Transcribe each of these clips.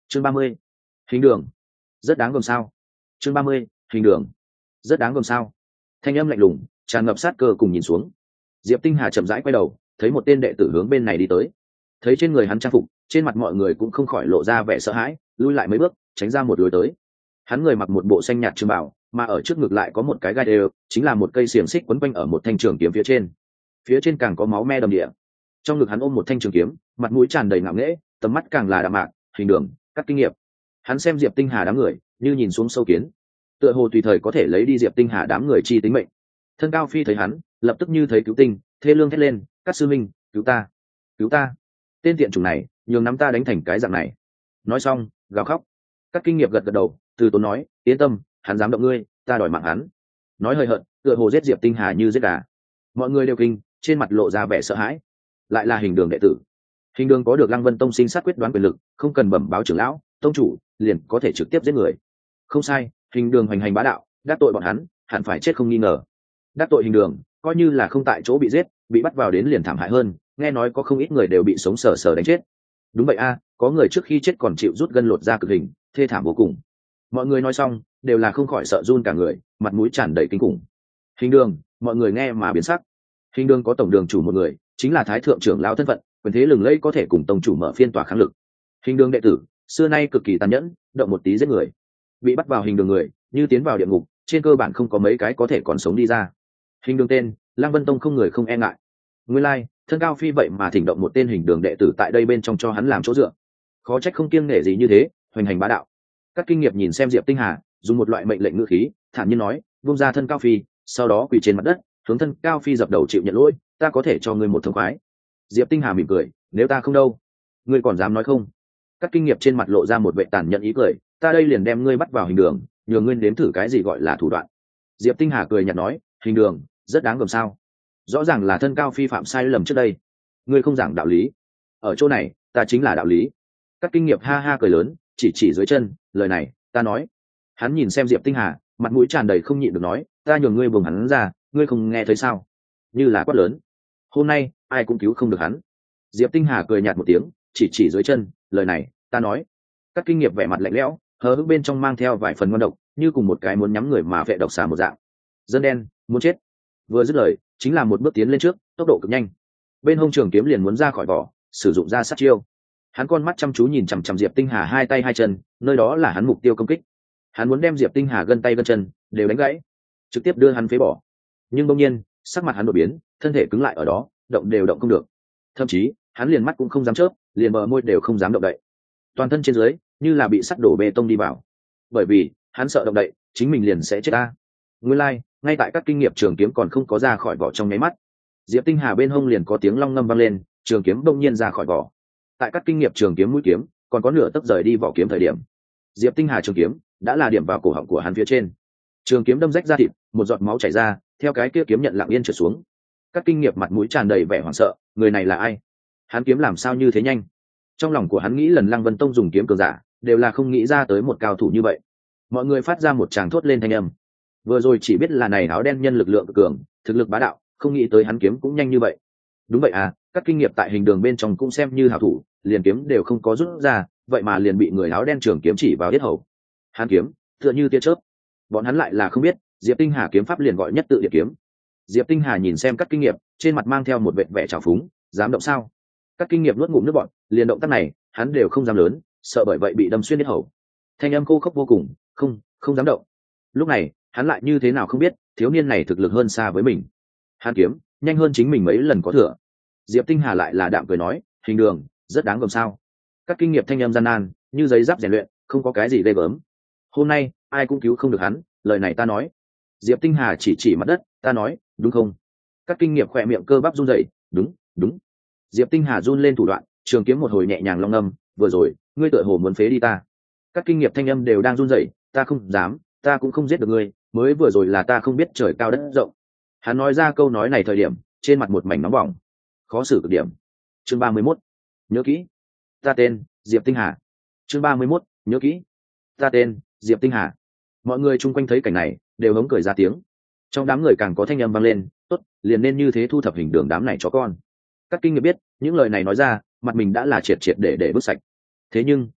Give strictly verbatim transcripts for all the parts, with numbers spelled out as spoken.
chương ba mươi, hình đường rất đáng gồm sao. chương ba mươi, hình đường rất đáng gồm sao. Thanh âm lạnh lùng tràn ngập sát cơ cùng nhìn xuống. Diệp Tinh Hà chậm rãi quay đầu, thấy một tên đệ tử hướng bên này đi tới. Thấy trên người hắn trang phục, trên mặt mọi người cũng không khỏi lộ ra vẻ sợ hãi, lui lại mấy bước tránh ra một lối tới. Hắn người mặc một bộ xanh nhạt trường bào, mà ở trước ngực lại có một cái gai đều, chính là một cây xiềng xích quấn quanh ở một thanh trường kiếm phía trên. Phía trên càng có máu me đầm địa. Trong ngực hắn ôm một thanh trường kiếm, mặt mũi tràn đầy ngạo nghễ, tầm mắt càng là đạm mạc, hình đường, các kinh nghiệm. Hắn xem Diệp Tinh Hà đám người, như nhìn xuống sâu kiến, tựa hồ tùy thời có thể lấy đi Diệp Tinh Hà đám người chi tính mệnh. Thân Cao Phi thấy hắn, lập tức như thấy cứu tinh, thê lương thét lên, các sư minh, cứu ta, cứu ta. Tên tiện chủng này, nhường nắm ta đánh thành cái dạng này. Nói xong, gào khóc. Các kinh nghiệm gật gật đầu, từ tốn nói, yên tâm, hắn dám động ngươi, ta đòi mạng hắn. Nói hơi hận, tựa hồ giết Diệp Tinh Hà như giết gà. Mọi người đều kinh, trên mặt lộ ra vẻ sợ hãi. Lại là hình đường đệ tử. Hình đường có được Lăng Vân Tông sinh sát quyết đoán quyền lực, không cần bẩm báo trưởng lão, tông chủ, liền có thể trực tiếp giết người. Không sai, hình đường hoành hành bá đạo, đắc tội bọn hắn, hẳn phải chết không nghi ngờ. Đắc tội hình đường, coi như là không tại chỗ bị giết, bị bắt vào đến liền thảm hại hơn, nghe nói có không ít người đều bị sống sờ sờ đánh chết. Đúng vậy a, có người trước khi chết còn chịu rút gân lột da cực hình, thê thảm vô cùng. Mọi người nói xong, đều là không khỏi sợ run cả người, mặt mũi tràn đầy kinh khủng. Hình đường, mọi người nghe mà biến sắc. Hình đường có tổng đường chủ một người, chính là thái thượng trưởng lão thân phận, quyền thế lừng lẫy có thể cùng tông chủ mở phiên tòa kháng lực. Hình đường đệ tử, xưa nay cực kỳ tàn nhẫn, động một tí giết người. Bị bắt vào hình đường người, như tiến vào địa ngục, trên cơ bản không có mấy cái có thể còn sống đi ra. Hình đường tên, Lăng Vân Tông không người không e ngại. Nguyên lai, like, Thân Cao Phi vậy mà thỉnh động một tên hình đường đệ tử tại đây bên trong cho hắn làm chỗ dựa. Khó trách không kiêng nể gì như thế, hoành hành bá đạo. Các kinh nghiệm nhìn xem Diệp Tinh Hà, dùng một loại mệnh lệnh ngữ khí, thản nhiên nói, buông ra Thân Cao Phi, sau đó quỳ trên mặt đất, hướng Thân Cao Phi dập đầu chịu nhận lỗi, ta có thể cho ngươi một thông khoái. Diệp Tinh Hà mỉm cười, nếu ta không đâu, ngươi còn dám nói không? Các kinh nghiệm trên mặt lộ ra một vẻ tàn nhẫn ý cười, ta đây liền đem ngươi bắt vào hình đường, nhờ ngươi nếm thử cái gì gọi là thủ đoạn. Diệp Tinh Hà cười nhạt nói, hình đường rất đáng gờm sao? Rõ ràng là Thân Cao Phi phạm sai lầm trước đây, ngươi không giảng đạo lý, ở chỗ này ta chính là đạo lý. Các kinh nghiệm ha ha cười lớn, chỉ chỉ dưới chân, lời này ta nói. Hắn nhìn xem Diệp Tinh Hà, mặt mũi tràn đầy không nhịn được nói, ta nhường ngươi buông hắn ra, ngươi không nghe thấy sao? Như là quát lớn. Hôm nay ai cũng cứu không được hắn. Diệp Tinh Hà cười nhạt một tiếng, chỉ chỉ dưới chân, lời này ta nói. Các kinh nghiệm vẻ mặt lạnh lẽo, hờ hững bên trong mang theo vài phần ngon độc, như cùng một cái muốn nhắm người mà vệ độc xà một dạng. Dân đen muốn chết. Vừa dứt lời, chính là một bước tiến lên trước, tốc độ cực nhanh. Bên hông trường kiếm liền muốn ra khỏi vỏ, sử dụng ra sát chiêu. Hắn con mắt chăm chú nhìn chằm chằm Diệp Tinh Hà hai tay hai chân, nơi đó là hắn mục tiêu công kích. Hắn muốn đem Diệp Tinh Hà gân tay gân chân đều đánh gãy, trực tiếp đưa hắn phế bỏ. Nhưng đột nhiên, sắc mặt hắn đột biến, thân thể cứng lại ở đó, động đều động không được. Thậm chí, hắn liền mắt cũng không dám chớp, liền bờ môi đều không dám động đậy. Toàn thân trên dưới như là bị sắt đổ bê tông đi vào. Bởi vì, hắn sợ động đậy, chính mình liền sẽ chết ta. Nguyên lai, like, ngay tại các kinh nghiệm trường kiếm còn không có ra khỏi vỏ trong nháy mắt, Diệp Tinh Hà bên hông liền có tiếng long ngâm vang lên, trường kiếm bỗng nhiên ra khỏi vỏ. Tại các kinh nghiệm trường kiếm mũi kiếm, còn có nửa tấc rời đi vỏ kiếm thời điểm, Diệp Tinh Hà trường kiếm đã là điểm vào cổ họng của hắn phía trên. Trường kiếm đâm rách ra thịt, một giọt máu chảy ra, theo cái kia kiếm nhận lặng yên trượt xuống. Các kinh nghiệm mặt mũi tràn đầy vẻ hoảng sợ, người này là ai? Hắn kiếm làm sao như thế nhanh? Trong lòng của hắn nghĩ lần Lăng Vân Tông dùng kiếm cường giả, đều là không nghĩ ra tới một cao thủ như vậy. Mọi người phát ra một tràng thốt lên thanh âm. Vừa rồi chỉ biết là này áo đen nhân lực lượng cực cường, thực lực bá đạo, không nghĩ tới hắn kiếm cũng nhanh như vậy. Đúng vậy à, các kinh nghiệm tại hình đường bên trong cũng xem như hảo thủ, liền kiếm đều không có rút ra, vậy mà liền bị người áo đen trường kiếm chỉ vào yết hầu. Hắn kiếm tựa như tia chớp. Bọn hắn lại là không biết, Diệp Tinh Hà kiếm pháp liền gọi nhất tự địa kiếm. Diệp Tinh Hà nhìn xem các kinh nghiệm, trên mặt mang theo một vẻ vẻ trào phúng, dám động sao? Các kinh nghiệm nuốt ngụm nước bọt, liền động tác này, hắn đều không dám lớn, sợ bởi vậy bị đâm xuyên yết hầu. Thanh âm khô khốc vô cùng, không, không dám động. Lúc này, hắn lại như thế nào không biết, thiếu niên này thực lực hơn xa với mình. Hắn kiếm nhanh hơn chính mình mấy lần có thừa. Diệp Tinh Hà lại là đạm cười nói, hình đường rất đáng gờm sao? Các kinh nghiệm thanh âm gian nan, như giấy giáp rèn luyện, không có cái gì ghê gớm. Hôm nay ai cũng cứu không được hắn, lời này ta nói. Diệp Tinh Hà chỉ chỉ mặt đất, ta nói, đúng không? Các kinh nghiệm khỏe miệng cơ bắp run rẩy, đúng, đúng. Diệp Tinh Hà run lên thủ đoạn, trường kiếm một hồi nhẹ nhàng long ngâm, vừa rồi, ngươi tựa hồ muốn phế đi ta. Các kinh nghiệm thanh âm đều đang run rẩy, ta không dám, ta cũng không giết được ngươi, mới vừa rồi là ta không biết trời cao đất rộng. Hắn nói ra câu nói này thời điểm, trên mặt một mảnh nóng bỏng, khó xử cực điểm. Chương ba mươi mốt, nhớ kỹ, ta tên Diệp Tinh Hà. Chương ba mươi mốt, nhớ kỹ, ta tên Diệp Tinh Hà. Mọi người chung quanh thấy cảnh này, đều hống cười ra tiếng. Trong đám người càng có thanh âm vang lên, tốt, liền nên như thế thu thập hình đường đám này chó con. Các kinh nghiệm biết, những lời này nói ra, mặt mình đã là triệt triệt để để bước sạch. Thế nhưng,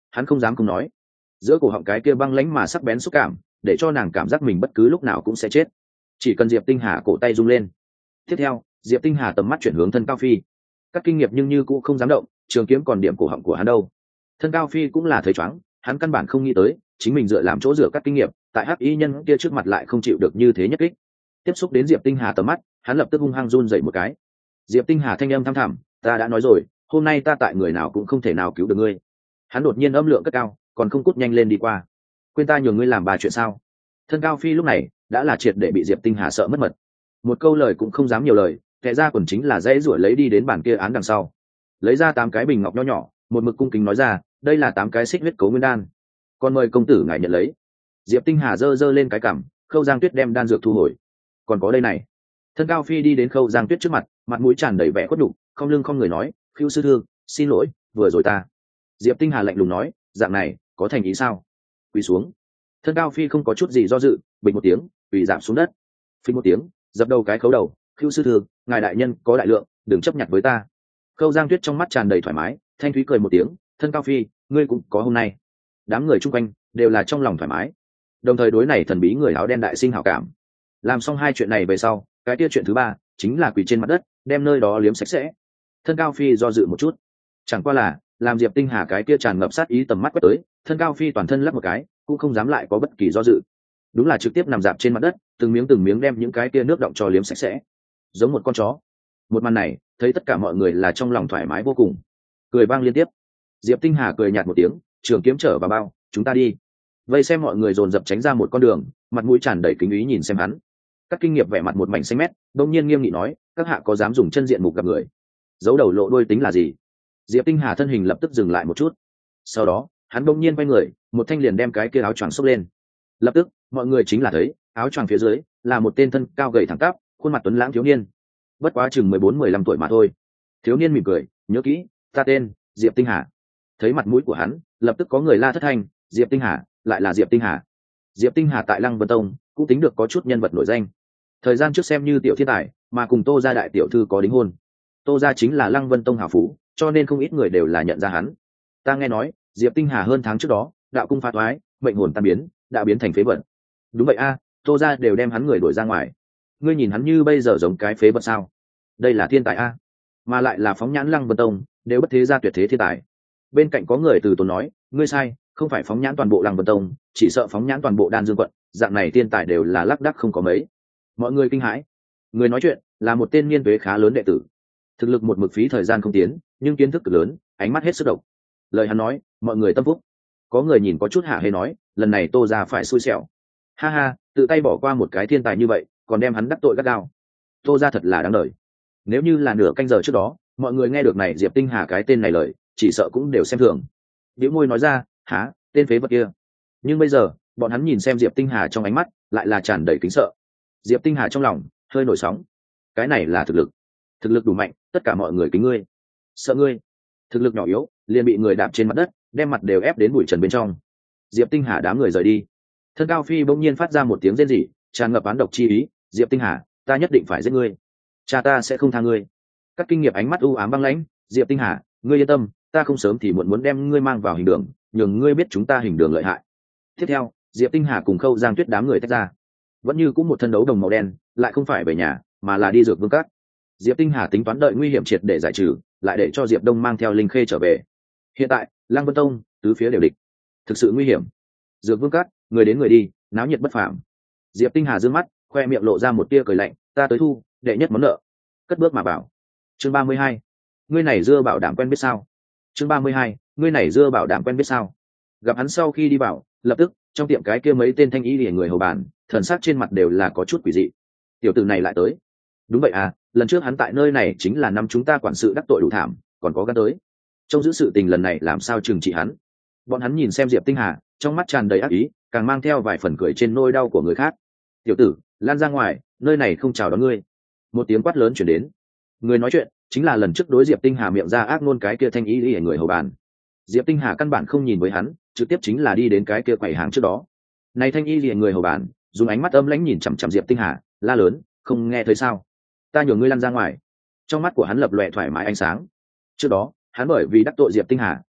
hắn không dám không nói. Giữa cổ họng cái kia băng lãnh mà sắc bén xúc cảm để cho nàng cảm giác mình bất cứ lúc nào cũng sẽ chết. Chỉ cần Diệp Tinh Hà cổ tay rung lên. Tiếp theo, Diệp Tinh Hà tầm mắt chuyển hướng Thân Cao Phi. Các kinh nghiệm nhưng như cũng không dám động, trường kiếm còn điểm cổ họng của hắn đâu. Thân Cao Phi cũng là thấy chóng, hắn căn bản không nghĩ tới chính mình dựa làm chỗ dựa các kinh nghiệm, tại hắc y nhân kia trước mặt lại không chịu được như thế nhất kích. Tiếp xúc đến Diệp Tinh Hà tầm mắt, hắn lập tức hung hăng run dậy một cái. Diệp Tinh Hà thanh âm thăm thẳm, ta đã nói rồi, hôm nay ta tại người nào cũng không thể nào cứu được ngươi. Hắn đột nhiên âm lượng cất cao, còn không cút nhanh lên đi qua. Quên ta nhường ngươi làm ba chuyện sao? Thân Cao Phi lúc này đã là triệt để bị Diệp Tinh Hà sợ mất mật. Một câu lời cũng không dám nhiều lời, kẻ ra quần chính là dễ rủi lấy đi đến bàn kia án đằng sau, lấy ra tám cái bình ngọc nho nhỏ, một mực cung kính nói ra, đây là tám cái xích huyết cấu nguyên đan, còn mời công tử ngài nhận lấy. Diệp Tinh Hà giơ giơ lên cái cằm, Khâu Giang Tuyết đem đan dược thu hồi. Còn có đây này. Thân Cao Phi đi đến Khâu Giang Tuyết trước mặt, mặt mũi tràn đầy vẻ khuất nhục, không lưng không người nói, Khưu sư thư, xin lỗi, vừa rồi ta. Diệp Tinh Hà lạnh lùng nói, dạng này có thành ý sao? Quỳ xuống. Thân Cao Phi không có chút gì do dự, bình một tiếng, quỳ giảm xuống đất. Phình một tiếng, dập đầu cái khấu đầu, Khưu sư thư, ngài đại nhân có đại lượng, đừng chấp nhặt với ta. Khâu Giang Tuyết trong mắt tràn đầy thoải mái, thanh thúy cười một tiếng, Thân Cao Phi, ngươi cũng có hôm nay. Đám người chung quanh đều là trong lòng thoải mái, đồng thời đối này thần bí người áo đen đại sinh hảo cảm. Làm xong hai chuyện này về sau, cái kia chuyện thứ ba chính là quỳ trên mặt đất, đem nơi đó liếm sạch sẽ. Thân Cao Phi do dự một chút, chẳng qua là làm Diệp Tinh Hà cái kia tràn ngập sát ý tầm mắt quét tới, Thân Cao Phi toàn thân lắc một cái, cũng không dám lại có bất kỳ do dự, đúng là trực tiếp nằm dạp trên mặt đất, từng miếng từng miếng đem những cái kia nước động cho liếm sạch sẽ, giống một con chó. Một màn này thấy tất cả mọi người là trong lòng thoải mái vô cùng, cười vang liên tiếp. Diệp Tinh Hà cười nhạt một tiếng, trường kiếm trở vào bao, chúng ta đi. Vây xem mọi người dồn dập tránh ra một con đường, mặt mũi tràn đầy kính ý nhìn xem hắn. Các kinh nghiệm vẻ mặt một mảnh xanh mét, đông nhiên nghiêm nghị nói, các hạ có dám dùng chân diện mục gặp người, giấu đầu lộ đuôi tính là gì? Diệp Tinh Hà thân hình lập tức dừng lại một chút, sau đó hắn đông nhiên quay người, một thanh liền đem cái kia áo choàng xốc lên. Lập tức mọi người chính là thấy áo choàng phía dưới là một tên thân cao gầy thẳng tắp, khuôn mặt tuấn lãng thiếu niên, bất quá chừng mười bốn mười lăm tuổi mà thôi. Thiếu niên mỉm cười, nhớ kỹ, ta tên Diệp Tinh Hà. Thấy mặt mũi của hắn, lập tức có người la thất thanh, Diệp Tinh Hà, lại là Diệp Tinh Hà. Diệp Tinh Hà tại Lăng Vân Tông cũng tính được có chút nhân vật nổi danh, thời gian trước xem như tiểu thiên tài, mà cùng Tô gia đại tiểu thư có đính hôn. Tô gia chính là Lăng Vân Tông hảo phú, cho nên không ít người đều là nhận ra hắn. Ta nghe nói Diệp Tinh Hà hơn tháng trước đó đạo cung phá toái, mệnh hồn tan biến, đã biến thành phế vật. Đúng vậy a, Tô gia đều đem hắn người đuổi ra ngoài. Ngươi nhìn hắn như bây giờ giống cái phế vật sao? Đây là thiên tài a, mà lại là phóng nhãn Lăng Vân Tông đều bất thế gia tuyệt thế thiên tài. Bên cạnh có người từ tốn nói, ngươi sai, không phải phóng nhãn toàn bộ Lăng Vân Tông, chỉ sợ phóng nhãn toàn bộ Đan Dương quận, dạng này thiên tài đều là lác đác không có mấy. Mọi người kinh hãi. Người nói chuyện là một tên niên tuế khá lớn đệ tử, thực lực một mực phí thời gian không tiến, nhưng kiến thức cực lớn, ánh mắt hết sức độc. Lời hắn nói, mọi người tâm phúc. Có người nhìn có chút hạ hê nói, lần này Tô gia phải xui xẻo. Ha ha, tự tay bỏ qua một cái thiên tài như vậy, còn đem hắn đắc tội gắt gao. Tô gia thật là đáng đời. Nếu như là nửa canh giờ trước đó, mọi người nghe được này Diệp Tinh Hà cái tên này lời, chỉ sợ cũng đều xem thường. Điếu môi nói ra, há, tên phế vật kia. Nhưng bây giờ, bọn hắn nhìn xem Diệp Tinh Hà trong ánh mắt, lại là tràn đầy kính sợ. Diệp Tinh Hà trong lòng hơi nổi sóng. Cái này là thực lực, thực lực đủ mạnh, tất cả mọi người kính ngươi. Sợ ngươi, thực lực nhỏ yếu, liền bị người đạp trên mặt đất, đem mặt đều ép đến bụi trần bên trong. Diệp Tinh Hà đám người rời đi. Thân Cao Phi bỗng nhiên phát ra một tiếng rên rỉ, tràn ngập oán độc chi ý, Diệp Tinh Hà, ta nhất định phải giết ngươi, cha ta sẽ không tha ngươi. Các kinh nghiệm ánh mắt u ám băng lãnh, Diệp Tinh Hà, ngươi yên tâm, ta không sớm thì muộn muốn đem ngươi mang vào hình đường, nhường ngươi biết chúng ta hình đường lợi hại. Tiếp theo, Diệp Tinh Hà cùng Khâu Giang Tuyết đám người tách ra, vẫn như cũng một thân đấu đồng màu đen, lại không phải về nhà, mà là đi dược vương các. Diệp Tinh Hà tính toán đợi nguy hiểm triệt để giải trừ, lại để cho Diệp Đông mang theo linh khê trở về. Hiện tại, Lăng Vân Tông tứ phía đều địch, thực sự nguy hiểm. Dược vương các, người đến người đi, náo nhiệt bất phàm. Diệp Tinh Hà dương mắt, khoe miệng lộ ra một tia cười lạnh, ta tới thu đệ nhất món nợ. Cất bước mà bảo. Chương ba mươi hai, ngươi này dưa bảo đảm quen biết sao? Chương ba mươi hai, ngươi này dưa bảo đảm quen biết sao? Gặp hắn sau khi đi bảo, lập tức trong tiệm cái kia mấy tên thanh y lìa người hầu bàn, thần sắc trên mặt đều là có chút quỷ dị. Tiểu tử này lại tới. Đúng vậy à, lần trước hắn tại nơi này chính là năm chúng ta quản sự đắc tội đủ thảm, còn có gan tới trông giữ sự tình lần này làm sao trừng trị hắn. Bọn hắn nhìn xem Diệp Tinh Hà, trong mắt tràn đầy ác ý, càng mang theo vài phần cười trên nỗi đau của người khác. Tiểu tử, lan ra ngoài, nơi này không chào đón ngươi. Một tiếng quát lớn chuyển đến. Người nói chuyện chính là lần trước đối Diệp Tinh Hà miệng ra ác ngôn cái kia thanh y lìa người hầu bàn. Diệp Tinh Hà căn bản không nhìn với hắn, trực tiếp chính là đi đến cái kia quầy hàng trước đó. Này thanh y lìa người hầu bàn, dùng ánh mắt âm lãnh nhìn chằm chằm Diệp Tinh Hà, la lớn, không nghe thấy sao? Ta nhường ngươi lăn ra ngoài. Trong mắt của hắn lập lòe thoải mái ánh sáng. Trước đó, hắn bởi vì đắc tội Diệp Tinh Hà,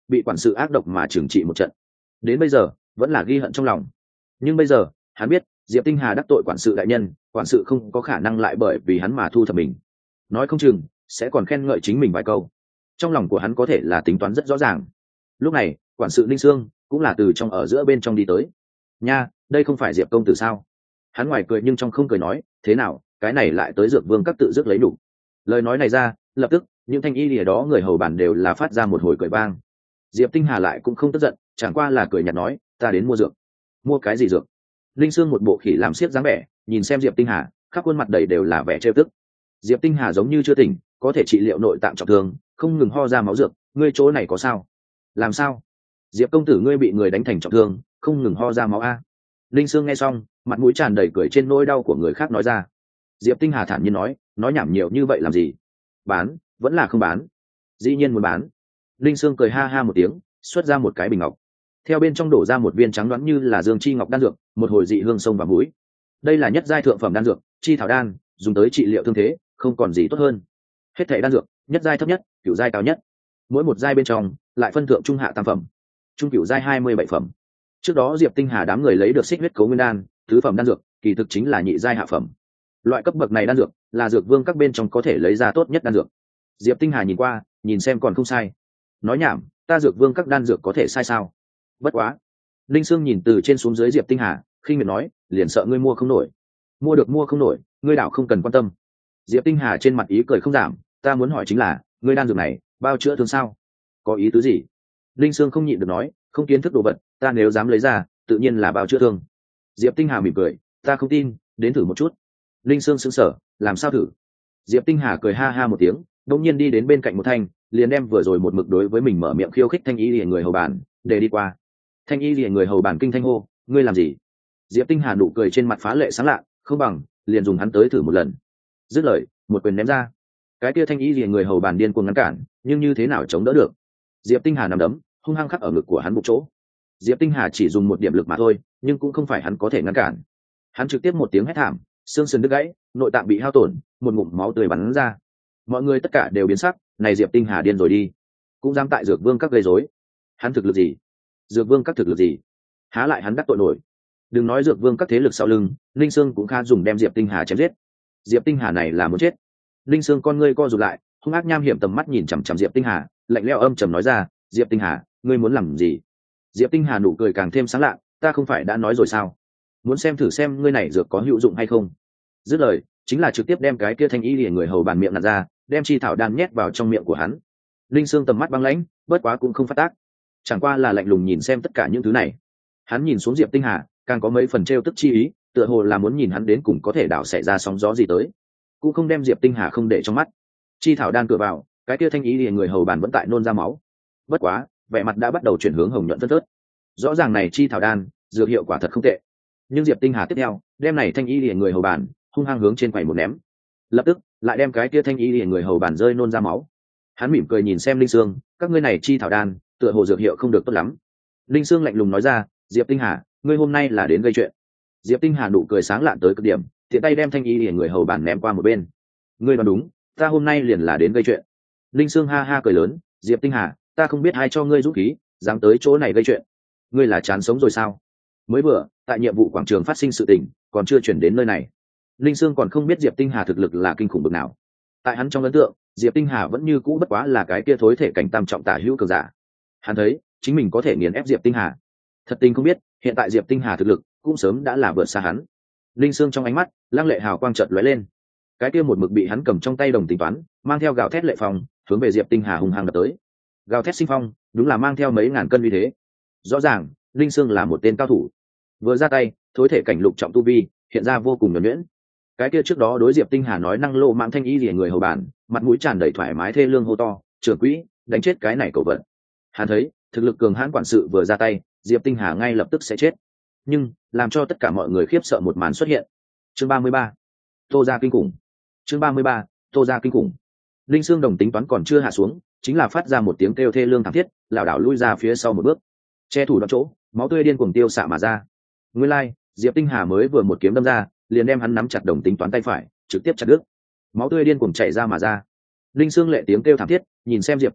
bị quản sự ác độc mà trừng trị một trận, đến bây giờ vẫn là ghi hận trong lòng. Nhưng bây giờ hắn biết Diệp Tinh Hà đắc tội quản sự đại nhân, quản sự không có khả năng lại bởi vì hắn mà thu thập mình, nói không chừng sẽ còn khen ngợi chính mình vài câu. Trong lòng của hắn có thể là tính toán rất rõ ràng. Lúc này quản sự Linh Sương cũng là từ trong ở giữa bên trong đi tới. Nha, đây không phải Diệp công tử sao? Hắn ngoài cười nhưng trong không cười nói, thế nào, cái này lại tới Dược Vương các tự dứt lấy đủ. Lời nói này ra, lập tức những thanh y lìa đó người hầu bản đều là phát ra một hồi cười vang. Diệp Tinh Hà lại cũng không tức giận, chẳng qua là cười nhạt nói, ta đến mua dược. Mua cái gì dược? Linh Sương một bộ khỉ làm xiếc dáng vẻ, nhìn xem Diệp Tinh Hà, khắp khuôn mặt đầy đều là vẻ trêu tức. Diệp Tinh Hà giống như chưa tỉnh, có thể trị liệu nội tạng trọng thương, không ngừng ho ra máu dược, ngươi chỗ này có sao? Làm sao? Diệp công tử ngươi bị người đánh thành trọng thương, không ngừng ho ra máu a. Linh Sương nghe xong, mặt mũi tràn đầy cười trên nỗi đau của người khác nói ra. Diệp Tinh Hà thản nhiên nói, nói nhảm nhiều như vậy làm gì? Bán, vẫn là không bán? Dĩ nhiên muốn bán. Linh Sương cười ha ha một tiếng, xuất ra một cái bình ngọc, theo bên trong đổ ra một viên trắng đoán như là dương chi ngọc đan dược, một hồi dị hương sông vào mũi. Đây là nhất giai thượng phẩm đan dược, chi thảo đan, dùng tới trị liệu thương thế, không còn gì tốt hơn. Hết thảy đan dược, nhất giai thấp nhất, cửu giai cao nhất. Mỗi một giai bên trong lại phân thượng trung hạ tam phẩm, trung cửu giai hai mươi bảy phẩm. Trước đó Diệp Tinh Hà đám người lấy được xích huyết cấu nguyên đan, tứ phẩm đan dược, kỳ thực chính là nhị giai hạ phẩm. Loại cấp bậc này đan dược là dược vương các bên trong có thể lấy ra tốt nhất đan dược. Diệp Tinh Hà nhìn qua, nhìn xem còn không sai. Nói nhảm, ta dược vương các đan dược có thể sai sao? Bất quá. Linh Sương nhìn từ trên xuống dưới Diệp Tinh Hà, khinh miệt nói, liền sợ ngươi mua không nổi. Mua được mua không nổi, ngươi đảo không cần quan tâm. Diệp Tinh Hà trên mặt ý cười không giảm, ta muốn hỏi chính là, ngươi đan dược này bao chữa thương sao? Có ý tứ gì? Linh Sương không nhịn được nói, không kiến thức đồ vật, ta nếu dám lấy ra, tự nhiên là bao chữa thương. Diệp Tinh Hà mỉm cười, ta không tin, đến thử một chút. Linh Sương sững sờ, làm sao thử? Diệp Tinh Hà cười ha ha một tiếng, đột nhiên đi đến bên cạnh một thanh, liền đem vừa rồi một mực đối với mình mở miệng khiêu khích thanh y lìa người hầu bàn, để đi qua. Thanh y lìa người hầu bàn kinh thanh hô, ngươi làm gì? Diệp Tinh Hà nụ cười trên mặt phá lệ sáng lạ, không bằng liền dùng hắn tới thử một lần. Dứt lời, một quyền ném ra. Cái kia thanh y lìa người hầu bàn điên cuồng ngăn cản, nhưng như thế nào chống đỡ được? Diệp Tinh Hà nằm đấm, hung hăng khắc ở ngực của hắn bụng chỗ. Diệp Tinh Hà chỉ dùng một điểm lực mà thôi, nhưng cũng không phải hắn có thể ngăn cản. Hắn trực tiếp một tiếng hét thảm, xương sườn đứt gãy, nội tạng bị hao tổn, một ngụm máu tươi bắn ra. Mọi người tất cả đều biến sắc, này Diệp Tinh Hà điên rồi đi, cũng dám tại Dược Vương các gây rối. Hắn thực lực gì? Dược Vương các thực lực gì? Há lại hắn đắc tội nổi. Đừng nói Dược Vương các thế lực sau lưng, Linh Sương cũng khá dùng đem Diệp Tinh Hà chém giết. Diệp Tinh Hà này là muốn chết. Linh Sương con ngươi co rụt lại, hung ác nham hiểm tầm mắt nhìn chằm chằm Diệp Tinh Hà, lạnh lẽo âm trầm nói ra, Diệp Tinh Hà, ngươi muốn làm gì? Diệp Tinh Hà nụ cười càng thêm sáng lạ, ta không phải đã nói rồi sao? Muốn xem thử xem ngươi này dược có hữu dụng hay không. Dứt lời, chính là trực tiếp đem cái kia thanh y lìa người hầu bàn miệng nặn ra, đem chi thảo đan nhét vào trong miệng của hắn. Linh Sương tầm mắt băng lãnh, bất quá cũng không phát tác, chẳng qua là lạnh lùng nhìn xem tất cả những thứ này. Hắn nhìn xuống Diệp Tinh Hà, càng có mấy phần trêu tức chi ý, tựa hồ là muốn nhìn hắn đến cùng có thể đảo xảy ra sóng gió gì tới, cũng không đem Diệp Tinh Hà không để trong mắt. Chi thảo đan cửa vào, cái kia thanh y lìa người hầu bàn vẫn tại nôn ra máu, bất quá vẻ mặt đã bắt đầu chuyển hướng hồng nhuận phân phớt. Rõ ràng này chi thảo đan dược hiệu quả thật không tệ, nhưng Diệp Tinh Hà tiếp theo đem này thanh y lìa người hầu bàn hung hăng hướng trên quầy một ném, lập tức lại đem cái kia thanh y lìa người hầu bàn rơi nôn ra máu. Hắn mỉm cười nhìn xem Linh Sương, các ngươi này chi thảo đan tựa hồ dược hiệu không được tốt lắm. Linh Sương lạnh lùng nói ra, Diệp Tinh Hà, ngươi hôm nay là đến gây chuyện. Diệp Tinh Hà nụ cười sáng lạn tới cực điểm, tiện tay đem thanh y lìa người hầu bàn ném qua một bên. Ngươi đoán đúng, ta hôm nay liền là đến gây chuyện. Linh Sương ha ha cười lớn, Diệp Tinh Hà, ta không biết ai cho ngươi dũng khí dám tới chỗ này gây chuyện. Ngươi là chán sống rồi sao? Mới vừa tại nhiệm vụ quảng trường phát sinh sự tình, còn chưa chuyển đến nơi này. Linh Sương còn không biết Diệp Tinh Hà thực lực là kinh khủng bậc nào. Tại hắn trong ấn tượng, Diệp Tinh Hà vẫn như cũ bất quá là cái kia thối thể cảnh tam trọng tả hữu cường giả. Hắn thấy chính mình có thể nghiền ép Diệp Tinh Hà, thật tình không biết hiện tại Diệp Tinh Hà thực lực cũng sớm đã là vượt xa hắn. Linh Sương trong ánh mắt lăng lệ hào quang chợt lóe lên, cái kia một mực bị hắn cầm trong tay đồng tính toán, mang theo gào thét lệ phong, hướng về Diệp Tinh Hà hung hăng đập tới. Gào thét sinh phong, đúng là mang theo mấy ngàn cân uy thế. Rõ ràng, Linh Sương là một tên cao thủ. Vừa ra tay, thối thể cảnh lục trọng tu vi, hiện ra vô cùng nhuần nhuyễn. Cái kia trước đó đối Diệp Tinh Hà nói năng lộ mạng thanh y lìa người hầu bàn, mặt mũi tràn đầy thoải mái thê lương hô to, trưởng quỹ, đánh chết cái này cậu vận. Hắn thấy, thực lực cường hãn quản sự vừa ra tay, Diệp Tinh Hà ngay lập tức sẽ chết. Nhưng, làm cho tất cả mọi người khiếp sợ một màn xuất hiện. Chương ba mươi ba, Tô gia kinh khủng. Chương ba mươi ba, Tô gia kinh khủng. Linh Sương đồng tính toán còn chưa hạ xuống, chính là phát ra một tiếng kêu thê lương thảm thiết, lảo đảo lui ra phía sau một bước, che thủ đoạn chỗ, máu tươi điên cuồng tiêu xạ mà ra. Nguyên lai, like, Diệp Tinh Hà mới vừa một kiếm đâm ra, liền đem hắn nắm chặt đồng tính toán tay phải, trực tiếp chặt đứt. Máu tươi điên cuồng chảy ra mà ra. Linh Sương lệ tiếng kêu thảm thiết, nhìn xem Diệp Tinh Hà,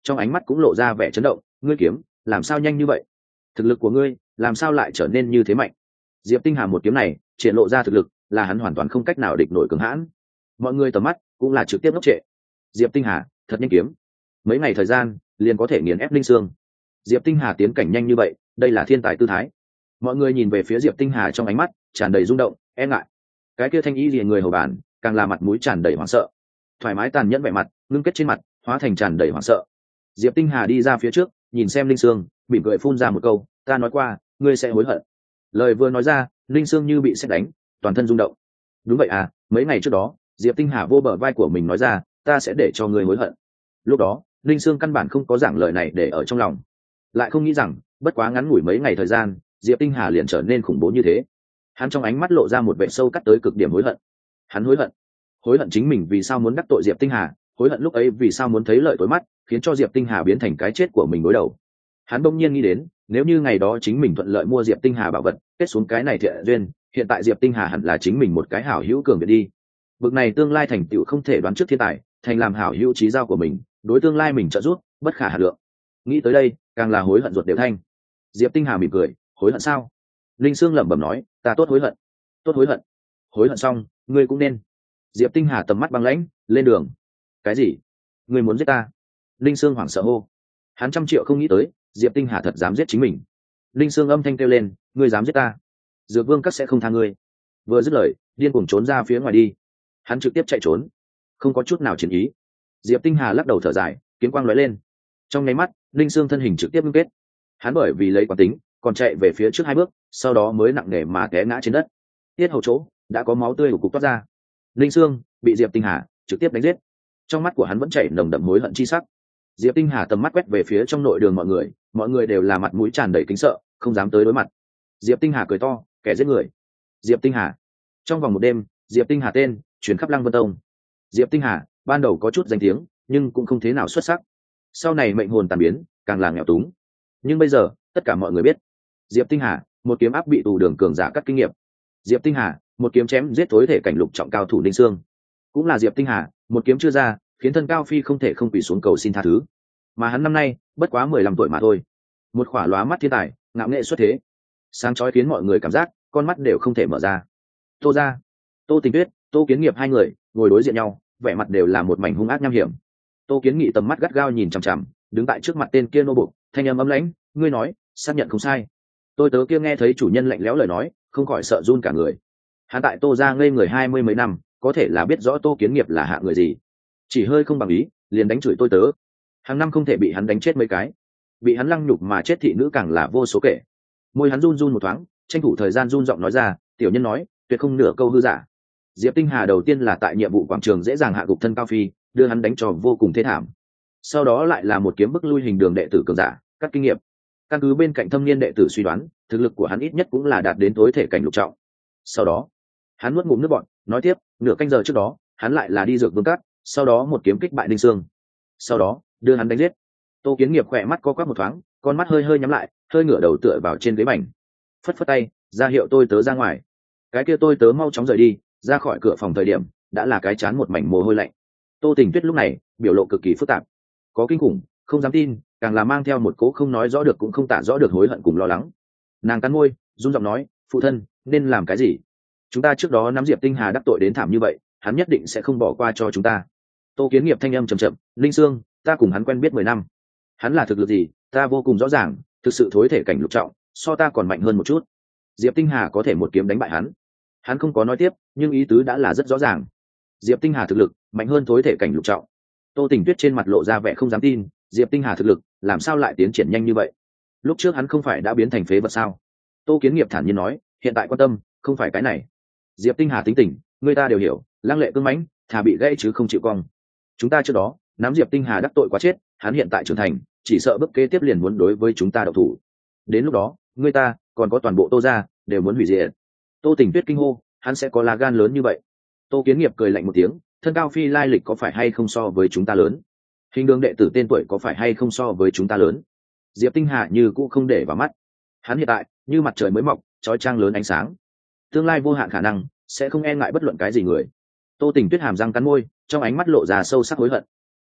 trong ánh mắt cũng lộ ra vẻ chấn động. Ngươi kiếm làm sao nhanh như vậy? Thực lực của ngươi làm sao lại trở nên như thế mạnh? Diệp Tinh Hà một kiếm này triển lộ ra thực lực là hắn hoàn toàn không cách nào địch nổi cường hãn. Mọi người tầm mắt cũng là trực tiếp ngốc trệ. Diệp Tinh Hà thật nhanh kiếm, mấy ngày thời gian liền có thể nghiền ép linh xương. Diệp Tinh Hà tiến cảnh nhanh như vậy, đây là thiên tài tư thái. Mọi người nhìn về phía Diệp Tinh Hà trong ánh mắt tràn đầy rung động, e ngại. Cái kia thanh y liền người hầu bàn càng là mặt mũi tràn đầy hoảng sợ, thoải mái tàn nhẫn vẻ mặt ngưng kết trên mặt hóa thành tràn đầy hoảng sợ. Diệp Tinh Hà đi ra phía trước nhìn xem linh xương, mỉm cười phun ra một câu, ta nói qua ngươi sẽ hối hận. Lời vừa nói ra, linh xương như bị sét đánh, toàn thân rung động. Đúng vậy à, mấy ngày trước đó Diệp Tinh Hà vô bờ vai của mình nói ra, ta sẽ để cho ngươi hối hận. Lúc đó linh xương căn bản không có giảng lời này để ở trong lòng, lại không nghĩ rằng bất quá ngắn ngủi mấy ngày thời gian, Diệp Tinh Hà liền trở nên khủng bố như thế. Hắn trong ánh mắt lộ ra một vẻ sâu cắt tới cực điểm hối hận. Hắn hối hận, hối hận chính mình vì sao muốn đắc tội Diệp Tinh Hà, hối hận lúc ấy vì sao muốn thấy lợi tối mắt, khiến cho Diệp Tinh Hà biến thành cái chết của mình đối đầu. Hắn bỗng nhiên nghĩ đến, nếu như ngày đó chính mình thuận lợi mua Diệp Tinh Hà bảo vật, kết xuống cái này thiện duyên, hiện tại Diệp Tinh Hà hẳn là chính mình một cái hảo hữu cường biệt đi. Bực này tương lai thành tựu không thể đoán trước thiên tài, thành làm hảo hữu chí giao của mình, đối tương lai mình trợ giúp bất khả hà lượng. Nghĩ tới đây, càng là hối hận ruột đều thanh. Diệp Tinh Hà mỉm cười, hối hận sao? Linh Sương lẩm bẩm nói, ta tốt hối hận, tốt hối hận. Hối hận xong, ngươi cũng nên. Diệp Tinh Hà tầm mắt băng lãnh, lên đường. Cái gì? Ngươi muốn giết ta? Linh Sương hoảng sợ hô. Hắn trăm triệu không nghĩ tới, Diệp Tinh Hà thật dám giết chính mình. Linh Sương âm thanh kêu lên, ngươi dám giết ta? Dược Vương các sẽ không tha ngươi. Vừa dứt lời, điên cuồng trốn ra phía ngoài đi. Hắn trực tiếp chạy trốn, không có chút nào chiến ý. Diệp Tinh Hà lắc đầu thở dài, kiếm quang lóe lên. Trong nháy mắt, Linh Sương thân hình trực tiếp ngưng kết. Hắn bởi vì lấy quán tính, còn chạy về phía trước hai bước, sau đó mới nặng nề mà té ngã trên đất. Tiết hầu chỗ đã có máu tươi của cục toát ra. Linh Sương bị Diệp Tinh Hà trực tiếp đánh giết. Trong mắt của hắn vẫn chảy nồng đậm hối hận chi sắc. Diệp Tinh Hà tầm mắt quét về phía trong nội đường mọi người, mọi người đều là mặt mũi tràn đầy kính sợ, không dám tới đối mặt. Diệp Tinh Hà cười to, kẻ giết người. Diệp Tinh Hà. Trong vòng một đêm, Diệp Tinh Hà tên truyền khắp Lăng Vân Tông. Diệp Tinh Hà ban đầu có chút danh tiếng, nhưng cũng không thế nào xuất sắc. Sau này mệnh hồn tàn biến, càng là nghèo túng. Nhưng bây giờ, tất cả mọi người biết, Diệp Tinh Hà một kiếm áp bị tù đường cường giả cắt kinh nghiệm. Diệp Tinh Hà một kiếm chém giết tối thể cảnh lục trọng cao thủ Ninh Sương. Cũng là Diệp Tinh Hà một kiếm chưa ra, khiến thân cao phi không thể không quỳ xuống cầu xin tha thứ. Mà hắn năm nay bất quá mười lăm tuổi mà thôi. Một khỏa lóa mắt thiên tài, ngạo nghệ xuất thế, sáng chói khiến mọi người cảm giác con mắt đều không thể mở ra. Tô gia, Tô Tình Tuyết, Tô Kiến Nghiệp hai người ngồi đối diện nhau, vẻ mặt đều là một mảnh hung ác nham hiểm. Tô Kiến Nghị tầm mắt gắt gao nhìn chằm chằm, đứng tại trước mặt tên kia nô bộc, thanh âm ấm lãnh, ngươi nói, xác nhận không sai. Tôi tớ kia nghe thấy chủ nhân lạnh lẽo lời nói, không khỏi sợ run cả người. Hắn tại Tô gia ngây người hai mươi mấy năm, có thể là biết rõ Tô Kiến Nghiệp là hạ người gì. Chỉ hơi không bằng ý, liền đánh chửi tôi tớ. Hàng năm không thể bị hắn đánh chết mấy cái, bị hắn lăng nhục mà chết thị nữ càng là vô số kể. Môi hắn run run một thoáng, tranh thủ thời gian run giọng nói ra, tiểu nhân nói, tuyệt không nửa câu hư giả. Diệp Tinh Hà đầu tiên là tại nhiệm vụ quảng trường dễ dàng hạ gục thân cao phi, đưa hắn đánh cho vô cùng thê thảm. Sau đó lại là một kiếm bức lui hình đường đệ tử cường giả, cắt kinh nghiệm. Căn cứ bên cạnh thâm niên đệ tử suy đoán, thực lực của hắn ít nhất cũng là đạt đến tối thể cảnh lục trọng. Sau đó, hắn nuốt ngụm nước bọt, nói tiếp, nửa canh giờ trước đó, hắn lại là đi dược vương cát, sau đó một kiếm kích bại Ninh Sương. Sau đó, đưa hắn đánh giết. Tô Kiến Nghiệp khỏe mắt co quắp một thoáng, con mắt hơi hơi nhắm lại, hơi ngửa đầu tựa vào trên ghế bành. Phất phất tay, ra hiệu tôi tớ ra ngoài. Cái kia tôi tớ mau chóng rời đi, ra khỏi cửa phòng thời điểm, đã là cái chán một mảnh mồ hôi lạnh. Tô Tình Tuyết lúc này, biểu lộ cực kỳ phức tạp, có kinh khủng, không dám tin, càng là mang theo một cố không nói rõ được cũng không tả rõ được hối hận cùng lo lắng. Nàng cắn môi, run giọng nói, phụ thân, nên làm cái gì? Chúng ta trước đó nắm Diệp Tinh Hà đắc tội đến thảm như vậy, hắn nhất định sẽ không bỏ qua cho chúng ta. Tô Kiến Nghiệp thanh âm trầm chậm, Linh Sương, ta cùng hắn quen biết mười năm, hắn là thực lực gì, ta vô cùng rõ ràng, thực sự thối thể cảnh lục trọng, so ta còn mạnh hơn một chút. Diệp Tinh Hà có thể một kiếm đánh bại hắn. Hắn không có nói tiếp, nhưng ý tứ đã là rất rõ ràng. Diệp Tinh Hà thực lực mạnh hơn thối thể cảnh lục trọng. Tô Tình Tuyết trên mặt lộ ra vẻ không dám tin, Diệp Tinh Hà thực lực làm sao lại tiến triển nhanh như vậy? Lúc trước hắn không phải đã biến thành phế vật sao? Tô Kiến Nghiệp thản nhiên nói, hiện tại quan tâm không phải cái này. Diệp Tinh Hà tính tình, người ta đều hiểu, lăng lệ cứng mãnh, thà bị gãy chứ không chịu cong. Chúng ta trước đó nắm Diệp Tinh Hà đắc tội quá chết, hắn hiện tại trưởng thành, chỉ sợ bước kế tiếp liền muốn đối với chúng ta độc thủ. Đến lúc đó, người ta còn có toàn bộ Tô gia đều muốn hủy diệt. Tô Tình Tuyết kinh hô, hắn sẽ có lá gan lớn như vậy? Tô Kiến Nghiệp cười lạnh một tiếng, thân cao phi lai lịch có phải hay không so với chúng ta lớn? Hình đường đệ tử tên tuổi có phải hay không so với chúng ta lớn? Diệp Tinh Hà như cũng không để vào mắt. Hắn hiện tại như mặt trời mới mọc, chói chang lớn ánh sáng, tương lai vô hạn khả năng, sẽ không e ngại bất luận cái gì người. Tô Tình Tuyết hàm răng cắn môi, trong ánh mắt lộ ra sâu sắc hối hận.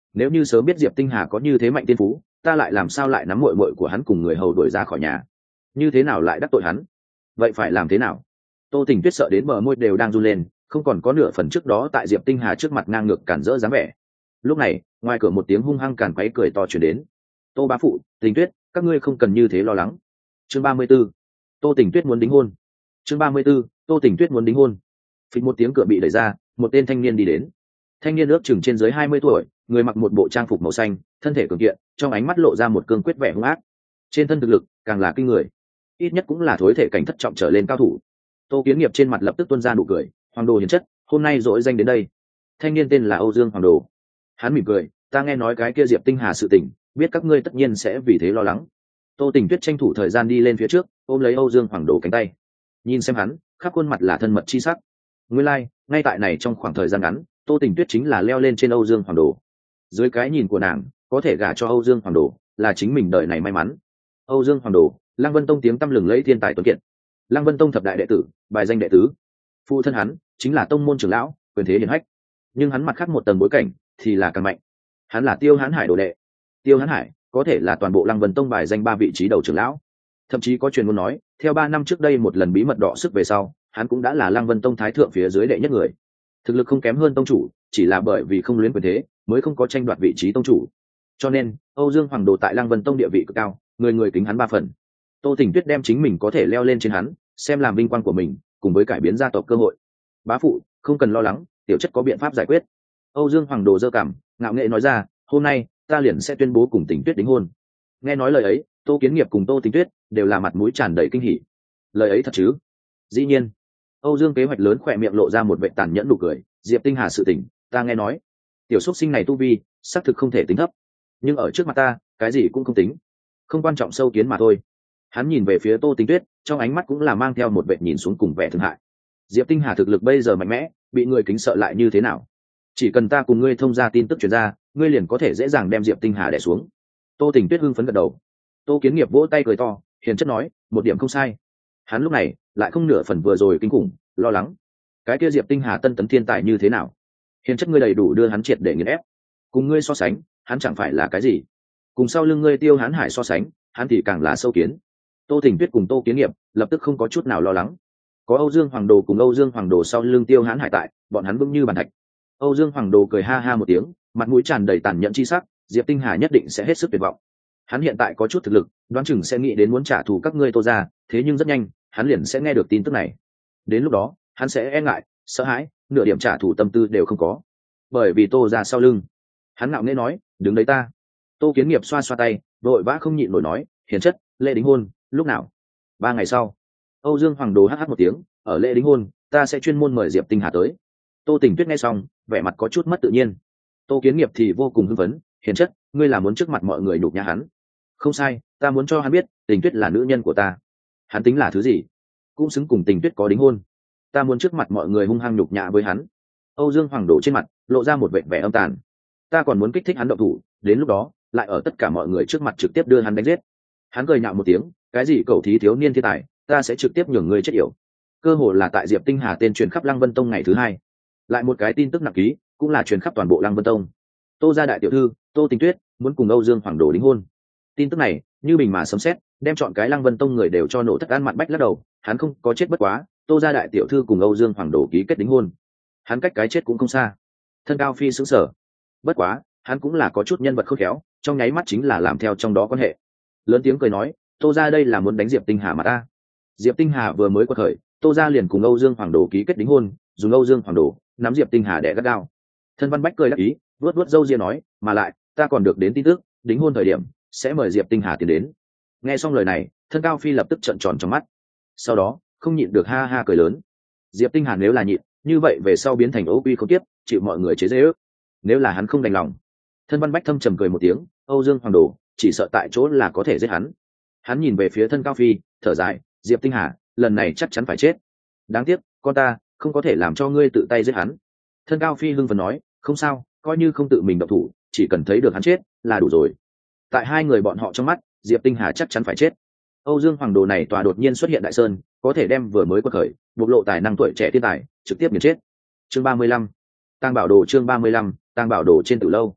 nếu như sớm biết diệp tinh hà có như thế mạnh tiên phú, ta lại làm sao lại nắm muội muội của hắn cùng người hầu đuổi ra khỏi nhà? Như thế nào lại đắc tội hắn? Vậy phải làm thế nào? Tô Tình Tuyết sợ đến bờ môi đều đang run lên, không còn có nửa phần trước đó tại diệp tinh hà trước mặt ngang ngược cản rỡ dáng vẻ. Lúc này ngoài cửa một tiếng hung hăng càn quấy cười to truyền đến. Tô bá phụ, Tình Tuyết, các ngươi không cần như thế lo lắng. Chương ba mươi 34. Tô Tình Tuyết muốn đính hôn. Chương ba mươi 34. Tô Tình Tuyết muốn đính hôn. Phịch một tiếng cửa bị đẩy ra, một tên thanh niên đi đến. Thanh niên ước chừng trên dưới hai mươi tuổi, người mặc một bộ trang phục màu xanh, thân thể cường kiện, trong ánh mắt lộ ra một cương quyết vẻ hung ác. Trên thân thực lực càng là kinh người, ít nhất cũng là thối thể cảnh thất trọng trở lên cao thủ. Tô Kiến Nghiệp trên mặt lập tức tuôn ra nụ cười, "Hoàng Đồ hiền chất, hôm nay dỗi danh đến đây." Thanh niên tên là Âu Dương Hoàng Đồ. Hắn mỉm cười, "Ta nghe nói cái kia Diệp Tinh Hà sự tình, biết các ngươi tất nhiên sẽ vì thế lo lắng." Tô Tình Tuyết tranh thủ thời gian đi lên phía trước, ôm lấy Âu Dương Hoàng Đồ cánh tay. Nhìn xem hắn, khắp khuôn mặt là thân mật chi sắc. Nguyên lai, like, ngay tại này trong khoảng thời gian ngắn, Tô Tình Tuyết chính là leo lên trên Âu Dương Hoàng Đồ. Dưới cái nhìn của nàng, có thể gả cho Âu Dương Hoàng Đồ, là chính mình đời này may mắn. Âu Dương Hoàng Đồ, Lăng Vân Tông tiếng tăm lừng lẫy thiên tài tuấn kiệt. Lăng Vân Tông thập đại đệ tử, bài danh đệ tứ. Phụ thân hắn chính là tông môn trưởng lão, quyền thế hiển hách. Nhưng hắn mặt khác một tầng bối cảnh thì là càng mạnh. Hắn là Tiêu Hán Hải đồ đệ. Tiêu Hán Hải có thể là toàn bộ Lăng Vân Tông bài danh ba vị trí đầu trưởng lão. Thậm chí có truyền ngôn nói, theo ba năm trước đây một lần bí mật đọ sức về sau, hắn cũng đã là Lăng Vân Tông thái thượng phía dưới đệ nhất người. Thực lực không kém hơn tông chủ, chỉ là bởi vì không luyến quyền thế, mới không có tranh đoạt vị trí tông chủ. Cho nên, Âu Dương Hoàng Đồ tại Lăng Vân Tông địa vị cực cao, người người kính hắn ba phần. Tô Tình Tuyết đem chính mình có thể leo lên trên hắn, xem làm vinh quang của mình, cùng với cải biến gia tộc cơ hội. "Bá phụ, không cần lo lắng, tiểu chất có biện pháp giải quyết." Âu Dương Hoàng Đồ giơ cằm, ngạo nghễ nói ra, "Hôm nay, ta liền sẽ tuyên bố cùng Tình Tuyết đính hôn." Nghe nói lời ấy, Tô Kiến Nghiệp cùng Tô Tình Tuyết đều là mặt mũi tràn đầy kinh hỉ. Lời ấy thật chứ? Dĩ nhiên. Âu Dương kế hoạch lớn khỏe miệng lộ ra một vẻ tàn nhẫn nụ cười, "Diệp Tinh Hà sự tình, ta nghe nói, tiểu xuất sinh này tu vi, xác thực không thể tính thấp, nhưng ở trước mặt ta, cái gì cũng không tính, không quan trọng sâu kiến mà thôi." Hắn nhìn về phía Tô Tình Tuyết, trong ánh mắt cũng là mang theo một vẻ nhìn xuống cùng vẻ thương hại. Diệp Tinh Hà thực lực bây giờ mạnh mẽ, bị người kính sợ lại như thế nào? Chỉ cần ta cùng ngươi thông ra tin tức truyền ra, ngươi liền có thể dễ dàng đem Diệp Tinh Hà đè xuống. Tô Tình Tuyết hưng phấn gật đầu. Tô Kiến Nghiệp vỗ tay cười to, hiền chất nói, một điểm không sai. Hắn lúc này lại không nửa phần vừa rồi kinh khủng, lo lắng. Cái kia Diệp Tinh Hà tân tấn thiên tài như thế nào? Hiền chất ngươi đầy đủ đưa hắn triệt để nghiền ép. Cùng ngươi so sánh, hắn chẳng phải là cái gì? Cùng sau lưng ngươi Tiêu Hán Hải so sánh, hắn thì càng là sâu kiến. Tô Tình Tuyết cùng Tô Kiến Nghiệp lập tức không có chút nào lo lắng. Có Âu Dương Hoàng Đồ cùng Âu Dương Hoàng Đồ sau lưng Tiêu Hán Hải tại, bọn hắn vững như bàn thạch. Âu Dương Hoàng Đồ cười ha ha một tiếng, mặt mũi tràn đầy tàn nhẫn chi sắc, Diệp Tinh Hà nhất định sẽ hết sức tuyệt vọng. Hắn hiện tại có chút thực lực, đoán chừng sẽ nghĩ đến muốn trả thù các ngươi Tô gia, thế nhưng rất nhanh, hắn liền sẽ nghe được tin tức này. Đến lúc đó, hắn sẽ e ngại, sợ hãi, nửa điểm trả thù tâm tư đều không có. Bởi vì Tô gia sau lưng. Hắn ngạo nghễ nói, đứng đấy ta. Tô Kiến Nghiệp xoa xoa tay, vội vã không nhịn nổi nói, hiền chất, lễ đính hôn, lúc nào? Ba ngày sau. Âu Dương Hoàng Đồ hắc hắc một tiếng, ở lễ đính hôn, ta sẽ chuyên môn mời Diệp Tinh Hà tới. Tô Tình Tuyết nghe xong, vẻ mặt có chút mất tự nhiên. Tô Kiến Nghiệp thì vô cùng hưng phấn, hiền chất, ngươi là muốn trước mặt mọi người nhục nhã hắn? Không sai, ta muốn cho hắn biết, Tình Tuyết là nữ nhân của ta. Hắn tính là thứ gì? Cũng xứng cùng Tình Tuyết có đính hôn. Ta muốn trước mặt mọi người hung hăng nhục nhã với hắn. Âu Dương Hoàng Đồ trên mặt lộ ra một vẻ vẻ âm tàn. Ta còn muốn kích thích hắn động thủ, đến lúc đó, lại ở tất cả mọi người trước mặt trực tiếp đưa hắn đánh giết. Hắn cười nhạo một tiếng, cái gì cẩu thí thiếu niên thiên tài, ta sẽ trực tiếp nhường ngươi chết yểu. Cơ hồ là tại Diệp Tinh Hà tên truyền khắp Lăng Vân Tông ngày thứ hai. Lại một cái tin tức nặng ký, cũng là truyền khắp toàn bộ Lăng Vân Tông. Tô gia đại tiểu thư, Tô Tình Tuyết muốn cùng Âu Dương Hoàng Đồ đính hôn. Tin tức này, như bình mà sấm sét, đem chọn cái Lăng Vân Tông người đều cho nổ thất ăn mặn bách lắc đầu, hắn không có chết bất quá, Tô gia đại tiểu thư cùng Âu Dương Hoàng Đồ ký kết đính hôn. Hắn cách cái chết cũng không xa. Thân Cao Phi sững sờ. Bất quá, hắn cũng là có chút nhân vật khôn khéo, trong nháy mắt chính là làm theo trong đó quan hệ. Lớn tiếng cười nói, Tô gia đây là muốn đánh Diệp Tinh Hà mà ta. Diệp Tinh Hà vừa mới qua khởi, Tô gia liền cùng Âu Dương Hoàng Đồ ký kết đính hôn, dùng Âu Dương Hoàng Đồ nắm Diệp Tinh Hà đẻ gắt gao. Thân Văn Bách cười đắc ý, vuốt vuốt râu ria nói, mà lại, ta còn được đến tin tức, đính hôn thời điểm sẽ mời Diệp Tinh Hà tiến đến. Nghe xong lời này, Thân Cao Phi lập tức trợn tròn trong mắt. Sau đó, không nhịn được ha ha cười lớn. Diệp Tinh Hà nếu là nhịn, như vậy về sau biến thành ấu quy không tiếp, chịu mọi người chế giễu. Nếu là hắn không đành lòng. Thân Văn Bách thâm trầm cười một tiếng, Âu Dương Hoàng Đồ chỉ sợ tại chỗ là có thể giết hắn. Hắn nhìn về phía Thân Cao Phi, thở dài, Diệp Tinh Hà lần này chắc chắn phải chết. Đáng tiếc, con ta không có thể làm cho ngươi tự tay giết hắn. Thân Cao Phi hưng phấn nói, không sao, coi như không tự mình động thủ, chỉ cần thấy được hắn chết là đủ rồi. Tại hai người bọn họ trong mắt, Diệp Tinh Hà chắc chắn phải chết. Âu Dương Hoàng Đồ này tòa đột nhiên xuất hiện đại sơn, có thể đem vừa mới quật khởi, bộc lộ tài năng tuổi trẻ thiên tài, trực tiếp nghiền chết. Chương ba mươi lăm, Tàng Bảo Đồ chương ba mươi lăm, Tàng Bảo Đồ trên Tử lâu.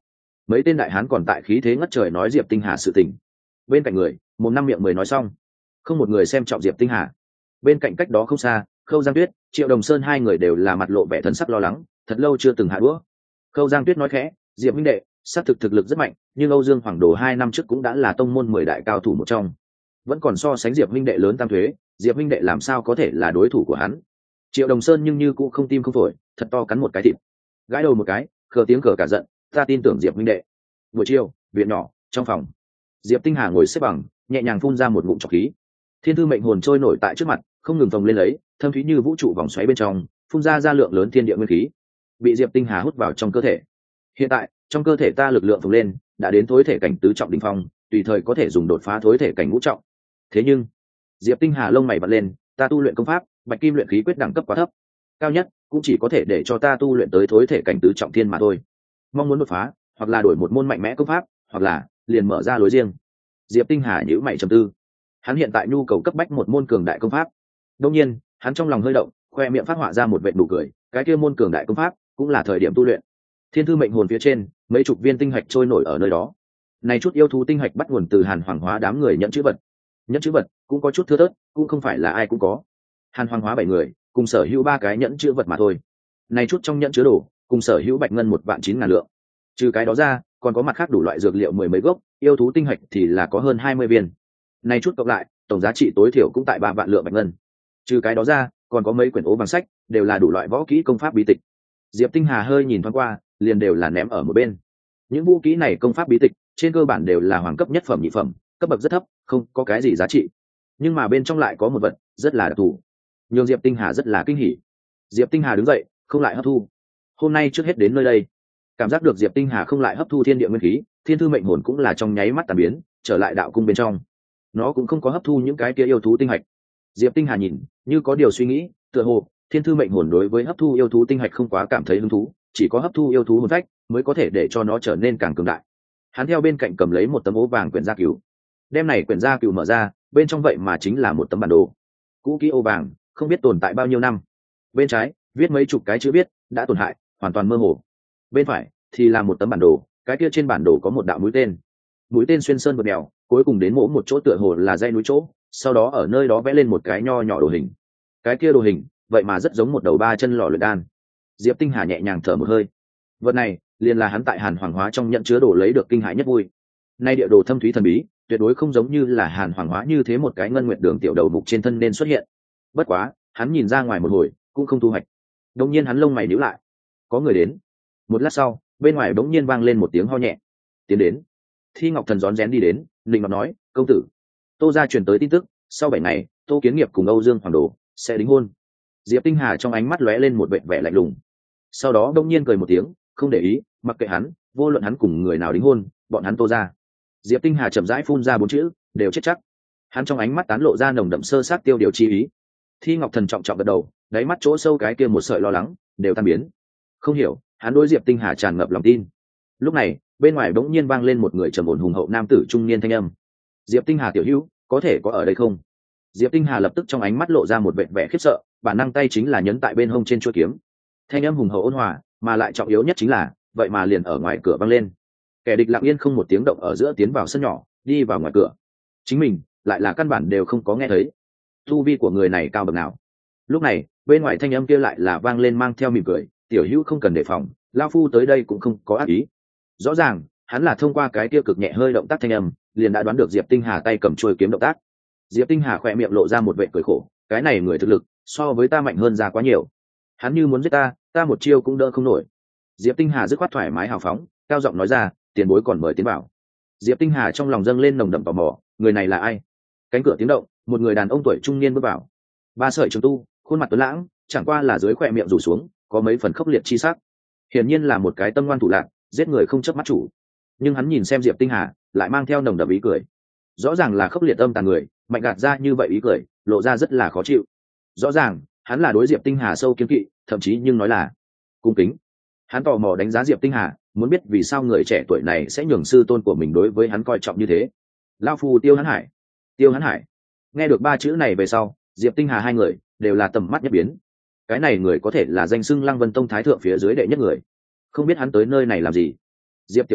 mấy tên đại hán còn tại khí thế ngất trời nói Diệp Tinh Hà sự tình. Bên cạnh người một năm miệng mười nói xong, không một người xem trọng Diệp Tinh Hà. Bên cạnh cách đó không xa, Khâu Giang Tuyết, Triệu Đồng Sơn hai người đều là mặt lộ vẻ thần sắc lo lắng, thật lâu chưa từng hạ đũa. Khâu Giang Tuyết nói khẽ, Diệp huynh đệ xác thực thực lực rất mạnh, nhưng Âu Dương Hoàng Đồ hai năm trước cũng đã là tông môn mười đại cao thủ một trong, vẫn còn so sánh Diệp huynh đệ lớn tam thuế, Diệp huynh đệ làm sao có thể là đối thủ của hắn. Triệu Đồng Sơn nhưng như cũng không tim không phổi, thật to cắn một cái thịt, gãi đầu một cái, khờ tiếng cờ cả giận, ta tin tưởng Diệp huynh đệ. Buổi chiều, viện nhỏ trong phòng, Diệp Tinh Hà ngồi xếp bằng, nhẹ nhàng phun ra một ngụm trọc khí. Thiên thư mệnh hồn trôi nổi tại trước mặt, không ngừng phồng lên lấy, thâm thúy như vũ trụ vòng xoáy bên trong, phun ra ra lượng lớn thiên địa nguyên khí, bị Diệp Tinh Hà hút vào trong cơ thể. Hiện tại, trong cơ thể ta lực lượng phồng lên, đã đến thối thể cảnh tứ trọng đỉnh phong, tùy thời có thể dùng đột phá thối thể cảnh ngũ trọng. Thế nhưng, Diệp Tinh Hà lông mày bật lên, ta tu luyện công pháp, Bạch Kim luyện khí quyết đẳng cấp quá thấp, cao nhất cũng chỉ có thể để cho ta tu luyện tới thối thể cảnh tứ trọng thiên mà thôi. Mong muốn đột phá, hoặc là đổi một môn mạnh mẽ công pháp, hoặc là liền mở ra lối riêng. Diệp Tinh Hà nhíu mày trầm tư. Hắn hiện tại nhu cầu cấp bách một môn cường đại công pháp. Đương nhiên, hắn trong lòng hơi động, khoe miệng phát họa ra một vệt nụ cười, cái kia môn cường đại công pháp cũng là thời điểm tu luyện. Thiên thư mệnh hồn phía trên, mấy chục viên tinh hạch trôi nổi ở nơi đó. Này chút yêu thú tinh hạch bắt nguồn từ Hàn Hoàng Hóa đám người nhận chữ vật. Nhận chữ vật cũng có chút thưa thớt, cũng không phải là ai cũng có. Hàn Hoàng Hóa bảy người, cùng sở hữu ba cái nhẫn chữ vật mà thôi. Này chút trong nhẫn chứa đồ, cùng sở hữu bạch ngân một vạn chín ngàn lượng. Trừ cái đó ra, còn có mặt khác đủ loại dược liệu mười mấy gốc, yêu thú tinh hạch thì là có hơn hai mươi viên. Này chút cộng lại, tổng giá trị tối thiểu cũng tại ba vạn lượng bạch ngân. Trừ cái đó ra, còn có mấy quyển ố bằng sách, đều là đủ loại võ kỹ công pháp bí tịch. Diệp Tinh Hà hơi nhìn thoáng qua, liền đều là ném ở một bên. Những vũ kỹ này công pháp bí tịch, trên cơ bản đều là hoàng cấp nhất phẩm nhị phẩm, cấp bậc rất thấp, không có cái gì giá trị. Nhưng mà bên trong lại có một vật rất là đặc thù, nhường Diệp Tinh Hà rất là kinh hỉ. Diệp Tinh Hà đứng dậy, không lại hấp thu. Hôm nay trước hết đến nơi đây, cảm giác được Diệp Tinh Hà không lại hấp thu thiên địa nguyên khí, thiên thư mệnh hồn cũng là trong nháy mắt tàn biến, trở lại đạo cung bên trong. Nó cũng không có hấp thu những cái kia yêu thú tinh hạch. Diệp Tinh Hà nhìn, như có điều suy nghĩ, tựa hồ thiên thư mệnh hồn đối với hấp thu yêu thú tinh hạch không quá cảm thấy hứng thú, chỉ có hấp thu yêu thú hồn phách mới có thể để cho nó trở nên càng cường đại. Hắn theo bên cạnh cầm lấy một tấm ố vàng quyển gia cửu, đem này quyển gia cửu mở ra, bên trong vậy mà chính là một tấm bản đồ cũ kỹ ố vàng, không biết tồn tại bao nhiêu năm. Bên trái viết mấy chục cái chữ viết, đã tổn hại, hoàn toàn mơ hồ. Bên phải thì là một tấm bản đồ, cái kia trên bản đồ có một đạo mũi tên, mũi tên xuyên sơn vượt đèo, cuối cùng đến mỗi một chỗ tựa hồ là dãy núi chỗ, sau đó ở nơi đó vẽ lên một cái nho nhỏ đồ hình. Cái kia đồ hình vậy mà rất giống một đầu ba chân lò luyện đan. Diệp Tinh Hà nhẹ nhàng thở một hơi. Vật này liền là hắn tại Hàn Hoàng Hóa trong nhận chứa đồ lấy được kinh hãi nhất vui. Nay địa đồ thâm thúy thần bí, tuyệt đối không giống như là Hàn Hoàng Hóa như thế một cái ngân nguyệt đường tiểu đầu mục trên thân nên xuất hiện. Bất quá, hắn nhìn ra ngoài một hồi, cũng không thu hoạch. Đột nhiên hắn lông mày nhíu lại. Có người đến. Một lát sau, bên ngoài bỗng nhiên vang lên một tiếng ho nhẹ. Tiến đến. Thi Ngọc Thần rón rén đi đến, định ngọc nói, công tử, Tô gia truyền tới tin tức, sau bảy ngày, Tô Kiến Nghiệp cùng Âu Dương Hoàng Đồ sẽ đính hôn. Diệp Tinh Hà trong ánh mắt lóe lên một vẻ vẻ lạnh lùng. Sau đó đông nhiên cười một tiếng, không để ý, mặc kệ hắn, vô luận hắn cùng người nào đính hôn, bọn hắn Tô gia. Diệp Tinh Hà chậm rãi phun ra bốn chữ, đều chết chắc. Hắn trong ánh mắt tán lộ ra nồng đậm sơ sát tiêu điều chi ý. Thi Ngọc Thần trọng trọng gật đầu, đáy mắt chỗ sâu cái kia một sợi lo lắng đều tan biến. Không hiểu, hắn đối Diệp Tinh Hà tràn ngập lòng tin. Lúc này, bên ngoài bỗng nhiên vang lên một người trầm ổn hùng hậu nam tử trung niên thanh âm. Diệp Tinh Hà tiểu hữu, có thể có ở đây không? Diệp Tinh Hà lập tức trong ánh mắt lộ ra một vẻ vẻ khiếp sợ, bản năng tay chính là nhấn tại bên hông trên chuôi kiếm. Thanh âm hùng hậu ôn hòa, mà lại trọng yếu nhất chính là, vậy mà liền ở ngoài cửa vang lên. Kẻ địch lặng yên không một tiếng động ở giữa tiến vào sân nhỏ, đi vào ngoài cửa. Chính mình lại là căn bản đều không có nghe thấy. Tu vi của người này cao bậc nào? Lúc này, bên ngoài thanh âm kia lại là vang lên mang theo mỉm cười, tiểu hữu không cần đề phòng, lão phu tới đây cũng không có ác ý. Rõ ràng, hắn là thông qua cái kia cực nhẹ hơi động tác thanh âm, liền đã đoán được Diệp Tinh Hà tay cầm chuôi kiếm động tác. Diệp Tinh Hà khỏe miệng lộ ra một vẻ cười khổ, cái này người thực lực so với ta mạnh hơn ra quá nhiều. Hắn như muốn giết ta, ta một chiêu cũng đỡ không nổi. Diệp Tinh Hà dứt khoát thoải mái hào phóng, cao giọng nói ra, tiền bối còn mời tiến vào. Diệp Tinh Hà trong lòng dâng lên nồng đậm tò mò, người này là ai? Cánh cửa tiếng động, một người đàn ông tuổi trung niên bước vào. Ba sợi trường tu, khuôn mặt tuấn lãng, chẳng qua là dưới khỏe miệng rủ xuống, có mấy phần khốc liệt chi sắc. Hiển nhiên là một cái tâm ngoan thủ lạn, giết người không chớp mắt chủ. Nhưng hắn nhìn xem Diệp Tinh Hà, lại mang theo nồng đậm ý cười. Rõ ràng là khốc liệt âm tàn người, mạnh gạt ra như vậy ý cười, lộ ra rất là khó chịu. Rõ ràng, hắn là đối Diệp Tinh Hà sâu kiêng kỵ, thậm chí nhưng nói là cung kính. Hắn tò mò đánh giá Diệp Tinh Hà, muốn biết vì sao người trẻ tuổi này sẽ nhường sư tôn của mình đối với hắn coi trọng như thế. Lão phu Tiêu Hán Hải. Tiêu Hán Hải. Nghe được ba chữ này về sau, Diệp Tinh Hà hai người đều là tầm mắt nhất biến. Cái này người có thể là danh xưng Lăng Vân Tông thái thượng phía dưới đệ nhất người. Không biết hắn tới nơi này làm gì? Diệp tiểu hữu,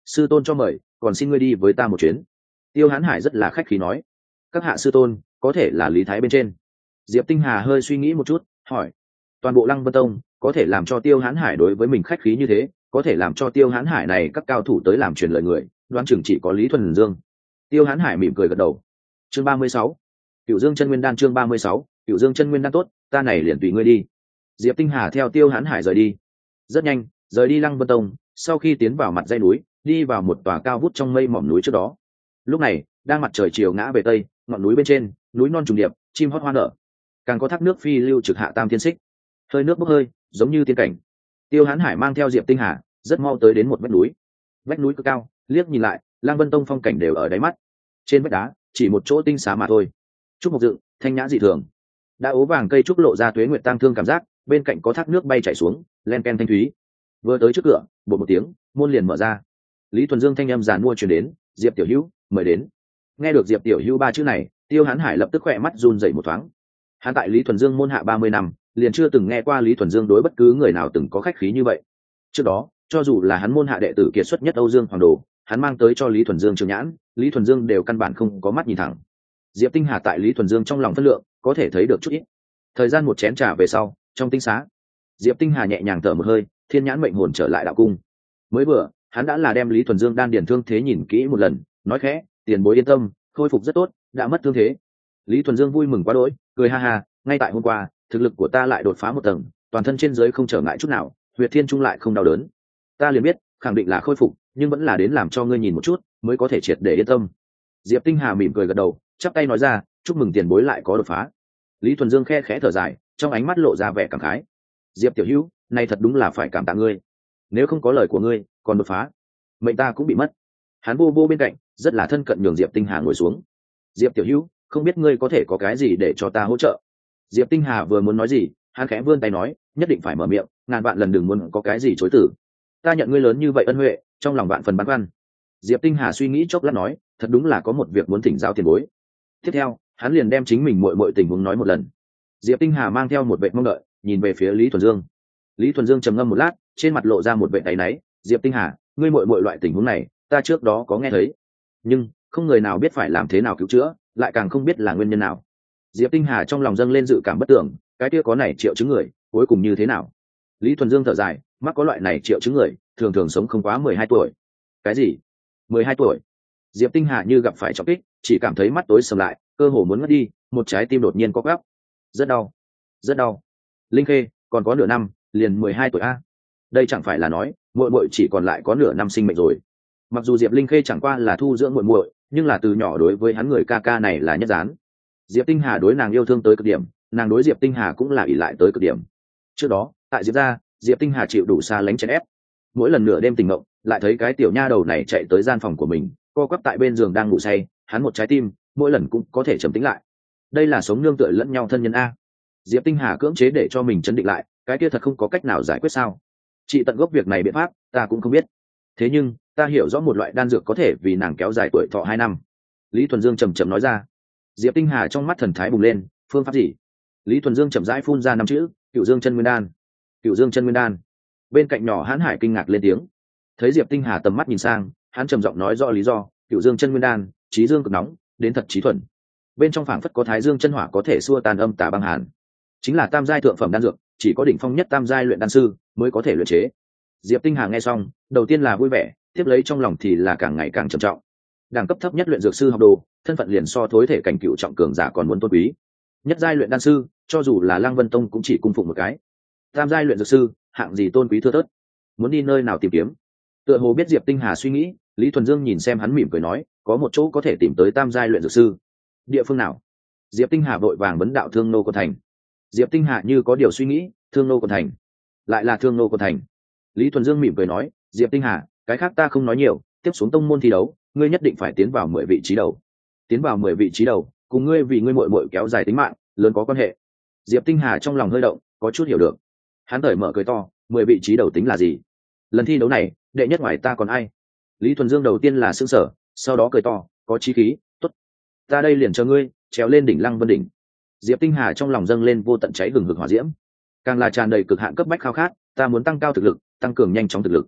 sư tôn cho mời, còn xin ngươi đi với ta một chuyến. Tiêu Hán Hải rất là khách khí nói. Các hạ sư tôn có thể là Lý Thái bên trên. Diệp Tinh Hà hơi suy nghĩ một chút, hỏi. Toàn bộ Lăng Vân Tông có thể làm cho Tiêu Hán Hải đối với mình khách khí như thế, có thể làm cho Tiêu Hán Hải này các cao thủ tới làm truyền lời người, đoán chừng chỉ có Lý Thuần Dương. Tiêu Hán Hải mỉm cười gật đầu. Chương ba mươi sáu, Cửu Dương Chân Nguyên Đan. Chương ba mươi sáu, Cửu Dương Chân Nguyên Đan. Tốt, ta này liền tùy ngươi đi. Diệp Tinh Hà theo Tiêu Hán Hải rời đi. Rất nhanh, rời đi Lăng Vân Tông, sau khi tiến vào mặt dãy núi, đi vào một tòa cao vút trong mây mỏm núi trước đó. Lúc này, đang mặt trời chiều ngã về tây, ngọn núi bên trên, núi non trùng điệp, chim hót hoa nở, càng có thác nước phi lưu trực hạ tam thiên xích, hơi nước bốc hơi, giống như tiên cảnh. Tiêu Hán Hải mang theo Diệp Tinh Hà, rất mau tới đến một vách núi. Vách núi cực cao, liếc nhìn lại, Lăng Vân Tông phong cảnh đều ở đáy mắt. Trên vách đá, chỉ một chỗ tinh xá mà thôi. Trúc mộc dựng, thanh nhã dị thường. Đã ố vàng cây trúc lộ ra tuế nguyệt tang thương cảm giác, bên cạnh có thác nước bay chảy xuống, len ken thanh thúy. Vừa tới trước cửa, bột một tiếng, môn liền mở ra. Lý Thuần Dương thanh âm giàn mua truyền đến, "Diệp tiểu hữu, mời đến." Nghe được Diệp tiểu hữu ba chữ này, Tiêu Hán Hải lập tức khỏe mắt run rẩy một thoáng. Hắn tại Lý Thuần Dương môn hạ ba mươi năm, liền chưa từng nghe qua Lý Thuần Dương đối bất cứ người nào từng có khách khí như vậy. Trước đó, cho dù là hắn môn hạ đệ tử kiệt xuất nhất Âu Dương Hoàng Đồ, hắn mang tới cho Lý Thuần Dương trường nhãn, Lý Thuần Dương đều căn bản không có mắt nhìn thẳng. Diệp Tinh Hà tại Lý Thuần Dương trong lòng phân lượng, có thể thấy được chút ít. Thời gian một chén trà về sau, trong tinh xá, Diệp Tinh Hà nhẹ nhàng thở một hơi, thiên nhãn mệnh hồn trở lại đạo cung. Mới vừa, hắn đã là đem Lý Thuần Dương đan điền thương thế nhìn kỹ một lần, nói khẽ, "Tiền bối yên tâm, khôi phục rất tốt, đã mất thương thế." Lý Thuần Dương vui mừng quá đỗi, cười ha ha, "Ngay tại hôm qua, thực lực của ta lại đột phá một tầng, toàn thân trên dưới không trở ngại chút nào, huyệt thiên trung lại không đau đớn. Ta liền biết, khẳng định là khôi phục, nhưng vẫn là đến làm cho ngươi nhìn một chút, mới có thể triệt để yên tâm." Diệp Tinh Hà mỉm cười gật đầu, chắp tay nói ra, "Chúc mừng tiền bối lại có đột phá." Lý Thuần Dương khe khẽ thở dài, trong ánh mắt lộ ra vẻ cảm khái. "Diệp tiểu hữu, này thật đúng là phải cảm tạ ngươi. Nếu không có lời của ngươi, còn đột phá, mệnh ta cũng bị mất." Hắn vô vô bên cạnh, rất là thân cận nhường Diệp Tinh Hà ngồi xuống. "Diệp tiểu hữu, không biết ngươi có thể có cái gì để cho ta hỗ trợ?" Diệp Tinh Hà vừa muốn nói gì, hắn khẽ vươn tay nói, "Nhất định phải mở miệng, ngàn vạn lần đừng muốn có cái gì chối từ. Ta nhận ngươi lớn như vậy ân huệ, trong lòng vạn phần băn khoăn." Diệp Tinh Hà suy nghĩ chốc lát nói, "Thật đúng là có một việc muốn thỉnh giáo tiền bối." Tiếp theo, hắn liền đem chính mình muội muội tình huống nói một lần. Diệp Tinh Hà mang theo một vẻ mong đợi, nhìn về phía Lý Thuần Dương. Lý Thuần Dương trầm ngâm một lát, trên mặt lộ ra một vẻ áy náy, "Diệp Tinh Hà, ngươi muội muội loại tình huống này, ta trước đó có nghe thấy, nhưng không người nào biết phải làm thế nào cứu chữa, lại càng không biết là nguyên nhân nào." Diệp Tinh Hà trong lòng dâng lên dự cảm bất tưởng, cái kia có này triệu chứng người, cuối cùng như thế nào? Lý Thuần Dương thở dài, mắc có loại này triệu chứng người, thường thường sống không quá mười hai tuổi. Cái gì? mười hai tuổi? Diệp Tinh Hà như gặp phải trọng kích, chỉ cảm thấy mắt tối sầm lại, cơ hồ muốn ngất đi, một trái tim đột nhiên co quắp. Rất đau, rất đau. Linh Khê, còn có nửa năm, liền mười hai tuổi a. Đây chẳng phải là nói, muội muội chỉ còn lại có nửa năm sinh mệnh rồi. Mặc dù Diệp Linh Khê chẳng qua là thu dưỡng muội muội, nhưng là từ nhỏ đối với hắn người ca ca này là nhất dán. Diệp Tinh Hà đối nàng yêu thương tới cực điểm, nàng đối Diệp Tinh Hà cũng là ỷ lại tới cực điểm. Trước đó, tại Diệp gia, Diệp Tinh Hà chịu đủ xa lánh chèn ép. Mỗi lần nửa đêm tỉnh mộng, lại thấy cái tiểu nha đầu này chạy tới gian phòng của mình, co quắp tại bên giường đang ngủ say, hắn một trái tim, mỗi lần cũng có thể trầm tĩnh lại. Đây là sống nương tựa lẫn nhau thân nhân a. Diệp Tinh Hà cưỡng chế để cho mình chấn định lại, cái kia thật không có cách nào giải quyết sao? Trị tận gốc việc này biện pháp, ta cũng không biết. Thế nhưng, ta hiểu rõ một loại đan dược có thể vì nàng kéo dài tuổi thọ hai năm. Lý Thuần Dương trầm trầm nói ra. Diệp Tinh Hà trong mắt thần thái bùng lên, phương pháp gì? Lý Thuần Dương chậm rãi phun ra năm chữ, Cửu Dương Chân Nguyên Đan. Cửu Dương Chân Nguyên Đan. Bên cạnh nhỏ Hán Hải kinh ngạc lên tiếng. Thấy Diệp Tinh Hà tầm mắt nhìn sang, hắn trầm giọng nói rõ lý do, Cửu Dương Chân Nguyên Đan, trí dương cực nóng, đến thật trí thuần. Bên trong phảng phất có Thái Dương chân hỏa có thể xua tan âm tà băng hàn. Chính là tam giai thượng phẩm đan dược, chỉ có đỉnh phong nhất tam giai luyện đan sư mới có thể luyện chế. Diệp Tinh Hà nghe xong, đầu tiên là vui vẻ, tiếp lấy trong lòng thì là càng ngày càng trầm trọng. Đẳng cấp thấp nhất luyện dược sư học đồ, thân phận liền so thối thể cảnh cựu trọng cường giả còn muốn tôn quý. Nhất giai luyện đan sư, cho dù là Lăng Vân Tông cũng chỉ cung phụng một cái. Tam giai luyện dược sư, hạng gì tôn quý thưa thớt. Muốn đi nơi nào tìm kiếm? Tựa hồ biết Diệp Tinh Hà suy nghĩ, Lý Thuần Dương nhìn xem hắn mỉm cười nói, có một chỗ có thể tìm tới tam giai luyện dược sư. Địa phương nào? Diệp Tinh Hà vội vàng vấn đạo Thương Nô Quân Thành. Diệp Tinh Hà như có điều suy nghĩ, Thương Nô Quân Thành, lại là Thương Nô Quân Thành. Lý Thuần Dương mỉm cười nói, Diệp Tinh Hà, cái khác ta không nói nhiều, tiếp xuống tông môn thi đấu, ngươi nhất định phải tiến vào mười vị trí đầu. Tiến vào mười vị trí đầu, cùng ngươi vì ngươi muội muội kéo dài tính mạng, lớn có quan hệ. Diệp Tinh Hà trong lòng hơi động, có chút hiểu được. Hắn cởi mở cười to, mười vị trí đầu tính là gì? Lần thi đấu này, đệ nhất ngoài ta còn ai? Lý Thuần Dương đầu tiên là sững sờ, sau đó cười to, có chí khí, tốt. Ta đây liền cho ngươi, trèo lên đỉnh Lăng Vân đỉnh. Diệp Tinh Hà trong lòng dâng lên vô tận cháy hừng hực hỏa diễm, càng là tràn đầy cực hạn cấp bách khao khát, ta muốn tăng cao thực lực, tăng cường nhanh chóng thực lực.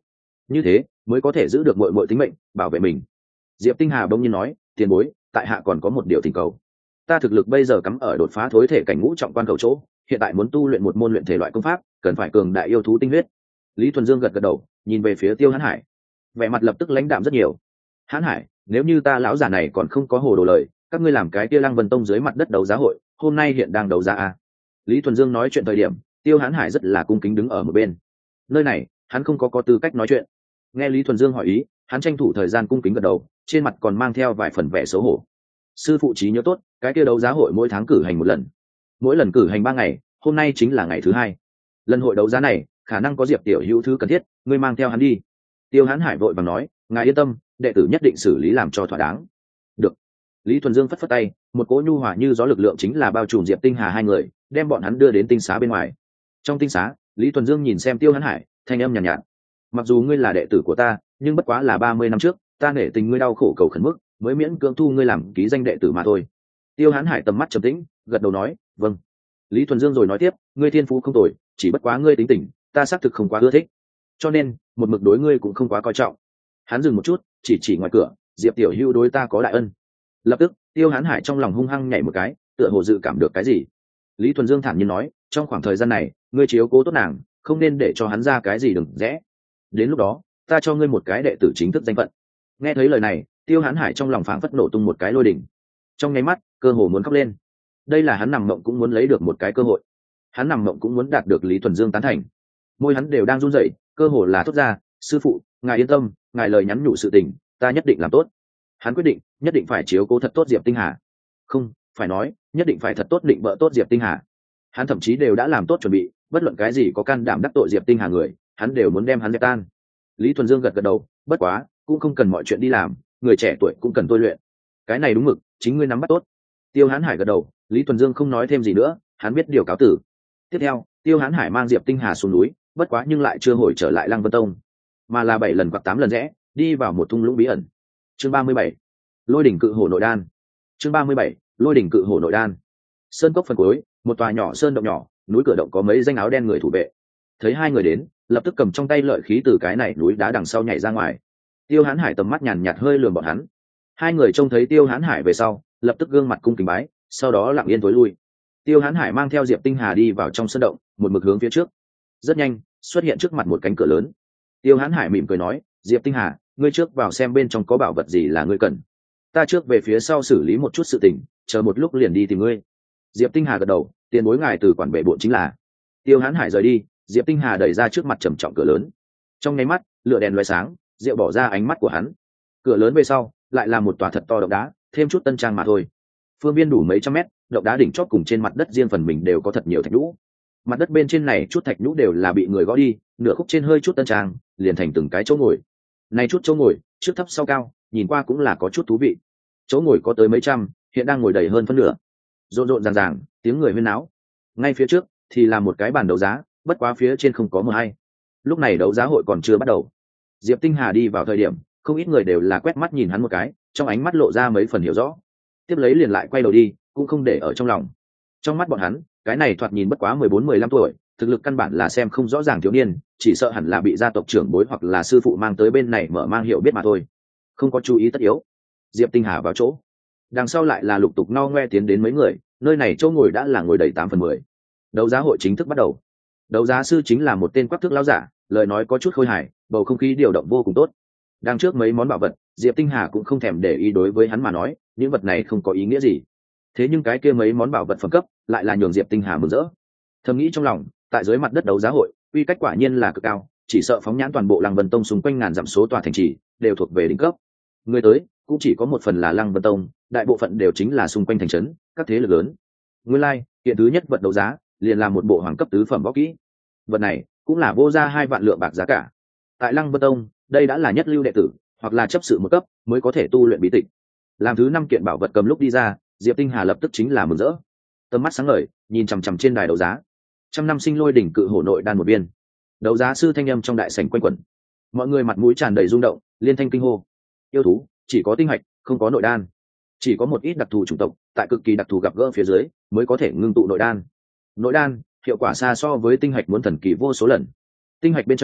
như thế mới có thể giữ được mọi mọi tính mệnh, bảo vệ mình. Diệp Tinh Hà bỗng nhiên nói, tiền bối, tại hạ còn có một điều thỉnh cầu. Ta thực lực bây giờ cắm ở đột phá thối thể cảnh ngũ trọng quan cầu chỗ, hiện tại muốn tu luyện một môn luyện thể loại công pháp, cần phải cường đại yêu thú tinh huyết. Lý Thuần Dương gật gật đầu, nhìn về phía Tiêu Hán Hải, vẻ mặt lập tức lãnh đạm rất nhiều. Hán Hải, nếu như ta lão già này còn không có hồ đồ lời, các ngươi làm cái kia Lăng Vân Tông dưới mặt đất đấu giá hội, hôm nay hiện đang đấu giá a. Lý Thuần Dương nói chuyện thời điểm, Tiêu Hán Hải rất là cung kính đứng ở một bên. Nơi này, hắn không có có tư cách nói chuyện. Nghe Lý Thuần Dương hỏi ý, hắn tranh thủ thời gian cung kính gật đầu, trên mặt còn mang theo vài phần vẻ xấu hổ. Sư phụ trí nhớ tốt, cái kia đấu giá hội mỗi tháng cử hành một lần, mỗi lần cử hành ba ngày, hôm nay chính là ngày thứ hai. Lần hội đấu giá này, khả năng có Diệp tiểu hữu thứ cần thiết, ngươi mang theo hắn đi. Tiêu Hán Hải vội vàng nói, ngài yên tâm, đệ tử nhất định xử lý làm cho thỏa đáng. Được. Lý Thuần Dương phất phất tay, một cỗ nhu hòa như gió lực lượng chính là bao trùm Diệp Tinh Hà hai người, đem bọn hắn đưa đến tinh xá bên ngoài. Trong tinh xá, Lý Thuần Dương nhìn xem Tiêu Hán Hải, thanh âm nhàn nhạt, nhạt mặc dù ngươi là đệ tử của ta, nhưng bất quá là ba mươi năm trước, ta nể tình ngươi đau khổ cầu khẩn mức, mới miễn cưỡng thu ngươi làm ký danh đệ tử mà thôi. Tiêu Hán Hải tầm mắt trầm tĩnh, gật đầu nói, vâng. Lý Thuần Dương rồi nói tiếp, ngươi thiên phú không tồi, chỉ bất quá ngươi tính tình, ta xác thực không quá ưa thích, cho nên một mực đối ngươi cũng không quá coi trọng. Hắn dừng một chút, chỉ chỉ ngoài cửa, Diệp tiểu hữu đối ta có đại ân. Lập tức, Tiêu Hán Hải trong lòng hung hăng nhảy một cái, tựa hồ dự cảm được cái gì. Lý Thuần Dương thản nhiên nói, trong khoảng thời gian này, ngươi chiếu cố tốt nàng, không nên để cho hắn ra cái gì đừng rẽ. Đến lúc đó, ta cho ngươi một cái đệ tử chính thức danh phận. Nghe thấy lời này, Tiêu Hán Hải trong lòng phảng phất nổ tung một cái lôi đỉnh. Trong nháy mắt, cơ hồ muốn khóc lên. Đây là hắn nằm mộng cũng muốn lấy được một cái cơ hội. Hắn nằm mộng cũng muốn đạt được Lý Thuần Dương tán thành. Môi hắn đều đang run rẩy, cơ hồ là thốt ra, sư phụ, ngài yên tâm, ngài lời nhắn nhủ sự tình, ta nhất định làm tốt. Hắn quyết định, nhất định phải chiếu cố thật tốt Diệp Tinh Hà. Không, phải nói, nhất định phải thật tốt định bợ tốt Diệp Tinh Hà. Hắn thậm chí đều đã làm tốt chuẩn bị, bất luận cái gì có can đảm đắc tội Diệp Tinh Hà người, hắn đều muốn đem hắn dẹp tan. Lý Thuần Dương gật gật đầu, bất quá, cũng không cần mọi chuyện đi làm, người trẻ tuổi cũng cần tôi luyện. Cái này đúng mực, chính ngươi nắm bắt tốt. Tiêu Hán Hải gật đầu, Lý Thuần Dương không nói thêm gì nữa, hắn biết điều cáo tử. Tiếp theo, Tiêu Hán Hải mang Diệp Tinh Hà xuống núi, bất quá nhưng lại chưa hồi trở lại Lăng Vân Tông, mà là bảy lần hoặc tám lần rẽ, đi vào một thung lũng bí ẩn. Chương ba mươi bảy, Lôi đỉnh cự hổ nội đan. Chương ba mươi bảy, Lôi đỉnh cự hổ nội đan. Sơn cốc phần cuối, một tòa nhỏ sơn động nhỏ, núi cửa động có mấy danh áo đen người thủ vệ. Thấy hai người đến, lập tức cầm trong tay lợi khí từ cái này núi đá đằng sau nhảy ra ngoài. Tiêu Hán Hải tầm mắt nhàn nhạt hơi lườm bọn hắn. Hai người trông thấy Tiêu Hán Hải về sau, lập tức gương mặt cung kính bái, sau đó lặng yên tối lui. Tiêu Hán Hải mang theo Diệp Tinh Hà đi vào trong sân động, một mực hướng phía trước. Rất nhanh, xuất hiện trước mặt một cánh cửa lớn. Tiêu Hán Hải mỉm cười nói, Diệp Tinh Hà, ngươi trước vào xem bên trong có bảo vật gì là ngươi cần. Ta trước về phía sau xử lý một chút sự tình, chờ một lúc liền đi tìm ngươi. Diệp Tinh Hà gật đầu, tiền bối ngài từ quản bệ bộn chính là. Tiêu Hán Hải rời đi, Diệp Tinh Hà đẩy ra trước mặt trầm trọng cửa lớn. Trong nháy mắt, lửa đèn loé sáng, rượu bỏ ra ánh mắt của hắn. Cửa lớn về sau, lại là một tòa thật to động đá, thêm chút tân trang mà thôi. Phương viên đủ mấy trăm mét, động đá đỉnh chót cùng trên mặt đất riêng phần mình đều có thật nhiều thạch nhũ. Mặt đất bên trên này chút thạch nhũ đều là bị người gõ đi, nửa khúc trên hơi chút tân trang, liền thành từng cái chỗ ngồi. Này chút chỗ ngồi, trước thấp sau cao, nhìn qua cũng là có chút thú vị. Chỗ ngồi có tới mấy trăm, hiện đang ngồi đầy hơn phân nửa. Rộn rộn ràng ràng, tiếng người huyên náo. Ngay phía trước thì là một cái bàn đấu giá, bất quá phía trên không có mờ hay. Lúc này đấu giá hội còn chưa bắt đầu. Diệp Tinh Hà đi vào thời điểm, không ít người đều là quét mắt nhìn hắn một cái, trong ánh mắt lộ ra mấy phần hiểu rõ. Tiếp lấy liền lại quay đầu đi, cũng không để ở trong lòng. Trong mắt bọn hắn, cái này thoạt nhìn bất quá mười bốn mười lăm tuổi, thực lực căn bản là xem không rõ ràng thiếu niên, chỉ sợ hẳn là bị gia tộc trưởng bối hoặc là sư phụ mang tới bên này mở mang hiểu biết mà thôi. Không có chú ý tất yếu. Diệp Tinh Hà vào chỗ. Đằng sau lại là lục tục no ngoe tiến đến mấy người, nơi này chỗ ngồi đã là ngồi đầy tám phần mười. Đấu giá hội chính thức bắt đầu. Đấu giá sư chính là một tên quắc thước lão giả, lời nói có chút khôi hài, bầu không khí điều động vô cùng tốt. Đang trước mấy món bảo vật, Diệp Tinh Hà cũng không thèm để ý, đối với hắn mà nói, những vật này không có ý nghĩa gì. Thế nhưng cái kia mấy món bảo vật phẩm cấp, lại là nhường Diệp Tinh Hà mừng rỡ. Thầm nghĩ trong lòng, tại dưới mặt đất đấu giá hội, uy cách quả nhiên là cực cao, chỉ sợ phóng nhãn toàn bộ Lăng Vân Tông xung quanh ngàn dặm số tòa thành trì, đều thuộc về đỉnh cấp. Người tới, cũng chỉ có một phần là Lăng Vân Tông, đại bộ phận đều chính là xung quanh thành trấn, các thế lực lớn. Nguyên lai, like, hiện thứ nhất vật đấu giá, liền là một bộ hoàng cấp tứ phẩm võ kỹ. Vật này cũng là vô ra hai vạn lượng bạc giá cả. Tại Lăng Vân Tông, đây đã là nhất lưu đệ tử, hoặc là chấp sự một cấp mới có thể tu luyện bí tịch. Làm thứ năm kiện bảo vật cầm lúc đi ra, Diệp Tinh Hà lập tức chính là mừng rỡ. Tầm mắt sáng ngời, nhìn chằm chằm trên đài đấu giá. Trăm năm sinh lôi đỉnh cự hổ nội đan một viên. Đấu giá sư thanh âm trong đại sảnh quanh quẩn. Mọi người mặt mũi tràn đầy rung động, liên thanh kinh hô. Yêu thú, chỉ có tinh hạch, không có nội đan. Chỉ có một ít đặc thù chủng tộc, tại cực kỳ đặc thù gặp gỡ phía dưới, mới có thể ngưng tụ nội đan. Nội đan, hiệu quả xa so với tinh hạch muốn thần kỳ vô số lần. Tinh hạch bên trong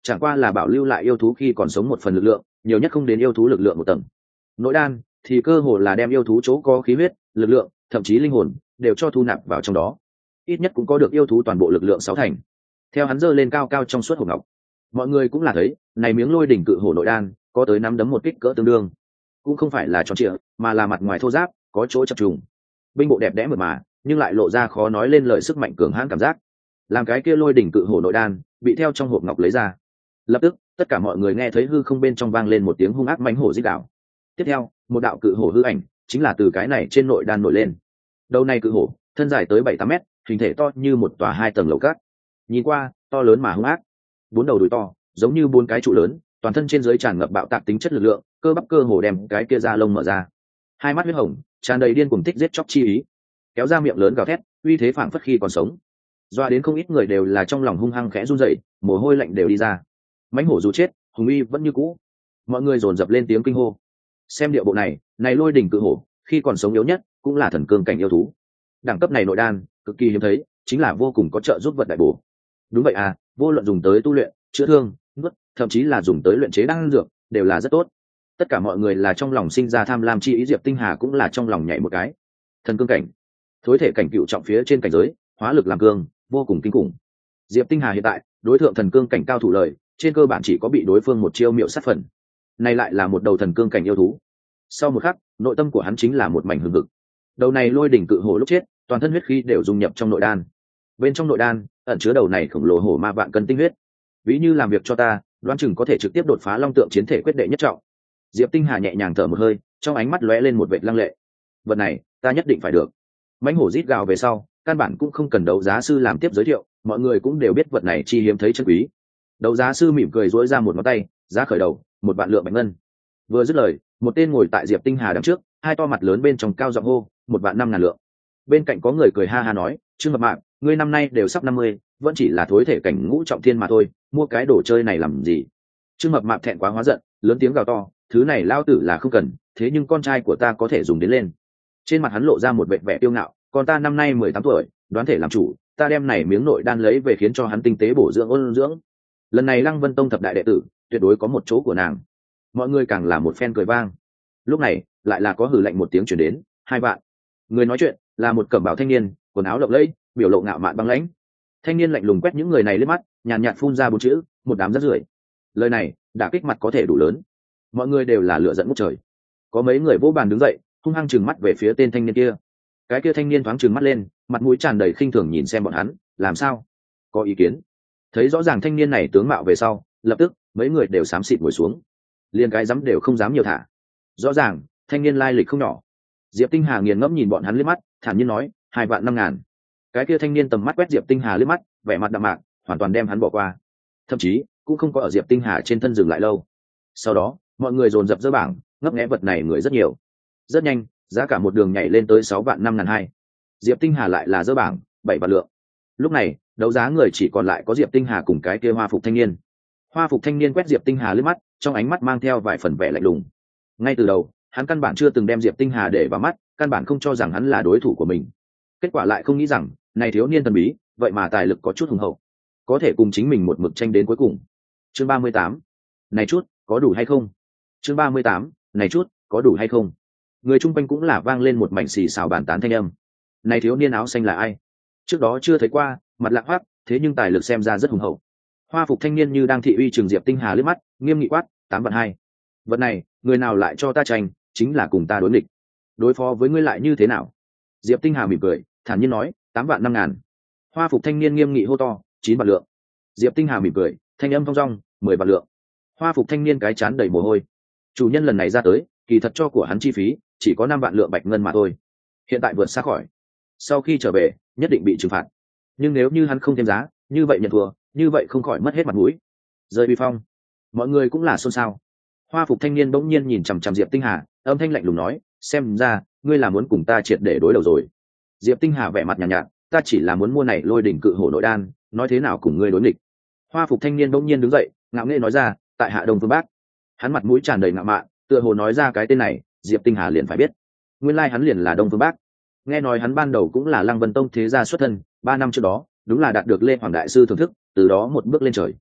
chẳng qua là bảo lưu lại yêu thú khi còn sống một phần lực lượng, nhiều nhất không đến yêu thú lực lượng một tầng. Nội đan thì cơ hồ là đem yêu thú chỗ có khí huyết, lực lượng, thậm chí linh hồn đều cho thu nạp vào trong đó, ít nhất cũng có được yêu thú toàn bộ lực lượng sáu thành. Theo hắn giơ lên cao cao trong suốt hộp ngọc, mọi người cũng là thấy này miếng lôi đỉnh cự hổ nội đan có tới nắm đấm một kích cỡ tương đương, cũng không phải là tròn trịa mà là mặt ngoài thô ráp, có chỗ chập trùng, binh bộ đẹp đẽ mượt mà, nhưng lại lộ ra khó nói lên lời sức mạnh cường hãn cảm giác. Làm cái kia lôi đỉnh cự hổ nội đan bị theo trong hộp ngọc lấy ra, lập tức tất cả mọi người nghe thấy hư không bên trong vang lên một tiếng hung ác mãnh hổ rít gào. Tiếp theo, một đạo cự hổ hư ảnh chính là từ cái này trên nội đan nổi lên. Đầu này cự hổ thân dài tới bảy tám mét, hình thể to như một tòa hai tầng lầu cát, nhìn qua to lớn mà hung ác, bốn đầu đùi to giống như bốn cái trụ lớn, toàn thân trên dưới tràn ngập bạo tạc tính chất lực lượng, cơ bắp cơ hồ đem cái kia da lông mở ra, hai mắt huyết hồng tràn đầy điên cuồng thích giết chóc chi ý, kéo ra miệng lớn gào thét, uy thế phảng phất khi còn sống, doa đến không ít người đều là trong lòng hung hăng khẽ run rẩy, mồ hôi lạnh đều đi ra. Mãnh hổ dù chết, hùng uy vẫn như cũ. Mọi người dồn dập lên tiếng kinh hô. Xem địa bộ này, này lôi đỉnh cự hổ khi còn sống yếu nhất cũng là thần cương cảnh yêu thú, đẳng cấp này nội đan cực kỳ hiếm thấy, chính là vô cùng có trợ giúp vật đại bổ. Đúng vậy à, vô luận dùng tới tu luyện, chữa thương, nuốt, thậm chí là dùng tới luyện chế đan dược đều là rất tốt. Tất cả mọi người là trong lòng sinh ra tham lam chi ý, Diệp Tinh Hà cũng là trong lòng nhảy một cái. Thần cương cảnh, thối thể cảnh cựu trọng phía trên cảnh giới, hóa lực làm cương, vô cùng kinh khủng. Diệp Tinh Hà hiện tại đối thượng thần cương cảnh cao thủ lời, trên cơ bản chỉ có bị đối phương một chiêu miệu sát phần. Này lại là một đầu thần cương cảnh yêu thú. Sau một khắc, nội tâm của hắn chính là một mảnh hừng hực. Đầu này lôi đỉnh cự hổ lúc chết, toàn thân huyết khí đều dung nhập trong nội đan. Bên trong nội đan ẩn chứa đầu này khổng lồ hổ ma vạn cân tinh huyết. Ví như làm việc cho ta, đoán chừng có thể trực tiếp đột phá long tượng chiến thể quyết đệ nhất trọng. Diệp Tinh Hà nhẹ nhàng thở một hơi, trong ánh mắt lóe lên một vệt lăng lệ. Vật này, ta nhất định phải được. Mãnh hổ rít gào về sau, căn bản cũng không cần đấu giá sư làm tiếp giới thiệu, mọi người cũng đều biết vật này chi hiếm thấy chân quý. Đấu giá sư mỉm cười duỗi ra một ngón tay, giá khởi đầu một vạn lượng bạch ngân. Vừa dứt lời, một tên ngồi tại Diệp Tinh Hà đằng trước, hai to mặt lớn bên trong cao giọng hô, một vạn năm ngàn lượng. Bên cạnh có người cười ha ha nói, Trương Mập Mạp, ngươi năm nay đều sắp năm mươi, vẫn chỉ là thối thể cảnh ngũ trọng thiên mà thôi, mua cái đồ chơi này làm gì? Trương Mập Mạp thẹn quá hóa giận, lớn tiếng gào to, thứ này lao tử là không cần, thế nhưng con trai của ta có thể dùng đến lên. Trên mặt hắn lộ ra một vẻ vẻ tiêu ngạo, con ta năm nay mười tám tuổi, đoán thể làm chủ, ta đem này miếng nội đan lấy về khiến cho hắn tinh tế bổ dưỡng ôn dưỡng. Lần này Lăng Vân Tông thập đại đệ tử, tuyệt đối có một chỗ của nàng. Mọi người càng là một phen cười vang. Lúc này, lại là có hừ lạnh một tiếng truyền đến, hai vạn. Người nói chuyện là một cẩm bào thanh niên, quần áo lộng lẫy, biểu lộ ngạo mạn băng lãnh. Thanh niên lạnh lùng quét những người này liếc mắt, nhàn nhạt phun ra bốn chữ, một đám rác rưởi. Lời này, đả kích mặt có thể đủ lớn. Mọi người đều là lửa giận ngút trời. Có mấy người vô bàn đứng dậy, hung hăng trừng mắt về phía tên thanh niên kia. Cái kia thanh niên thoáng trừng mắt lên, mặt mũi tràn đầy khinh thường nhìn xem bọn hắn, làm sao? Có ý kiến? Thấy rõ ràng thanh niên này tướng mạo về sau, lập tức mấy người đều xám xịt ngồi xuống, liền cái dám đều không dám nhiều thả. Rõ ràng thanh niên lai lịch không nhỏ. Diệp Tinh Hà nghiền ngẫm nhìn bọn hắn liếc mắt, thản nhiên nói, hai vạn năm ngàn. Cái kia thanh niên tầm mắt quét Diệp Tinh Hà liếc mắt, vẻ mặt đạm mạc, hoàn toàn đem hắn bỏ qua, thậm chí cũng không có ở Diệp Tinh Hà trên thân dừng lại lâu. Sau đó mọi người dồn dập dỡ bảng, ngấp nghé vật này người rất nhiều. Rất nhanh, giá cả một đường nhảy lên tới sáu vạn năm ngàn hai. Diệp Tinh Hà lại là dỡ bảng, bảy vạn lượng. Lúc này đấu giá người chỉ còn lại có Diệp Tinh Hà cùng cái kia hoa phục thanh niên. Hoa phục thanh niên quét Diệp Tinh Hà liếc mắt, trong ánh mắt mang theo vài phần vẻ lạnh lùng. Ngay từ đầu hắn căn bản chưa từng đem Diệp Tinh Hà để vào mắt, căn bản không cho rằng hắn là đối thủ của mình. Kết quả lại không nghĩ rằng này thiếu niên thần bí vậy mà tài lực có chút hùng hậu, có thể cùng chính mình một mực tranh đến cuối cùng. Chương ba mươi tám, này chút có đủ hay không? Chương ba mươi tám, này chút có đủ hay không? Người chung quanh cũng là vang lên một mảnh xì xào bàn tán thanh âm. Này thiếu niên áo xanh là ai? Trước đó chưa thấy qua, mặt lạ hoắc, thế nhưng tài lực xem ra rất hùng hậu. Hoa phục thanh niên như đang thị uy trường Diệp Tinh Hà liếc mắt, nghiêm nghị quát, tám vạn hai. Vật này, người nào lại cho ta tranh, chính là cùng ta đối nghịch. Đối phó với ngươi lại như thế nào? Diệp Tinh Hà mỉm cười, thản nhiên nói, tám vạn năm ngàn. Hoa phục thanh niên nghiêm nghị hô to, chín vạn lượng. Diệp Tinh Hà mỉm cười, thanh âm thong dong, mười vạn lượng. Hoa phục thanh niên cái chán đầy mồ hôi. Chủ nhân lần này ra tới, kỳ thật cho của hắn chi phí chỉ có năm vạn lượng bạch ngân mà thôi. Hiện tại vượt xa khỏi, sau khi trở về nhất định bị trừng phạt. Nhưng nếu như hắn không thêm giá, như vậy nhận thua, như vậy không khỏi mất hết mặt mũi, rơi uy phong. Mọi người cũng là xôn xao. Hoa phục thanh niên bỗng nhiên nhìn chằm chằm Diệp Tinh Hà, âm thanh lạnh lùng nói, xem ra ngươi là muốn cùng ta triệt để đối đầu rồi. Diệp Tinh Hà vẻ mặt nhàn nhạt, nhạt, ta chỉ là muốn mua này lôi đỉnh cự hổ nội đan, nói thế nào cùng ngươi đối nghịch. Hoa phục thanh niên bỗng nhiên đứng dậy, ngạo nghễ nói ra, tại hạ Đông Phương Bác. Hắn mặt mũi tràn đầy ngạo mạn, tựa hồ nói ra cái tên này, Diệp Tinh Hà liền phải biết, nguyên lai hắn liền là Đông Phương Bác. Nghe nói hắn ban đầu cũng là Lăng Vân Tông thế gia xuất thân, ba năm trước đó đúng là đạt được Lê Hoàng đại sư thưởng thức, từ đó một bước lên trời.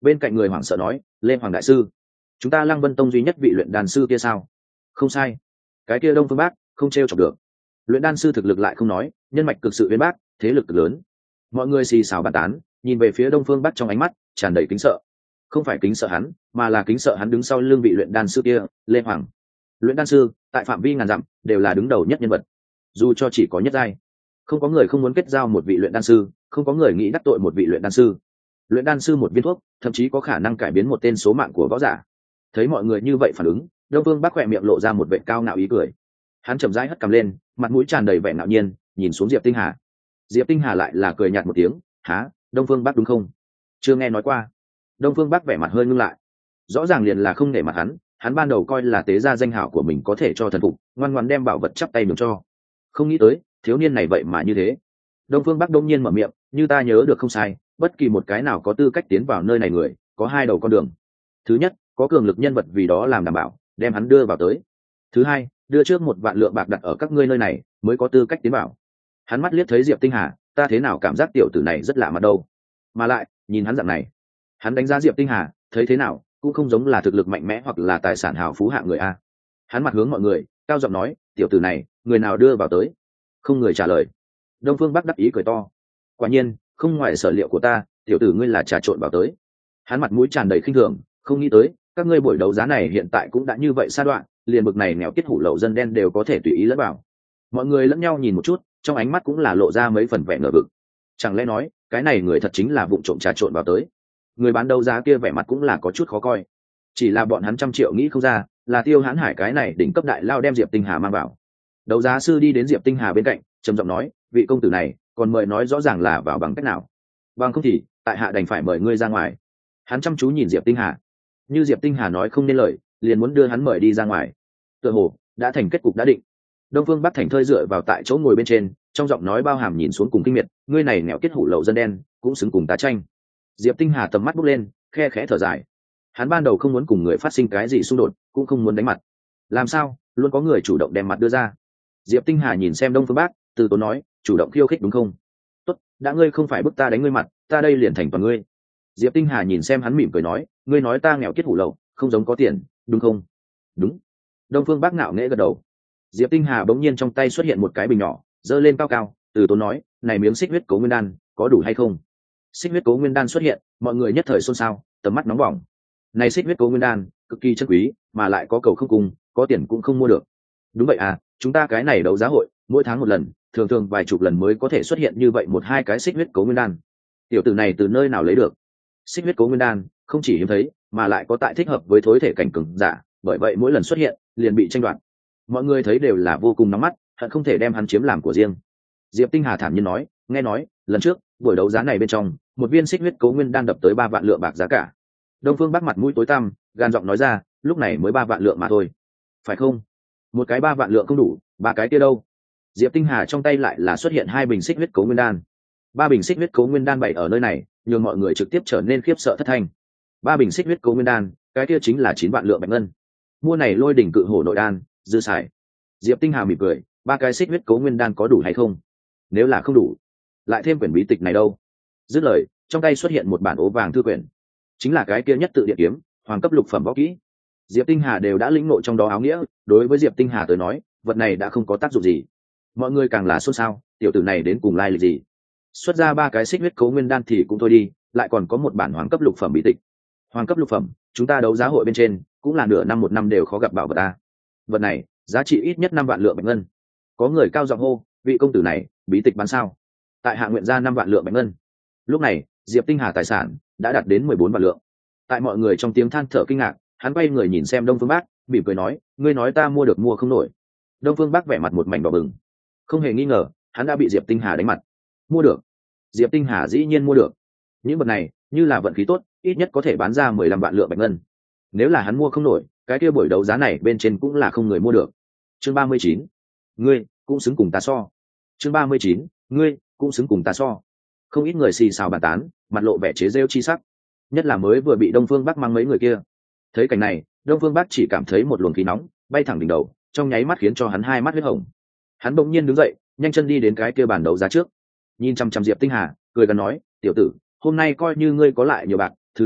Bên cạnh người hoảng sợ nói, lê hoàng đại sư, chúng ta Lăng Vân Tông duy nhất vị luyện đan sư kia sao? Không sai, cái kia Đông Phương Bác không t r e o chọc được. Luyện đan sư thực lực lại không nói, nhân mạch cực sự uyên bác, thế lực cực lớn. Mọi người xì xào bàn tán, nhìn về phía Đông Phương Bác trong ánh mắt tràn đầy kính sợ. Không phải kính sợ hắn, mà là kính sợ hắn đứng sau lưng vị luyện đan sư kia, Lê Hoàng. Luyện đan sư tại phạm vi ngàn dặm đều là đứng đầu nhất nhân vật, dù cho chỉ có nhất giai, không có người không muốn kết giao một vị luyện đan sư, không có người nghĩ đắc tội một vị luyện đan sư. Luyện đan sư một viên thuốc thậm chí có khả năng cải biến một tên số mạng của võ giả. Thấy mọi người như vậy phản ứng, Đông Phương Bác khỏe miệng lộ ra một vệ cao ngạo ý cười. Hắn chậm rãi hất cằm lên, mặt mũi tràn đầy vẻ ngạo nhiên, nhìn xuống Diệp Tinh Hà. Diệp Tinh Hà lại là cười nhạt một tiếng, há, Đông Phương Bác đúng không? Chưa nghe nói qua. Đông Phương Bác vẻ mặt hơi ngưng lại, rõ ràng liền là không nể mặt hắn. Hắn ban đầu coi là tế gia danh hảo của mình có thể cho thần phục, ngoan ngoãn đem bảo vật chắp tay nhường cho. Không nghĩ tới thiếu niên này vậy mà như thế. Đông Phương Bác đông nhiên mở miệng, như ta nhớ được không sai, bất kỳ một cái nào có tư cách tiến vào nơi này người có hai đầu con đường. Thứ nhất, có cường lực nhân vật vì đó làm đảm bảo, đem hắn đưa vào tới. Thứ hai, đưa trước một vạn lượng bạc đặt ở các ngươi nơi này mới có tư cách tiến vào. Hắn mắt liếc thấy Diệp Tinh Hà, ta thế nào cảm giác tiểu tử này rất lạ mặt đâu. Mà lại nhìn hắn dạng này, hắn đánh giá Diệp Tinh Hà thấy thế nào cũng không giống là thực lực mạnh mẽ hoặc là tài sản hào phú hạng người a. Hắn mặt hướng mọi người cao giọng nói, tiểu tử này người nào đưa vào tới? Không người trả lời. Đông Phương Bắc đắc ý cười to, quả nhiên không ngoài sở liệu của ta, tiểu tử ngươi là trà trộn vào tới. Hắn mặt mũi tràn đầy khinh thường, không nghĩ tới các ngươi buổi đấu giá này hiện tại cũng đã như vậy sa đoạn, liền bực này nghèo kiết hủ lậu dân đen đều có thể tùy ý lẫn vào. Mọi người lẫn nhau nhìn một chút, trong ánh mắt cũng là lộ ra mấy phần vẻ ngờ vực. Chẳng lẽ nói cái này người thật chính là vụng trộm trà trộn vào tới? Người bán đấu giá kia vẻ mặt cũng là có chút khó coi. Chỉ là bọn hắn trăm triệu nghĩ không ra, là Tiêu Hãn Hải cái này đỉnh cấp đại lao đem Diệp Tinh Hà mang vào. Đấu giá sư đi đến Diệp Tinh Hà bên cạnh, trầm giọng nói, vị công tử này còn mời nói rõ ràng là vào bằng cách nào, bằng không thì tại hạ đành phải mời ngươi ra ngoài. Hắn chăm chú nhìn Diệp Tinh Hà, như Diệp Tinh Hà nói không nên lời, liền muốn đưa hắn mời đi ra ngoài. Tựa hồ đã thành kết cục đã định. Đông Phương Bắc thành thơi dựa vào tại chỗ ngồi bên trên, trong giọng nói bao hàm nhìn xuống cùng kinh miệt, ngươi này nghèo kết hủ lậu dân đen cũng xứng cùng tá tranh. Diệp Tinh Hà tầm mắt bốc lên, khe khẽ thở dài. Hắn ban đầu không muốn cùng người phát sinh cái gì xung đột, cũng không muốn đánh mặt. Làm sao luôn có người chủ động đem mặt đưa ra. Diệp Tinh Hà nhìn xem Đông Phương Bắc, từ tốn nói, chủ động khiêu khích đúng không? Tốt, đã ngươi không phải bức ta đánh ngươi mặt, ta đây liền thành toàn ngươi. Diệp Tinh Hà nhìn xem hắn mỉm cười nói, ngươi nói ta nghèo kiết hủ lậu, không giống có tiền, đúng không? Đúng. Đông Phương Bắc ngạo nghễ gật đầu. Diệp Tinh Hà bỗng nhiên trong tay xuất hiện một cái bình nhỏ, giơ lên cao cao, từ tốn nói, này miếng xích huyết cố nguyên đan có đủ hay không? Xích huyết cố nguyên đan xuất hiện, mọi người nhất thời xôn xao, tầm mắt nóng bỏng. Này xích huyết cố nguyên đan cực kỳ chân quý, mà lại có cầu không cùng, có tiền cũng không mua được. Đúng vậy à, chúng ta cái này đấu giá hội mỗi tháng một lần, thường thường vài chục lần mới có thể xuất hiện như vậy một hai cái xích huyết cố nguyên đan. Tiểu tử này từ nơi nào lấy được? Xích huyết cố nguyên đan không chỉ hiếm thấy, mà lại có tại thích hợp với thối thể cảnh cường giả, bởi vậy mỗi lần xuất hiện liền bị tranh đoạt. Mọi người thấy đều là vô cùng nóng mắt, hận không thể đem hắn chiếm làm của riêng. Diệp Tinh Hà thản nhiên nói, nghe nói lần trước buổi đấu giá này bên trong, một viên xích huyết cố nguyên đan đập tới ba vạn lượng bạc giá cả. Đông Phương Bắc mặt mũi tối tăm, gan giọng nói ra, lúc này mới ba vạn lượng mà thôi, phải không? Một cái ba vạn lượng không đủ, ba cái kia đâu? Diệp Tinh Hà trong tay lại là xuất hiện hai bình xích huyết cố nguyên đan. Ba bình xích huyết cố nguyên đan bày ở nơi này, nhường mọi người trực tiếp trở nên khiếp sợ thất thanh. Ba bình xích huyết cố nguyên đan, cái kia chính là chín vạn lượng bạch ngân. Mua này lôi đỉnh cự hổ nội đan, dư xài. Diệp Tinh Hà mỉm cười, ba cái xích huyết cố nguyên đan có đủ hay không? Nếu là không đủ, lại thêm quyển bí tịch này đâu? Dứt lời, trong tay xuất hiện một bản ố vàng thư quyển, chính là cái kia nhất tự địa kiếm, hoàng cấp lục phẩm võ kỹ. Diệp Tinh Hà đều đã lĩnh ngộ trong đó áo nghĩa, đối với Diệp Tinh Hà tới nói, vật này đã không có tác dụng gì. Mọi người càng là xôn xao, tiểu tử này đến cùng lai lịch gì? Xuất ra ba cái xích huyết cố nguyên đan thì cũng thôi đi, lại còn có một bản hoàng cấp lục phẩm bí tịch. Hoàng cấp lục phẩm, chúng ta đấu giá hội bên trên cũng là nửa năm một năm đều khó gặp bảo vật ta. Vật này giá trị ít nhất năm vạn lượng bạch ngân. Có người cao giọng hô, vị công tử này bí tịch bán sao? Tại hạ nguyện ra năm vạn lượng bạch ngân. Lúc này Diệp Tinh Hà tài sản đã đạt đến mười bốn vạn lượng. Tại mọi người trong tiếng than thở kinh ngạc, hắn quay người nhìn xem Đông Phương Bắc, mỉm cười nói, ngươi nói ta mua được mua không nổi. Đông Phương Bắc vẻ mặt một mảnh đỏ bừng, không hề nghi ngờ hắn đã bị Diệp Tinh Hà đánh mặt. Mua được? Diệp Tinh Hà dĩ nhiên mua được. Những vật này như là vận khí tốt, ít nhất có thể bán ra mười lăm vạn lượng bạch ngân. Nếu là hắn mua không nổi, cái kia buổi đấu giá này bên trên cũng là không người mua được. Chương ba mươi chín, ngươi cũng xứng cùng ta so. Chương ba mươi chín, ngươi cũng xứng cùng ta so. Không ít người xì xào bàn tán, mặt lộ vẻ chế giễu chi sắc, nhất là mới vừa bị Đông Phương Bắc mang mấy người kia. Thấy cảnh này, Đông Phương Bắc chỉ cảm thấy một luồng khí nóng bay thẳng đỉnh đầu, trong nháy mắt khiến cho hắn hai mắt huyết hồng. Hắn bỗng nhiên đứng dậy, nhanh chân đi đến cái kia bàn đấu giá trước, nhìn chăm chăm Diệp Tinh Hà, cười gần nói, tiểu tử, hôm nay coi như ngươi có lại nhiều bạc, thứ này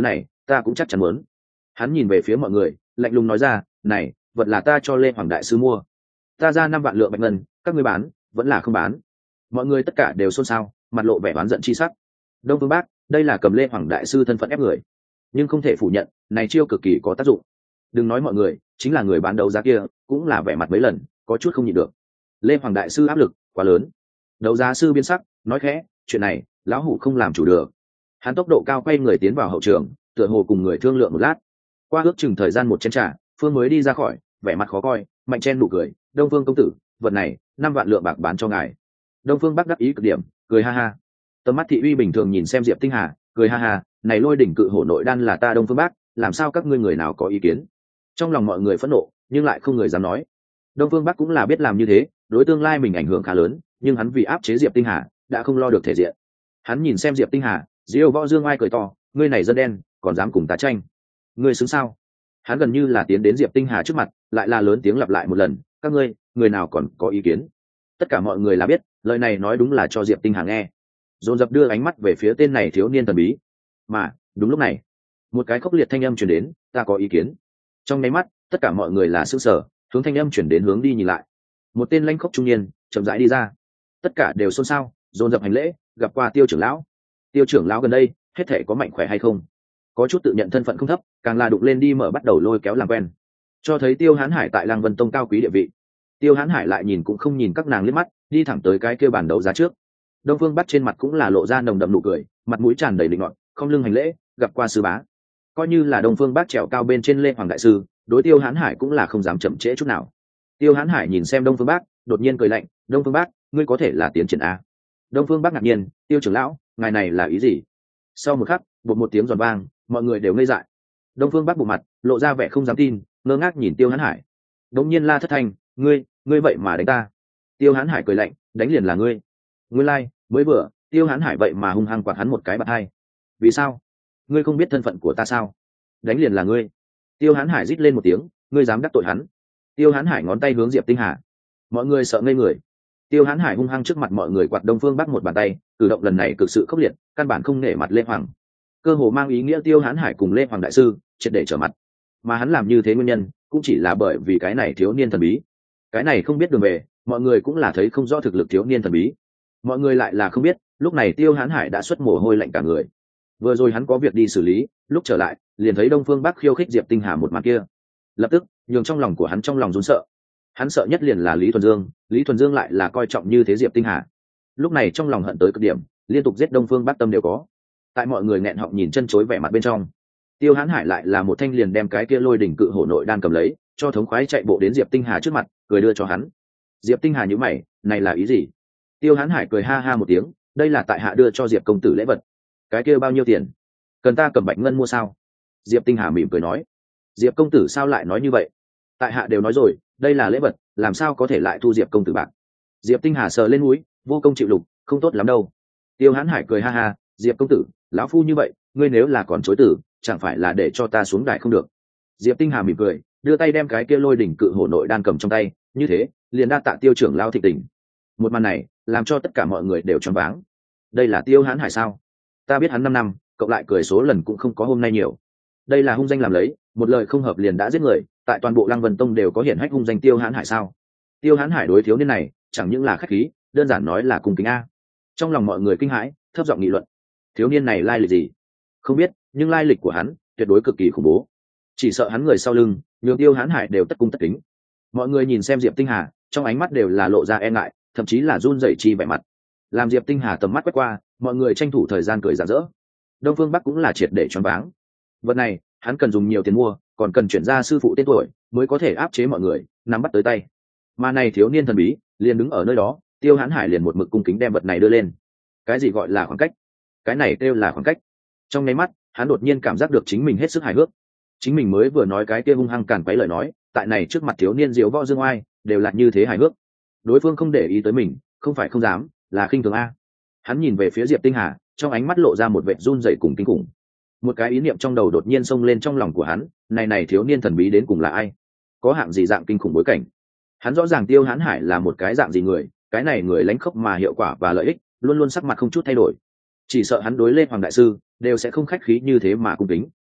ta cũng chắc chắn muốn. Hắn nhìn về phía mọi người lạnh lùng nói ra, này vật là ta cho lê hoàng đại sư mua, ta ra năm vạn lượng bạch ngân, các ngươi bán vẫn là không bán? Mọi người tất cả đều xôn xao, mặt lộ vẻ oán giận chi sắc. Đông Phương Bác, đây là cầm lê hoàng đại sư thân phận ép người, nhưng không thể phủ nhận này chiêu cực kỳ có tác dụng. Đừng nói mọi người, chính là người bán đấu giá kia cũng là vẻ mặt mấy lần có chút không nhịn được. Lê hoàng đại sư áp lực quá lớn. Đấu giá sư biến sắc nói khẽ, chuyện này lão hủ không làm chủ được. Hắn tốc độ cao quay người tiến vào hậu trường, tựa hồ cùng người thương lượng một lát. Qua ước chừng thời gian một chén trà, Phương mới đi ra khỏi, vẻ mặt khó coi, mạnh chen nụ cười, Đông Phương công tử, vật này năm vạn lượng bạc bán cho ngài. Đông Phương Bắc đắc ý cực điểm, cười ha ha. Tầm mắt thị uy bình thường nhìn xem Diệp Tinh Hà, cười ha ha, này lôi đỉnh cự hổ nội đan là ta Đông Phương Bắc, làm sao các ngươi người nào có ý kiến? Trong lòng mọi người phẫn nộ, nhưng lại không người dám nói. Đông Phương Bắc cũng là biết làm như thế, đối tương lai mình ảnh hưởng khá lớn, nhưng hắn vì áp chế Diệp Tinh Hà, đã không lo được thể diện. Hắn nhìn xem Diệp Tinh Hà, Diêu Võ Dương ai cười to, ngươi này dân đen, còn dám cùng ta tranh? Ngươi xứng sao? Hắn gần như là tiến đến Diệp Tinh Hà trước mặt, lại là lớn tiếng lặp lại một lần, các ngươi, người nào còn có ý kiến? Tất cả mọi người là biết, lời này nói đúng là cho Diệp Tinh Hà nghe. Dồn dập đưa ánh mắt về phía tên này thiếu niên thần bí. Mà đúng lúc này, một cái khốc liệt thanh âm truyền đến, ta có ý kiến. Trong nháy mắt, tất cả mọi người là sững sờ, hướng thanh âm chuyển đến hướng đi nhìn lại. Một tên lãnh khốc trung niên chậm rãi đi ra, tất cả đều xôn xao, dồn dập hành lễ, gặp qua Tiêu trưởng lão. Tiêu trưởng lão gần đây hết thể có mạnh khỏe hay không? Có chút tự nhận thân phận không thấp, càng là đụng lên đi mở bắt đầu lôi kéo làm quen, cho thấy Tiêu Hán Hải tại Lăng Vân Tông cao quý địa vị. Tiêu Hán Hải lại nhìn cũng không nhìn các nàng liếc mắt, đi thẳng tới cái kia bàn đấu giá trước. Đông Phương Bắc trên mặt cũng là lộ ra nồng đậm nụ cười, mặt mũi tràn đầy định ngọn, không lưng hành lễ, gặp qua sư bá. Coi như là Đông Phương Bắc trèo cao bên trên Lê Hoàng đại sư, đối Tiêu Hán Hải cũng là không dám chậm trễ chút nào. Tiêu Hán Hải nhìn xem Đông Phương Bắc, đột nhiên cười lạnh, Đông Phương Bắc, ngươi có thể là tiến triển a? Đông Phương Bắc ngạc nhiên, Tiêu trưởng lão, ngài này là ý gì? Sau một khắc, bột một tiếng giòn vang, mọi người đều ngây dại. Đông Phương Bắc bộ mặt lộ ra vẻ không dám tin, ngơ ngác nhìn Tiêu Hán Hải. Đống nhiên la thất thanh, ngươi, ngươi vậy mà đánh ta? Tiêu Hán Hải cười lạnh, đánh liền là ngươi. Ngươi lai, like, mới vừa, Tiêu Hán Hải vậy mà hung hăng quạt hắn một cái bạt hai. Vì sao? Ngươi không biết thân phận của ta sao? Đánh liền là ngươi. Tiêu Hán Hải rít lên một tiếng, ngươi dám đắc tội hắn? Tiêu Hán Hải ngón tay hướng Diệp Tinh Hà. Mọi người sợ ngây người. Tiêu Hán Hải hung hăng trước mặt mọi người quạt Đông Phương Bắc một bàn tay, cử động lần này cực sự khốc liệt, căn bản không nể mặt Lê Hoàng. Cơ hồ mang ý nghĩa Tiêu Hán Hải cùng Lê Hoàng đại sư triệt để trở mặt. Mà hắn làm như thế nguyên nhân cũng chỉ là bởi vì cái này thiếu niên thần bí. Cái này không biết đường về, mọi người cũng là thấy không rõ thực lực thiếu niên thần bí. Mọi người lại là không biết, lúc này Tiêu Hán Hải đã xuất mồ hôi lạnh cả người. Vừa rồi hắn có việc đi xử lý, lúc trở lại, liền thấy Đông Phương Bắc khiêu khích Diệp Tinh Hà một màn kia. Lập tức, nhường trong lòng của hắn trong lòng run sợ. Hắn sợ nhất liền là Lý Thuần Dương, Lý Thuần Dương lại là coi trọng như thế Diệp Tinh Hà. Lúc này trong lòng hận tới cực điểm, liên tục giết Đông Phương Bắc tâm đều có. Tại mọi người nghẹn họng nhìn chân chối vẻ mặt bên trong, Tiêu Hán Hải lại là một thanh liền đem cái kia lôi đỉnh cự hổ nội đan cầm lấy, cho thống khoái chạy bộ đến Diệp Tinh Hà trước mặt, cười đưa cho hắn. Diệp Tinh Hà nhíu mày, này là ý gì? Tiêu Hán Hải cười ha ha một tiếng, đây là tại hạ đưa cho Diệp công tử lễ vật. Cái kia bao nhiêu tiền? Cần ta cầm bạch ngân mua sao? Diệp Tinh Hà mỉm cười nói. Diệp công tử sao lại nói như vậy? Tại hạ đều nói rồi, đây là lễ vật, làm sao có thể lại thu Diệp công tử bạc? Diệp Tinh Hà sờ lên mũi, vô công chịu lục, không tốt lắm đâu. Tiêu Hán Hải cười ha ha, Diệp công tử, lão phu như vậy, ngươi nếu là còn chối từ, chẳng phải là để cho ta xuống đài không được? Diệp Tinh Hà mỉm cười, đưa tay đem cái kia lôi đỉnh cự hổ nội đan cầm trong tay, như thế, liền đa tạ Tiêu trưởng lao thịnh tình. Một màn này, làm cho tất cả mọi người đều choáng váng. Đây là Tiêu Hán Hải sao? Ta biết hắn năm năm, cộng lại cười số lần cũng không có hôm nay nhiều. Đây là hung danh làm lấy, một lời không hợp liền đã giết người, tại toàn bộ Lăng Vân Tông đều có hiển hách hung danh Tiêu Hán Hải sao? Tiêu Hán Hải đối thiếu niên này, chẳng những là khách khí, đơn giản nói là cung kính a. Trong lòng mọi người kinh hãi, thấp giọng nghị luận. Thiếu niên này lai lịch gì? Không biết, nhưng lai lịch của hắn tuyệt đối cực kỳ khủng bố. Chỉ sợ hắn người sau lưng, nhường Tiêu Hán Hải đều tất cung tất kính. Mọi người nhìn xem Diệp Tinh Hà, trong ánh mắt đều là lộ ra e ngại, thậm chí là run rẩy chi vẻ mặt. Làm Diệp Tinh Hà tầm mắt quét qua, mọi người tranh thủ thời gian cười rạng rỡ. Đông Phương Bắc cũng là triệt để choáng váng. Vật này, hắn cần dùng nhiều tiền mua, còn cần chuyển ra sư phụ tên tuổi mới có thể áp chế mọi người, nắm bắt tới tay. Mà này thiếu niên thần bí, liền đứng ở nơi đó, Tiêu Hán Hải liền một mực cung kính đem vật này đưa lên. Cái gì gọi là khoảng cách? Cái này kêu là khoảng cách. Trong nháy mắt, hắn đột nhiên cảm giác được chính mình hết sức hài hước. Chính mình mới vừa nói cái kia hung hăng càn quấy lời nói, tại này trước mặt thiếu niên Diếu Võ Dương Oai, đều là như thế hài hước. Đối phương không để ý tới mình, không phải không dám, là khinh thường a. Hắn nhìn về phía Diệp Tinh Hà, trong ánh mắt lộ ra một vẻ run rẩy cùng kinh khủng. Một cái ý niệm trong đầu đột nhiên xông lên trong lòng của hắn, này này thiếu niên thần bí đến cùng là ai? Có hạng gì dạng kinh khủng bối cảnh? Hắn rõ ràng Tiêu Hán Hải là một cái dạng gì người, cái này người lánh khốc mà hiệu quả và lợi ích, luôn luôn sắc mặt không chút thay đổi. Chỉ sợ hắn đối lên Hoàng đại sư, đều sẽ không khách khí như thế mà cung kính.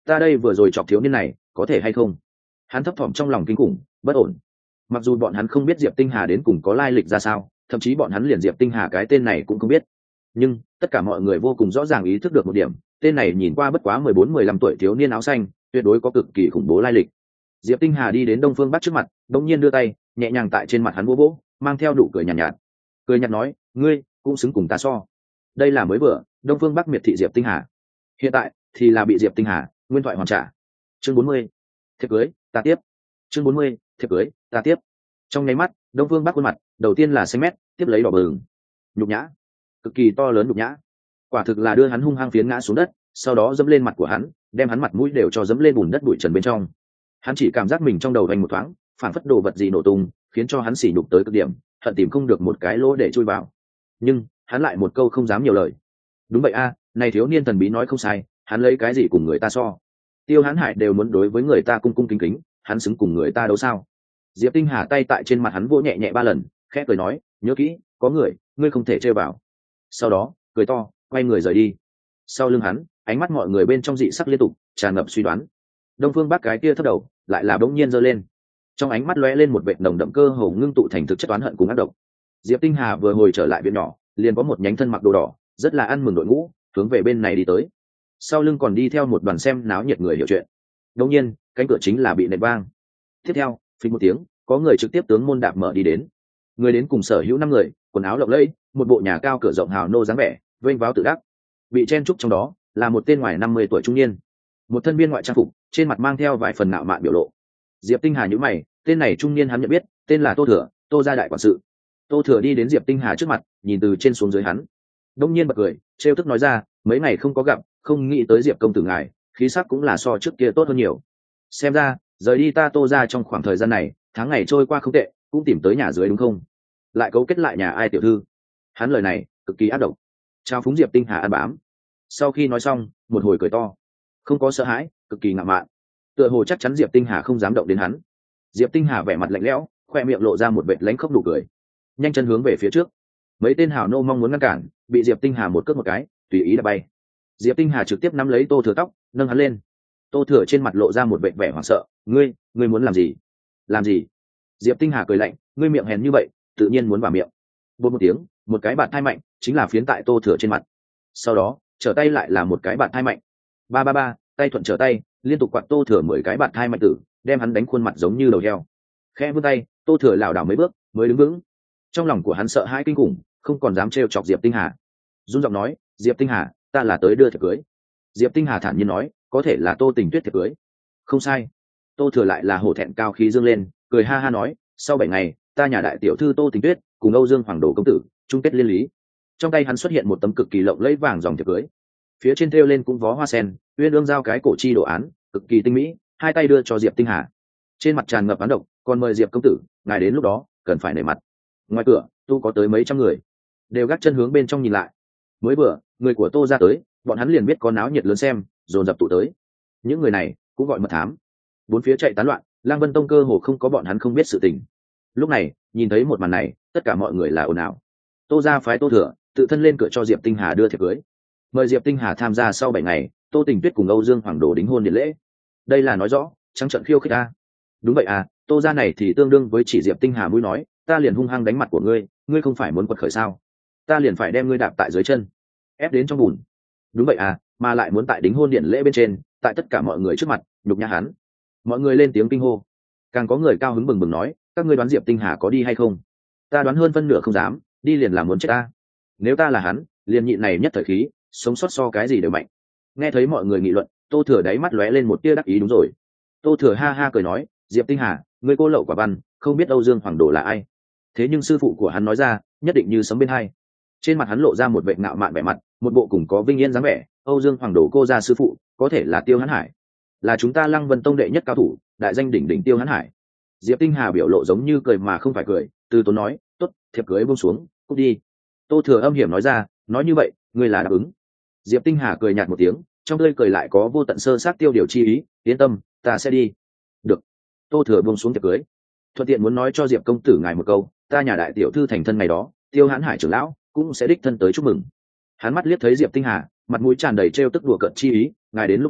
ta đây vừa rồi chọc thiếu niên này có thể hay không? Hắn thấp thỏm trong lòng kinh khủng, bất ổn. Mặc dù bọn hắn không biết Diệp Tinh Hà đến cùng có lai lịch ra sao, thậm chí bọn hắn liền Diệp Tinh Hà cái tên này cũng không biết, nhưng tất cả mọi người vô cùng rõ ràng ý thức được một điểm, tên này nhìn qua bất quá mười bốn mười lăm tuổi thiếu niên áo xanh, tuyệt đối có cực kỳ khủng bố lai lịch. Diệp Tinh Hà đi đến Đông Phương Bắc trước mặt, đột nhiên đưa tay nhẹ nhàng tại trên mặt hắn vỗ vỗ, mang theo nụ cười nhàn nhạt, nhạt cười nhạt nói, ngươi cũng xứng cùng ta so. Đây là mới vừa Đông Phương Bắc miệt thị Diệp Tinh Hà, hiện tại thì là bị Diệp Tinh Hà nguyên thoại hoàn trả. Chương bốn mươi, thiệp cưới ta tiếp. Chương bốn mươi, thiệp cưới ta tiếp. Trong nháy mắt, Đông Phương Bắc khuôn mặt đầu tiên là xanh mét, tiếp lấy đỏ bừng, nhục nhã, cực kỳ to lớn nhục nhã, quả thực là đưa hắn hung hăng phiến ngã xuống đất, sau đó dẫm lên mặt của hắn, đem hắn mặt mũi đều cho dẫm lên bùn đất bụi trần bên trong. Hắn chỉ cảm giác mình trong đầu vành một thoáng, phản phất đồ vật gì nổ tung, khiến cho hắn sỉ nhục tới cực điểm, hận tìm không được một cái lỗ để chui vào. Nhưng hắn lại một câu không dám nhiều lời. Đúng vậy a, này thiếu niên thần bí nói không sai, hắn lấy cái gì cùng người ta so? Tiêu Hán Hải đều muốn đối với người ta cung cung kính kính, hắn xứng cùng người ta đấu sao? Diệp Tinh Hà tay tại trên mặt hắn vỗ nhẹ nhẹ ba lần, khẽ cười nói, nhớ kỹ, có người, ngươi không thể chơi vào. Sau đó cười to, quay người rời đi. Sau lưng hắn, ánh mắt mọi người bên trong dị sắc liên tục tràn ngập suy đoán. Đông Phương Bắc cái kia thấp đầu lại là bỗng nhiên giơ lên, trong ánh mắt lóe lên một vệt nồng đậm cơ hồ ngưng tụ thành thực chất oán hận cùng ác độc. Diệp Tinh Hà vừa hồi trở lại viện nhỏ, liền có một nhánh thân mặc đồ đỏ, rất là ăn mừng đội ngũ hướng về bên này đi tới, sau lưng còn đi theo một đoàn xem náo nhiệt người hiểu chuyện. Đột nhiên cánh cửa chính là bị nện vang, tiếp theo phình một tiếng, có người trực tiếp tướng môn đạp mở đi đến. Người đến cùng sở hữu năm người, quần áo lộng lẫy, một bộ nhà cao cửa rộng hào nô dáng vẻ, vênh váo tự đắc. Bị chen trúc trong đó là một tên ngoài năm mươi tuổi trung niên, một thân biên ngoại trang phục, trên mặt mang theo vài phần nạo mạn biểu lộ. Diệp Tinh Hà nhíu mày, tên này trung niên hắn nhận biết, tên là Tô Thừa, Tô gia đại quản sự. Tô Thừa đi đến Diệp Tinh Hà trước mặt, nhìn từ trên xuống dưới hắn, đông nhiên bật cười, trêu tức nói ra, mấy ngày không có gặp, không nghĩ tới Diệp công tử ngài, khí sắc cũng là so trước kia tốt hơn nhiều. Xem ra rời đi ta Tô gia trong khoảng thời gian này, tháng ngày trôi qua không tệ, cũng tìm tới nhà dưới đúng không? Lại cấu kết lại nhà ai tiểu thư? Hắn lời này cực kỳ ác độc, trao phúng Diệp Tinh Hà ăn bám. Sau khi nói xong, một hồi cười to, không có sợ hãi, cực kỳ ngạo mạn, tựa hồ chắc chắn Diệp Tinh Hà không dám động đến hắn. Diệp Tinh Hà vẻ mặt lạnh lẽo, khoe miệng lộ ra một vệt lánh khóc đủ cười, nhanh chân hướng về phía trước. Mấy tên hào nô mong muốn ngăn cản, bị Diệp Tinh Hà một cước một cái tùy ý đá bay. Diệp Tinh Hà trực tiếp nắm lấy Tô Thừa tóc, nâng hắn lên. Tô Thừa trên mặt lộ ra một vệt vẻ hoảng sợ, ngươi ngươi muốn làm gì? Làm gì? Diệp Tinh Hà cười lạnh, ngươi miệng hèn như vậy, tự nhiên muốn vào miệng. Bột một tiếng, một cái bạt thai mạnh chính là phiến tại Tô Thừa trên mặt. Sau đó trở tay lại là một cái bạt thai mạnh, ba ba ba, tay thuận trở tay, liên tục quạt Tô Thừa mười cái bạt thai mạnh tử, đem hắn đánh khuôn mặt giống như đầu heo. Khẽ vươn tay, Tô Thừa lảo đảo mấy bước mới đứng vững. Trong lòng của hắn sợ hãi kinh khủng, không còn dám trêu chọc Diệp Tinh Hà, run giọng nói, Diệp Tinh Hà, ta là tới đưa thiệp cưới. Diệp Tinh Hà thản nhiên nói, có thể là Tô Tình Tuyết thiệp cưới. Không sai. Tô Thừa lại là hổ thẹn cao khí dương lên, cười ha ha nói, sau bảy ngày, ta nhà đại tiểu thư Tô Tình Tuyết cùng Âu Dương Hoàng Đồ công tử chung kết liên lý. Trong tay hắn xuất hiện một tấm cực kỳ lộng lẫy vàng dòng thiệp cưới, phía trên thêu lên cũng vó hoa sen, uyên ương giao cái cổ chi đồ án, cực kỳ tinh mỹ, hai tay đưa cho Diệp Tinh Hà, trên mặt tràn ngập án độc, còn mời Diệp công tử, ngài đến lúc đó cần phải nể mặt. Ngoài cửa tu có tới mấy trăm người, đều gác chân hướng bên trong nhìn lại. Mới vừa người của Tô ra tới, bọn hắn liền biết có náo nhiệt lớn xem, dồn dập tụ tới. Những người này cũng gọi mật thám, bốn phía chạy tán loạn, Lang Vân Tông cơ hồ không có bọn hắn không biết sự tình. Lúc này nhìn thấy một màn này, tất cả mọi người là ồn ào. Tô ra phái Tô Thừa tự thân lên cửa cho Diệp Tinh Hà đưa thiệp cưới, mời Diệp Tinh Hà tham gia sau bảy ngày Tô Tình Tuyết cùng Âu Dương Hoàng Đồ đính hôn điện lễ. Đây là nói rõ trắng trận khiêu khích a. Đúng vậy à, Tô ra này thì tương đương với chỉ Diệp Tinh Hà mũi nói, ta liền hung hăng đánh mặt của ngươi, ngươi không phải muốn quật khởi sao? Ta liền phải đem ngươi đạp tại dưới chân, ép đến trong bùn. Đúng vậy à, mà lại muốn tại đính hôn điện lễ bên trên, tại tất cả mọi người trước mặt nhục nhã hắn. Mọi người lên tiếng kinh hô, càng có người cao hứng bừng bừng nói, các ngươi đoán Diệp Tinh Hà có đi hay không? Ta đoán hơn phân nửa không dám, đi liền là muốn chết ta. Nếu ta là hắn, liền nhịn này nhất thời khí, sống sót so cái gì đều mạnh. Nghe thấy mọi người nghị luận, Tô Thừa đáy mắt lóe lên một tia đắc ý. Đúng rồi. Tô Thừa ha ha cười nói, Diệp Tinh Hà, ngươi cô lậu quả văn, không biết Âu Dương Hoàng Đồ là ai. Thế nhưng sư phụ của hắn nói ra, nhất định như sấm bên hai. Trên mặt hắn lộ ra một vẻ ngạo mạn vẻ mặt, một bộ cùng có vinh yên dáng vẻ. Âu Dương Hoàng Đồ cô gia sư phụ, có thể là Tiêu Hán Hải, là chúng ta Lăng Vân Tông đệ nhất cao thủ, đại danh đỉnh đỉnh Tiêu Hán Hải. Diệp Tinh Hà biểu lộ giống như cười mà không phải cười, từ tốn nói, tốt, thiệp cưới buông xuống, cút đi. Tô Thừa âm hiểm nói ra, nói như vậy, ngươi là đáp ứng. Diệp Tinh Hà cười nhạt một tiếng, trong tươi cười lại có vô tận sơ sát tiêu điều chi ý, yên tâm, ta sẽ đi. Được. Tô Thừa buông xuống thiệp cưới, thuận tiện muốn nói cho Diệp công tử ngài một câu, ta nhà đại tiểu thư thành thân ngày đó, Tiêu Hán Hải trưởng lão cũng sẽ đích thân tới chúc mừng. Hắn mắt liếc thấy Diệp Tinh Hà, mặt mũi tràn đầy trêu tức đùa cợt chi ý, ngài đến lúc đó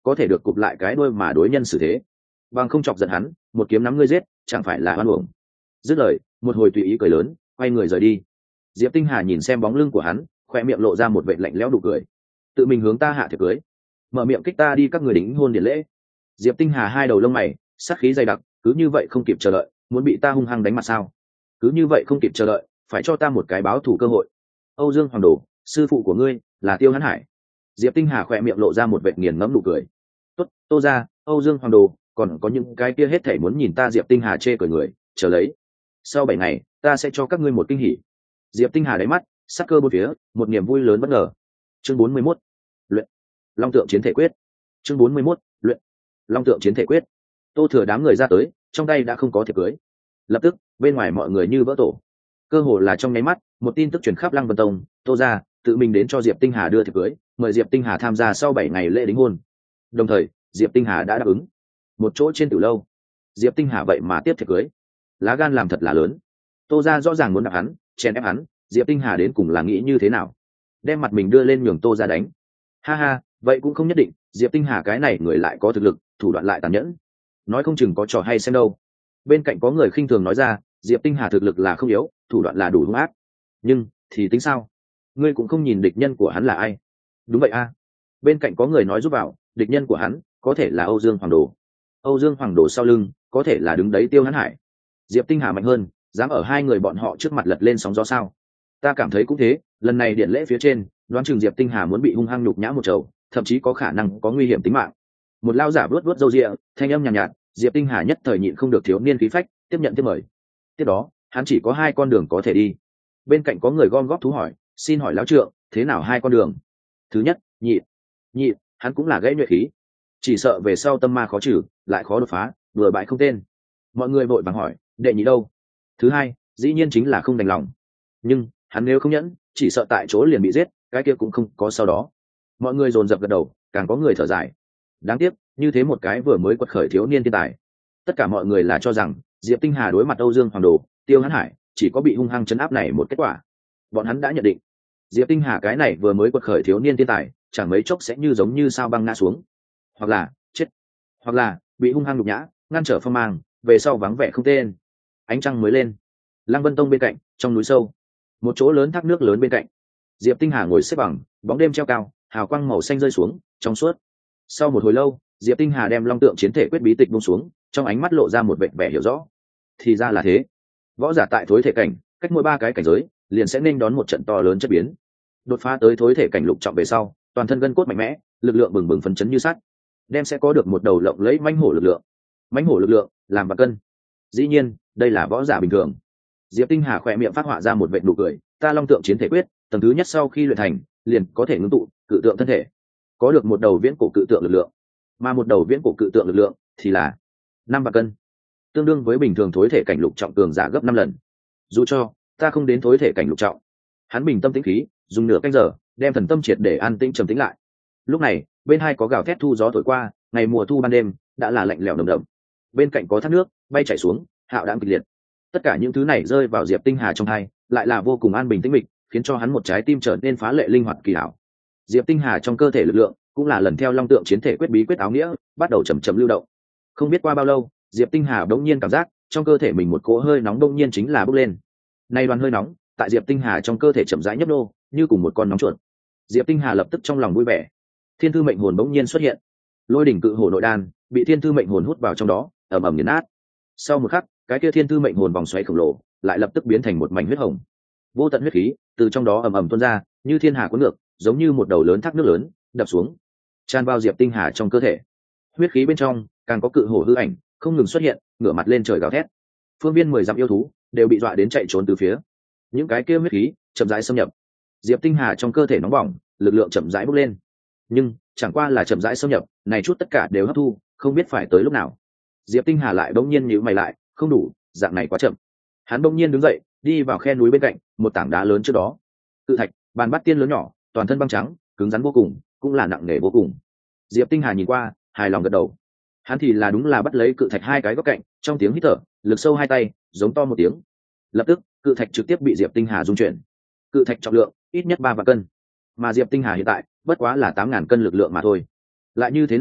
có thể được cụp lại cái đuôi mà đối nhân xử thế. Bằng không chọc giận hắn, một kiếm nắm ngươi giết, chẳng phải là oan uổng. Dứt lời, một hồi tùy ý cười lớn, quay người rời đi. Diệp Tinh Hà nhìn xem bóng lưng của hắn, khoe miệng lộ ra một vệt lạnh lẽo nụ cười. Tự mình hướng ta hạ thiệp cưới, mở miệng kích ta đi các người đính hôn điển lễ. Diệp Tinh Hà hai đầu lông mày, sát khí dày đặc, cứ như vậy không kịp chờ đợi, muốn bị ta hung hăng đánh mặt sao? Cứ như vậy không kịp chờ đợi, phải cho ta một cái báo thù cơ hội. Âu Dương Hoàng Đồ, sư phụ của ngươi là Tiêu Hán Hải. Diệp Tinh Hà khoe miệng lộ ra một vệt nghiền ngẫm nụ cười. Tốt, Tô gia, Âu Dương Hoàng Đồ, còn có những cái kia hết thảy muốn nhìn ta Diệp Tinh Hà chê cười người, chờ lấy. Sau bảy ngày, ta sẽ cho các ngươi một kinh hỉ. Diệp Tinh Hà đáy mắt, sắc cơ bốn phía, một niềm vui lớn bất ngờ. Chương bốn mươi mốt, luyện Long tượng chiến thể quyết. Chương bốn mươi mốt, luyện Long tượng chiến thể quyết. Tô Thừa đám người ra tới, trong tay đã không có thiệp cưới. Lập tức, bên ngoài mọi người như vỡ tổ. Cơ hồ là trong nháy mắt, một tin tức truyền khắp Lăng Vân Tông, Tô gia tự mình đến cho Diệp Tinh Hà đưa thiệp cưới, mời Diệp Tinh Hà tham gia sau bảy ngày lễ đính hôn. Đồng thời, Diệp Tinh Hà đã đáp ứng. Một chỗ trên tử lâu, Diệp Tinh Hà vậy mà tiếp thiệp cưới, lá gan làm thật là lớn. Tô gia rõ ràng muốn đạp hắn, chèn ép hắn, Diệp Tinh Hà đến cùng là nghĩ như thế nào? Đem mặt mình đưa lên nhường Tô gia đánh. Ha ha, vậy cũng không nhất định, Diệp Tinh Hà cái này người lại có thực lực, thủ đoạn lại tàn nhẫn, nói không chừng có trò hay xem đâu. Bên cạnh có người khinh thường nói ra, Diệp Tinh Hà thực lực là không yếu, thủ đoạn là đủ hung ác, nhưng thì tính sao? Ngươi cũng không nhìn địch nhân của hắn là ai? Đúng vậy a. Bên cạnh có người nói giúp vào, địch nhân của hắn có thể là Âu Dương Hoàng Đồ. Âu Dương Hoàng Đồ sau lưng có thể là đứng đấy Tiêu Hán Hải. Diệp Tinh Hà mạnh hơn, dám ở hai người bọn họ trước mặt lật lên sóng gió sao? Ta cảm thấy cũng thế, lần này điện lễ phía trên, đoán chừng Diệp Tinh Hà muốn bị hung hăng nhục nhã một chầu, thậm chí có khả năng có nguy hiểm tính mạng. Một lao giả vuốt vuốt râu ria, thanh âm nhàn nhạt, nhạt, Diệp Tinh Hà nhất thời nhịn không được thiếu niên khí phách, tiếp nhận tiếp mời. Tiếp đó, hắn chỉ có hai con đường có thể đi. Bên cạnh có người gom góp thú hỏi, xin hỏi lão trượng, thế nào hai con đường? Thứ nhất, nhị, nhị, hắn cũng là gãy nhuệ khí, chỉ sợ về sau tâm ma khó trừ, lại khó đột phá, vừa bại không tên. Mọi người vội vàng hỏi, đệ nhị đâu? Thứ hai, dĩ nhiên chính là không đành lòng, nhưng hắn nếu không nhẫn, chỉ sợ tại chỗ liền bị giết, cái kia cũng không có sau đó. Mọi người dồn dập gật đầu, càng có người thở dài. Đáng tiếc, như thế một cái vừa mới quật khởi thiếu niên thiên tài. Tất cả mọi người là cho rằng Diệp Tinh Hà đối mặt Âu Dương Hoàng Đồ, Tiêu Hán Hải, chỉ có bị hung hăng chấn áp này một kết quả. Bọn hắn đã nhận định, Diệp Tinh Hà cái này vừa mới quật khởi thiếu niên thiên tài, chẳng mấy chốc sẽ như giống như sao băng ngã xuống, hoặc là chết, hoặc là bị hung hăng nhục nhã, ngăn trở phong mang, về sau vắng vẻ không tên. Ánh trăng mới lên, Lăng Vân Tông bên cạnh, trong núi sâu, một chỗ lớn thác nước lớn bên cạnh, Diệp Tinh Hà ngồi xếp bằng, bóng đêm treo cao, hào quang màu xanh rơi xuống, trong suốt. Sau một hồi lâu, Diệp Tinh Hà đem Long tượng chiến thể quyết bí tịch buông xuống, trong ánh mắt lộ ra một vẻ vẻ hiểu rõ. Thì ra là thế, võ giả tại thối thể cảnh, cách mỗi ba cái cảnh giới, liền sẽ nên đón một trận to lớn chất biến. Đột phá tới thối thể cảnh lục trọng về sau, toàn thân gân cốt mạnh mẽ, lực lượng bừng bừng phấn chấn như sắt, đem sẽ có được một đầu lộng lấy mãnh hổ lực lượng. Mãnh hổ lực lượng, làm bạc cân. Dĩ nhiên, đây là võ giả bình thường. Diệp Tinh Hà khỏe miệng phát họa ra một vệt nụ cười, ta Long tượng chiến thể quyết, tầng thứ nhất sau khi luyện thành, liền có thể ngưng tụ cự tượng thân thể, có được một đầu viễn cổ cự tượng lực lượng, mà một đầu viễn cổ cự tượng lực lượng thì là năm bạc cân, tương đương với bình thường thối thể cảnh lục trọng cường giả gấp năm lần. Dù cho ta không đến thối thể cảnh lục trọng, hắn bình tâm tĩnh khí, dùng nửa canh giờ đem thần tâm triệt để an tĩnh trầm tĩnh lại. Lúc này, bên hai có gào thét thu gió thổi qua, ngày mùa thu ban đêm đã là lạnh lẽo nồng đậm. Bên cạnh có thác nước bay chảy xuống, hạo đãng kịch liệt. Tất cả những thứ này rơi vào Diệp Tinh Hà trong hai, lại là vô cùng an bình tĩnh mịch, khiến cho hắn một trái tim trở nên phá lệ linh hoạt kỳ ảo. Diệp Tinh Hà trong cơ thể lực lượng cũng là lần theo Long tượng chiến thể quyết bí quyết áo nghĩa, bắt đầu chậm chậm lưu động. Không biết qua bao lâu, Diệp Tinh Hà đống nhiên cảm giác trong cơ thể mình một cỗ hơi nóng đống nhiên chính là bốc lên. Nay đoàn hơi nóng, tại Diệp Tinh Hà trong cơ thể chậm rãi nhấp nô, như cùng một con nóng chuột. Diệp Tinh Hà lập tức trong lòng vui vẻ. Thiên thư mệnh hồn bỗng nhiên xuất hiện. Lôi đỉnh cự hổ nội đan bị thiên thư mệnh hồn hút vào trong đó, ầm ầm nghiền nát. Sau một khắc, cái kia thiên thư mệnh hồn vòng xoáy khổng lồ lại lập tức biến thành một mảnh huyết hồng. Vô tận huyết khí từ trong đó ầm ầm tuôn ra, như thiên hà cuốn ngược, giống như một đầu lớn thác nước lớn đập xuống, tràn vào Diệp Tinh Hà trong cơ thể. Huyết khí bên trong càng có cự hổ hư ảnh không ngừng xuất hiện, ngửa mặt lên trời gào thét. Phương viên mười dặm yêu thú đều bị dọa đến chạy trốn từ phía. Những cái kia huyết khí chậm rãi xâm nhập. Diệp Tinh Hà trong cơ thể nóng bỏng, lực lượng chậm rãi bốc lên. Nhưng chẳng qua là chậm rãi xâm nhập, này chút tất cả đều hấp thu, không biết phải tới lúc nào. Diệp Tinh Hà lại bỗng nhiên nhíu mày lại, không đủ, dạng này quá chậm. Hắn bỗng nhiên đứng dậy, đi vào khe núi bên cạnh, một tảng đá lớn trước đó. Cự thạch, bàn bát tiên lớn nhỏ, toàn thân băng trắng, cứng rắn vô cùng, cũng là nặng nề vô cùng. Diệp Tinh Hà nhìn qua, hài lòng gật đầu. Hắn thì là đúng là bắt lấy cự thạch hai cái góc cạnh, trong tiếng hít thở, lực sâu hai tay, giống to một tiếng. Lập tức, cự thạch trực tiếp bị Diệp Tinh Hà rung chuyển. Cự thạch trọng lượng ít nhất ba vạn cân, mà Diệp Tinh Hà hiện tại bất quá là tám ngàn cân lực lượng mà thôi. Lại như thế nào,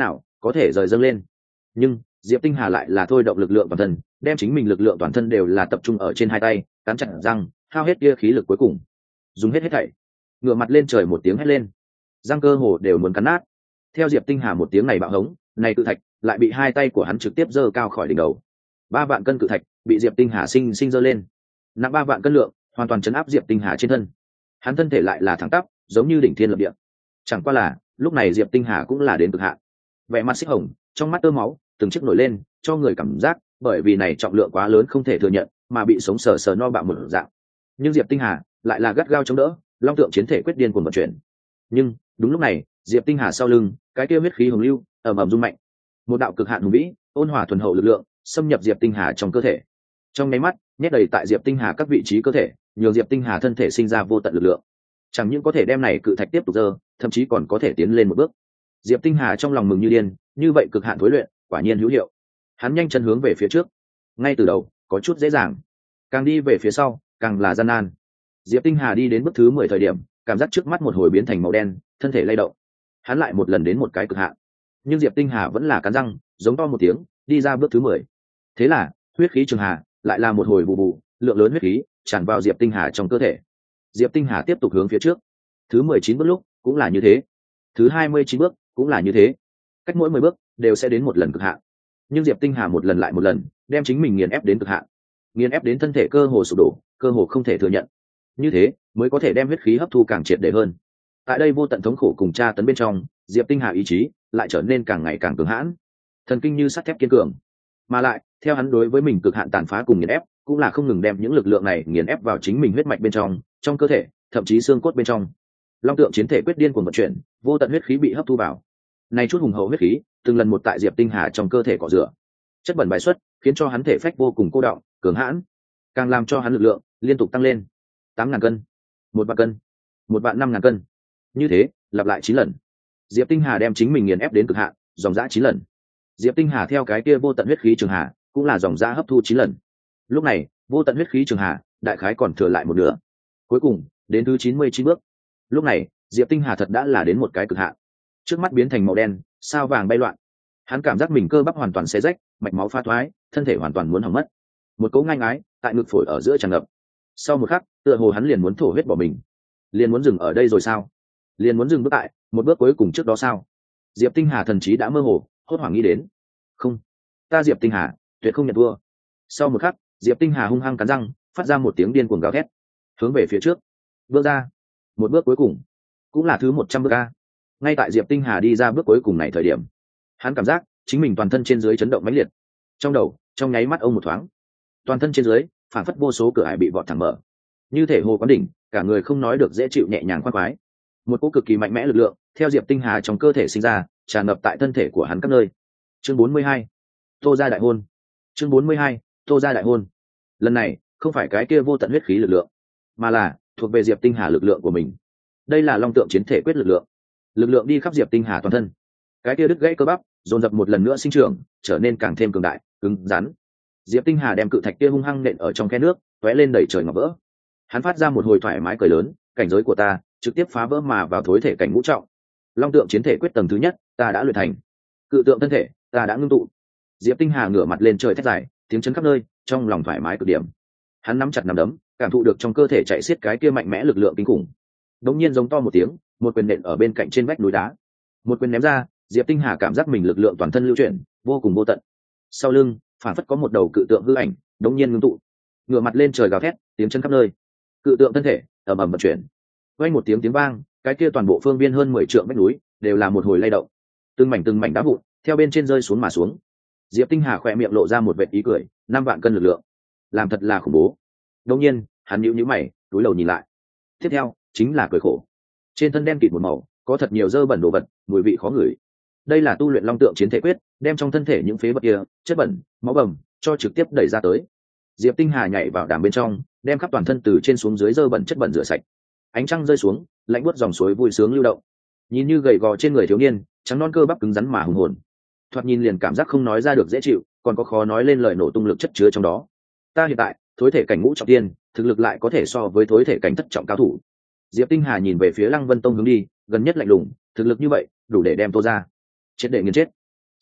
có thể rời dâng lên. Nhưng diệp tinh hà lại là thôi động lực lượng toàn thân, đem chính mình lực lượng toàn thân đều là tập trung ở trên hai tay, cắn chặt răng, hao hết kia khí lực cuối cùng, dùng hết hết thảy, ngửa mặt lên trời một tiếng hét lên, răng cơ hồ đều muốn cắn nát. Theo diệp tinh hà một tiếng này bạo hống, này cự thạch lại bị hai tay của hắn trực tiếp giơ cao khỏi đỉnh đầu. Ba vạn cân cự thạch bị diệp tinh hà sinh sinh giơ lên, nặng ba vạn cân lượng, hoàn toàn chấn áp diệp tinh hà trên thân. Hắn thân thể lại là thẳng tắp, giống như đỉnh thiên lập địa. Chẳng qua là lúc này diệp tinh hà cũng là đến cực hạn, vẻ mặt xích hồng, trong mắt tơ máu từng chiếc nổi lên, cho người cảm giác bởi vì này trọng lượng quá lớn không thể thừa nhận mà bị sống sờ sờ no bạo một dạng. Nhưng diệp tinh hà lại là gắt gao chống đỡ, long tượng chiến thể quyết điên cuồng vận chuyển. Nhưng đúng lúc này, diệp tinh hà sau lưng cái kia huyết khí hồng lưu ầm ầm rung mạnh, một đạo cực hạn hùng vĩ ôn hòa thuần hậu lực lượng xâm nhập diệp tinh hà trong cơ thể, trong nháy mắt nhét đầy tại diệp tinh hà các vị trí cơ thể, nhường diệp tinh hà thân thể sinh ra vô tận lực lượng, chẳng những có thể đem này cự thạch tiếp tục dơ, thậm chí còn có thể tiến lên một bước. Diệp tinh hà trong lòng mừng như điên, như vậy cực hạn thối luyện quả nhiên hữu hiệu. Hắn nhanh chân hướng về phía trước, ngay từ đầu có chút dễ dàng, càng đi về phía sau càng là gian nan. Diệp tinh hà đi đến bước thứ mười thời điểm, cảm giác trước mắt một hồi biến thành màu đen, thân thể lay động. Hắn lại một lần đến một cái cực hạn, nhưng diệp tinh hà vẫn là cắn răng, giống to một tiếng, đi ra bước thứ mười. Thế là huyết khí trường hà lại là một hồi bù bù, lượng lớn huyết khí tràn vào diệp tinh hà trong cơ thể. Diệp tinh hà tiếp tục hướng phía trước, thứ mười chín bước lúc cũng là như thế, thứ hai mươi chín bước cũng là như thế, cách mỗi mười bước đều sẽ đến một lần cực hạn. Nhưng diệp tinh hà một lần lại một lần đem chính mình nghiền ép đến cực hạn, nghiền ép đến thân thể cơ hồ sụp đổ, cơ hồ không thể thừa nhận. Như thế mới có thể đem huyết khí hấp thu càng triệt để hơn. Tại đây vô tận thống khổ cùng tra tấn bên trong, diệp tinh hà ý chí lại trở nên càng ngày càng cường hãn, thần kinh như sắt thép kiên cường. Mà lại theo hắn đối với mình cực hạn tàn phá cùng nghiền ép, cũng là không ngừng đem những lực lượng này nghiền ép vào chính mình huyết mạch bên trong, trong cơ thể, thậm chí xương cốt bên trong. Long tượng chiến thể quyết điên cuồng vận chuyển, vô tận huyết khí bị hấp thu vào. Này chút hùng hậu huyết khí từng lần một tại diệp tinh hà trong cơ thể cọ rửa, chất bẩn bài xuất, khiến cho hắn thể phách vô cùng cô đọng cường hãn, càng làm cho hắn lực lượng liên tục tăng lên. Tám ngàn cân, một vạn cân, một vạn năm ngàn cân, như thế lặp lại chín lần. Diệp tinh hà đem chính mình nghiền ép đến cực hạn, dòng dã chín lần. Diệp tinh hà theo cái kia vô tận huyết khí trường hà cũng là dòng dã hấp thu chín lần. Lúc này vô tận huyết khí trường hà đại khái còn thừa lại một nửa. Cuối cùng đến thứ chín mươi chín bước, lúc này diệp tinh hà thật đã là đến một cái cực hạn, trước mắt biến thành màu đen, sao vàng bay loạn. Hắn cảm giác mình cơ bắp hoàn toàn xé rách, mạch máu pha thoái, thân thể hoàn toàn muốn hỏng mất. Một cỗ ngang ái tại ngực phổi ở giữa tràn ngập. Sau một khắc, tựa hồ hắn liền muốn thổ huyết bỏ mình. Liền muốn dừng ở đây rồi sao? Liền muốn dừng bước tại một bước cuối cùng trước đó sao? Diệp tinh hà thần trí đã mơ hồ, hốt hoảng nghĩ đến. Không, ta Diệp tinh hà tuyệt không nhận thua. Sau một khắc, Diệp tinh hà hung hăng cắn răng, phát ra một tiếng điên cuồng gào thét, hướng về phía trước bước ra. Một bước cuối cùng, cũng là thứ một trăm bước a. Ngay tại Diệp tinh hà đi ra bước cuối cùng này thời điểm, hắn cảm giác chính mình toàn thân trên dưới chấn động mãnh liệt, trong đầu trong nháy mắt ông một thoáng, toàn thân trên dưới phản phất vô số cửa ải bị vọt thẳng mở, như thể hồ quán đỉnh, cả người không nói được dễ chịu nhẹ nhàng khoan khoái. Một cỗ cực kỳ mạnh mẽ lực lượng theo diệp tinh hà trong cơ thể sinh ra, tràn ngập tại thân thể của hắn các nơi. Chương bốn mươi hai, tô ra đại hôn. Chương bốn mươi hai, tô ra đại hôn. Lần này không phải cái kia vô tận huyết khí lực lượng, mà là thuộc về diệp tinh hà lực lượng của mình. Đây là long tượng chiến thể quyết lực lượng, lực lượng đi khắp diệp tinh hà toàn thân. Cái kia đứt gãy cơ bắp dồn dập một lần nữa sinh trưởng, trở nên càng thêm cường đại, cứng rắn. Diệp tinh hà đem cự thạch kia hung hăng nện ở trong khe nước, tóe lên đầy trời ngọc vỡ. Hắn phát ra một hồi thoải mái cười lớn, cảnh giới của ta trực tiếp phá vỡ mà vào thối thể cảnh ngũ trọng. Long tượng chiến thể quyết tầng thứ nhất ta đã luyện thành, cự tượng thân thể ta đã ngưng tụ. Diệp tinh hà ngửa mặt lên trời thét dài, tiếng chấn khắp nơi, trong lòng thoải mái cực điểm. Hắn nắm chặt nắm đấm, cảm thụ được trong cơ thể chạy xiết cái kia mạnh mẽ lực lượng kinh khủng. Đống nhiên giống to một tiếng, một quyền nện ở bên cạnh trên vách núi đá. Một quyền ném ra, Diệp tinh hà cảm giác mình lực lượng toàn thân lưu chuyển, vô cùng vô tận. Sau lưng phản phất có một đầu cự tượng hư ảnh, đống nhiên ngưng tụ, ngửa mặt lên trời gào thét, tiếng chân khắp nơi. Cự tượng thân thể ầm ầm vận chuyển, vang một tiếng tiếng vang, cái kia toàn bộ phương viên hơn mười trượng vách núi đều là một hồi lay động, từng mảnh từng mảnh đá vụn theo bên trên rơi xuống mà xuống. Diệp tinh hà khỏe miệng lộ ra một vệt ý cười, năm vạn cân lực lượng, làm thật là khủng bố. Đống nhiên hắn nhíu nhíu mày, cúi đầu nhìn lại. Tiếp theo chính là cười khổ, trên thân đen kịt một màu, có thật nhiều dơ bẩn đồ vật, mùi vị khó ngửi. Đây là tu luyện long tượng chiến thể quyết, đem trong thân thể những phế vật kia, chất bẩn, máu bầm cho trực tiếp đẩy ra tới. Diệp tinh hà nhảy vào đàm bên trong, đem khắp toàn thân từ trên xuống dưới dơ bẩn chất bẩn rửa sạch. Ánh trăng rơi xuống, lạnh buốt dòng suối vui sướng lưu động. Nhìn như gầy gò trên người thiếu niên, trắng non cơ bắp cứng rắn mà hùng hồn, thoạt nhìn liền cảm giác không nói ra được dễ chịu, còn có khó nói lên lời nổ tung lực chất chứa trong đó. Ta hiện tại thối thể cảnh ngũ trọng tiên, thực lực lại có thể so với thối thể cảnh thất trọng cao thủ. Diệp tinh hà nhìn về phía Lăng Vân Tông hướng đi, gần nhất lạnh lùng, thực lực như vậy đủ để đem Tô ra triệt để nghiền chết.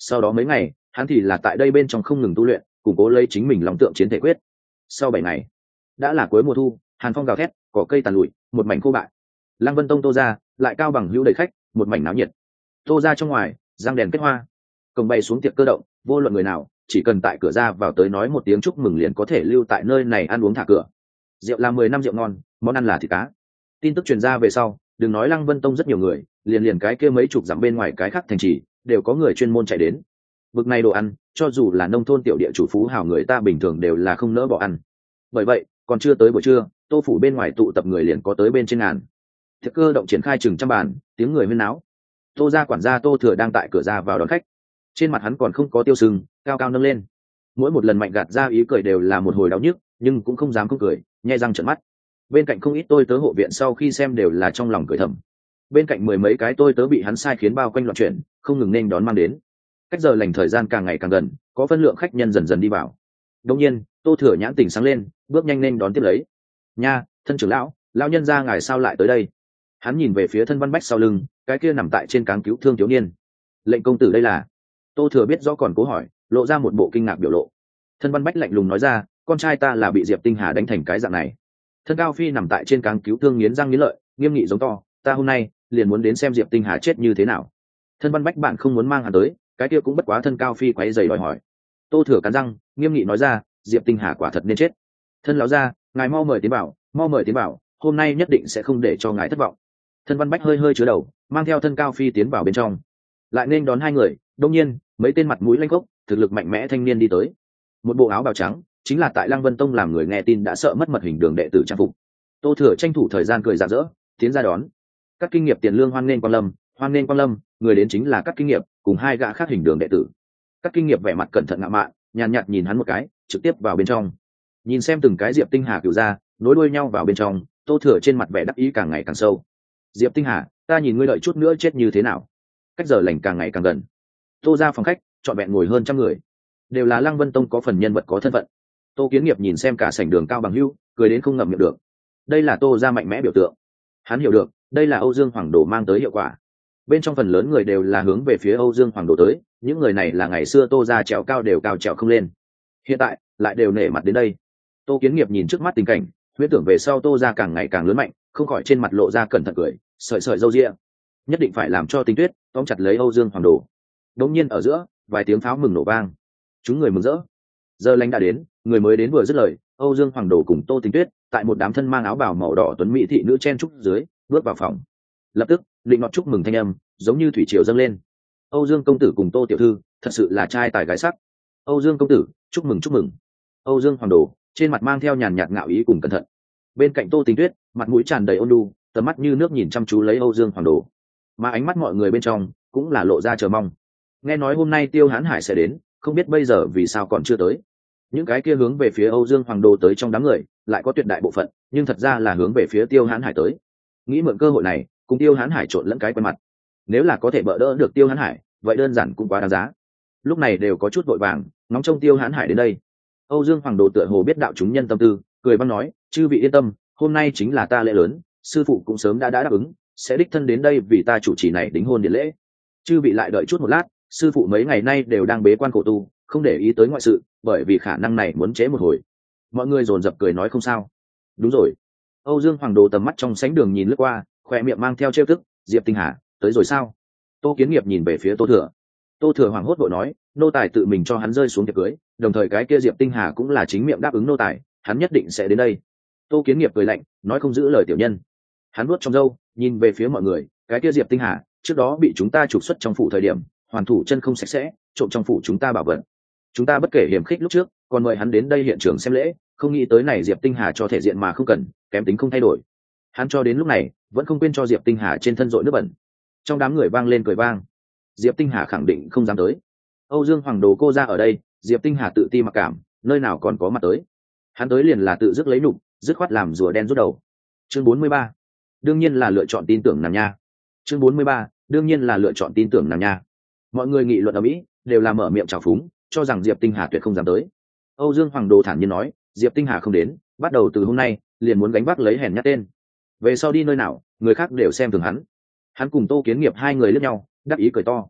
Sau đó mấy ngày hắn thì là tại đây bên trong không ngừng tu luyện, củng cố lấy chính mình long tượng chiến thể quyết. Sau bảy ngày đã là cuối mùa thu, hàn phong gào thét, cỏ cây tàn lụi, một mảnh khô bại. Lăng Vân Tông Tô ra lại cao bằng hữu đầy khách, một mảnh náo nhiệt. Tô ra trong ngoài giang đèn kết hoa, cổng bay xuống tiệc cơ động, vô luận người nào chỉ cần tại cửa ra vào tới nói một tiếng chúc mừng liền có thể lưu tại nơi này ăn uống thả cửa. Rượu là mười năm rượu ngon, món ăn là thịt cá. Tin tức truyền ra về sau, đừng nói Lăng Vân Tông rất nhiều người, liền liền cái kia mấy chục dặm bên ngoài cái khác thành trì đều có người chuyên môn chạy đến. Bực này đồ ăn, cho dù là nông thôn tiểu địa chủ phú hào người ta bình thường đều là không nỡ bỏ ăn. Bởi vậy, còn chưa tới buổi trưa, Tô phủ bên ngoài tụ tập người liền có tới bên trên ngàn. Tiệc cơ động triển khai chừng trăm bàn, tiếng người huyên náo. Tô gia quản gia Tô Thừa đang tại cửa ra vào đón khách. Trên mặt hắn còn không có tiêu sưng, cao cao nâng lên. Mỗi một lần mạnh gạt ra ý cười đều là một hồi đau nhức, nhưng cũng không dám không cười, nhè răng trợn mắt. Bên cạnh không ít tôi tớ hộ viện sau khi xem đều là trong lòng cười thầm. Bên cạnh mười mấy cái tôi tớ bị hắn sai khiến bao quanh loạn chuyển, không ngừng nên đón mang đến. Cách giờ lành thời gian càng ngày càng gần, có phân lượng khách nhân dần dần đi vào. Đột nhiên, Tô Thừa nhãn tỉnh sáng lên, bước nhanh nên đón tiếp lấy. Nha, thân trưởng lão, lão nhân gia ngài sao lại tới đây? Hắn nhìn về phía thân Văn Bách sau lưng, cái kia nằm tại trên cáng cứu thương thiếu niên. Lệnh công tử đây là? Tô Thừa biết rõ còn cố hỏi, lộ ra một bộ kinh ngạc biểu lộ. Thân Văn Bách lạnh lùng nói ra, con trai ta là bị Diệp Tinh Hà đánh thành cái dạng này. Thân Cao Phi nằm tại trên cáng cứu thương nghiến răng nghiến lợi, nghiêm nghị giống to, ta hôm nay liền muốn đến xem Diệp Tinh Hà chết như thế nào. Thân Văn Bách bạn không muốn mang hắn tới, cái kia cũng bất quá Thân Cao Phi quấy giày đòi hỏi. Tô Thừa cắn răng, nghiêm nghị nói ra, Diệp Tinh Hà quả thật nên chết. Thân lão gia, ngài mau mời tiến bảo, mau mời tiến bảo, hôm nay nhất định sẽ không để cho ngài thất vọng. Thân Văn Bách hơi hơi chứa đầu, mang theo Thân Cao Phi tiến vào bên trong. Lại nên đón hai người, đương nhiên, mấy tên mặt mũi lanh khốc, thực lực mạnh mẽ thanh niên đi tới. Một bộ áo bào trắng, chính là tại Lăng Vân Tông làm người nghe tin đã sợ mất mật hình đường đệ tử trang phục. Tô Thừa tranh thủ thời gian cười rạng rỡ, tiến ra đón. Các kinh nghiệm tiền lương hoan nghênh Quang Lâm, hoan nghênh Quang Lâm, người đến chính là các kinh nghiệm cùng hai gã khác hình đường đệ tử. Các kinh nghiệm vẻ mặt cẩn thận ngạo mạn, nhàn nhạt nhìn hắn một cái, trực tiếp vào bên trong. Nhìn xem từng cái Diệp Tinh Hà cửu ra, nối đuôi nhau vào bên trong, Tô Thừa trên mặt vẻ đắc ý càng ngày càng sâu. Diệp Tinh Hà, ta nhìn ngươi đợi chút nữa chết như thế nào? Cách giờ lành càng ngày càng gần. Tô ra phòng khách, trọn vẹn ngồi hơn trăm người, đều là Lăng Vân Tông có phần nhân vật có thân phận. Tô Kiến Nghiệp nhìn xem cả sảnh đường cao bằng hưu, cười đến không ngậm miệng được. Đây là Tô ra mạnh mẽ biểu tượng. Hắn hiểu được, đây là Âu Dương Hoàng Đồ mang tới hiệu quả. Bên trong phần lớn người đều là hướng về phía Âu Dương Hoàng Đồ tới, những người này là ngày xưa Tô ra trèo cao đều cao trèo không lên, hiện tại lại đều nể mặt đến đây. Tô Kiến Nghiệp nhìn trước mắt tình cảnh, huyễn tưởng về sau Tô ra càng ngày càng lớn mạnh, không khỏi trên mặt lộ ra cẩn thận cười, sợi sợi râu ria, nhất định phải làm cho Tinh Tuyết tóm chặt lấy Âu Dương Hoàng Đồ. Đống nhiên ở giữa, vài tiếng pháo mừng nổ vang, chúng người mừng rỡ. Giờ lành đã đến, người mới đến vừa dứt lời, Âu Dương Hoàng Đồ cùng Tô Tinh Tuyết tại một đám thân mang áo bào màu đỏ tuấn mỹ thị nữ chen trúc dưới bước vào phòng. Lập tức định nọt chúc mừng thanh âm giống như thủy triều dâng lên. Âu Dương công tử cùng Tô tiểu thư thật sự là trai tài gái sắc. Âu Dương công tử, chúc mừng chúc mừng. Âu Dương Hoàng Đồ trên mặt mang theo nhàn nhạt ngạo ý cùng cẩn thận. Bên cạnh Tô Tinh Tuyết mặt mũi tràn đầy ôn nhu, tầm mắt như nước nhìn chăm chú lấy Âu Dương Hoàng Đồ, mà ánh mắt mọi người bên trong cũng là lộ ra chờ mong. Nghe nói hôm nay Tiêu Hán Hải sẽ đến, không biết bây giờ vì sao còn chưa tới. Những cái kia hướng về phía Âu Dương Hoàng Đồ tới trong đám người lại có tuyệt đại bộ phận, nhưng thật ra là hướng về phía Tiêu Hán Hải tới, nghĩ mượn cơ hội này cùng Tiêu Hán Hải trộn lẫn cái quen mặt. Nếu là có thể bỡ đỡ được Tiêu Hán Hải, vậy đơn giản cũng quá đáng giá. Lúc này đều có chút vội vàng ngóng trông Tiêu Hán Hải đến đây. Âu Dương Hoàng Đồ tựa hồ biết đạo chúng nhân tâm tư, cười băng nói, chư vị yên tâm, hôm nay chính là ta lễ lớn, sư phụ cũng sớm đã đã đáp ứng sẽ đích thân đến đây vì ta chủ trì này đính hôn điện lễ. Chư vị lại đợi chút một lát, sư phụ mấy ngày nay đều đang bế quan khổ tu, không để ý tới ngoại sự, bởi vì khả năng này muốn trễ một hồi. Mọi người dồn dập cười nói không sao. Đúng rồi. Âu Dương Hoàng Đồ tầm mắt trong sánh đường nhìn lướt qua, khỏe miệng mang theo trêu tức, Diệp Tinh Hà tới rồi sao? Tô Kiến Nghiệp nhìn về phía Tô Thừa. Tô Thừa hoảng hốt vội nói, nô tài tự mình cho hắn rơi xuống tiệc cưới, đồng thời cái kia Diệp Tinh Hà cũng là chính miệng đáp ứng nô tài, hắn nhất định sẽ đến đây. Tô Kiến Nghiệp cười lạnh, nói không giữ lời tiểu nhân. Hắn nuốt trong râu, nhìn về phía mọi người, cái kia Diệp Tinh Hà trước đó bị chúng ta trục xuất trong phủ thời điểm, hoàn thủ chân không sạch sẽ, trộm trong phủ chúng ta bảo vật. Chúng ta bất kể hiểm khích lúc trước, còn mời hắn đến đây hiện trường xem lễ, không nghĩ tới này Diệp Tinh Hà cho thể diện mà không cần, kém tính không thay đổi. Hắn cho đến lúc này vẫn không quên cho Diệp Tinh Hà trên thân dội nước bẩn. Trong đám người vang lên cười vang. Diệp Tinh Hà khẳng định không dám tới. Âu Dương Hoàng Đồ cô ra ở đây, Diệp Tinh Hà tự ti mặc cảm, nơi nào còn có mặt tới. Hắn tới liền là tự dứt lấy nục, dứt khoát làm rùa đen rút đầu. Chương bốn mươi ba, đương nhiên là lựa chọn tin tưởng nàng nha. Chương bốn mươi ba, đương nhiên là lựa chọn tin tưởng nàng nha. Mọi người nghị luận ở mỹ đều là mở miệng trào phúng, cho rằng Diệp Tinh Hà tuyệt không dám tới. Âu Dương Hoàng Đồ thản nhiên nói, Diệp Tinh Hà không đến, bắt đầu từ hôm nay liền muốn gánh vác lấy hèn nhát tên. Về sau đi nơi nào, người khác đều xem thường hắn. Hắn cùng Tô Kiến Nghiệp hai người liếc nhau, đắc ý cười to.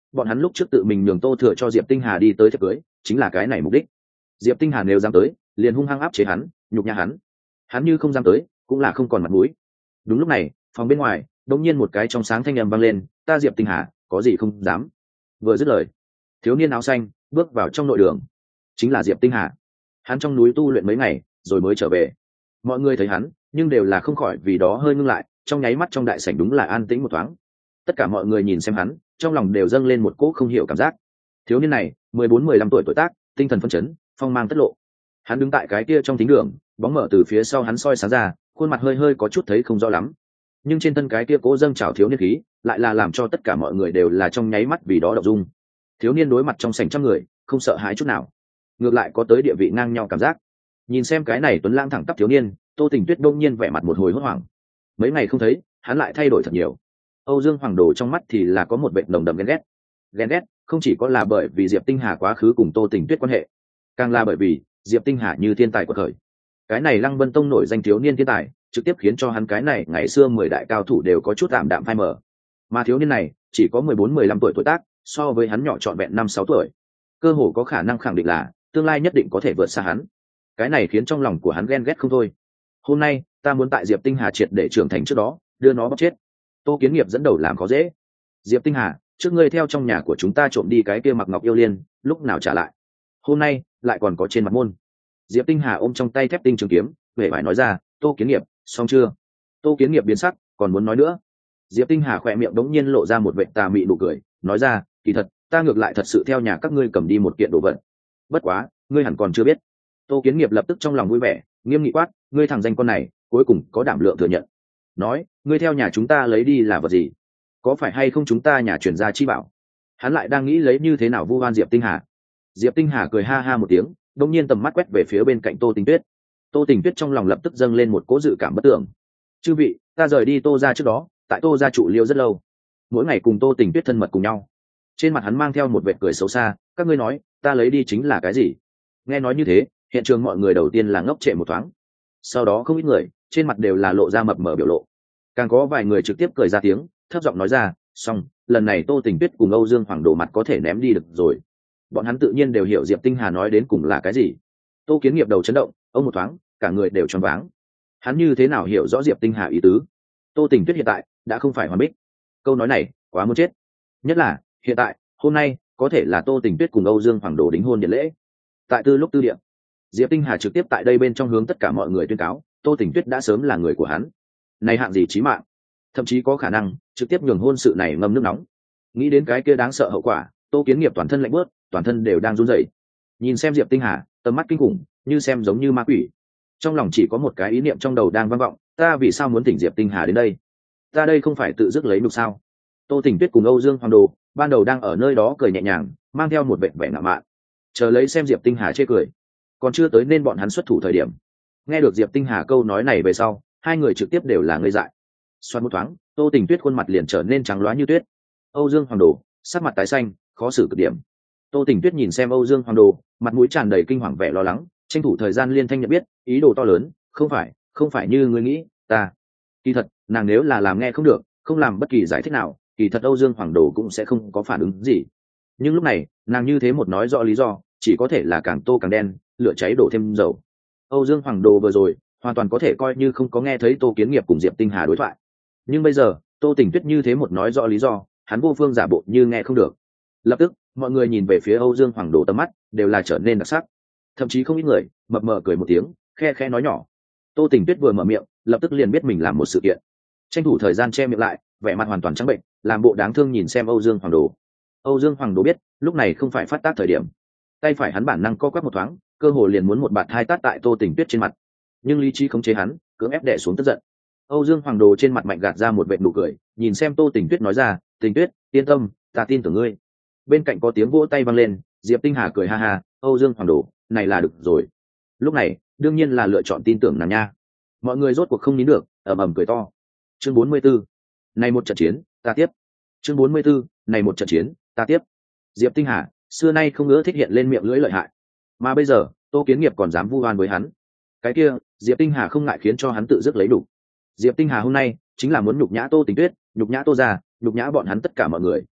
bọn hắn lúc trước tự mình nhường Tô Thừa cho Diệp Tinh Hà đi tới thiệp cưới chính là cái này mục đích. Diệp Tinh Hà nếu dám tới liền hung hăng áp chế hắn, nhục nhã hắn. Hắn như không dám tới cũng là không còn mặt mũi. Đúng lúc này, phòng bên ngoài đột nhiên một cái trong sáng thanh âm vang lên, ta Diệp Tinh Hà có gì không dám. Vừa dứt lời, thiếu niên áo xanh bước vào trong nội đường, chính là Diệp Tinh Hà. Hắn trong núi tu luyện mấy ngày rồi mới trở về. Mọi người thấy hắn nhưng đều là không khỏi vì đó hơi ngưng lại, trong nháy mắt trong đại sảnh đúng là an tĩnh một thoáng. Tất cả mọi người nhìn xem hắn, trong lòng đều dâng lên một cỗ không hiểu cảm giác. Thiếu niên này mười bốn mười lăm tuổi tuổi tác, tinh thần phấn chấn, phong mang tất lộ. Hắn đứng tại cái kia trong thính đường, bóng mở từ phía sau hắn soi sáng ra, khuôn mặt hơi hơi có chút thấy không rõ lắm, nhưng trên thân cái kia cố dâng trào thiếu niên khí lại là làm cho tất cả mọi người đều là trong nháy mắt vì đó động dung. Thiếu niên đối mặt trong sảnh trăm người không sợ hãi chút nào, ngược lại có tới địa vị ngang nhau cảm giác. Nhìn xem cái này tuấn lãng thẳng tắp thiếu niên, Tô Tình Tuyết đông nhiên vẻ mặt một hồi hốt hoảng. Mấy ngày không thấy hắn lại thay đổi thật nhiều. Âu Dương Hoàng Đồ trong mắt thì là có một vẻ nồng đậm ghen ghét. Ghen ghét không chỉ có là bởi vì Diệp Tinh Hà quá khứ cùng Tô Tình Tuyết quan hệ, càng là bởi vì Diệp Tinh Hà như thiên tài của thời. Cái này Lăng Vân Tông nổi danh thiếu niên thiên tài, trực tiếp khiến cho hắn cái này ngày xưa mười đại cao thủ đều có chút tạm đạm phai mờ. Mà thiếu niên này chỉ có mười bốn mười lăm tuổi tuổi tác, so với hắn nhỏ trọn vẹn năm sáu tuổi, cơ hồ có khả năng khẳng định là tương lai nhất định có thể vượt xa hắn. Cái này khiến trong lòng của hắn ghen ghét không thôi. Hôm nay ta muốn tại Diệp Tinh Hà triệt để trưởng thành trước đó đưa nó bóc chết. Tô Kiến Nghiệp dẫn đầu làm khó dễ. Diệp Tinh Hà, trước ngươi theo trong nhà của chúng ta trộm đi cái kia mặc ngọc yêu liên, lúc nào trả lại? Hôm nay lại còn có trên mặt môn. Diệp Tinh Hà ôm trong tay thép tinh trường kiếm, vẻ vải nói ra, Tô Kiến Nghiệp, xong chưa? Tô Kiến Nghiệp biến sắc, còn muốn nói nữa. Diệp Tinh Hà khỏe miệng đống nhiên lộ ra một vệt tà mị nụ cười, nói ra, kỳ thật, ta ngược lại thật sự theo nhà các ngươi cầm đi một kiện đồ vật. Bất quá, ngươi hẳn còn chưa biết. Tô Kiến Nghiệp lập tức trong lòng vui vẻ, nghiêm nghị quát, ngươi thằng danh con này, cuối cùng có đảm lượng thừa nhận. Nói, ngươi theo nhà chúng ta lấy đi là vật gì? Có phải hay không chúng ta nhà chuyển gia chi bảo? Hắn lại đang nghĩ lấy như thế nào vu oan Diệp Tinh Hà. Diệp Tinh Hà cười ha ha một tiếng, đột nhiên tầm mắt quét về phía bên cạnh Tô Tình Tuyết. Tô Tình Tuyết trong lòng lập tức dâng lên một cỗ dự cảm bất tưởng. Chư vị, ta rời đi Tô gia trước đó, tại Tô gia trụ liêu rất lâu, mỗi ngày cùng Tô Tình Tuyết thân mật cùng nhau. Trên mặt hắn mang theo một vệt cười xấu xa, các ngươi nói, ta lấy đi chính là cái gì? Nghe nói như thế, hiện trường mọi người đầu tiên là ngốc trệ một thoáng, sau đó không ít người trên mặt đều là lộ ra mập mờ biểu lộ, càng có vài người trực tiếp cười ra tiếng, thấp giọng nói ra, xong, lần này Tô Tình Tuyết cùng Âu Dương Hoàng Đồ mặt có thể ném đi được rồi. Bọn hắn tự nhiên đều hiểu Diệp Tinh Hà nói đến cùng là cái gì. Tô Kiến Nghiệp đầu chấn động, ông một thoáng, cả người đều choáng váng. Hắn như thế nào hiểu rõ Diệp Tinh Hà ý tứ? Tô Tình Tuyết hiện tại đã không phải Hoàn Bích. Câu nói này quá muốn chết. Nhất là hiện tại, hôm nay có thể là Tô Tình Tuyết cùng Âu Dương Hoàng Đồ đính hôn điện lễ. Tại Tư Lúc Tư Điện, Diệp Tinh Hà trực tiếp tại đây bên trong hướng tất cả mọi người tuyên cáo, Tô Tình Tuyết đã sớm là người của hắn. Này hạng gì chí mạng, thậm chí có khả năng trực tiếp nhường hôn sự này ngâm nước nóng. Nghĩ đến cái kia đáng sợ hậu quả, Tô Kiến Nghiệp toàn thân lạnh buốt, toàn thân đều đang run rẩy. Nhìn xem Diệp Tinh Hà, tầm mắt kinh khủng, như xem giống như ma quỷ. Trong lòng chỉ có một cái ý niệm trong đầu đang vang vọng, ta vì sao muốn thỉnh Diệp Tinh Hà đến đây? Ta đây không phải tự dứt lấy nhục sao? Tô Tình Tuyết cùng Âu Dương Hoàng Đồ ban đầu đang ở nơi đó cười nhẹ nhàng, mang theo một vẻ vẻ ngạo mạn, chờ lấy xem Diệp Tinh Hà chê cười. Còn chưa tới nên bọn hắn xuất thủ thời điểm, nghe được Diệp Tinh Hà câu nói này về sau, hai người trực tiếp đều là ngây dại. Xoan một thoáng, Tô Tình Tuyết khuôn mặt liền trở nên trắng loá như tuyết. Âu Dương Hoàng Đồ sắc mặt tái xanh, khó xử cực điểm. Tô Tình Tuyết nhìn xem Âu Dương Hoàng Đồ, mặt mũi tràn đầy kinh hoàng vẻ lo lắng, tranh thủ thời gian liên thanh nhận biết, ý đồ to lớn, không phải, không phải như ngươi nghĩ, ta. Kỳ thật, nàng nếu là làm nghe không được, không làm bất kỳ giải thích nào, kỳ thật Âu Dương Hoàng Đồ cũng sẽ không có phản ứng gì. Nhưng lúc này, nàng như thế một nói rõ lý do, chỉ có thể là càng tô càng đen, lửa cháy đổ thêm dầu. Âu Dương Hoàng Đồ vừa rồi, hoàn toàn có thể coi như không có nghe thấy Tô Kiến Nghiệp cùng Diệp Tinh Hà đối thoại. Nhưng bây giờ, Tô Tình Tuyết như thế một nói rõ lý do, hắn vô phương giả bộ như nghe không được. Lập tức, mọi người nhìn về phía Âu Dương Hoàng Đồ, tầm mắt đều là trở nên đặc sắc. Thậm chí không ít người mập mờ cười một tiếng, khe khe nói nhỏ. Tô Tình Tuyết vừa mở miệng, lập tức liền biết mình làm một sự kiện, tranh thủ thời gian che miệng lại, vẻ mặt hoàn toàn trắng bệnh, làm bộ đáng thương nhìn xem Âu Dương Hoàng Đồ. Âu Dương Hoàng Đồ biết, lúc này không phải phát tác thời điểm. Tay phải hắn bản năng co quắp một thoáng, cơ hồ liền muốn một bạt hai tát tại Tô Tình Tuyết trên mặt. Nhưng lý trí khống chế hắn, cưỡng ép đè xuống tức giận. Âu Dương Hoàng Đồ trên mặt mạnh gạt ra một vệt nụ cười, nhìn xem Tô Tình Tuyết nói ra, Tình Tuyết, yên tâm, ta tin tưởng ngươi. Bên cạnh có tiếng vỗ tay vang lên, Diệp Tinh Hà cười ha ha, Âu Dương Hoàng Đồ, này là được rồi. Lúc này, đương nhiên là lựa chọn tin tưởng nàng nha. Mọi người rốt cuộc không nín được, ầm ầm cười to. Chương bốn mươi 44. Này một trận chiến, ta tiếp. Chương bốn mươi 44. Này một trận chiến, ta tiếp. Diệp Tinh Hà xưa nay không ngứa thích hiện lên miệng lưỡi lợi hại, mà bây giờ Tô Kiến Nghiệp còn dám vu oan với hắn. Cái kia, Diệp Tinh Hà không ngại khiến cho hắn tự dứt lấy đủ. Diệp Tinh Hà hôm nay chính là muốn nhục nhã Tô Tình Tuyết, nhục nhã Tô gia, nhục nhã bọn hắn tất cả mọi người.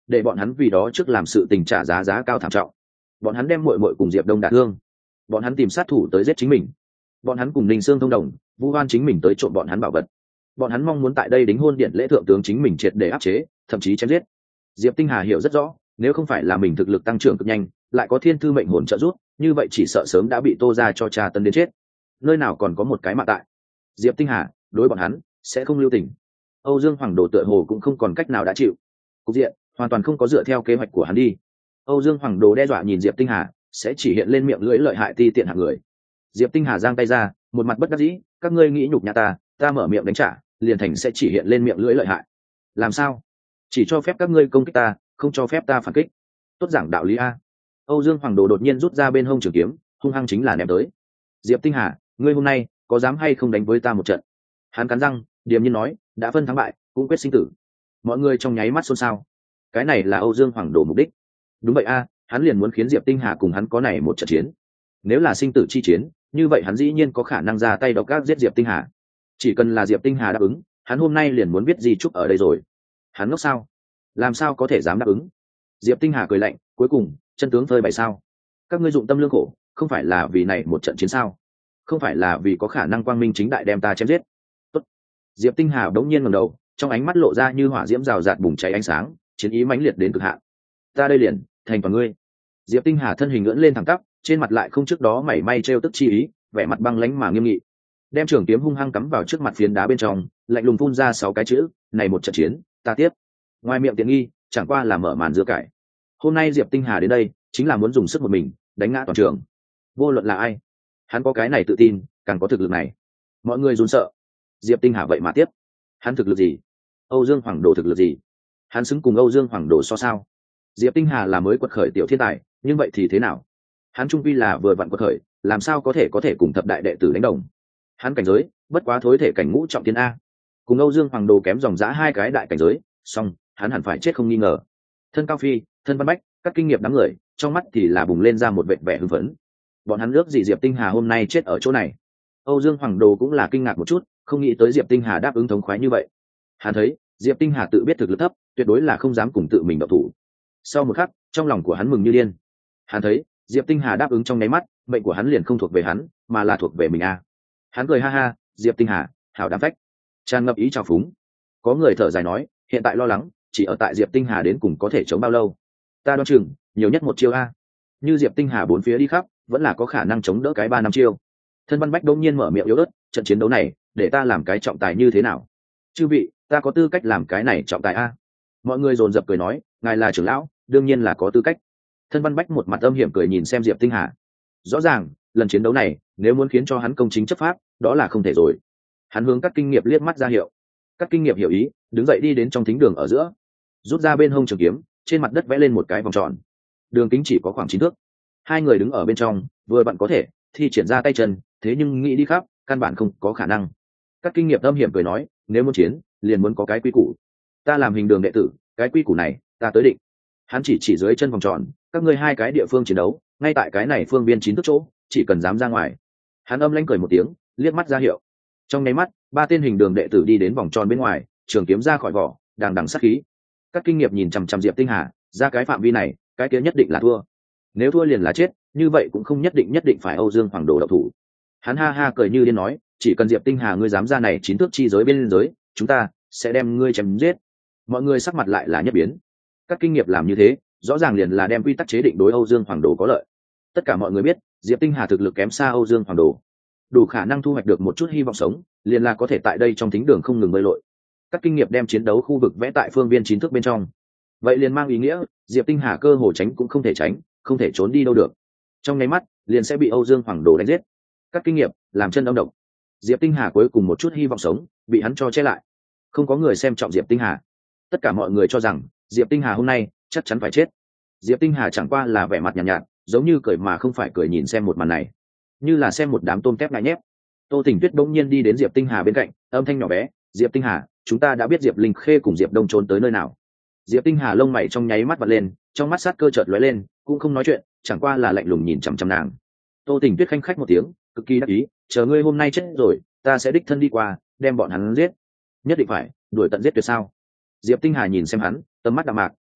để bọn hắn vì đó trước làm sự tình trả giá giá cao thảm trọng. Bọn hắn đem muội muội cùng Diệp Đông đả thương, bọn hắn tìm sát thủ tới giết chính mình, bọn hắn cùng Ninh Sương thông đồng, vu oan chính mình tới trộm bọn hắn bảo vật, bọn hắn mong muốn tại đây đính hôn điện lễ thượng tướng chính mình triệt để áp chế, thậm chí chém giết. Diệp Tinh Hà hiểu rất rõ, nếu không phải là mình thực lực tăng trưởng cực nhanh, lại có thiên thư mệnh hồn trợ giúp, như vậy chỉ sợ sớm đã bị Tô gia cho tra tấn đến chết. Nơi nào còn có một cái mạng tại. Diệp Tinh Hà đối bọn hắn sẽ không lưu tình. Âu Dương Hoàng Đồ tựa hồ cũng không còn cách nào đã chịu. Cục diện hoàn toàn không có dựa theo kế hoạch của hắn đi. Âu Dương Hoàng Đồ đe dọa nhìn Diệp Tinh Hà, sẽ chỉ hiện lên miệng lưỡi lợi hại ti tiện hạng người. Diệp Tinh Hà giang tay ra, một mặt bất đắc dĩ, các ngươi nghĩ nhục nhà ta, ta mở miệng đánh trả, liền thành sẽ chỉ hiện lên miệng lưỡi lợi hại. Làm sao? Chỉ cho phép các ngươi công kích ta, không cho phép ta phản kích. Tốt giảng đạo lý a. Âu Dương Hoàng Đồ đột nhiên rút ra bên hông trường kiếm, hung hăng chính là ném tới. Diệp Tinh Hà, ngươi hôm nay có dám hay không đánh với ta một trận? Hắn cắn răng, điềm nhiên nói, đã phân thắng bại, cũng quyết sinh tử. Mọi người trong nháy mắt xôn xao. Cái này là Âu Dương Hoàng Đồ mục đích. Đúng vậy a, hắn liền muốn khiến Diệp Tinh Hà cùng hắn có này một trận chiến. Nếu là sinh tử chi chiến, như vậy hắn dĩ nhiên có khả năng ra tay độc ác giết Diệp Tinh Hà. Chỉ cần là Diệp Tinh Hà đáp ứng, hắn hôm nay liền muốn biết gì chúc ở đây rồi. Hắn ngốc sao? Làm sao có thể dám đáp ứng? Diệp Tinh Hà cười lạnh, cuối cùng chân tướng phơi bày sao? Các ngươi dụng tâm lương khổ, không phải là vì này một trận chiến sao? Không phải là vì có khả năng quang minh chính đại đem ta chém giết? Tốt. Diệp Tinh Hà đống nhiên ngẩng đầu, trong ánh mắt lộ ra như hỏa diễm rào rạt bùng cháy ánh sáng, chiến ý mãnh liệt đến cực hạn. Ta đây liền thành toàn ngươi. Diệp Tinh Hà thân hình ngẩng lên thẳng tắp, trên mặt lại không trước đó mảy may trêu tức chi ý, vẻ mặt băng lãnh mà nghiêm nghị, đem trường kiếm hung hăng cắm vào trước mặt phiến đá bên trong, lạnh lùng phun ra sáu cái chữ, này một trận chiến, ta tiếp. Ngoài miệng tiện nghi, chẳng qua là mở màn dưa cải. Hôm nay Diệp Tinh Hà đến đây, chính là muốn dùng sức một mình, đánh ngã toàn trường. Vô luận là ai, hắn có cái này tự tin, càng có thực lực này. Mọi người run sợ. Diệp Tinh Hà vậy mà tiếp. Hắn thực lực gì? Âu Dương Hoàng Đồ thực lực gì? Hắn xứng cùng Âu Dương Hoàng Đồ so sao? Diệp Tinh Hà là mới quật khởi tiểu thiên tài, nhưng vậy thì thế nào? Hắn trung quy là vừa vặn quật khởi, làm sao có thể có thể cùng thập đại đệ tử đánh đồng? Hắn cảnh giới, bất quá thối thể cảnh ngũ trọng thiên a. Cùng Âu Dương Hoàng Đồ kém dòng dã hai cái đại cảnh giới, song hắn hẳn phải chết không nghi ngờ. Thân Cao Phi, Thân Văn Bách, các kinh nghiệm đám người, trong mắt thì là bùng lên ra một vẻ vẻ hưng phấn. Bọn hắn ước gì Diệp Tinh Hà hôm nay chết ở chỗ này. Âu Dương Hoàng Đồ cũng là kinh ngạc một chút, không nghĩ tới Diệp Tinh Hà đáp ứng thống khoái như vậy. Hắn thấy, Diệp Tinh Hà tự biết thực lực thấp, tuyệt đối là không dám cùng tự mình động thủ. Sau một khắc, trong lòng của hắn mừng như điên. Hắn thấy, Diệp Tinh Hà đáp ứng trong nháy mắt, mệnh của hắn liền không thuộc về hắn, mà là thuộc về mình a. Hắn cười ha ha, Diệp Tinh Hà, hảo đám phách, tràn ngập ý trào phúng. Có người thở dài nói, hiện tại lo lắng, chỉ ở tại Diệp Tinh Hà đến cùng có thể chống bao lâu. Ta đoán chừng, nhiều nhất một chiêu a. Như Diệp Tinh Hà bốn phía đi khắp, vẫn là có khả năng chống đỡ cái ba năm chiêu. Thân Văn Bách đống nhiên mở miệng yếu ớt, trận chiến đấu này, để ta làm cái trọng tài như thế nào? Chư vị, ta có tư cách làm cái này trọng tài a. Mọi người dồn dập cười nói, ngài là trưởng lão, đương nhiên là có tư cách. Thân Văn Bách một mặt âm hiểm cười nhìn xem Diệp Tinh Hà. Rõ ràng, lần chiến đấu này, nếu muốn khiến cho hắn công chính chấp pháp, đó là không thể rồi. Hắn hướng các kinh nghiệm liếc mắt ra hiệu. Các kinh nghiệm hiểu ý, đứng dậy đi đến trong thính đường ở giữa, rút ra bên hông trường kiếm, trên mặt đất vẽ lên một cái vòng tròn. Đường kính chỉ có khoảng chín thước. Hai người đứng ở bên trong, vừa vặn có thể thi triển ra tay chân, thế nhưng nghĩ đi khắp, căn bản không có khả năng. Các kinh nghiệm âm hiểm cười nói, nếu muốn chiến, liền muốn có cái quy củ. Ta làm hình đường đệ tử, cái quy củ này, ta tới định. Hắn chỉ chỉ dưới chân vòng tròn, các ngươi hai cái địa phương chiến đấu, ngay tại cái này phương viên chín thước chỗ, chỉ cần dám ra ngoài. Hắn âm lãnh cười một tiếng, liếc mắt ra hiệu. Trong nháy mắt, ba tên hình đường đệ tử đi đến vòng tròn bên ngoài, trường kiếm ra khỏi vỏ, đằng đằng sát khí. Các kinh nghiệm nhìn chằm chằm Diệp Tinh Hà, ra cái phạm vi này, cái kia nhất định là thua. Nếu thua liền là chết, như vậy cũng không nhất định nhất định phải Âu Dương Hoàng Đồ độc thủ. Hắn ha ha cười như điên nói, chỉ cần Diệp Tinh Hà ngươi dám ra này chín thước chi giới bên giới, chúng ta sẽ đem ngươi chém giết. Mọi người sắc mặt lại là nhất biến. Các kinh nghiệm làm như thế, rõ ràng liền là đem quy tắc chế định đối Âu Dương Hoàng Đồ có lợi. Tất cả mọi người biết, Diệp Tinh Hà thực lực kém xa Âu Dương Hoàng Đồ, đủ khả năng thu hoạch được một chút hy vọng sống, liền là có thể tại đây trong thính đường không ngừng bơi lội. Các kinh nghiệm đem chiến đấu khu vực vẽ tại phương viên chín thước bên trong. Vậy liền mang ý nghĩa, Diệp Tinh Hà cơ hồ tránh cũng không thể tránh, không thể trốn đi đâu được. Trong nháy mắt, liền sẽ bị Âu Dương Hoàng Đồ đánh giết. Các kinh nghiệm làm chân âm độc. Diệp Tinh Hà cuối cùng một chút hy vọng sống, bị hắn cho che lại. Không có người xem trọng Diệp Tinh Hà. Tất cả mọi người cho rằng, Diệp Tinh Hà hôm nay chắc chắn phải chết. Diệp Tinh Hà chẳng qua là vẻ mặt nhàn nhạt, nhạt, giống như cười mà không phải cười nhìn xem một màn này, như là xem một đám tôm tép ngại nhép. Tô Tình Tuyết bỗng nhiên đi đến Diệp Tinh Hà bên cạnh, âm thanh nhỏ bé, Diệp Tinh Hà, chúng ta đã biết Diệp Linh Khê cùng Diệp Đông trốn tới nơi nào. Diệp Tinh Hà lông mày trong nháy mắt bật lên, trong mắt sát cơ chợt lóe lên, cũng không nói chuyện, chẳng qua là lạnh lùng nhìn chằm chằm nàng. Tô Tình Tuyết khanh khách một tiếng, cực kỳ đắc ý, chờ ngươi hôm nay chết rồi, ta sẽ đích thân đi qua, đem bọn hắn giết. Nhất định phải đuổi tận giết tuyệt sao? Diệp Tinh Hà nhìn xem hắn, tầm mắt đạm mạc,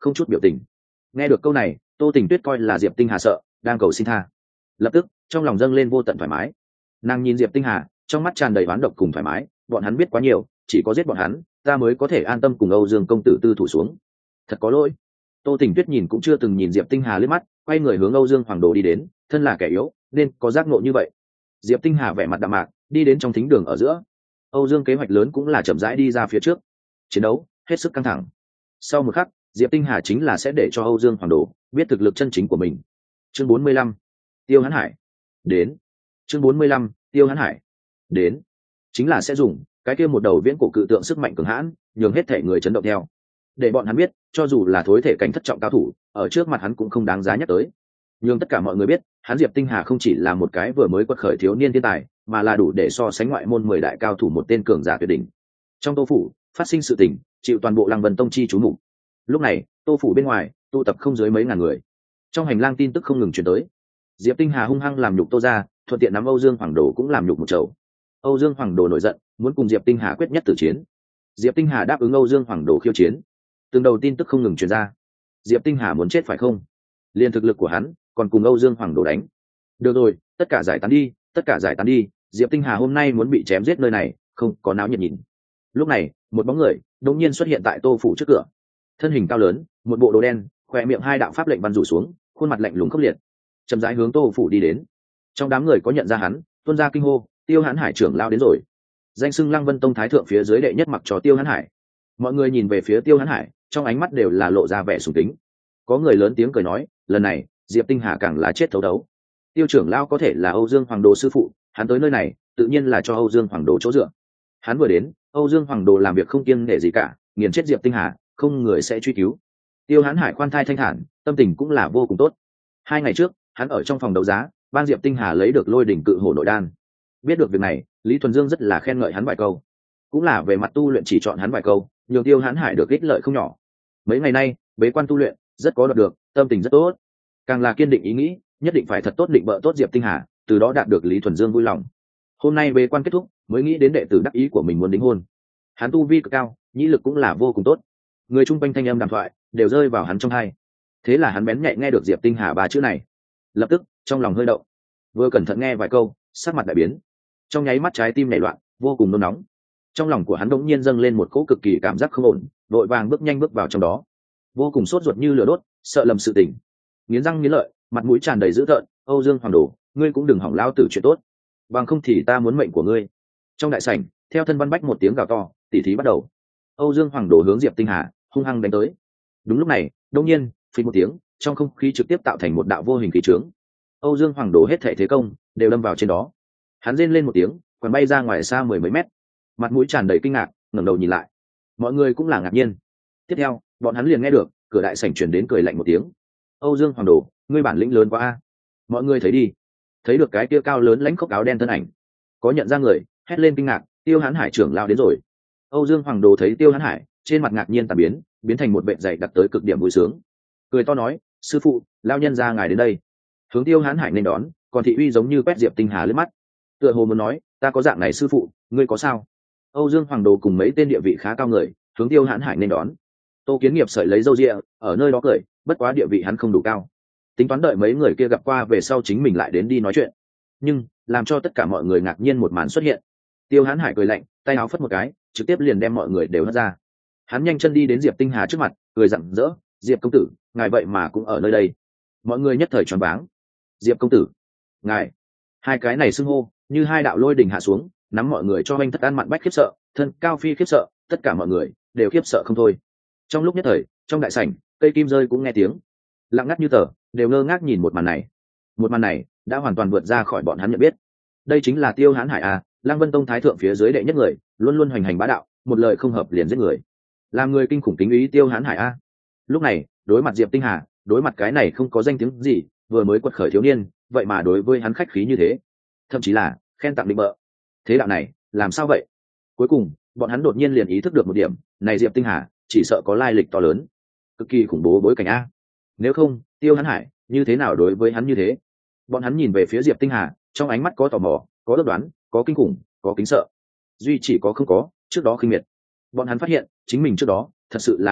không chút biểu tình. Nghe được câu này, Tô Tình Tuyết coi là Diệp Tinh Hà sợ, đang cầu xin tha. Lập tức trong lòng dâng lên vô tận thoải mái. Nàng nhìn Diệp Tinh Hà, trong mắt tràn đầy oán độc cùng thoải mái. Bọn hắn biết quá nhiều, chỉ có giết bọn hắn, ta mới có thể an tâm cùng Âu Dương công tử tư thủ xuống. Thật có lỗi. Tô Tình Tuyết nhìn cũng chưa từng nhìn Diệp Tinh Hà liếc mắt, quay người hướng Âu Dương Hoàng Đồ đi đến. Thân là kẻ yếu, nên có giác ngộ như vậy. Diệp Tinh Hà vẻ mặt đạm mạc, đi đến trong thính đường ở giữa. Âu Dương kế hoạch lớn cũng là chậm rãi đi ra phía trước. Chiến đấu hết sức căng thẳng. Sau một khắc, Diệp Tinh Hà chính là sẽ để cho Âu Dương Hoàng Đồ biết thực lực chân chính của mình. Chương bốn mươi lăm, Tiêu Hán Hải đến. Chương bốn mươi lăm, Tiêu Hán Hải đến, chính là sẽ dùng cái kia một đầu viễn cổ cự tượng sức mạnh cường hãn, nhường hết thể người chấn động theo, để bọn hắn biết, cho dù là thối thể cảnh thất trọng cao thủ, ở trước mặt hắn cũng không đáng giá nhắc tới. Nhưng tất cả mọi người biết, hắn Diệp Tinh Hà không chỉ là một cái vừa mới quật khởi thiếu niên thiên tài, mà là đủ để so sánh ngoại môn mười đại cao thủ một tên cường giả tuyệt đỉnh. Trong Tô phủ phát sinh sự tình, chịu toàn bộ Lăng Vân Tông chi chú mục. Lúc này, Tô phủ bên ngoài tụ tập không dưới mấy ngàn người. Trong hành lang tin tức không ngừng truyền tới. Diệp Tinh Hà hung hăng làm nhục Tô gia, thuận tiện nắm Âu Dương Hoàng Đồ cũng làm nhục một chầu. Âu Dương Hoàng Đồ nổi giận, muốn cùng Diệp Tinh Hà quyết nhất tử chiến. Diệp Tinh Hà đáp ứng Âu Dương Hoàng Đồ khiêu chiến. Từng đầu tin tức không ngừng truyền ra. Diệp Tinh Hà muốn chết phải không? Liên thực lực của hắn, còn cùng Âu Dương Hoàng Đồ đánh. Được rồi, tất cả giải tán đi, tất cả giải tán đi. Diệp Tinh Hà hôm nay muốn bị chém giết nơi này, không có náo nhiệt nhìn. Lúc này, một bóng người đột nhiên xuất hiện tại Tô phủ trước cửa. Thân hình cao lớn, một bộ đồ đen, khỏe miệng hai đạo pháp lệnh văn rủ xuống, khuôn mặt lạnh lùng khốc liệt, chậm rãi hướng Tô phủ đi đến. Trong đám người có nhận ra hắn, tuôn ra kinh hô, Tiêu Hán Hải trưởng lao đến rồi. Danh xưng Lăng Vân Tông thái thượng phía dưới đệ nhất mặc cho Tiêu Hán Hải. Mọi người nhìn về phía Tiêu Hán Hải, trong ánh mắt đều là lộ ra vẻ sùng kính. Có người lớn tiếng cười nói, lần này Diệp Tinh Hà càng là chết thấu đấu. Tiêu trưởng lao có thể là Âu Dương Hoàng Đồ sư phụ, hắn tới nơi này tự nhiên là cho Âu Dương Hoàng Đồ chỗ dựa. Hắn vừa đến, Âu Dương Hoàng Đồ làm việc không kiêng nể gì cả, nghiền chết Diệp Tinh Hà, không người sẽ truy cứu. Tiêu Hán Hải khoan thai thanh thản, tâm tình cũng là vô cùng tốt. Hai ngày trước, hắn ở trong phòng đấu giá, ban Diệp Tinh Hà lấy được Lôi đỉnh cự hổ nội đan. Biết được việc này, Lý Thuần Dương rất là khen ngợi hắn vài câu, cũng là về mặt tu luyện chỉ chọn hắn vài câu, nhường Tiêu Hán Hải được ích lợi không nhỏ. Mấy ngày nay, bế quan tu luyện, rất có đoạt được, tâm tình rất tốt. Càng là kiên định ý nghĩ, nhất định phải thật tốt định bợ tốt Diệp Tinh Hà, từ đó đạt được Lý Thuần Dương vui lòng. Hôm nay bế quan kết thúc, mới nghĩ đến đệ tử đắc ý của mình muốn đính hôn. Hắn tu vi cực cao, nhĩ lực cũng là vô cùng tốt. Người chung quanh thanh âm đàm thoại đều rơi vào hắn trong tai. Thế là hắn bén nhạy nghe được Diệp Tinh Hà ba chữ này, lập tức trong lòng hơi động, vừa cẩn thận nghe vài câu, sắc mặt đại biến, trong nháy mắt trái tim nảy loạn, vô cùng nôn nóng. Trong lòng của hắn đột nhiên dâng lên một cỗ cực kỳ cảm giác không ổn, vội vàng bước nhanh bước vào trong đó, vô cùng sốt ruột như lửa đốt, sợ lầm sự tình, nghiến răng nghiến lợi, mặt mũi tràn đầy dữ tợn. Âu Dương Hoàng Đồ, ngươi cũng đừng hỏng lao tử chuyện tốt, bằng không thì ta muốn mệnh của ngươi. Trong đại sảnh, theo thân văn bách một tiếng gào to, tỉ thí bắt đầu. Âu Dương Hoàng Đồ hướng Diệp Tinh Hà hung hăng đánh tới. Đúng lúc này, đột nhiên phình một tiếng, trong không khí trực tiếp tạo thành một đạo vô hình khí trướng. Âu Dương Hoàng Đồ hết thể thế công đều đâm vào trên đó. Hắn rên lên một tiếng, quằn bay ra ngoài xa mười mấy mét, mặt mũi tràn đầy kinh ngạc, ngẩng đầu nhìn lại. Mọi người cũng là ngạc nhiên. Tiếp theo, bọn hắn liền nghe được cửa đại sảnh truyền đến cười lạnh một tiếng. Âu Dương Hoàng Đồ, ngươi bản lĩnh lớn quá a. Mọi người thấy đi, thấy được cái kia cao lớn lãnh khốc áo đen thân ảnh, có nhận ra người, hét lên kinh ngạc, Tiêu Hán Hải trưởng lao đến rồi. Âu Dương Hoàng Đồ thấy Tiêu Hán Hải, trên mặt ngạc nhiên tàn biến, biến thành một vệ dày đặt tới cực điểm vui sướng, cười to nói, sư phụ, lao nhân ra ngài đến đây. Hướng Tiêu Hán Hải nên đón, còn thị uy giống như quét Diệp Tinh Hà lướt mắt, tựa hồ muốn nói, ta có dạng này sư phụ, ngươi có sao? Âu Dương Hoàng Đồ cùng mấy tên địa vị khá cao người hướng Tiêu Hán Hải nên đón. Tô Kiến Nghiệp sợi lấy râu ria ở nơi đó cười, bất quá địa vị hắn không đủ cao, tính toán đợi mấy người kia gặp qua về sau chính mình lại đến đi nói chuyện. Nhưng làm cho tất cả mọi người ngạc nhiên một màn xuất hiện. Tiêu Hán Hải cười lạnh, tay áo phất một cái, trực tiếp liền đem mọi người đều hất ra. Hắn nhanh chân đi đến Diệp Tinh Hà trước mặt, cười rạng rỡ, Diệp công tử, ngài vậy mà cũng ở nơi đây. Mọi người nhất thời choáng váng. Diệp công tử, ngài, hai cái này xưng hô như hai đạo lôi đình hạ xuống, nắm mọi người cho anh thất an mặn bách khiếp sợ, thân cao phi khiếp sợ, tất cả mọi người đều khiếp sợ không thôi. Trong lúc nhất thời, trong đại sảnh, cây kim rơi cũng nghe tiếng, lặng ngắt như tờ, đều ngơ ngác nhìn một màn này. Một màn này đã hoàn toàn vượt ra khỏi bọn hắn nhận biết. Đây chính là Tiêu Hán Hải à, Lăng Vân Tông thái thượng phía dưới đệ nhất người, luôn luôn hoành hành bá đạo, một lời không hợp liền giết người, làm người kinh khủng kính ý Tiêu Hán Hải a. Lúc này, đối mặt Diệp Tinh Hà, đối mặt cái này không có danh tiếng gì, vừa mới quật khởi thiếu niên, vậy mà đối với hắn khách khí như thế, thậm chí là khen tặng định bợ. Thế đạo này, làm sao vậy? Cuối cùng, bọn hắn đột nhiên liền ý thức được một điểm, này Diệp Tinh Hà, chỉ sợ có lai lịch to lớn, cực kỳ khủng bố bối cảnh a. Nếu không, Tiêu Hán Hải như thế nào đối với hắn như thế? Bọn hắn nhìn về phía Diệp Tinh Hà, trong ánh mắt có tò mò, có độc đoán, có kinh khủng, có kính sợ, duy chỉ có không có trước đó khinh miệt. Bọn hắn phát hiện chính mình trước đó thật sự là hài hước,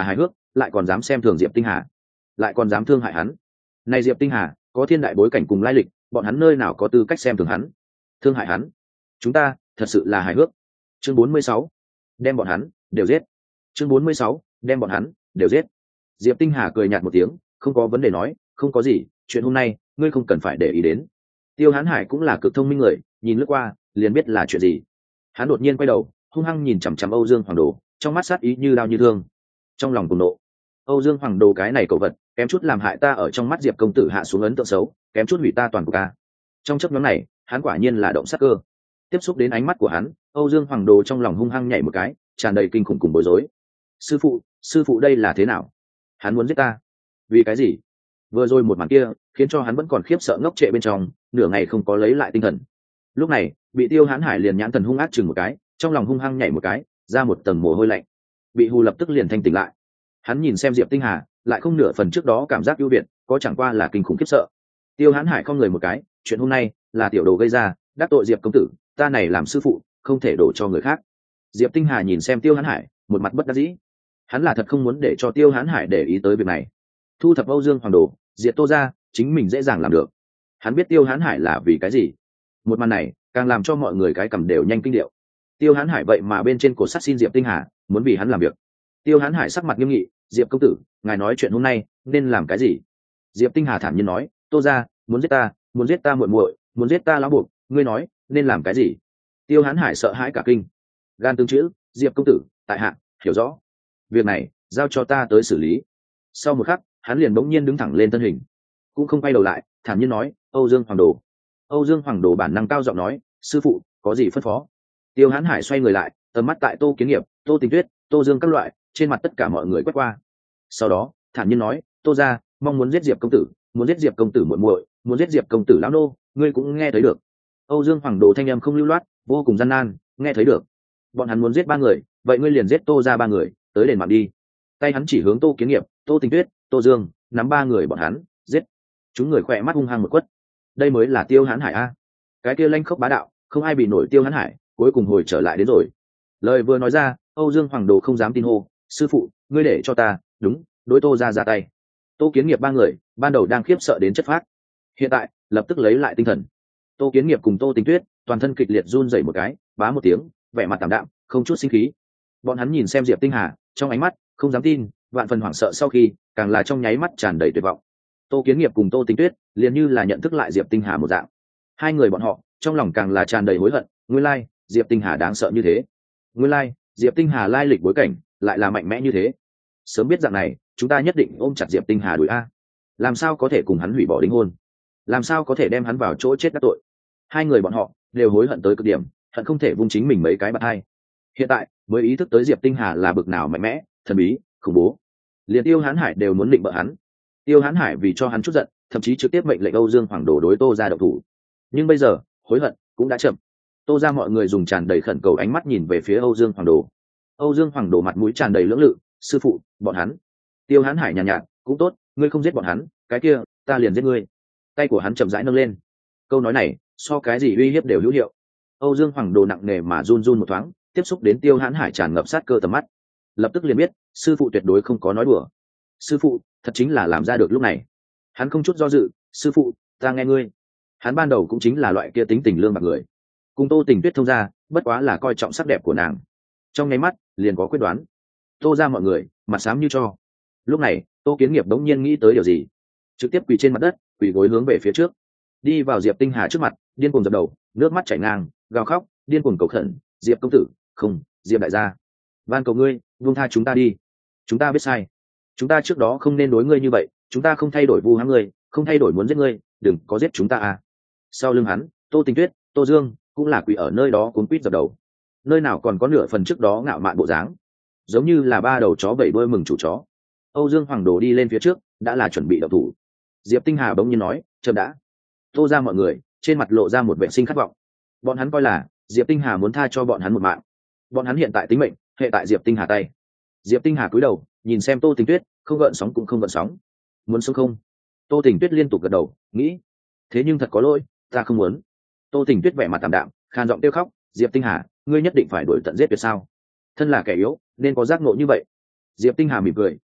lại còn dám xem thường diệp tinh hà, lại còn dám thương hại hắn. Này diệp tinh hà có thiên đại bối cảnh cùng lai lịch, bọn hắn nơi nào có tư cách xem thường hắn, thương hại hắn. Chúng ta thật sự là hài hước. Chương bốn mươi sáu, đem bọn hắn đều giết. Chương bốn mươi sáu, đem bọn hắn đều giết. Diệp Tinh Hà cười nhạt một tiếng, không có vấn đề nói, không có gì, chuyện hôm nay ngươi không cần phải để ý đến. Tiêu Hán Hải cũng là cực thông minh người, nhìn lướt qua liền biết là chuyện gì. Hắn đột nhiên quay đầu, hung hăng nhìn chằm chằm Âu Dương Hoàng Đồ, trong mắt sát ý như đao như thương. Trong lòng cuồng nộ, Âu Dương Hoàng Đồ cái này cẩu vật, kém chút làm hại ta ở trong mắt Diệp công tử hạ xuống ấn tượng xấu, kém chút hủy ta toàn của ta. Trong chớp nhoáng này, hắn quả nhiên là động sát cơ. Tiếp xúc đến ánh mắt của hắn, Âu Dương Hoàng Đồ trong lòng hung hăng nhảy một cái, tràn đầy kinh khủng cùng bối rối. Sư phụ, sư phụ đây là thế nào? Hắn muốn giết ta? Vì cái gì? Vừa rồi một màn kia khiến cho hắn vẫn còn khiếp sợ ngốc trệ bên trong, nửa ngày không có lấy lại tinh thần. Lúc này bị Tiêu Hán Hải liền nhãn thần hung ác chừng một cái, trong lòng hung hăng nhảy một cái, ra một tầng mồ hôi lạnh. Bị hù lập tức liền thanh tỉnh lại. Hắn nhìn xem Diệp Tinh Hà, lại không nửa phần trước đó cảm giác ưu việt, có chẳng qua là kinh khủng khiếp sợ. Tiêu Hán Hải không người một cái, chuyện hôm nay là tiểu đồ gây ra, đắc tội Diệp công tử, ta này làm sư phụ không thể đổ cho người khác. Diệp Tinh Hà nhìn xem Tiêu Hán Hải, một mặt bất đắc dĩ. Hắn là thật không muốn để cho Tiêu Hán Hải để ý tới việc này. Thu thập Âu Dương Hoàng Đồ, diệt Tô gia, chính mình dễ dàng làm được. Hắn biết Tiêu Hán Hải là vì cái gì. Một màn này càng làm cho mọi người cái cầm đều nhanh kinh điệu. Tiêu Hán Hải vậy mà bên trên cổ sắt xin Diệp Tinh Hà, muốn vì hắn làm việc. Tiêu Hán Hải sắc mặt nghiêm nghị, Diệp công tử, ngài nói chuyện hôm nay nên làm cái gì? Diệp Tinh Hà thản nhiên nói, Tô gia muốn giết ta, muốn giết ta muội muội, muốn giết ta lão buộc, ngươi nói nên làm cái gì? Tiêu Hán Hải sợ hãi cả kinh, gan tương chữ, Diệp công tử, tại hạ hiểu rõ, việc này giao cho ta tới xử lý. Sau một khắc, hắn liền bỗng nhiên đứng thẳng lên thân hình, cũng không quay đầu lại, thản nhiên nói, Âu Dương Hoàng Đồ. Âu Dương Hoàng Đồ bản năng cao giọng nói, sư phụ có gì phân phó? Tiêu Hán Hải xoay người lại, tầm mắt tại Tô Kiến Nghiệp, Tô Tình Tuyết, Tô Dương các loại, trên mặt tất cả mọi người quét qua. Sau đó thản nhiên nói, Tô gia mong muốn giết Diệp công tử, muốn giết Diệp công tử muội muội, muốn giết Diệp công tử lão nô, ngươi cũng nghe thấy được. Âu Dương Hoàng Đồ thanh âm không lưu loát, vô cùng gian nan, nghe thấy được. Bọn hắn muốn giết ba người, vậy ngươi liền giết Tô gia ba người, tới đền mạng đi. Tay hắn chỉ hướng Tô Kiến Nghiệp, Tô Tình Tuyết, Tô Dương, nắm ba người bọn hắn, giết. Chúng người khỏe mắt hung hăng một quất. Đây mới là Tiêu Hán Hải a. Cái kia lanh khốc bá đạo, không ai bị nổi Tiêu Hán Hải, cuối cùng hồi trở lại đến rồi. Lời vừa nói ra, Âu Dương Hoàng Đồ không dám tin hô, sư phụ, ngươi để cho ta, đúng, đối Tô gia ra tay. Tô Kiến Nghiệp ba người, ban đầu đang khiếp sợ đến chất phát, hiện tại lập tức lấy lại tinh thần. Tô Kiến Nghiệp cùng Tô Tình Tuyết, toàn thân kịch liệt run rẩy một cái, bá một tiếng, vẻ mặt tạm đạm, không chút sinh khí. Bọn hắn nhìn xem Diệp Tinh Hà, trong ánh mắt không dám tin, vạn phần hoảng sợ, sau khi càng là trong nháy mắt tràn đầy tuyệt vọng. Tô Kiến Nghiệp cùng Tô Tình Tuyết liền như là nhận thức lại Diệp Tinh Hà một dạng. Hai người bọn họ trong lòng càng là tràn đầy hối hận, nguyên lai Diệp Tinh Hà đáng sợ như thế, nguyên lai Diệp Tinh Hà lai lịch bối cảnh lại là mạnh mẽ như thế. Sớm biết dạng này, chúng ta nhất định ôm chặt Diệp Tinh Hà đuổi a. Làm sao có thể cùng hắn hủy bỏ đính hôn, làm sao có thể đem hắn vào chỗ chết đắc tội. Hai người bọn họ đều hối hận tới cực điểm, hận không thể vung chính mình mấy cái bạt hai. Hiện tại mới ý thức tới Diệp Tinh Hà là bực nào mạnh mẽ, thần bí, khủng bố. Liền Tiêu Hán Hải đều muốn định bợ hắn. Tiêu Hán Hải vì cho hắn chút giận, thậm chí trực tiếp mệnh lệnh Âu Dương Hoàng Đồ đối Tô gia động thủ. Nhưng bây giờ hối hận cũng đã chậm. Tô gia mọi người dùng tràn đầy khẩn cầu ánh mắt nhìn về phía Âu Dương Hoàng Đồ. Âu Dương Hoàng Đồ mặt mũi tràn đầy lưỡng lự, sư phụ, bọn hắn. Tiêu Hán Hải nhàn nhạt, nhạt, cũng tốt, ngươi không giết bọn hắn, cái kia ta liền giết ngươi. Tay của hắn chậm rãi nâng lên. Câu nói này so cái gì uy hiếp đều hữu hiệu. Âu Dương Hoàng Đồ nặng nề mà run run một thoáng, tiếp xúc đến Tiêu Hán Hải tràn ngập sát cơ tầm mắt, lập tức liền biết sư phụ tuyệt đối không có nói đùa. Sư phụ thật chính là làm ra được lúc này. Hắn không chút do dự, sư phụ, ta nghe ngươi. Hắn ban đầu cũng chính là loại kia tính tình lương bạc người, cùng Tô Tình Tuyết thông ra, bất quá là coi trọng sắc đẹp của nàng. Trong nháy mắt liền có quyết đoán. Tô ra mọi người mặt xám như cho. Lúc này Tô Kiến Nghiệp đống nhiên nghĩ tới điều gì, trực tiếp quỳ trên mặt đất, quỳ gối hướng về phía trước, đi vào Diệp Tinh Hà trước mặt, điên cuồng dập đầu, nước mắt chảy ngang, gào khóc, điên cuồng cầu khẩn, Diệp công tử, không, Diệp đại gia, van cầu ngươi buông tha chúng ta đi, chúng ta biết sai, chúng ta trước đó không nên đối ngươi như vậy, chúng ta không thay đổi vu hãm ngươi, không thay đổi muốn giết ngươi, đừng có giết chúng ta à. Sau lưng hắn, Tô Tình Tuyết, Tô Dương cũng là quỳ ở nơi đó cuống quýt dập đầu, nơi nào còn có nửa phần trước đó ngạo mạn bộ dáng, giống như là ba đầu chó vẫy đuôi mừng chủ chó. Âu Dương Hoàng Đồ đi lên phía trước, đã là chuẩn bị động thủ. Diệp Tinh Hà bỗng nhiên nói, chậm đã. Tô ra mọi người trên mặt lộ ra một vẻ sinh khát vọng. Bọn hắn coi là Diệp Tinh Hà muốn tha cho bọn hắn một mạng. Bọn hắn hiện tại tính mệnh hệ tại Diệp Tinh Hà tay. Diệp Tinh Hà cúi đầu nhìn xem Tô Tình Tuyết, không gợn sóng cũng không gợn sóng. Muốn sống không? Tô Tình Tuyết liên tục gật đầu, nghĩ, thế nhưng thật có lỗi, ta không muốn. Tô Tình Tuyết vẻ mặt tạm đạm, khan giọng kêu khóc, Diệp Tinh Hà, ngươi nhất định phải đuổi tận giết tuyệt sao? Thân là kẻ yếu nên có giác ngộ như vậy. Diệp Tinh Hà mỉm cười,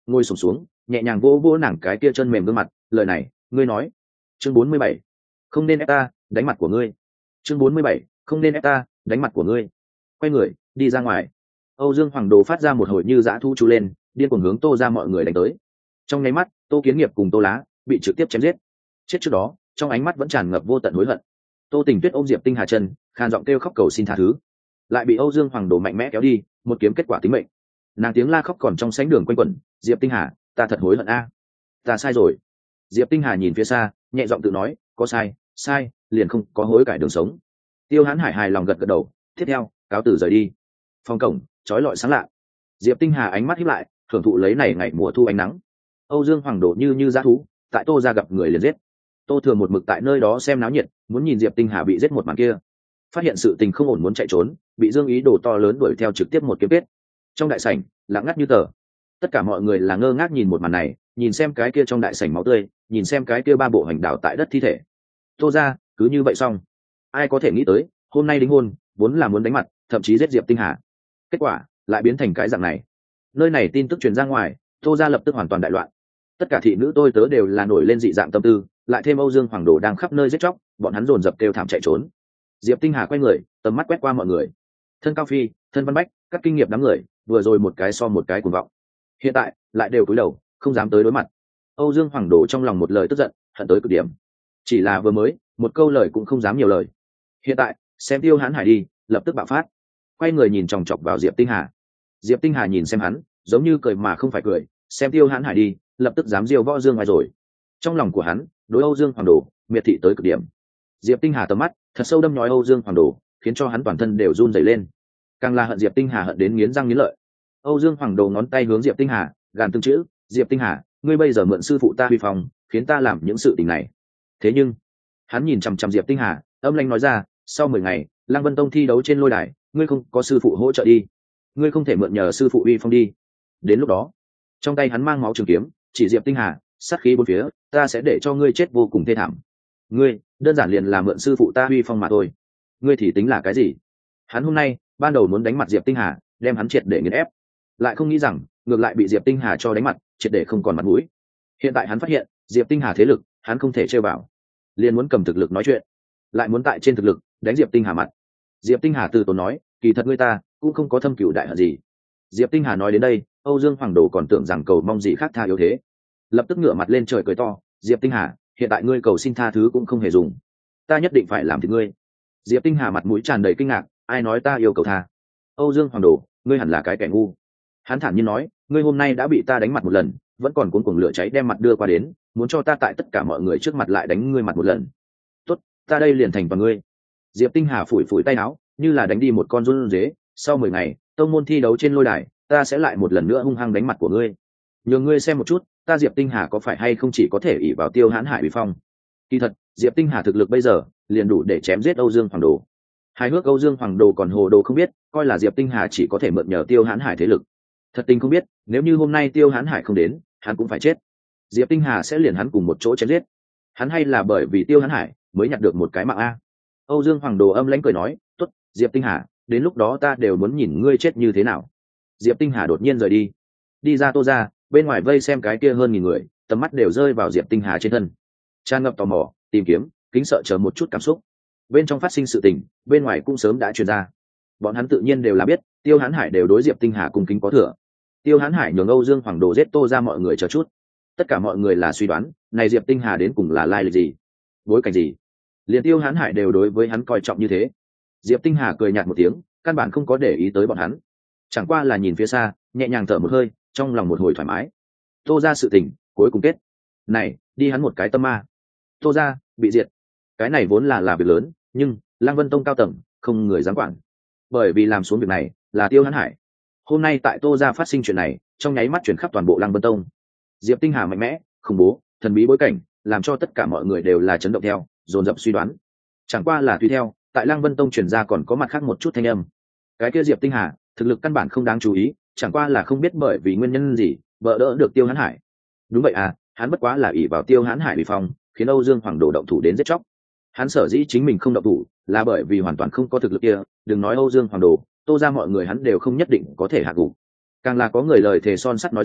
ngồi sụp xuống, xuống nhẹ nhàng vỗ vỗ nàng cái kia chân mềm gương mặt. Lời này ngươi nói. Chương bốn mươi bảy, không nên ép ta, đánh mặt của ngươi. Chương bốn mươi bảy, không nên ép ta, đánh mặt của ngươi. Quay người đi ra ngoài. Âu Dương Hoàng Đồ phát ra một hồi như dã thu chú lên, điên cuồng hướng Tô ra mọi người đánh tới. Trong nháy mắt, Tô Kiến Nghiệp cùng Tô Lá bị trực tiếp chém giết. Chết trước đó, trong ánh mắt vẫn tràn ngập vô tận hối hận. Tô Tình Tuyết ôm Diệp Tinh Hà chân, khan giọng kêu khóc cầu xin tha thứ, lại bị Âu Dương Hoàng Đồ mạnh mẽ kéo đi, một kiếm kết quả tính mệnh. Nàng tiếng la khóc còn trong sánh đường quanh quẩn. Diệp Tinh Hà, ta thật hối hận a, ta sai rồi. Diệp Tinh Hà nhìn phía xa, nhẹ giọng tự nói, có sai, sai, liền không có hối cải đường sống. Tiêu Hán Hải hài lòng gật gật đầu, tiếp theo cáo từ rời đi. Phòng cổng chói lọi sáng lạ. Diệp Tinh Hà ánh mắt híp lại, thưởng thụ lấy này ngày mùa thu ánh nắng. Âu Dương Hoàng Đồ như như dã thú, tại Tô ra gặp người liền giết. Tô Thường một mực tại nơi đó xem náo nhiệt, muốn nhìn Diệp Tinh Hà bị giết một màn kia. Phát hiện sự tình không ổn muốn chạy trốn, bị Dương Ý Đồ to lớn đuổi theo trực tiếp một kiếm kết. Trong đại sảnh lặng ngắt như tờ, tất cả mọi người là ngơ ngác nhìn một màn này, nhìn xem cái kia trong đại sảnh máu tươi, nhìn xem cái kia ba bộ hành đảo tại đất thi thể. Tô ra cứ như vậy xong. Ai có thể nghĩ tới hôm nay đính hôn vốn là muốn đánh mặt, thậm chí giết Diệp Tinh Hà, kết quả lại biến thành cái dạng này. Nơi này tin tức truyền ra ngoài, Tô ra lập tức hoàn toàn đại loạn. Tất cả thị nữ tôi tớ đều là nổi lên dị dạng tâm tư, lại thêm Âu Dương Hoàng Đồ đang khắp nơi giết chóc, bọn hắn dồn dập kêu thảm chạy trốn. Diệp Tinh Hà quay người, tầm mắt quét qua mọi người, thân Cao Phi, thân Văn Bách, các kinh nghiệm đám người vừa rồi một cái so một cái cuồng vọng, hiện tại lại đều cúi đầu không dám tới đối mặt. Âu Dương Hoàng Đồ trong lòng một lời tức giận, hận tới cực điểm. Chỉ là vừa mới một câu lời cũng không dám nhiều lời, hiện tại xem Tiêu Hán Hải đi, lập tức bạo phát, quay người nhìn chòng chọc vào Diệp Tinh Hà. Diệp Tinh Hà nhìn xem hắn, giống như cười mà không phải cười, xem Tiêu Hán Hải đi, lập tức dám diêu võ dương ngoài rồi. Trong lòng của hắn đối Âu Dương Hoàng Đồ miệt thị tới cực điểm. Diệp Tinh Hà tầm mắt thật sâu đâm nhói Âu Dương Hoàng Đồ, khiến cho hắn toàn thân đều run rẩy lên. Càng là hận Diệp Tinh Hà hận đến nghiến răng nghiến lợi. Âu Dương Hoàng Đồ ngón tay hướng Diệp Tinh Hà, gàn từng chữ, Diệp Tinh Hà, ngươi bây giờ mượn sư phụ ta huy phong, khiến ta làm những sự tình này. Thế nhưng hắn nhìn chằm chằm Diệp Tinh Hà, âm lãnh nói ra, sau mười ngày Lăng Vân Tông thi đấu trên lôi đài, ngươi không có sư phụ hỗ trợ đi, ngươi không thể mượn nhờ sư phụ uy phong đi. Đến lúc đó, trong tay hắn mang máu trường kiếm chỉ Diệp Tinh Hà, sát khí bốn phía, ta sẽ để cho ngươi chết vô cùng thê thảm. Ngươi đơn giản liền là mượn sư phụ ta uy phong mà thôi, ngươi thì tính là cái gì? Hắn hôm nay ban đầu muốn đánh mặt Diệp Tinh Hà, đem hắn triệt để nghiền ép, lại không nghĩ rằng ngược lại bị Diệp Tinh Hà cho đánh mặt, triệt để không còn mặt mũi. Hiện tại hắn phát hiện Diệp Tinh Hà thế lực hắn không thể chơi vào, liền muốn cầm thực lực nói chuyện, lại muốn tại trên thực lực đánh Diệp Tinh Hà mặt. Diệp Tinh Hà từ tốn nói, kỳ thật ngươi ta cũng không có thâm cửu đại hận gì. Diệp Tinh Hà nói đến đây, Âu Dương Hoàng Đồ còn tưởng rằng cầu mong gì khác tha yếu thế, lập tức ngửa mặt lên trời cười to, Diệp Tinh Hà, hiện tại ngươi cầu xin tha thứ cũng không hề dùng, ta nhất định phải làm thịt ngươi. Diệp Tinh Hà mặt mũi tràn đầy kinh ngạc, ai nói ta yêu cầu tha? Âu Dương Hoàng Đồ, ngươi hẳn là cái kẻ ngu. Hắn thản nhiên nói, ngươi hôm nay đã bị ta đánh mặt một lần, vẫn còn cuống cuồng lửa cháy đem mặt đưa qua đến, muốn cho ta tại tất cả mọi người trước mặt lại đánh ngươi mặt một lần. Tốt, ta đây liền thành vào ngươi. Diệp Tinh Hà phủi phủi tay áo, như là đánh đi một con run dế, sau mười ngày tông môn thi đấu trên lôi đài, ta sẽ lại một lần nữa hung hăng đánh mặt của ngươi, nhường ngươi xem một chút ta Diệp Tinh Hà có phải hay không chỉ có thể ỷ vào Tiêu Hán Hải bị phong. Kỳ thật Diệp Tinh Hà thực lực bây giờ liền đủ để chém giết Âu Dương Hoàng Đồ. Hai hước Âu Dương Hoàng Đồ còn hồ đồ không biết, coi là Diệp Tinh Hà chỉ có thể mượn nhờ Tiêu Hán Hải thế lực. Thật tình không biết, nếu như hôm nay Tiêu Hán Hải không đến, hắn cũng phải chết. Diệp Tinh Hà sẽ liền hắn cùng một chỗ chém giết. Hắn hay là bởi vì Tiêu Hán Hải mới nhặt được một cái mạng a. Âu Dương Hoàng Đồ âm lãnh cười nói, tốt, Diệp Tinh Hà, đến lúc đó ta đều muốn nhìn ngươi chết như thế nào. Diệp Tinh Hà đột nhiên rời đi, đi ra Tô ra, bên ngoài vây xem cái kia hơn nghìn người, tầm mắt đều rơi vào Diệp Tinh Hà trên thân, tràn ngập tò mò, tìm kiếm, kính sợ chờ một chút cảm xúc. Bên trong phát sinh sự tình, bên ngoài cũng sớm đã truyền ra. Bọn hắn tự nhiên đều là biết, Tiêu Hán Hải đều đối Diệp Tinh Hà cung kính có thừa. Tiêu Hán Hải nhường Âu Dương Hoàng Đồ giết Tô ra mọi người chờ chút. Tất cả mọi người là suy đoán, này Diệp Tinh Hà đến cùng là lai lịch gì, bối cảnh gì, liền Tiêu Hán Hải đều đối với hắn coi trọng như thế. Diệp Tinh Hà cười nhạt một tiếng, căn bản không có để ý tới bọn hắn, chẳng qua là nhìn phía xa, nhẹ nhàng thở một hơi, trong lòng một hồi thoải mái. Tô ra sự tình cuối cùng kết, này đi hắn một cái tâm ma. Tô ra bị diệt, cái này vốn là là việc lớn, nhưng Lăng Vân Tông cao tầng không người dám quản, bởi vì làm xuống việc này là Tiêu Hán Hải. Hôm nay tại Tô ra phát sinh chuyện này, trong nháy mắt chuyển khắp toàn bộ Lăng Vân Tông. Diệp Tinh Hà mạnh mẽ, khủng bố, thần bí bối cảnh, làm cho tất cả mọi người đều là chấn động theo, dồn dập suy đoán. Chẳng qua là tùy theo, tại Lăng Vân Tông truyền ra còn có mặt khác một chút thanh âm. Cái kia Diệp Tinh Hà thực lực căn bản không đáng chú ý, chẳng qua là không biết bởi vì nguyên nhân gì vợ đỡ được Tiêu Hán Hải. Đúng vậy à, hắn bất quá là ỷ vào Tiêu Hán Hải bị phong, khiến Âu Dương Hoàng Đồ động thủ đến giết chóc. Hắn sở dĩ chính mình không động thủ là bởi vì hoàn toàn không có thực lực kia, đừng nói Âu Dương Hoàng Đồ, Tô ra mọi người hắn đều không nhất định có thể hạ gục. Càng là có người lời thề son sắt nói ra,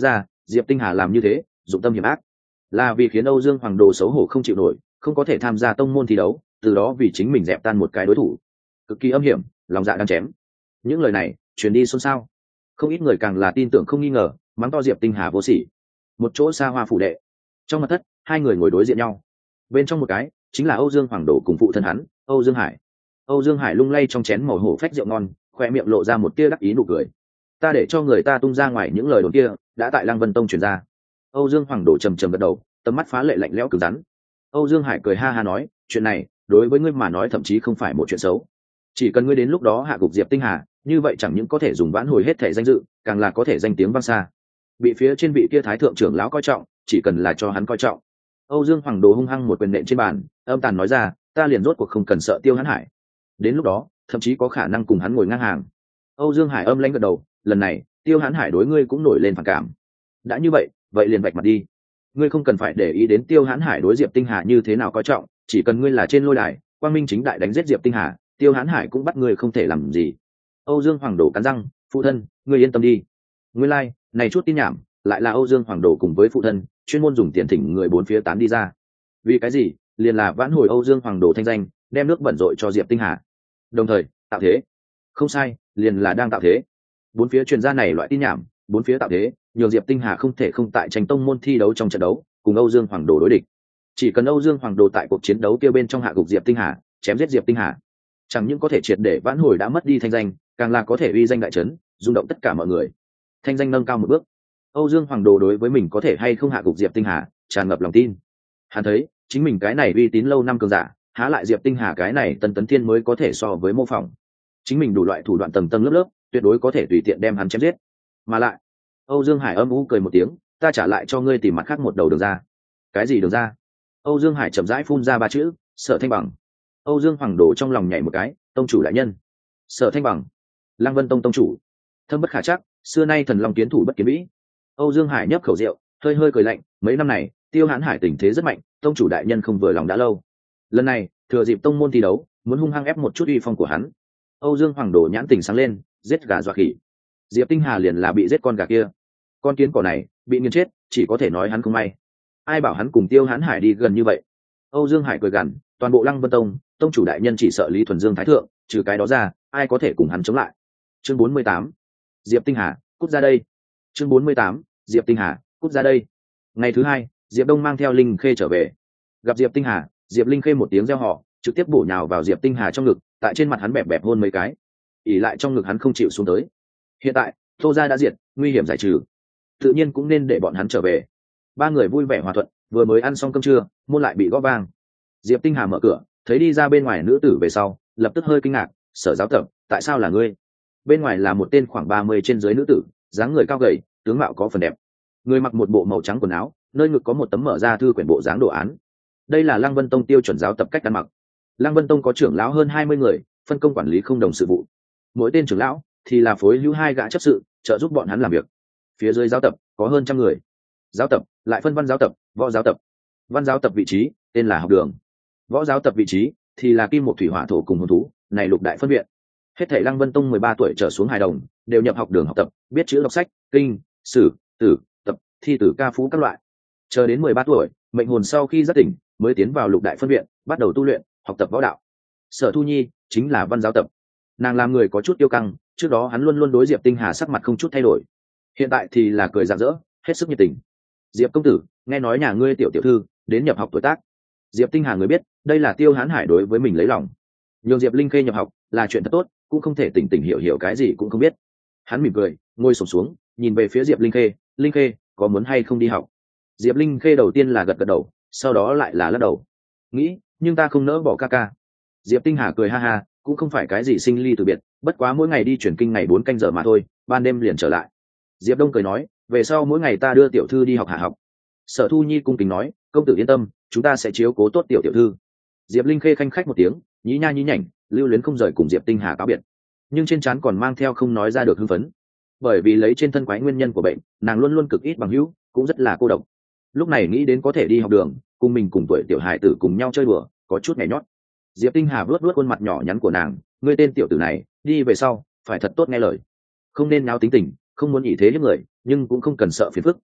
Diệp Tinh Hà làm như thế dụng tâm hiểm ác, là vì khiến Âu Dương Hoàng Đồ xấu hổ không chịu nổi, không có thể tham gia tông môn thi đấu, từ đó vì chính mình dẹp tan một cái đối thủ, cực kỳ âm hiểm, lòng dạ đang chém. Những lời này truyền đi xôn xao, không ít người càng là tin tưởng không nghi ngờ, mắng to Diệp Tinh Hà vô sỉ. Một chỗ xa hoa phủ đệ, trong mật thất, hai người ngồi đối diện nhau. Bên trong một cái chính là Âu Dương Hoàng Đồ cùng phụ thân hắn, Âu Dương Hải. Âu Dương Hải lung lay trong chén màu hổ phách rượu ngon, khoe miệng lộ ra một tia đắc ý nụ cười. Ta để cho người ta tung ra ngoài những lời đồn kia, đã tại Lăng Vân Tông truyền ra. Âu Dương Hoàng Đồ trầm trầm gật đầu, tầm mắt phá lệ lạnh lẽo cứng rắn. Âu Dương Hải cười ha ha nói, chuyện này đối với ngươi mà nói thậm chí không phải một chuyện xấu, chỉ cần ngươi đến lúc đó hạ gục Diệp Tinh Hà, như vậy chẳng những có thể dùng vãn hồi hết thể danh dự, càng là có thể danh tiếng vang xa, bị phía trên vị kia thái thượng trưởng lão coi trọng, chỉ cần là cho hắn coi trọng. Âu Dương Hoàng Đồ hung hăng một quyền nện trên bàn, âm tàn nói ra, ta liền rốt cuộc không cần sợ Tiêu Hán Hải, đến lúc đó thậm chí có khả năng cùng hắn ngồi ngang hàng. Âu Dương Hải âm lãnh gật đầu, lần này Tiêu Hán Hải đối ngươi cũng nổi lên phản cảm, đã như vậy vậy liền vạch mặt đi, ngươi không cần phải để ý đến Tiêu Hán Hải đối Diệp Tinh Hà như thế nào coi trọng, chỉ cần ngươi là trên lôi đài quang minh chính đại đánh giết Diệp Tinh Hà, Tiêu Hán Hải cũng bắt ngươi không thể làm gì. Âu Dương Hoàng Đồ cắn răng, phụ thân ngươi yên tâm đi. Nguyên lai like, này chút tin nhảm lại là Âu Dương Hoàng Đồ cùng với phụ thân chuyên môn dùng tiền thỉnh người bốn phía tán đi ra. Vì cái gì? Liền là vãn hồi Âu Dương Hoàng Đồ thanh danh, đem nước bẩn rội cho Diệp Tinh Hà, đồng thời tạo thế. Không sai, liền là đang tạo thế. Bốn phía truyền ra này loại tin nhảm, bốn phía tạo thế, nhường Diệp Tinh Hà không thể không tại tranh tông môn thi đấu trong trận đấu cùng Âu Dương Hoàng Đồ đối địch. Chỉ cần Âu Dương Hoàng Đồ tại cuộc chiến đấu kia bên trong hạ gục Diệp Tinh Hà, chém giết Diệp Tinh Hà, chẳng những có thể triệt để vãn hồi đã mất đi thanh danh, càng là có thể uy danh đại trấn, rung động tất cả mọi người, thanh danh nâng cao một bước. Âu Dương Hoàng Đồ đối với mình có thể hay không hạ gục Diệp Tinh Hà tràn ngập lòng tin. Hắn thấy chính mình cái này uy tín lâu năm cường giả, há lại Diệp Tinh Hà cái này tân tấn thiên mới có thể so với mô phỏng. Chính mình đủ loại thủ đoạn tầng tầng lớp lớp, tuyệt đối có thể tùy tiện đem hắn chém giết. Mà lại, Âu Dương Hải âm u cười một tiếng, ta trả lại cho ngươi tìm mặt khác một đầu đường ra. Cái gì đường ra? Âu Dương Hải chậm rãi phun ra ba chữ, Sở Thanh Bằng. Âu Dương Hoàng Đồ trong lòng nhảy một cái, tông chủ đại nhân. Sở Thanh Bằng, Lăng Vân Tông tông chủ, thâm bất khả chắc, xưa nay thần long kiến thủ bất kiến vĩ. Âu Dương Hải nhấp khẩu rượu, hơi hơi cười lạnh, mấy năm này Tiêu Hán Hải tình thế rất mạnh, tông chủ đại nhân không vừa lòng đã lâu, lần này thừa dịp tông môn thi đấu muốn hung hăng ép một chút uy phong của hắn. Âu Dương Hoàng Đồ nhãn tình sáng lên, giết gà dọa khỉ. Diệp Tinh Hà liền là bị giết con gà kia, con kiến cỏ này bị nghiền chết, chỉ có thể nói hắn không may. Ai bảo hắn cùng Tiêu Hán Hải đi gần như vậy. Âu Dương Hải cười gằn, toàn bộ Lăng Vân Tông tông chủ đại nhân chỉ sợ Lý Thuần Dương thái thượng, trừ cái đó ra ai có thể cùng hắn chống lại. Chương bốn mươi tám, Diệp Tinh Hà cút ra đây. Chương bốn mươi tám, Diệp Tinh Hà cút ra đây. Ngày thứ hai, Diệp Đông mang theo Linh Khê trở về, gặp Diệp Tinh Hà, Diệp Linh Khê một tiếng reo hò, trực tiếp bổ nhào vào Diệp Tinh Hà trong ngực, tại trên mặt hắn bẹp bẹp hôn mấy cái, ỉ lại trong ngực hắn không chịu xuống tới. Hiện tại Tô gia đã diệt, nguy hiểm giải trừ, tự nhiên cũng nên để bọn hắn trở về. Ba người vui vẻ hòa thuận, vừa mới ăn xong cơm trưa, môn lại bị gõ vang. Diệp Tinh Hà mở cửa, thấy đi ra bên ngoài nữ tử về sau, lập tức hơi kinh ngạc, Sở giáo tập, tại sao là ngươi? Bên ngoài là một tên khoảng ba mươi trên dưới nữ tử, dáng người cao gầy, tướng mạo có phần đẹp. Người mặc một bộ màu trắng quần áo, nơi ngực có một tấm mở ra thư quyển bộ dáng đồ án. Đây là Lăng Vân Tông tiêu chuẩn giáo tập cách ăn mặc. Lăng Vân Tông có trưởng lão hơn hai mươi người, phân công quản lý không đồng sự vụ. Mỗi tên trưởng lão thì là phối hữu hai gã chấp sự, trợ giúp bọn hắn làm việc. Phía dưới giáo tập có hơn trăm người. Giáo tập lại phân văn giáo tập, võ giáo tập. Văn giáo tập vị trí tên là học đường, võ giáo tập vị trí thì là kim một thủy hỏa thổ cùng hồn thú, này lục đại phân viện. Hết thảy Lăng Vân Tông mười ba tuổi trở xuống hài đồng đều nhập học đường học tập, biết chữ đọc sách, kinh, sử, tử, tập, thi tử ca phú các loại. Chờ đến mười ba tuổi, mệnh hồn sau khi giác tỉnh, mới tiến vào lục đại phân viện, bắt đầu tu luyện, học tập võ đạo. Sở Thu Nhi chính là văn giáo tập. Nàng làm người có chút tiêu căng, trước đó hắn luôn luôn đối Diệp Tinh Hà sắc mặt không chút thay đổi, hiện tại thì là cười rạng rỡ, hết sức nhiệt tình. Diệp công tử, nghe nói nhà ngươi tiểu tiểu thư đến nhập học tuổi tác. Diệp Tinh Hà người biết, đây là Tiêu Hán Hải đối với mình lấy lòng, nhường Diệp Linh Khê nhập học là chuyện thật tốt, cũng không thể tỉnh tỉnh hiểu hiểu cái gì cũng không biết. Hắn mỉm cười, ngồi xổm xuống, nhìn về phía Diệp Linh Khê, Linh Khê, có muốn hay không đi học? Diệp Linh Khê đầu tiên là gật gật đầu, sau đó lại là lắc đầu, nghĩ, nhưng ta không nỡ bỏ ca ca. Diệp Tinh Hà cười ha ha, cũng không phải cái gì sinh ly từ biệt, bất quá mỗi ngày đi chuyển kinh ngày bốn canh giờ mà thôi, ban đêm liền trở lại. Diệp Đông cười nói, về sau mỗi ngày ta đưa tiểu thư đi học hạ học. Sở Thu Nhi cung kính nói, công tử yên tâm, chúng ta sẽ chiếu cố tốt tiểu tiểu thư. Diệp Linh Khê khanh khách một tiếng, nhí nha nhí nhảnh, lưu luyến không rời cùng Diệp Tinh Hà cáo biệt, nhưng trên trán còn mang theo không nói ra được hưng phấn, bởi vì lấy trên thân quái nguyên nhân của bệnh, nàng luôn luôn cực ít bằng hữu, cũng rất là cô độc. Lúc này nghĩ đến có thể đi học đường, cùng mình cùng tuổi tiểu hài tử cùng nhau chơi đùa, có chút nhẹ nhót. Diệp Tinh Hà vuốt vuốt khuôn mặt nhỏ nhắn của nàng, ngươi tên tiểu tử này, đi về sau phải thật tốt nghe lời, không nên náo tính tình, không muốn ý thế hiếp người, nhưng cũng không cần sợ phiền phức,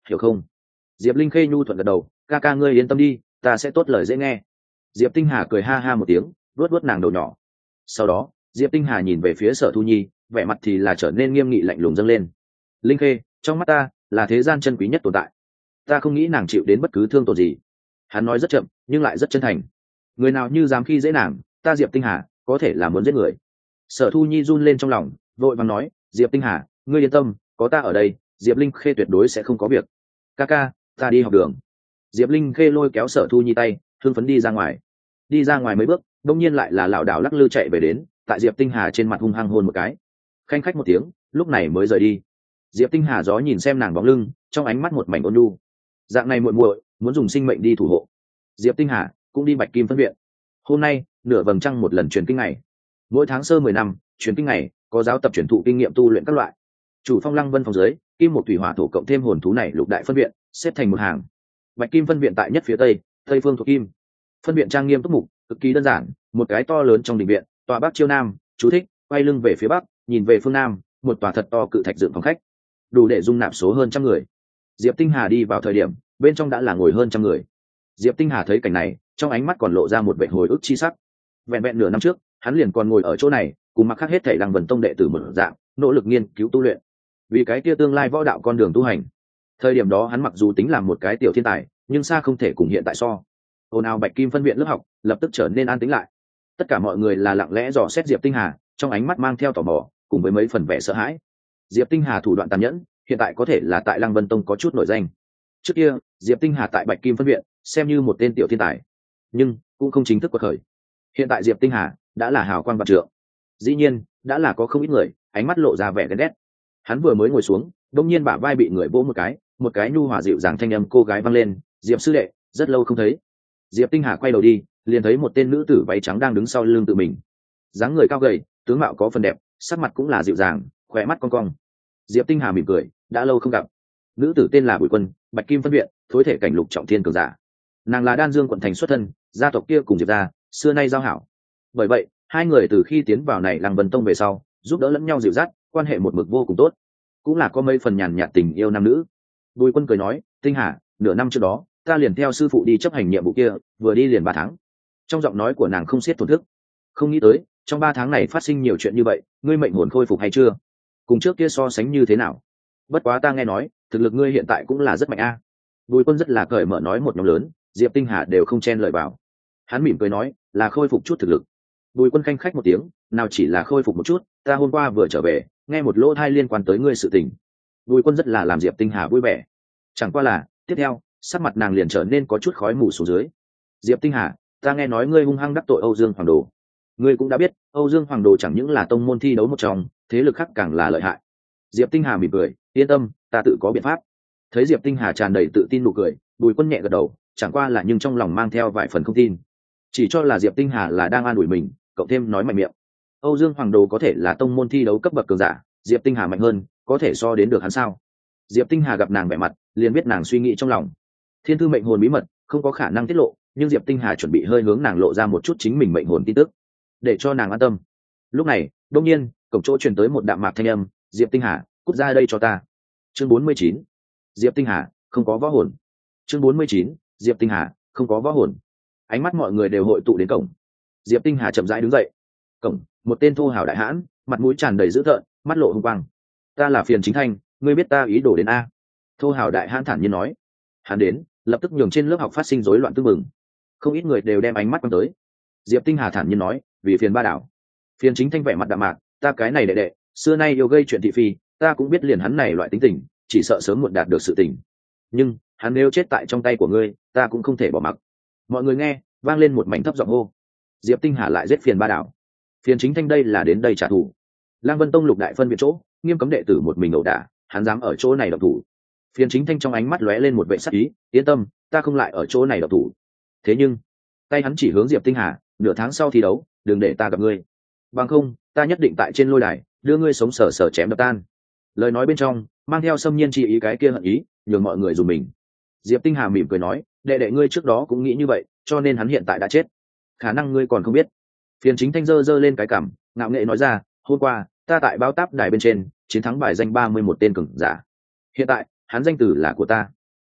hiểu không? Diệp Linh Khê nhu thuận gật đầu, ca ca ngươi yên tâm đi, ta sẽ tốt lời dễ nghe. Diệp Tinh Hà cười ha ha một tiếng, vuốt vuốt nàng đầu nhỏ. Sau đó Diệp Tinh Hà nhìn về phía Sở Thu Nhi, vẻ mặt thì là trở nên nghiêm nghị lạnh lùng dâng lên. Linh Khê trong mắt ta là thế gian chân quý nhất tồn tại, ta không nghĩ nàng chịu đến bất cứ thương tổn gì. Hắn nói rất chậm nhưng lại rất chân thành. Người nào như dám khi dễ nàng, ta Diệp Tinh Hà có thể là muốn giết người. Sở Thu Nhi run lên trong lòng, vội vàng nói, Diệp Tinh Hà ngươi yên tâm, có ta ở đây, Diệp Linh Khê tuyệt đối sẽ không có việc. Ca ca ta đi học đường. Diệp Linh Khê lôi kéo Sở Thu Nhi tay, hưng phấn đi ra ngoài. Đi ra ngoài mấy bước, đông nhiên lại là lảo đảo lắc lư chạy về đến, tại Diệp Tinh Hà trên mặt hung hăng hôn một cái, khanh khách một tiếng, lúc này mới rời đi. Diệp Tinh Hà gió nhìn xem nàng bóng lưng, trong ánh mắt một mảnh ôn nhu. Dạng này muội muội muốn dùng sinh mệnh đi thủ hộ. Diệp Tinh Hà cũng đi Bạch Kim phân viện. Hôm nay nửa vầng trăng một lần truyền kinh ngày, mỗi tháng sơ mười năm truyền kinh ngày có giáo tập truyền thụ kinh nghiệm tu luyện các loại. Chủ phong Lăng Vân phòng dưới, kim một thủy hỏa thổ cộng thêm hồn thú này lục đại phân viện xếp thành một hàng. Bạch Kim phân viện tại nhất phía tây, tây phương thuộc kim. Phân viện trang nghiêm túc mục, cực kỳ đơn giản, một cái to lớn trong đình viện, tòa bắc chiêu nam, chú thích, quay lưng về phía bắc, nhìn về phương nam, một tòa thật to cự thạch dựng phòng khách, đủ để dung nạp số hơn trăm người. Diệp Tinh Hà đi vào thời điểm, bên trong đã là ngồi hơn trăm người. Diệp Tinh Hà thấy cảnh này, trong ánh mắt còn lộ ra một vẻ hồi ức chi sắc. Vẹn vẹn nửa năm trước, hắn liền còn ngồi ở chỗ này, cùng mặc khác hết thảy Lăng Vân Tông đệ tử một dạng, nỗ lực nghiên cứu tu luyện, vì cái kia tương lai võ đạo con đường tu hành. Thời điểm đó hắn mặc dù tính là một cái tiểu thiên tài, nhưng xa không thể cùng hiện tại so. Ồn ào Bạch Kim phân viện lớp học lập tức trở nên an tĩnh lại. Tất cả mọi người là lặng lẽ dò xét Diệp Tinh Hà, trong ánh mắt mang theo tò mò, cùng với mấy phần vẻ sợ hãi. Diệp Tinh Hà thủ đoạn tàn nhẫn, hiện tại có thể là tại Lăng Vân Tông có chút nổi danh. Trước kia, Diệp Tinh Hà tại Bạch Kim phân viện xem như một tên tiểu thiên tài, nhưng cũng không chính thức quật khởi. Hiện tại Diệp Tinh Hà đã là hào quang vạn trượng. Dĩ nhiên, đã là có không ít người, ánh mắt lộ ra vẻ ghen ghét. Hắn vừa mới ngồi xuống, đột nhiên bả vai bị người vỗ một cái, một cái nhu hòa dịu dàng thanh âm cô gái vang lên, "Diệp sư đệ, rất lâu không thấy." Diệp Tinh Hà quay đầu đi, liền thấy một tên nữ tử váy trắng đang đứng sau lưng tự mình. Dáng người cao gầy, tướng mạo có phần đẹp, sắc mặt cũng là dịu dàng, khóe mắt cong cong. Diệp Tinh Hà mỉm cười, đã lâu không gặp. Nữ tử tên là Bùi Quân, Bạch Kim phân viện, thối thể cảnh lục trọng thiên cường giả. Nàng là Đan Dương quận thành xuất thân, gia tộc kia cùng Diệp gia xưa nay giao hảo. Bởi vậy, hai người từ khi tiến vào này Lăng Vân Tông về sau, giúp đỡ lẫn nhau dịu dắt, quan hệ một mực vô cùng tốt, cũng là có mấy phần nhàn nhạt tình yêu nam nữ. Bùi Quân cười nói, Tinh Hà, nửa năm trước đó, ta liền theo sư phụ đi chấp hành nhiệm vụ kia, vừa đi liền ba tháng. Trong giọng nói của nàng không xiết thổn thức. Không nghĩ tới, trong ba tháng này phát sinh nhiều chuyện như vậy, ngươi mệnh hồn khôi phục hay chưa? Cùng trước kia so sánh như thế nào? Bất quá ta nghe nói, thực lực ngươi hiện tại cũng là rất mạnh a. Bùi Quân rất là cởi mở nói một nhóm lớn, Diệp Tinh Hà đều không chen lời vào. Hắn mỉm cười nói, là khôi phục chút thực lực. Bùi Quân khanh khách một tiếng, nào chỉ là khôi phục một chút, ta hôm qua vừa trở về, nghe một lỗ thai liên quan tới ngươi sự tình. Bùi Quân rất là làm Diệp Tinh Hà vui vẻ. Chẳng qua là, tiếp theo, sắc mặt nàng liền trở nên có chút khói mù xuống dưới. Diệp Tinh Hà, ta nghe nói ngươi hung hăng đắc tội Âu Dương Hoàng Đồ. Ngươi cũng đã biết, Âu Dương Hoàng Đồ chẳng những là tông môn thi đấu một trong, thế lực khác càng là lợi hại. Diệp Tinh Hà mỉm cười, yên tâm, ta tự có biện pháp. Thấy Diệp Tinh Hà tràn đầy tự tin nụ cười, Bùi Quân nhẹ gật đầu, chẳng qua là nhưng trong lòng mang theo vài phần không tin, chỉ cho là Diệp Tinh Hà là đang an ủi mình, cộng thêm nói mạnh miệng. Âu Dương Hoàng Đồ có thể là tông môn thi đấu cấp bậc cường giả, Diệp Tinh Hà mạnh hơn, có thể so đến được hắn sao? Diệp Tinh Hà gặp nàng vẻ mặt, liền biết nàng suy nghĩ trong lòng. Thiên thư mệnh hồn bí mật không có khả năng tiết lộ, nhưng Diệp Tinh Hà chuẩn bị hơi hướng nàng lộ ra một chút chính mình mệnh hồn tin tức, để cho nàng an tâm. Lúc này, đột nhiên, cổng chỗ truyền tới một đạm mạc thanh âm, Diệp Tinh Hà, cút ra đây cho ta. Chương bốn mươi chín, Diệp Tinh Hà không có võ hồn. Chương bốn mươi chín, Diệp Tinh Hà không có võ hồn. Ánh mắt mọi người đều hội tụ đến cổng. Diệp Tinh Hà chậm rãi đứng dậy. Cổng, một tên thô hào đại hãn, mặt mũi tràn đầy dữ tợn, mắt lộ hung quang. Ta là Phiền Chính Thanh, ngươi biết ta ý đồ đến a? Thô hào đại hãn thản nhiên nói. Hắn đến, lập tức nhường trên lớp học phát sinh rối loạn tương mừng. Không ít người đều đem ánh mắt quan tới. Diệp Tinh Hà thản nhiên nói, vì Phiền ba đảo. Phiền Chính Thanh vẻ mặt đạm mạc, ta cái này đệ đệ, xưa nay yêu gây chuyện thị phi, ta cũng biết liền hắn này loại tính tình, chỉ sợ sớm muộn đạt được sự tình. Nhưng hắn nếu chết tại trong tay của ngươi, ta cũng không thể bỏ mặc. Mọi người nghe, vang lên một mảnh thấp giọng hô. Diệp Tinh Hà lại giết Phiền ba đảo. Phiền Chính Thanh đây là đến đây trả thù. Lang Vân Tông lục đại phân biệt chỗ, nghiêm cấm đệ tử một mình ẩu đả, hắn dám ở chỗ này độc thủ. Phiền Chính Thanh trong ánh mắt lóe lên một vẻ sắc ý, yên tâm, ta không lại ở chỗ này độc thủ. Thế nhưng, tay hắn chỉ hướng Diệp Tinh Hà, nửa tháng sau thi đấu, đừng để ta gặp ngươi. Bằng không, ta nhất định tại trên lôi đài, đưa ngươi sống sờ sờ chém đập tan. Lời nói bên trong mang theo xâm nhiên chi ý cái kia hận ý, nhường mọi người dùng mình. Diệp Tinh Hà mỉm cười nói, đệ đệ ngươi trước đó cũng nghĩ như vậy, cho nên hắn hiện tại đã chết. Khả năng ngươi còn không biết. Phiền Chính Thanh giơ giơ lên cái cằm, ngạo nghễ nói ra, hôm qua ta tại báo táp đài bên trên chiến thắng bài danh ba mươi mốt tên cường giả. Hiện tại hắn danh tử là của ta.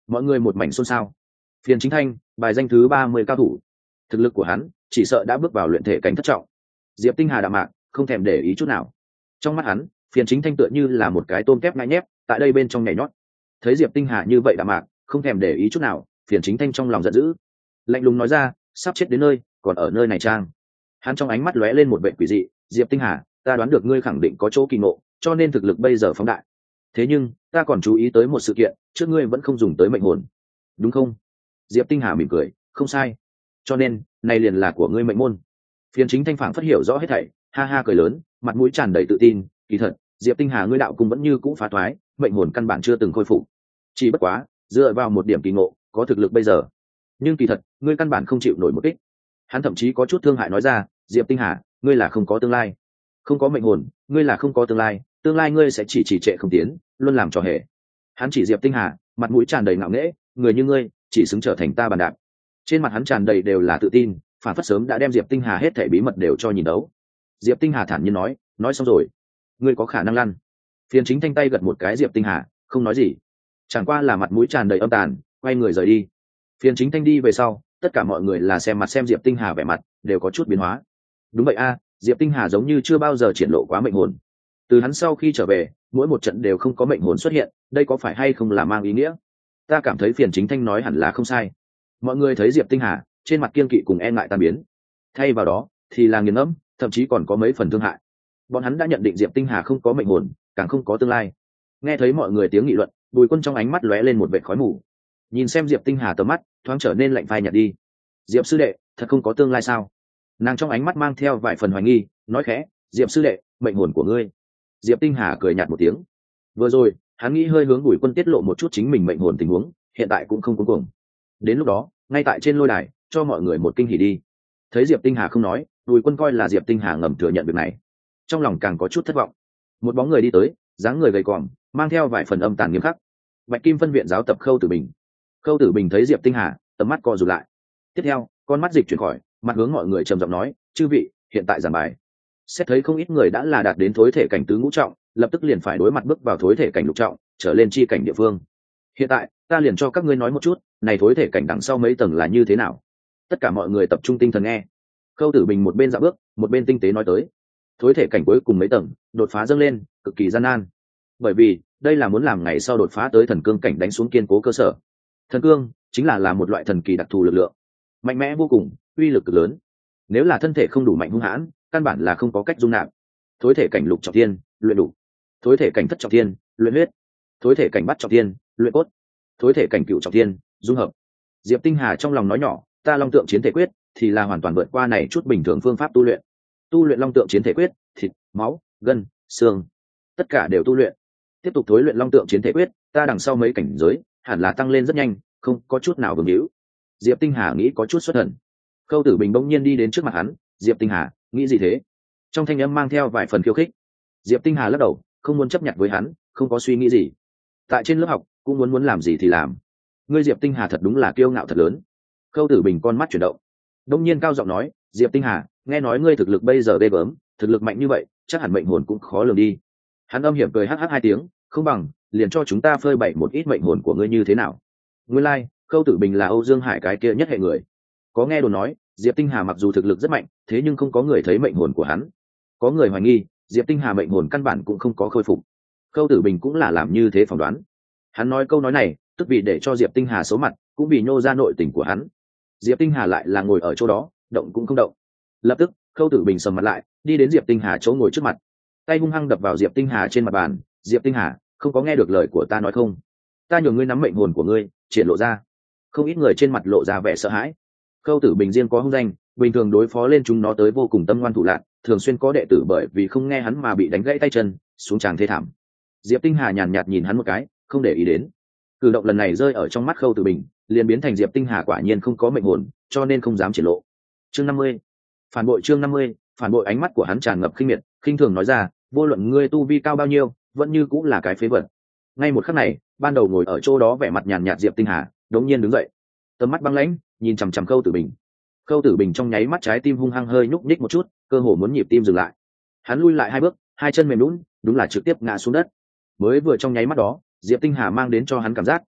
Mọi người một mảnh xôn xao. Phiền Chính Thanh, bài danh thứ ba mươi cao thủ, thực lực của hắn chỉ sợ đã bước vào luyện thể cảnh thất trọng. Diệp Tinh Hà đạm mạc, không thèm để ý chút nào. Trong mắt hắn, Phiền Chính Thanh tựa như là một cái tôm kép ngại nhép tại đây bên trong nhảy nhót. Thấy Diệp Tinh Hà như vậy đạm mạc, không thèm để ý chút nào, Phiền Chính Thanh trong lòng giận dữ, lạnh lùng nói ra, sắp chết đến nơi, còn ở nơi này trang. Hắn trong ánh mắt lóe lên một vẻ quỷ dị, Diệp Tinh Hà, ta đoán được ngươi khẳng định có chỗ kỳ ngộ, cho nên thực lực bây giờ phóng đại. Thế nhưng, ta còn chú ý tới một sự kiện, trước ngươi vẫn không dùng tới mệnh hồn, đúng không? Diệp Tinh Hà mỉm cười, không sai. Cho nên, này liền là của ngươi mệnh môn. Phiền Chính Thanh phảng phất hiểu rõ hết thảy, ha ha cười lớn, mặt mũi tràn đầy tự tin, kỳ thật, Diệp Tinh Hà ngươi đạo cung vẫn như cũ phá toái, mệnh hồn căn bản chưa từng khôi phục. Chỉ bất quá, dựa vào một điểm kỳ ngộ, có thực lực bây giờ. Nhưng kỳ thật, ngươi căn bản không chịu nổi một kích. Hắn thậm chí có chút thương hại nói ra, Diệp Tinh Hà, ngươi là không có tương lai. Không có mệnh hồn, ngươi là không có tương lai, tương lai ngươi sẽ chỉ trì trệ không tiến, luôn làm trò hề. Hắn chỉ Diệp Tinh Hà, mặt mũi tràn đầy ngạo nghễ, người như ngươi, chỉ xứng trở thành ta bàn đạp. Trên mặt hắn tràn đầy đều là tự tin, phản phất sớm đã đem Diệp Tinh Hà hết thảy bí mật đều cho nhìn đấu. Diệp Tinh Hà thản nhiên nói, nói xong rồi, ngươi có khả năng lăn. Phiền Chính Thanh tay gật một cái Diệp Tinh Hà, không nói gì, chẳng qua là mặt mũi tràn đầy âm tàn, quay người rời đi. Phiền Chính Thanh đi về sau, tất cả mọi người là xem mặt xem Diệp Tinh Hà vẻ mặt đều có chút biến hóa. Đúng vậy a, Diệp Tinh Hà giống như chưa bao giờ triển lộ quá mệnh hồn. Từ hắn sau khi trở về, mỗi một trận đều không có mệnh hồn xuất hiện, đây có phải hay không là mang ý nghĩa? Ta cảm thấy Phiền Chính Thanh nói hẳn là không sai. Mọi người thấy Diệp Tinh Hà trên mặt kiên kỵ cùng e ngại tan biến, thay vào đó thì là nghiền ngẫm, thậm chí còn có mấy phần thương hại. Bọn hắn đã nhận định Diệp Tinh Hà không có mệnh hồn, càng không có tương lai. Nghe thấy mọi người tiếng nghị luận, Bùi Quân trong ánh mắt lóe lên một vệt khói mù, nhìn xem Diệp Tinh Hà tầm mắt thoáng trở nên lạnh phai nhạt đi. Diệp sư đệ, thật không có tương lai sao? Nàng trong ánh mắt mang theo vài phần hoài nghi, nói khẽ, Diệp sư đệ, mệnh hồn của ngươi. Diệp Tinh Hà cười nhạt một tiếng. Vừa rồi hắn nghĩ hơi hướng Bùi Quân tiết lộ một chút chính mình mệnh hồn tình huống, hiện tại cũng không cuống cuồng. Đến lúc đó, ngay tại trên lôi đài, cho mọi người một kinh hỉ đi. Thấy Diệp Tinh Hà không nói, Bùi Quân coi là Diệp Tinh Hà ngầm thừa nhận việc này, trong lòng càng có chút thất vọng. Một bóng người đi tới, dáng người gầy còm, mang theo vài phần âm tàn nghiêm khắc. Bạch Kim phân viện giáo tập Khâu Tử Bình. Khâu Tử Bình thấy Diệp Tinh Hà, tầm mắt co rụt lại. Tiếp theo, con mắt dịch chuyển khỏi, mặt hướng mọi người trầm giọng nói, chư vị, hiện tại giảng bài. Xét thấy không ít người đã là đạt đến thối thể cảnh tứ ngũ trọng, lập tức liền phải đối mặt bước vào thối thể cảnh lục trọng, trở lên chi cảnh địa phương. Hiện tại, ta liền cho các ngươi nói một chút, này thối thể cảnh đằng sau mấy tầng là như thế nào. Tất cả mọi người tập trung tinh thần nghe. Khâu Tử Bình một bên dạo bước, một bên tinh tế nói tới. Thối thể cảnh cuối cùng mấy tầng, đột phá dâng lên, cực kỳ gian nan. Bởi vì, đây là muốn làm ngày sau đột phá tới thần cương cảnh đánh xuống kiên cố cơ sở. Thần cương chính là là một loại thần kỳ đặc thù lực lượng, mạnh mẽ vô cùng, uy lực cực lớn. Nếu là thân thể không đủ mạnh hung hãn, căn bản là không có cách dung nạp. Thối thể cảnh lục trọng thiên, luyện đủ. Thối thể cảnh thất trọng thiên, luyện huyết. Thối thể cảnh bát trọng thiên, luyện cốt. Thối thể cảnh cửu trọng thiên, dung hợp. Diệp Tinh Hà trong lòng nói nhỏ, ta long tượng chiến thể quyết thì là hoàn toàn vượt qua này chút bình thường phương pháp tu luyện. Tu luyện long tượng chiến thể quyết, thịt, máu, gân, xương, tất cả đều tu luyện. Tiếp tục thối luyện long tượng chiến thể quyết, ta đằng sau mấy cảnh giới hẳn là tăng lên rất nhanh, không có chút nào vương hữu. Diệp Tinh Hà nghĩ có chút xuất thần. Khâu Tử Bình bỗng nhiên đi đến trước mặt hắn, Diệp Tinh Hà, nghĩ gì thế? Trong thanh âm mang theo vài phần khiêu khích. Diệp Tinh Hà lắc đầu, không muốn chấp nhận với hắn, không có suy nghĩ gì. Tại trên lớp học, cũng muốn muốn làm gì thì làm. Ngươi Diệp Tinh Hà thật đúng là kiêu ngạo thật lớn. Khâu Tử Bình con mắt chuyển động, đông nhiên cao giọng nói, Diệp Tinh Hà, nghe nói ngươi thực lực bây giờ ghê gớm, thực lực mạnh như vậy, chắc hẳn mệnh hồn cũng khó lường đi. Hắn âm hiểm cười hắc hắc hai tiếng, không bằng liền cho chúng ta phơi bày một ít mệnh hồn của ngươi như thế nào. Nguyên lai, like, Khâu Tử Bình là Âu Dương Hải cái kia nhất hệ người. Có nghe đồn nói, Diệp Tinh Hà mặc dù thực lực rất mạnh, thế nhưng không có người thấy mệnh hồn của hắn. Có người hoài nghi, Diệp Tinh Hà mệnh hồn căn bản cũng không có khôi phục. Khâu Tử Bình cũng là làm như thế phỏng đoán. Hắn nói câu nói này, tức vì để cho Diệp Tinh Hà xấu mặt, cũng vì nhô ra nội tình của hắn. Diệp Tinh Hà lại là ngồi ở chỗ đó, động cũng không động. Lập tức, Khâu Tử Bình sầm mặt lại, đi đến Diệp Tinh Hà chỗ ngồi trước mặt, tay hung hăng đập vào Diệp Tinh Hà trên mặt bàn. Diệp Tinh Hà, không có nghe được lời của ta nói không? Ta nhường ngươi nắm mệnh hồn của ngươi, triển lộ ra. Không ít người trên mặt lộ ra vẻ sợ hãi. Khâu Tử Bình riêng có hung danh, bình thường đối phó lên chúng nó tới vô cùng tâm ngoan thủ lạn, thường xuyên có đệ tử bởi vì không nghe hắn mà bị đánh gãy tay chân, xuống tràng thê thảm. Diệp Tinh Hà nhàn nhạt nhìn hắn một cái, không để ý đến. Cử động lần này rơi ở trong mắt Khâu Tử Bình, liền biến thành Diệp Tinh Hà quả nhiên không có mệnh hồn, cho nên không dám triển lộ. Chương năm mươi, phản bội. Chương năm mươi, phản bội. Ánh mắt của hắn tràn ngập khinh miệt, khinh thường nói ra, vô luận ngươi tu vi cao bao nhiêu, vẫn như cũng là cái phế vật. Ngay một khắc này, ban đầu ngồi ở chỗ đó vẻ mặt nhàn nhạt Diệp Tinh Hà, đống nhiên đứng dậy, tầm mắt băng lãnh, nhìn chằm chằm Khâu Tử Bình. Khâu Tử Bình trong nháy mắt trái tim hung hăng hơi nhúc nhích một chút, cơ hồ muốn nhịp tim dừng lại. Hắn lui lại hai bước, hai chân mềm nhũn, đúng là trực tiếp ngã xuống đất. Mới vừa trong nháy mắt đó, Diệp Tinh Hà mang đến cho hắn cảm giác,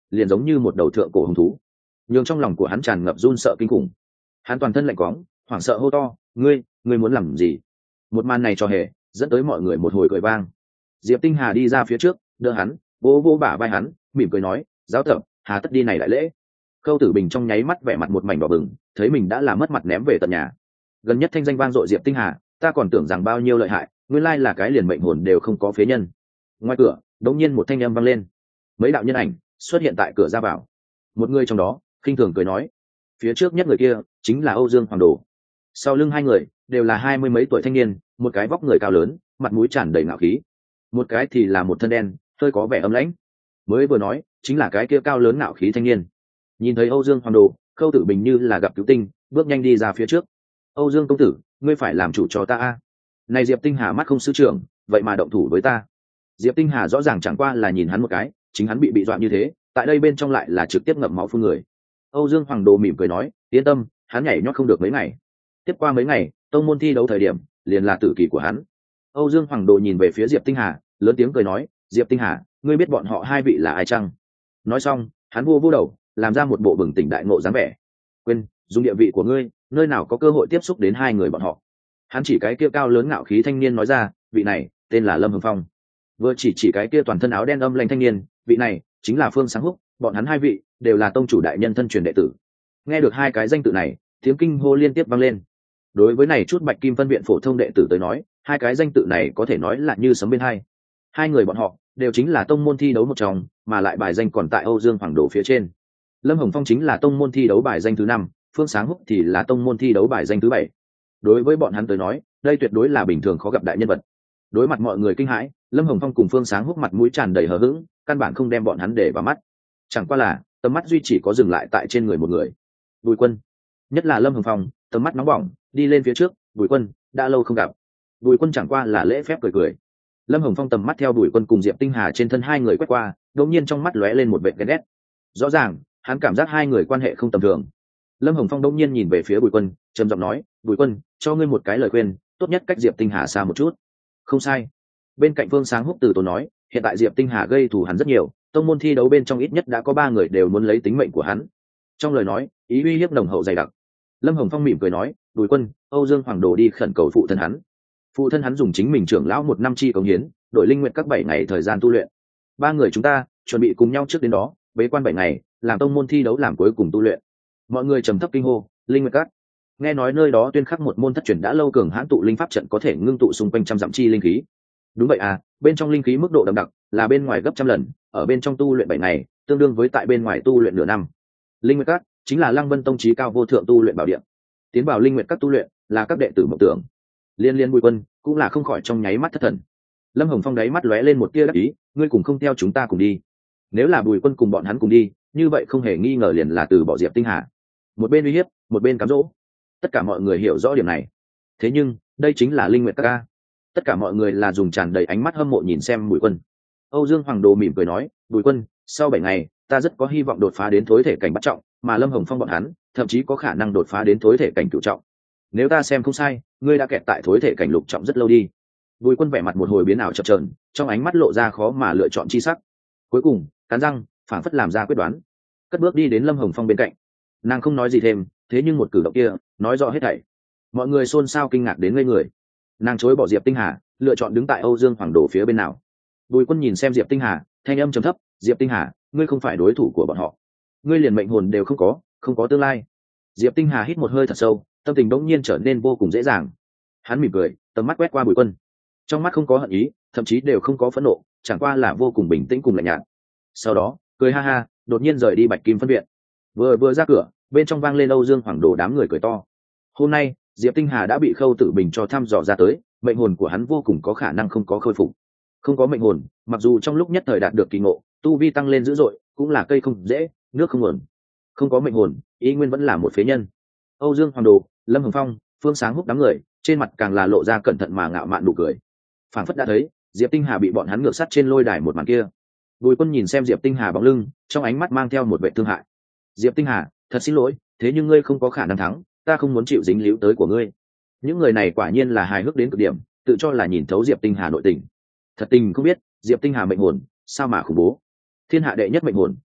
liền giống như một đầu thượng cổ hung thú, nhưng trong lòng của hắn tràn ngập run sợ kinh khủng. Hắn toàn thân lạnh quóng, hoảng sợ hô to, ngươi ngươi muốn làm gì? Một màn này cho hề dẫn tới mọi người một hồi cười vang. Diệp Tinh Hà đi ra phía trước, đỡ hắn, vỗ vỗ bả vai hắn, mỉm cười nói, giáo tập, hà tất đi này đại lễ. Khâu Tử Bình trong nháy mắt vẻ mặt một mảnh đỏ bừng, thấy mình đã làm mất mặt ném về tận nhà. Gần nhất thanh danh vang dội Diệp Tinh Hà, ta còn tưởng rằng bao nhiêu lợi hại, nguyên lai là cái liền mệnh hồn đều không có phế nhân. Ngoài cửa đột nhiên một thanh âm vang lên, mấy đạo nhân ảnh xuất hiện tại cửa ra vào. Một người trong đó khinh thường cười nói, phía trước nhất người kia chính là Âu Dương Hoàng Đồ. Sau lưng hai người đều là hai mươi mấy tuổi thanh niên, một cái vóc người cao lớn, mặt mũi tràn đầy ngạo khí, một cái thì là một thân đen, hơi có vẻ âm lãnh. Mới vừa nói chính là cái kia cao lớn ngạo khí thanh niên. Nhìn thấy Âu Dương Hoàng Đồ, Khâu Tử Bình như là gặp cứu tinh, bước nhanh đi ra phía trước. Âu Dương công tử, ngươi phải làm chủ cho ta a. Này Diệp Tinh Hà mắt không sư trưởng, vậy mà động thủ với ta. Diệp Tinh Hà rõ ràng chẳng qua là nhìn hắn một cái, chính hắn bị bị dọa như thế, tại đây bên trong lại là trực tiếp ngậm máu phun người. Âu Dương Hoàng Đồ mỉm cười nói, yên tâm, hắn nhảy nhót không được mấy ngày. Tiếp qua mấy ngày, tông môn thi đấu thời điểm, liền là tử kỳ của hắn. Âu Dương Hoàng Đồ nhìn về phía Diệp Tinh Hà, lớn tiếng cười nói, Diệp Tinh Hà, ngươi biết bọn họ hai vị là ai chăng? Nói xong, hắn vô vô đầu, làm ra một bộ bừng tỉnh đại ngộ dáng vẻ. Quên, dùng địa vị của ngươi, nơi nào có cơ hội tiếp xúc đến hai người bọn họ. Hắn chỉ cái kia cao lớn ngạo khí thanh niên nói ra, vị này tên là Lâm Hồng Phong. Vừa chỉ chỉ cái kia toàn thân áo đen âm lanh thanh niên, vị này chính là Phương Sáng Húc, bọn hắn hai vị đều là tông chủ đại nhân thân truyền đệ tử. Nghe được hai cái danh tự này, tiếng kinh hô liên tiếp vang lên. Đối với này chút Bạch Kim phân viện phổ thông đệ tử tới nói, hai cái danh tự này có thể nói là như sấm bên hai. Hai người bọn họ đều chính là tông môn thi đấu một trong, mà lại bài danh còn tại Âu Dương Hoàng Đồ phía trên. Lâm Hồng Phong chính là tông môn thi đấu bài danh thứ năm, Phương Sáng Húc thì là tông môn thi đấu bài danh thứ bảy. Đối với bọn hắn tới nói, đây tuyệt đối là bình thường khó gặp đại nhân vật. Đối mặt mọi người kinh hãi, Lâm Hồng Phong cùng Phương Sáng Húc mặt mũi tràn đầy hờ hững, căn bản không đem bọn hắn để vào mắt. Chẳng qua là tầm mắt duy chỉ có dừng lại tại trên người một người. Bùi Quân. Nhất là Lâm Hồng Phong, tầm mắt nóng bỏng, đi lên phía trước, Bùi Quân, đã lâu không gặp. Bùi Quân chẳng qua là lễ phép cười cười. Lâm Hồng Phong tầm mắt theo Bùi Quân cùng Diệp Tinh Hà trên thân hai người quét qua, đột nhiên trong mắt lóe lên một vệt ghen ghét. Rõ ràng, hắn cảm giác hai người quan hệ không tầm thường. Lâm Hồng Phong đột nhiên nhìn về phía Bùi Quân, trầm giọng nói, Bùi Quân, cho ngươi một cái lời khuyên, tốt nhất cách Diệp Tinh Hà xa một chút. Không sai. Bên cạnh Phương Sáng Húc từ tốn nói, hiện tại Diệp Tinh Hà gây thù hắn rất nhiều, tông môn thi đấu bên trong ít nhất đã có ba người đều muốn lấy tính mệnh của hắn. Trong lời nói, ý uy hiếp nồng hậu dày đặc. Lâm Hồng Phong mỉm cười nói, Bùi Quân, Âu Dương Hoàng Đồ đi khẩn cầu phụ thân hắn. Phụ thân hắn dùng chính mình trưởng lão một năm chi cống hiến, đổi linh nguyện các bảy ngày thời gian tu luyện. Ba người chúng ta chuẩn bị cùng nhau trước đến đó, bế quan bảy ngày, làm tông môn thi đấu làm cuối cùng tu luyện. Mọi người trầm thấp kinh hô, linh nguyện các. Nghe nói nơi đó tuyên khắc một môn thất truyền đã lâu cường hãn tụ linh pháp trận có thể ngưng tụ xung quanh trăm dặm chi linh khí. Đúng vậy à, bên trong linh khí mức độ đậm đặc là bên ngoài gấp trăm lần, ở bên trong tu luyện bảy ngày, tương đương với tại bên ngoài tu luyện nửa năm. Linh nguyện các chính là Lăng Vân tông chí cao vô thượng tu luyện bảo địa. Tiến vào linh nguyện các tu luyện là các đệ tử mộng tưởng. Liên Liên Bùi Quân cũng là không khỏi trong nháy mắt thất thần. Lâm Hồng Phong đáy mắt lóe lên một tia đắc ý, ngươi cùng không theo chúng ta cùng đi. Nếu là Bùi Quân cùng bọn hắn cùng đi, như vậy không hề nghi ngờ liền là từ bỏ Diệp Tinh Hà. Một bên uy hiếp, một bên cám dỗ. Tất cả mọi người hiểu rõ điểm này. Thế nhưng, đây chính là linh nguyện các ca. Tất cả mọi người là dùng tràn đầy ánh mắt hâm mộ nhìn xem Bùi Quân. Âu Dương Hoàng Đồ mỉm cười nói, Bùi Quân, sau bảy ngày, ta rất có hy vọng đột phá đến thối thể cảnh bắt trọng, mà Lâm Hồng Phong bọn hắn, thậm chí có khả năng đột phá đến thối thể cảnh cửu trọng. Nếu ta xem không sai, ngươi đã kẹt tại thối thể cảnh lục trọng rất lâu đi. Bùi Quân vẻ mặt một hồi biến ảo chập chờn, trong ánh mắt lộ ra khó mà lựa chọn chi sắc. Cuối cùng, cắn răng, phảng phất làm ra quyết đoán, cất bước đi đến Lâm Hồng Phong bên cạnh. Nàng không nói gì thêm, thế nhưng một cử động kia, nói rõ hết thảy. Mọi người xôn xao kinh ngạc đến ngây người. Nàng chối bỏ Diệp Tinh Hà, lựa chọn đứng tại Âu Dương Hoàng Đồ phía bên nào. Bùi Quân nhìn xem Diệp Tinh Hà, thanh âm trầm thấp, Diệp Tinh Hà, ngươi không phải đối thủ của bọn họ. Ngươi liền mệnh hồn đều không có, không có tương lai. Diệp Tinh Hà hít một hơi thật sâu, tâm tình bỗng nhiên trở nên vô cùng dễ dàng. Hắn mỉm cười, tầm mắt quét qua Bùi Quân, trong mắt không có hận ý, thậm chí đều không có phẫn nộ, chẳng qua là vô cùng bình tĩnh cùng lạnh nhạt. Sau đó, cười ha ha, đột nhiên rời đi Bạch Kim phân viện. Vừa vừa ra cửa, bên trong vang lên Âu Dương Hoàng Đồ đám người cười to. Hôm nay, Diệp Tinh Hà đã bị Khâu Tử Bình cho thăm dò ra tới, mệnh hồn của hắn vô cùng có khả năng không có khôi phục. Không có mệnh hồn, mặc dù trong lúc nhất thời đạt được kỳ ngộ, tu vi tăng lên dữ dội, cũng là cây không dễ, nước không nguồn. Không có mệnh hồn, ý nguyên vẫn là một phế nhân. Âu Dương Hoàng Đồ, Lâm Hồng Phong, Phương Sáng Húc đám người, trên mặt càng là lộ ra cẩn thận mà ngạo mạn nụ cười. Phảng phất đã thấy, Diệp Tinh Hà bị bọn hắn ngược sát trên lôi đài một màn kia. Bùi Quân nhìn xem Diệp Tinh Hà bóng lưng, trong ánh mắt mang theo một vẻ thương hại. Diệp Tinh Hà, thật xin lỗi, thế nhưng ngươi không có khả năng thắng, ta không muốn chịu dính líu tới của ngươi. Những người này quả nhiên là hài hước đến cực điểm, tự cho là nhìn thấu Diệp Tinh Hà nội tình. Thật tình không biết, Diệp Tinh Hà mệnh hồn, sao mà khủng bố. Thiên hạ đệ nhất mệnh hồn.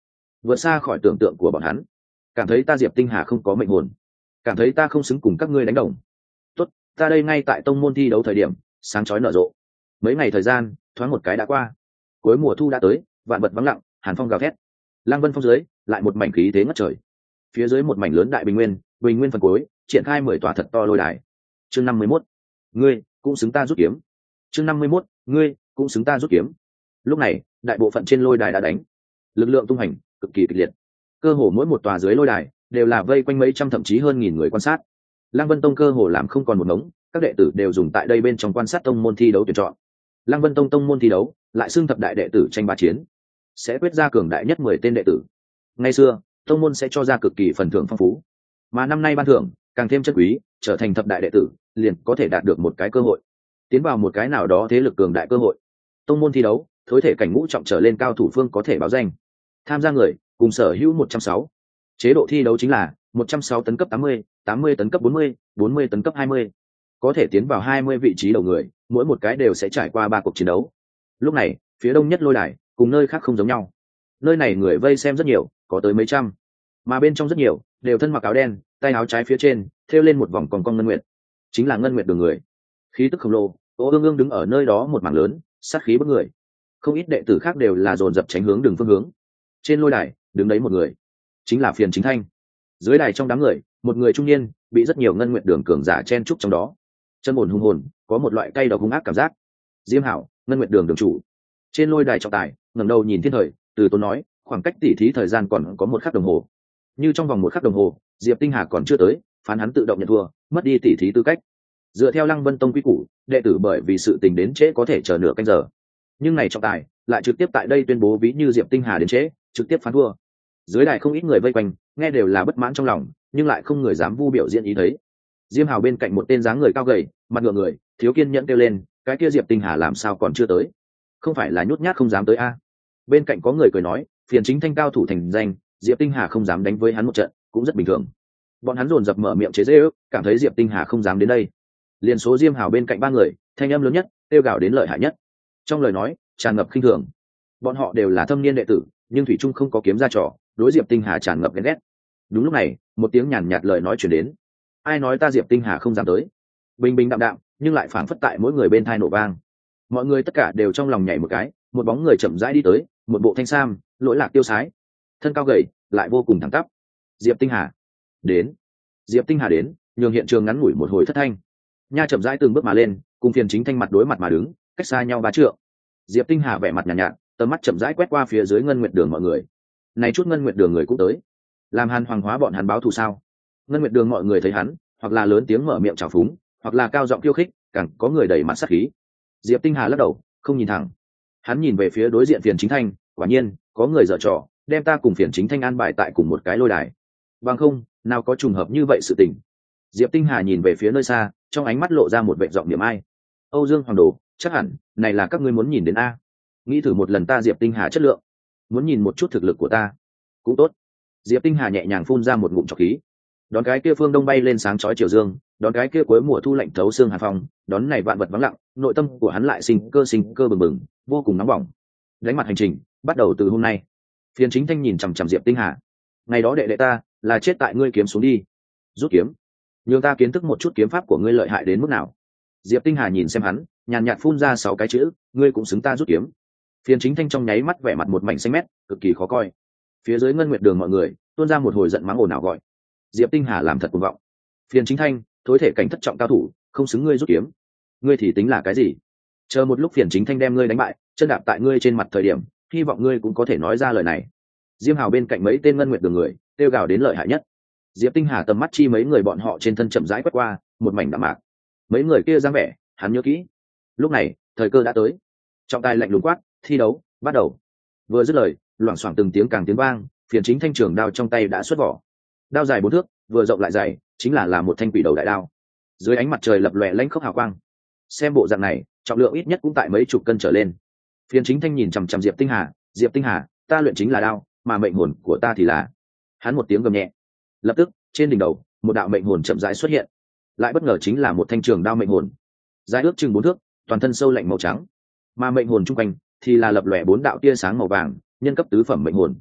vượt xa khỏi tưởng tượng của bọn hắn. Cảm thấy ta Diệp Tinh Hà không có mệnh hồn, cảm thấy ta không xứng cùng các ngươi đánh đồng. Tốt, ta đây ngay tại tông môn thi đấu thời điểm sáng chói nở rộ. Mấy ngày thời gian thoáng một cái đã qua, cuối mùa thu đã tới, vạn vật vắng lặng, hàn phong gào thét. Lăng Vân Phong dưới lại một mảnh khí thế ngất trời, phía dưới một mảnh lớn đại bình nguyên, bình nguyên phần cuối triển khai mười tòa thật to lôi đài. Chương năm mươi mốt, ngươi cũng xứng ta rút kiếm. Chương năm mươi mốt, ngươi cũng xứng ta rút kiếm. Lúc này đại bộ phận trên lôi đài đã đánh, lực lượng tung hành cực kỳ kịch liệt, cơ hồ mỗi một tòa dưới lôi đài đều là vây quanh mấy trăm thậm chí hơn nghìn người quan sát. Lăng Vân Tông cơ hồ làm không còn một ngống, các đệ tử đều dùng tại đây bên trong quan sát tông môn thi đấu tuyển chọn. Lăng Vân Tông tông môn thi đấu lại xưng thập đại đệ tử tranh ba chiến, sẽ quyết ra cường đại nhất mười tên đệ tử. Ngày xưa tông môn sẽ cho ra cực kỳ phần thưởng phong phú, mà năm nay ban thưởng càng thêm chất quý, trở thành thập đại đệ tử liền có thể đạt được một cái cơ hội, tiến vào một cái nào đó thế lực cường đại cơ hội. Tông môn thi đấu thối thể cảnh ngũ trọng trở lên cao thủ phương có thể báo danh. Tham gia người cùng sở hữu một trăm sáu. Chế độ thi đấu chính là một trăm sáu tấn cấp tám mươi, tám mươi tấn cấp bốn mươi, bốn mươi tấn cấp hai mươi. Có thể tiến vào hai mươi vị trí đầu người, mỗi một cái đều sẽ trải qua ba cuộc chiến đấu. Lúc này phía đông nhất lôi đài cùng nơi khác không giống nhau, nơi này người vây xem rất nhiều, có tới mấy trăm, mà bên trong rất nhiều đều thân mặc áo đen, tay áo trái phía trên thêu lên một vòng còn cong ngân nguyệt, chính là ngân nguyệt đường người. Khí tức khổng lồ, Ô Ương Ương đứng ở nơi đó một mảng lớn, sát khí bức người. Không ít đệ tử khác đều là dồn dập tránh hướng đường phương hướng. Trên lôi đài đứng đấy một người, chính là Phiền Chính Thanh. Dưới đài trong đám người, một người trung niên bị rất nhiều ngân nguyệt đường cường giả chen trúc trong đó, chân ổn hung hồn, có một loại cay độc hung ác cảm giác. Diêm Hảo, ngân nguyệt đường đường chủ, trên lôi đài trọng tài ngẩng đầu nhìn thiên thời, từ tốn nói, khoảng cách tỉ thí thời gian còn có một khắc đồng hồ. Như trong vòng một khắc đồng hồ Diệp Tinh Hà còn chưa tới, phán hắn tự động nhận thua, mất đi tỉ thí tư cách. Dựa theo Lăng Vân Tông quy củ, đệ tử bởi vì sự tình đến trễ có thể chờ nửa canh giờ, nhưng này trọng tài lại trực tiếp tại đây tuyên bố ví như Diệp Tinh Hà đến trễ, trực tiếp phán thua. Dưới đài không ít người vây quanh, nghe đều là bất mãn trong lòng, nhưng lại không người dám vu biểu diễn ý thấy. Diêm Hào bên cạnh một tên dáng người cao gầy, mặt ngựa người, thiếu kiên nhẫn kêu lên, cái kia Diệp Tinh Hà làm sao còn chưa tới? Không phải là nhút nhát không dám tới a? Bên cạnh có người cười nói, Phiền Chính Thanh cao thủ thành danh, Diệp Tinh Hà không dám đánh với hắn một trận, cũng rất bình thường. Bọn hắn dồn dập mở miệng chế giễu, cảm thấy Diệp Tinh Hà không dám đến đây. Liên số Diêm Hào bên cạnh ba người, thanh âm lớn nhất, kêu gào đến lợi hại nhất. Trong lời nói tràn ngập khinh thường. Bọn họ đều là thâm niên đệ tử, nhưng thủy trung không có kiếm ra trò, đối Diệp Tinh Hà tràn ngập ghen ghét. Đúng lúc này một tiếng nhàn nhạt lời nói truyền đến, ai nói ta Diệp Tinh Hà không dám tới? Bình bình đạm đạm, nhưng lại phảng phất tại mỗi người bên thai nổ vang. Mọi người tất cả đều trong lòng nhảy một cái, một bóng người chậm rãi đi tới, một bộ thanh sam, lỗi lạc tiêu sái, thân cao gầy, lại vô cùng thẳng tắp. Diệp Tinh Hà đến. Diệp Tinh Hà đến, nhường hiện trường ngắn ngủi một hồi thất thanh. Nha chậm rãi từng bước mà lên, cùng Phiền Chính Thanh mặt đối mặt mà đứng, cách xa nhau ba trượng. Diệp Tinh Hà vẻ mặt nhàn nhạt, nhạt, tầm mắt chậm rãi quét qua phía dưới Ngân Nguyệt Đường mọi người. Này chút Ngân Nguyệt Đường người cũng tới, làm Hàn Hoàng hóa bọn hắn báo thù sao? Ngân Nguyệt Đường mọi người thấy hắn, hoặc là lớn tiếng mở miệng chào phúng, hoặc là cao giọng khiêu khích, càng có người đẩy mặt sát khí. Diệp Tinh Hà lắc đầu, không nhìn thẳng. Hắn nhìn về phía đối diện Phiền Chính Thanh, quả nhiên có người giở trò, đem ta cùng Phiền Chính Thanh an bài tại cùng một cái lôi đài. Bằng không, nào có trùng hợp như vậy sự tình. Diệp Tinh Hà nhìn về phía nơi xa, trong ánh mắt lộ ra một vẻ giọng niệm ai. Âu Dương Hoàng Đồ, chắc hẳn này là các ngươi muốn nhìn đến a. Nghĩ thử một lần ta Diệp Tinh Hà chất lượng, muốn nhìn một chút thực lực của ta, cũng tốt. Diệp Tinh Hà nhẹ nhàng phun ra một ngụm trọc khí, đón cái kia phương đông bay lên sáng chói chiều dương, đón cái kia cuối mùa thu lạnh thấu xương hàn phong, đón này vạn vật vắng lặng, nội tâm của hắn lại sinh cơ sinh cơ bừng bừng, vô cùng nóng bỏng. Đánh mặt hành trình bắt đầu từ hôm nay. Phiền Chính Thanh nhìn chằm chằm Diệp Tinh Hà, ngày đó đệ đệ ta là chết tại ngươi kiếm xuống đi, rút kiếm, nhường ta kiến thức một chút kiếm pháp của ngươi lợi hại đến mức nào. Diệp Tinh Hà nhìn xem hắn, nhàn nhạt phun ra sáu cái chữ, ngươi cũng xứng ta rút kiếm. Phiền Chính Thanh trong nháy mắt vẻ mặt một mảnh xanh mét, cực kỳ khó coi. Phía dưới Ngân Nguyệt Đường mọi người tuôn ra một hồi giận mắng ồn ào gọi, Diệp Tinh Hà làm thật cuồng vọng. Phiền Chính Thanh, thối thể cảnh thất trọng cao thủ, không xứng ngươi rút kiếm. Ngươi thì tính là cái gì? Chờ một lúc Phiền Chính Thanh đem ngươi đánh bại, chân đạp tại ngươi trên mặt thời điểm, hy vọng ngươi cũng có thể nói ra lời này. Diêm Hào bên cạnh mấy tên Ngân Nguyệt Đường người kêu gào đến lợi hại nhất. Diệp Tinh Hà tầm mắt chi mấy người bọn họ trên thân chậm rãi quét qua, một mảnh đạm mạc. Mấy người kia dáng vẻ, hắn nhớ kỹ. Lúc này, thời cơ đã tới. Trọng tài lạnh lùng quát, thi đấu bắt đầu. Vừa dứt lời, loảng xoảng từng tiếng càng tiếng vang, Phiền Chính Thanh trường đao trong tay đã xuất vỏ. Đao dài bốn thước, vừa rộng lại dày, chính là là một thanh quỷ đầu đại đao. Dưới ánh mặt trời lập lòe lanh khốc hào quang. Xem bộ dạng này, trọng lượng ít nhất cũng tại mấy chục cân trở lên. Phiền Chính Thanh nhìn chằm chằm Diệp Tinh Hà, Diệp Tinh Hà, ta luyện chính là đao, mà mệnh hồn của ta thì là. Hắn một tiếng gầm nhẹ. Lập tức, trên đỉnh đầu, một đạo mệnh hồn chậm rãi xuất hiện. Lại bất ngờ chính là một thanh trường đao mệnh hồn. Dài ước chừng bốn thước, toàn thân sâu lạnh màu trắng. Mà mệnh hồn trung quanh thì là lập lòe bốn đạo tia sáng màu vàng, nhân cấp tứ phẩm mệnh hồn.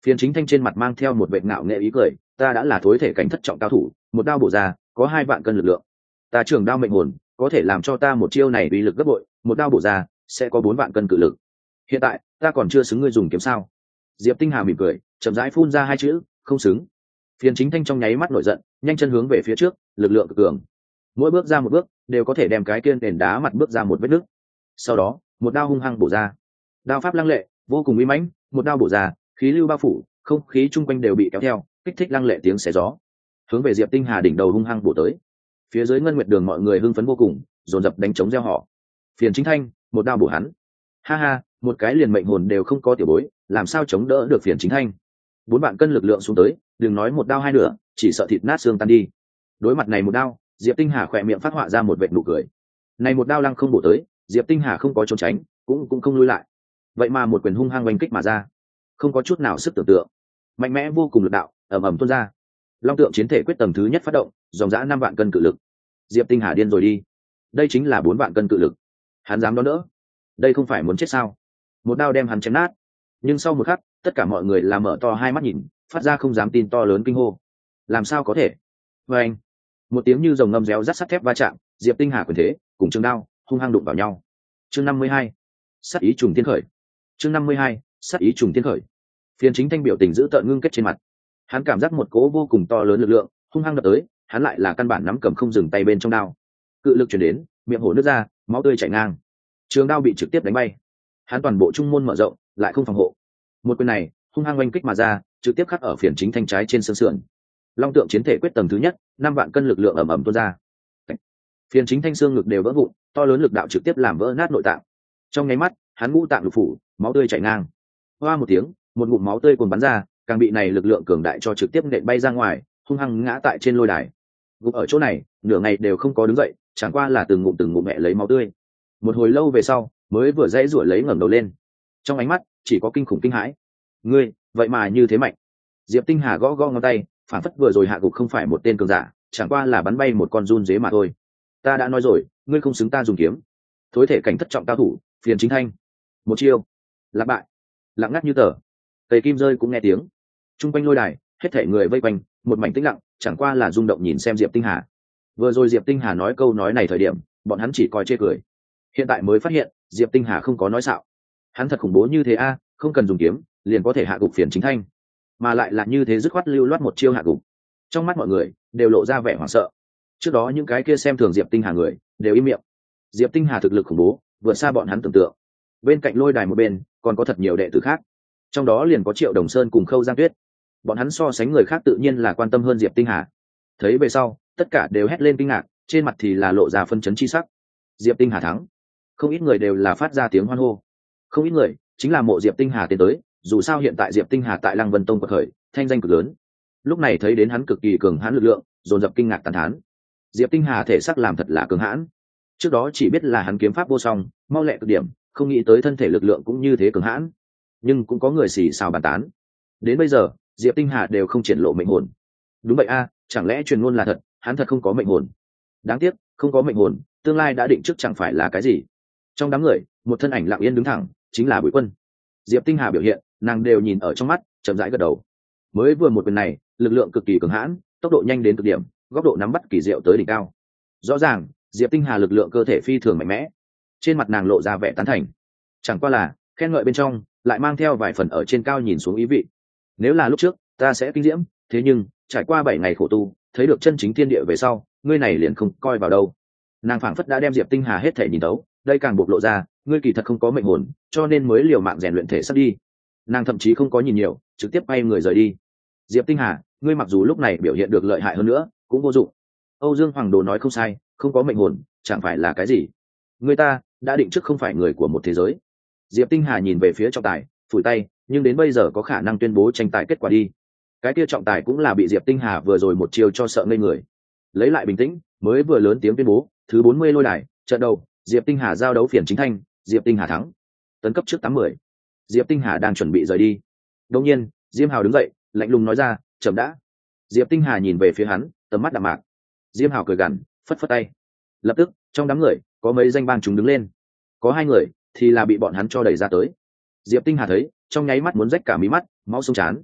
Phiền Chính Thanh trên mặt mang theo một vệt ngạo nghệ ý cười, ta đã là thối thể cảnh thất trọng cao thủ, một đao bổ ra có hai vạn cân lực lượng. Ta trường đao mệnh hồn có thể làm cho ta một chiêu này uy lực gấp bội, một đao bổ ra sẽ có bốn vạn cân cự lực. Hiện tại ta còn chưa xứng ngươi dùng kiếm sao? Diệp Tinh Hà mỉm cười, chậm rãi phun ra hai chữ, không xứng. Phiền Chính Thanh trong nháy mắt nổi giận, nhanh chân hướng về phía trước, lực lượng cực cường, mỗi bước ra một bước đều có thể đem cái kiên nền đá mặt bước ra một vết nứt. Sau đó một đao hung hăng bổ ra, đao pháp lăng lệ vô cùng uy mãnh, một đao bổ ra khí lưu bao phủ, không khí chung quanh đều bị kéo theo, kích thích lăng lệ tiếng xé gió, hướng về Diệp Tinh Hà đỉnh đầu hung hăng bổ tới. Phía dưới Ngân Nguyệt Đường mọi người hưng phấn vô cùng, dồn dập đánh trống reo hò. Phiền Chính Thanh một đao bổ hắn, ha ha, một cái liền mệnh hồn đều không có tiểu bối, làm sao chống đỡ được Phiền Chính Thanh? Bốn vạn cân lực lượng xuống tới, đừng nói một đao hai nửa, chỉ sợ thịt nát xương tan đi. Đối mặt này một đao, Diệp Tinh Hà khỏe miệng phát họa ra một vệt nụ cười. Này một đao lăng không bổ tới, Diệp Tinh Hà không có trốn tránh, cũng cũng không lùi lại. Vậy mà một quyền hung hăng oanh kích mà ra, không có chút nào sức tưởng tượng, mạnh mẽ vô cùng lực đạo, ầm ầm tuôn ra. Long tượng chiến thể quyết tầng thứ nhất phát động, dòng dã năm vạn cân cự lực. Diệp Tinh Hà điên rồi đi, đây chính là bốn vạn cân cự lực, hắn dám đón đỡ, đây không phải muốn chết sao? Một đao đem hắn chém nát. Nhưng sau một khắc, tất cả mọi người làm mở to hai mắt nhìn, phát ra không dám tin to lớn kinh hô. Làm sao có thể? Và anh, một tiếng như rồng ngâm réo rắt sắt thép va chạm, Diệp Tinh Hà quyền thế cùng trường đao hung hăng đụng vào nhau. Chương năm mươi hai, sát ý trùng tiên khởi. Chương năm mươi hai, sát ý trùng tiên khởi. Phiền Chính Thanh biểu tình giữ tợn ngưng kết trên mặt, hắn cảm giác một cỗ vô cùng to lớn lực lượng hung hăng đập tới, hắn lại là căn bản nắm cầm không dừng tay bên trong đao, cự lực chuyển đến, miệng hổ nứt ra, máu tươi chảy ngang, trường đao bị trực tiếp đánh bay. Hắn toàn bộ trung môn mở rộng, lại không phòng hộ, một quyền này hung hăng oanh kích mà ra, trực tiếp khắc ở Phiền Chính Thanh trái trên xương sườn. Long tượng chiến thể quyết tầng thứ nhất, năm vạn cân lực lượng ầm ầm tuôn ra. Phiền Chính Thanh xương ngực đều vỡ vụn, to lớn lực đạo trực tiếp làm vỡ nát nội tạng. Trong nháy mắt, hắn ngũ tạng lục phủ, máu tươi chảy ngang. Hoa một tiếng, một ngụm máu tươi cuồn bắn ra, càng bị này lực lượng cường đại cho trực tiếp nện bay ra ngoài, hung hăng ngã tại trên lôi đài. Gục ở chỗ này, nửa ngày đều không có đứng dậy, chẳng qua là từng ngụm từng ngụm mẹ lấy máu tươi. Một hồi lâu về sau, mới vừa dãy rủa lấy ngẩng đầu lên. Trong ánh mắt chỉ có kinh khủng kinh hãi. Ngươi, vậy mà như thế mạnh. Diệp Tinh Hà gõ gõ ngón tay, phản phất vừa rồi hạ gục không phải một tên cường giả, chẳng qua là bắn bay một con giun dế mà thôi. Ta đã nói rồi, ngươi không xứng ta dùng kiếm. Thối thể cảnh thất trọng cao thủ, Phiền Chính Thanh. Một chiêu, lạc bại. Lặng ngắt như tờ. Tề Kim rơi cũng nghe tiếng. Trung quanh lôi đài, hết thảy người vây quanh, một mảnh tĩnh lặng, chẳng qua là rung động nhìn xem Diệp Tinh Hà. Vừa rồi Diệp Tinh Hà nói câu nói này thời điểm, bọn hắn chỉ coi chê cười. Hiện tại mới phát hiện, Diệp Tinh Hà không có nói xạo. Hắn thật khủng bố như thế a, không cần dùng kiếm, liền có thể hạ gục Phiền Chính Thanh, mà lại là như thế dứt khoát lưu loát một chiêu hạ gục. Trong mắt mọi người đều lộ ra vẻ hoảng sợ. Trước đó những cái kia xem thường Diệp Tinh Hà người đều im miệng. Diệp Tinh Hà thực lực khủng bố, vượt xa bọn hắn tưởng tượng. Bên cạnh lôi đài một bên còn có thật nhiều đệ tử khác, trong đó liền có Triệu Đồng Sơn cùng Khâu Giang Tuyết. Bọn hắn so sánh người khác tự nhiên là quan tâm hơn Diệp Tinh Hà. Thấy về sau, tất cả đều hét lên kinh ngạc, trên mặt thì là lộ ra phân chấn chi sắc. Diệp Tinh Hà thắng. Không ít người đều là phát ra tiếng hoan hô. Không ít người chính là mộ Diệp Tinh Hà tiến tới, dù sao hiện tại Diệp Tinh Hà tại Lăng Vân Tông quật khởi, thanh danh cực lớn. Lúc này thấy đến hắn cực kỳ cường hãn lực lượng, dồn dập kinh ngạc tán thán. Diệp Tinh Hà thể sắc làm thật là cường hãn. Trước đó chỉ biết là hắn kiếm pháp vô song, mau lẹ cực điểm, không nghĩ tới thân thể lực lượng cũng như thế cường hãn. Nhưng cũng có người xì xào bàn tán. Đến bây giờ, Diệp Tinh Hà đều không triển lộ mệnh hồn. Đúng vậy a, chẳng lẽ truyền ngôn là thật, hắn thật không có mệnh hồn. Đáng tiếc, không có mệnh hồn, tương lai đã định trước chẳng phải là cái gì. Trong đám người, một thân ảnh lặng yên đứng thẳng, chính là Bùi Quân. Diệp Tinh Hà biểu hiện, nàng đều nhìn ở trong mắt, chậm rãi gật đầu. Mới vừa một quyền này, lực lượng cực kỳ cường hãn, tốc độ nhanh đến cực điểm, góc độ nắm bắt kỳ diệu tới đỉnh cao. Rõ ràng, Diệp Tinh Hà lực lượng cơ thể phi thường mạnh mẽ. Trên mặt nàng lộ ra vẻ tán thành. Chẳng qua là, khen ngợi bên trong, lại mang theo vài phần ở trên cao nhìn xuống ý vị. Nếu là lúc trước, ta sẽ kinh diễm, thế nhưng, trải qua bảy ngày khổ tu, thấy được chân chính thiên địa về sau, ngươi này liền không coi vào đâu. Nàng phảng phất đã đem Diệp Tinh Hà hết thể nhìn tấu, đây càng bộc lộ ra, ngươi kỳ thật không có mệnh hồn, cho nên mới liều mạng rèn luyện thể sắp đi. Nàng thậm chí không có nhìn nhiều, trực tiếp bay người rời đi. Diệp Tinh Hà, ngươi mặc dù lúc này biểu hiện được lợi hại hơn nữa, cũng vô dụng. Âu Dương Hoàng Đồ nói không sai, không có mệnh hồn, chẳng phải là cái gì. Người ta đã định trước không phải người của một thế giới. Diệp Tinh Hà nhìn về phía trọng tài, phủi tay, nhưng đến bây giờ có khả năng tuyên bố tranh tài kết quả đi. Cái kia trọng tài cũng là bị Diệp Tinh Hà vừa rồi một chiều cho sợ ngây người. Lấy lại bình tĩnh, mới vừa lớn tiếng tuyên bố, thứ bốn mươi lôi đài, trận đầu, Diệp Tinh Hà giao đấu Phiền Chính Thanh, Diệp Tinh Hà thắng. Tấn cấp trước tám mươi. Diệp Tinh Hà đang chuẩn bị rời đi. Đột nhiên, Diêm Hào đứng dậy, lạnh lùng nói ra, "Chậm đã." Diệp Tinh Hà nhìn về phía hắn, tầm mắt đạm mạc. Diêm Hào cười gằn, phất phất tay. Lập tức, trong đám người, có mấy danh bang chúng đứng lên. Có hai người thì là bị bọn hắn cho đẩy ra tới. Diệp Tinh Hà thấy, trong nháy mắt muốn rách cả mí mắt, máu sông chán,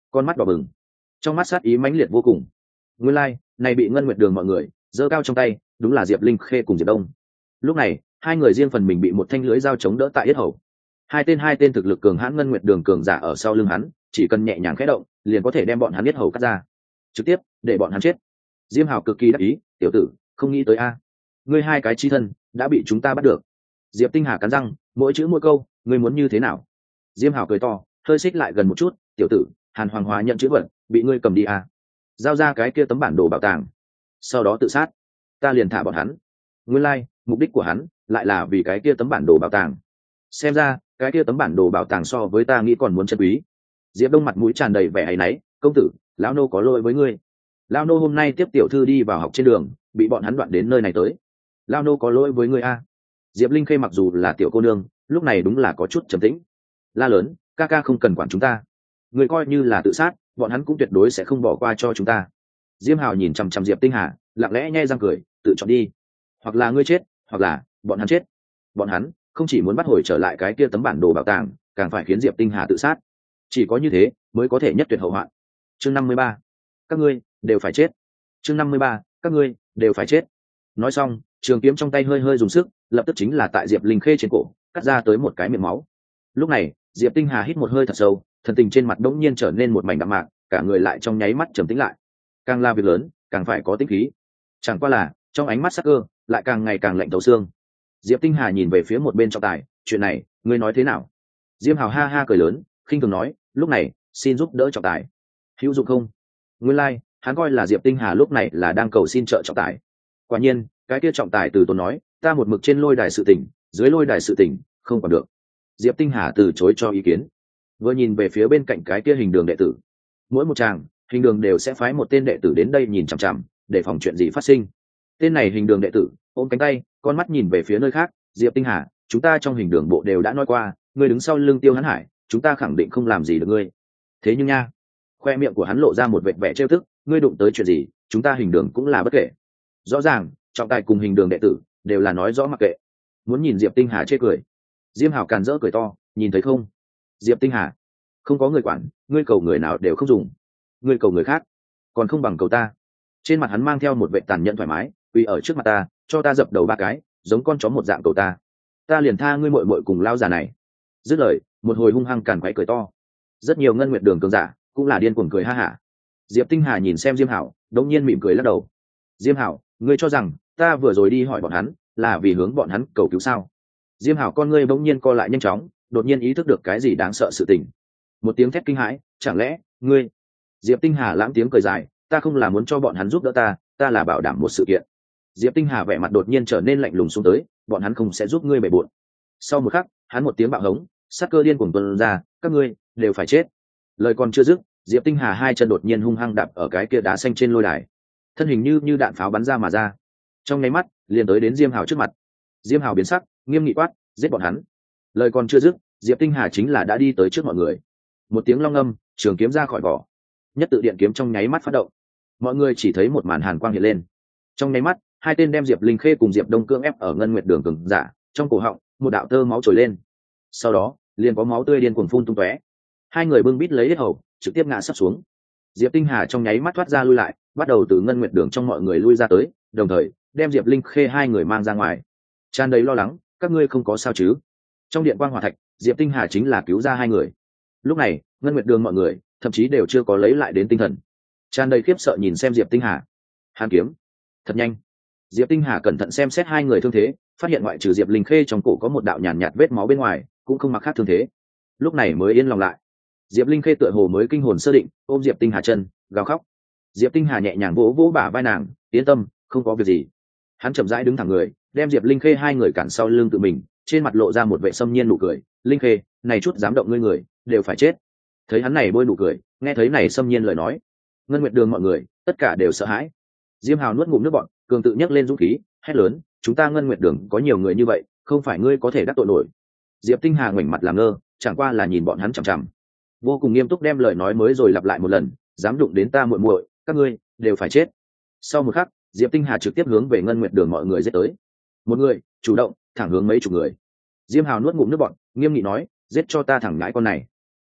con mắt đỏ bừng, trong mắt sát ý mãnh liệt vô cùng. Nguyên lai like, này bị Ngân Nguyệt Đường mọi người giơ cao trong tay đúng là Diệp Linh Khê cùng Diệp Đông. Lúc này hai người riêng phần mình bị một thanh lưới dao chống đỡ tại yết hầu. Hai tên hai tên thực lực cường hãn Ngân Nguyệt Đường cường giả ở sau lưng hắn, chỉ cần nhẹ nhàng khẽ động liền có thể đem bọn hắn yết hầu cắt ra, trực tiếp để bọn hắn chết. Diêm Hào cực kỳ đắc ý, tiểu tử không nghĩ tới a, ngươi hai cái chi thân đã bị chúng ta bắt được. Diệp Tinh Hà cắn răng, mỗi chữ mỗi câu, ngươi muốn như thế nào? Diêm Hào cười to, hơi xích lại gần một chút, tiểu tử, Hàn Hoàng Hóa nhận chữ vật bị ngươi cầm đi a, giao ra cái kia tấm bản đồ bảo tàng, sau đó tự sát, ta liền thả bọn hắn. Nguyên lai like, mục đích của hắn lại là vì cái kia tấm bản đồ bảo tàng. Xem ra cái kia tấm bản đồ bảo tàng so với ta nghĩ còn muốn chân quý. Diệp Đông mặt mũi tràn đầy vẻ áy náy, công tử, lão nô có lỗi với ngươi. Lão nô hôm nay tiếp tiểu thư đi vào học trên đường, bị bọn hắn đoạn đến nơi này tới. Lão nô có lỗi với ngươi a. Diệp Linh Khê mặc dù là tiểu cô nương, lúc này đúng là có chút trầm tĩnh. La lớn, ca ca không cần quản chúng ta. Người coi như là tự sát, bọn hắn cũng tuyệt đối sẽ không bỏ qua cho chúng ta. Diêm Hào nhìn chằm chằm Diệp Tinh Hà, lặng lẽ nhe răng cười, tự chọn đi. Hoặc là ngươi chết, hoặc là bọn hắn chết. Bọn hắn không chỉ muốn bắt hồi trở lại cái kia tấm bản đồ bảo tàng, càng phải khiến Diệp Tinh Hà tự sát. Chỉ có như thế mới có thể nhất tuyệt hậu hoạn. Chương năm mươi ba, các ngươi đều phải chết. Chương năm mươi ba, các ngươi đều phải chết. Nói xong, trường kiếm trong tay hơi hơi dùng sức, lập tức chính là tại Diệp Linh Khê trên cổ cắt ra tới một cái miệng máu. Lúc này Diệp Tinh Hà hít một hơi thật sâu, thần tình trên mặt đống nhiên trở nên một mảnh đạm mạc, cả người lại trong nháy mắt trầm tĩnh lại. Càng là việc lớn càng phải có tĩnh khí, chẳng qua là trong ánh mắt sắc cơ lại càng ngày càng lạnh thấu xương. Diệp Tinh Hà nhìn về phía một bên trọng tài, chuyện này ngươi nói thế nào? Diêm Hào ha ha cười lớn, khinh thường nói, lúc này xin giúp đỡ trọng tài, hữu dụng không? Nguyên lai like, hắn coi là Diệp Tinh Hà lúc này là đang cầu xin trợ trọng tài. Quả nhiên cái kia trọng tài từ tốn nói, ta một mực trên lôi đài sự tình, dưới lôi đài sự tình không còn được. Diệp Tinh Hà từ chối cho ý kiến, vừa nhìn về phía bên cạnh cái kia hình đường đệ tử. Mỗi một tràng hình đường đều sẽ phái một tên đệ tử đến đây nhìn chằm chằm, để phòng chuyện gì phát sinh. Tên này hình đường đệ tử ôm cánh tay, con mắt nhìn về phía nơi khác. Diệp Tinh Hà, chúng ta trong hình đường bộ đều đã nói qua, ngươi đứng sau lưng Tiêu Hán Hải, chúng ta khẳng định không làm gì được ngươi. Thế nhưng nha, khoe miệng của hắn lộ ra một vệt vẻ trêu tức, ngươi đụng tới chuyện gì, chúng ta hình đường cũng là bất kể. Rõ ràng trọng tài cùng hình đường đệ tử đều là nói rõ mặc kệ, muốn nhìn Diệp Tinh Hà chê cười. Diêm Hào càn rỡ cười to, nhìn thấy không, Diệp Tinh Hà, không có người quản, ngươi cầu người nào đều không dùng, ngươi cầu người khác còn không bằng cầu ta. Trên mặt hắn mang theo một vẻ tàn nhẫn thoải mái, quỳ ở trước mặt ta, cho ta dập đầu ba cái, giống con chó một dạng cầu ta, ta liền tha ngươi muội muội cùng lao già này. Dứt lời, một hồi hung hăng càn quái cười to. Rất nhiều Ngân Nguyệt Đường cường giả cũng là điên cuồng cười ha hả. Diệp Tinh Hà nhìn xem Diêm Hảo, đống nhiên mỉm cười lắc đầu. Diêm Hảo, ngươi cho rằng ta vừa rồi đi hỏi bọn hắn là vì hướng bọn hắn cầu cứu sao? Diêm Hảo con ngươi bỗng nhiên co lại nhanh chóng, đột nhiên ý thức được cái gì đáng sợ sự tình. Một tiếng thét kinh hãi, chẳng lẽ ngươi? Diệp Tinh Hà lãng tiếng cười dài, ta không là muốn cho bọn hắn giúp đỡ ta, ta là bảo đảm một sự kiện. Diệp Tinh Hà vẻ mặt đột nhiên trở nên lạnh lùng xuống tới, bọn hắn không sẽ giúp ngươi bể bội. Sau một khắc, hắn một tiếng bạo hống, sát cơ điên cuồng tuôn ra, các ngươi đều phải chết. Lời còn chưa dứt, Diệp Tinh Hà hai chân đột nhiên hung hăng đạp ở cái kia đá xanh trên lôi đài, thân hình như như đạn pháo bắn ra mà ra, trong nháy mắt liền tới đến Diêm Hào trước mặt. Diêm Hào biến sắc, nghiêm nghị quát, giết bọn hắn. Lời còn chưa dứt, Diệp Tinh Hà chính là đã đi tới trước mọi người. Một tiếng long âm, trường kiếm ra khỏi vỏ, nhất tự điện kiếm trong nháy mắt phát động. Mọi người chỉ thấy một màn hàn quang hiện lên. Trong nháy mắt, hai tên đem Diệp Linh Khê cùng Diệp Đông cưỡng ép ở Ngân Nguyệt Đường cường giả, trong cổ họng một đạo tơ máu trồi lên. Sau đó, liền có máu tươi điên cuồng phun tung tóe. Hai người bưng bít lấy hết hầu, trực tiếp ngã sắp xuống. Diệp Tinh Hà trong nháy mắt thoát ra lui lại, bắt đầu từ Ngân Nguyệt Đường trong mọi người lui ra tới, đồng thời đem Diệp Linh Khê hai người mang ra ngoài. Tràn đầy lo lắng, các ngươi không có sao chứ? Trong điện quang hỏa thạch, Diệp Tinh Hà chính là cứu ra hai người. Lúc này, Ngân Nguyệt Đường mọi người thậm chí đều chưa có lấy lại đến tinh thần, tràn đầy khiếp sợ nhìn xem Diệp Tinh Hà. Hàn kiếm, thật nhanh. Diệp Tinh Hà cẩn thận xem xét hai người thương thế, phát hiện ngoại trừ Diệp Linh Khê trong cổ có một đạo nhàn nhạt vết máu bên ngoài, cũng không mặc khác thương thế. Lúc này mới yên lòng lại. Diệp Linh Khê tựa hồ mới kinh hồn sơ định, ôm Diệp Tinh Hà chân, gào khóc. Diệp Tinh Hà nhẹ nhàng vỗ vỗ bả vai nàng, yên tâm, không có việc gì. Hắn chậm rãi đứng thẳng người, đem Diệp Linh Khê hai người cản sau lưng tự mình, trên mặt lộ ra một vẻ xâm nhiên nụ cười. Linh Khê, này chút dám động ngươi người, đều phải chết. Thấy hắn này bôi nụ cười, nghe thấy này xâm nhiên lời nói, Ngân Nguyệt Đường mọi người tất cả đều sợ hãi. Diêm Hào nuốt ngụm nước bọt, cường tự nhấc lên dũng khí, hét lớn, chúng ta Ngân Nguyệt Đường có nhiều người như vậy, không phải ngươi có thể đắc tội nổi. Diệp Tinh Hà ngoảnh mặt làm ngơ, chẳng qua là nhìn bọn hắn chằm chằm, vô cùng nghiêm túc đem lời nói mới rồi lặp lại một lần, dám đụng đến ta muội muội, các ngươi đều phải chết. Sau một khắc, Diệp Tinh Hà trực tiếp hướng về Ngân Nguyệt Đường mọi người giết tới. Một người chủ động thẳng hướng mấy chục người. Diêm Hào nuốt ngụm nước bọt, nghiêm nghị nói, giết cho ta thẳng ngãi con này.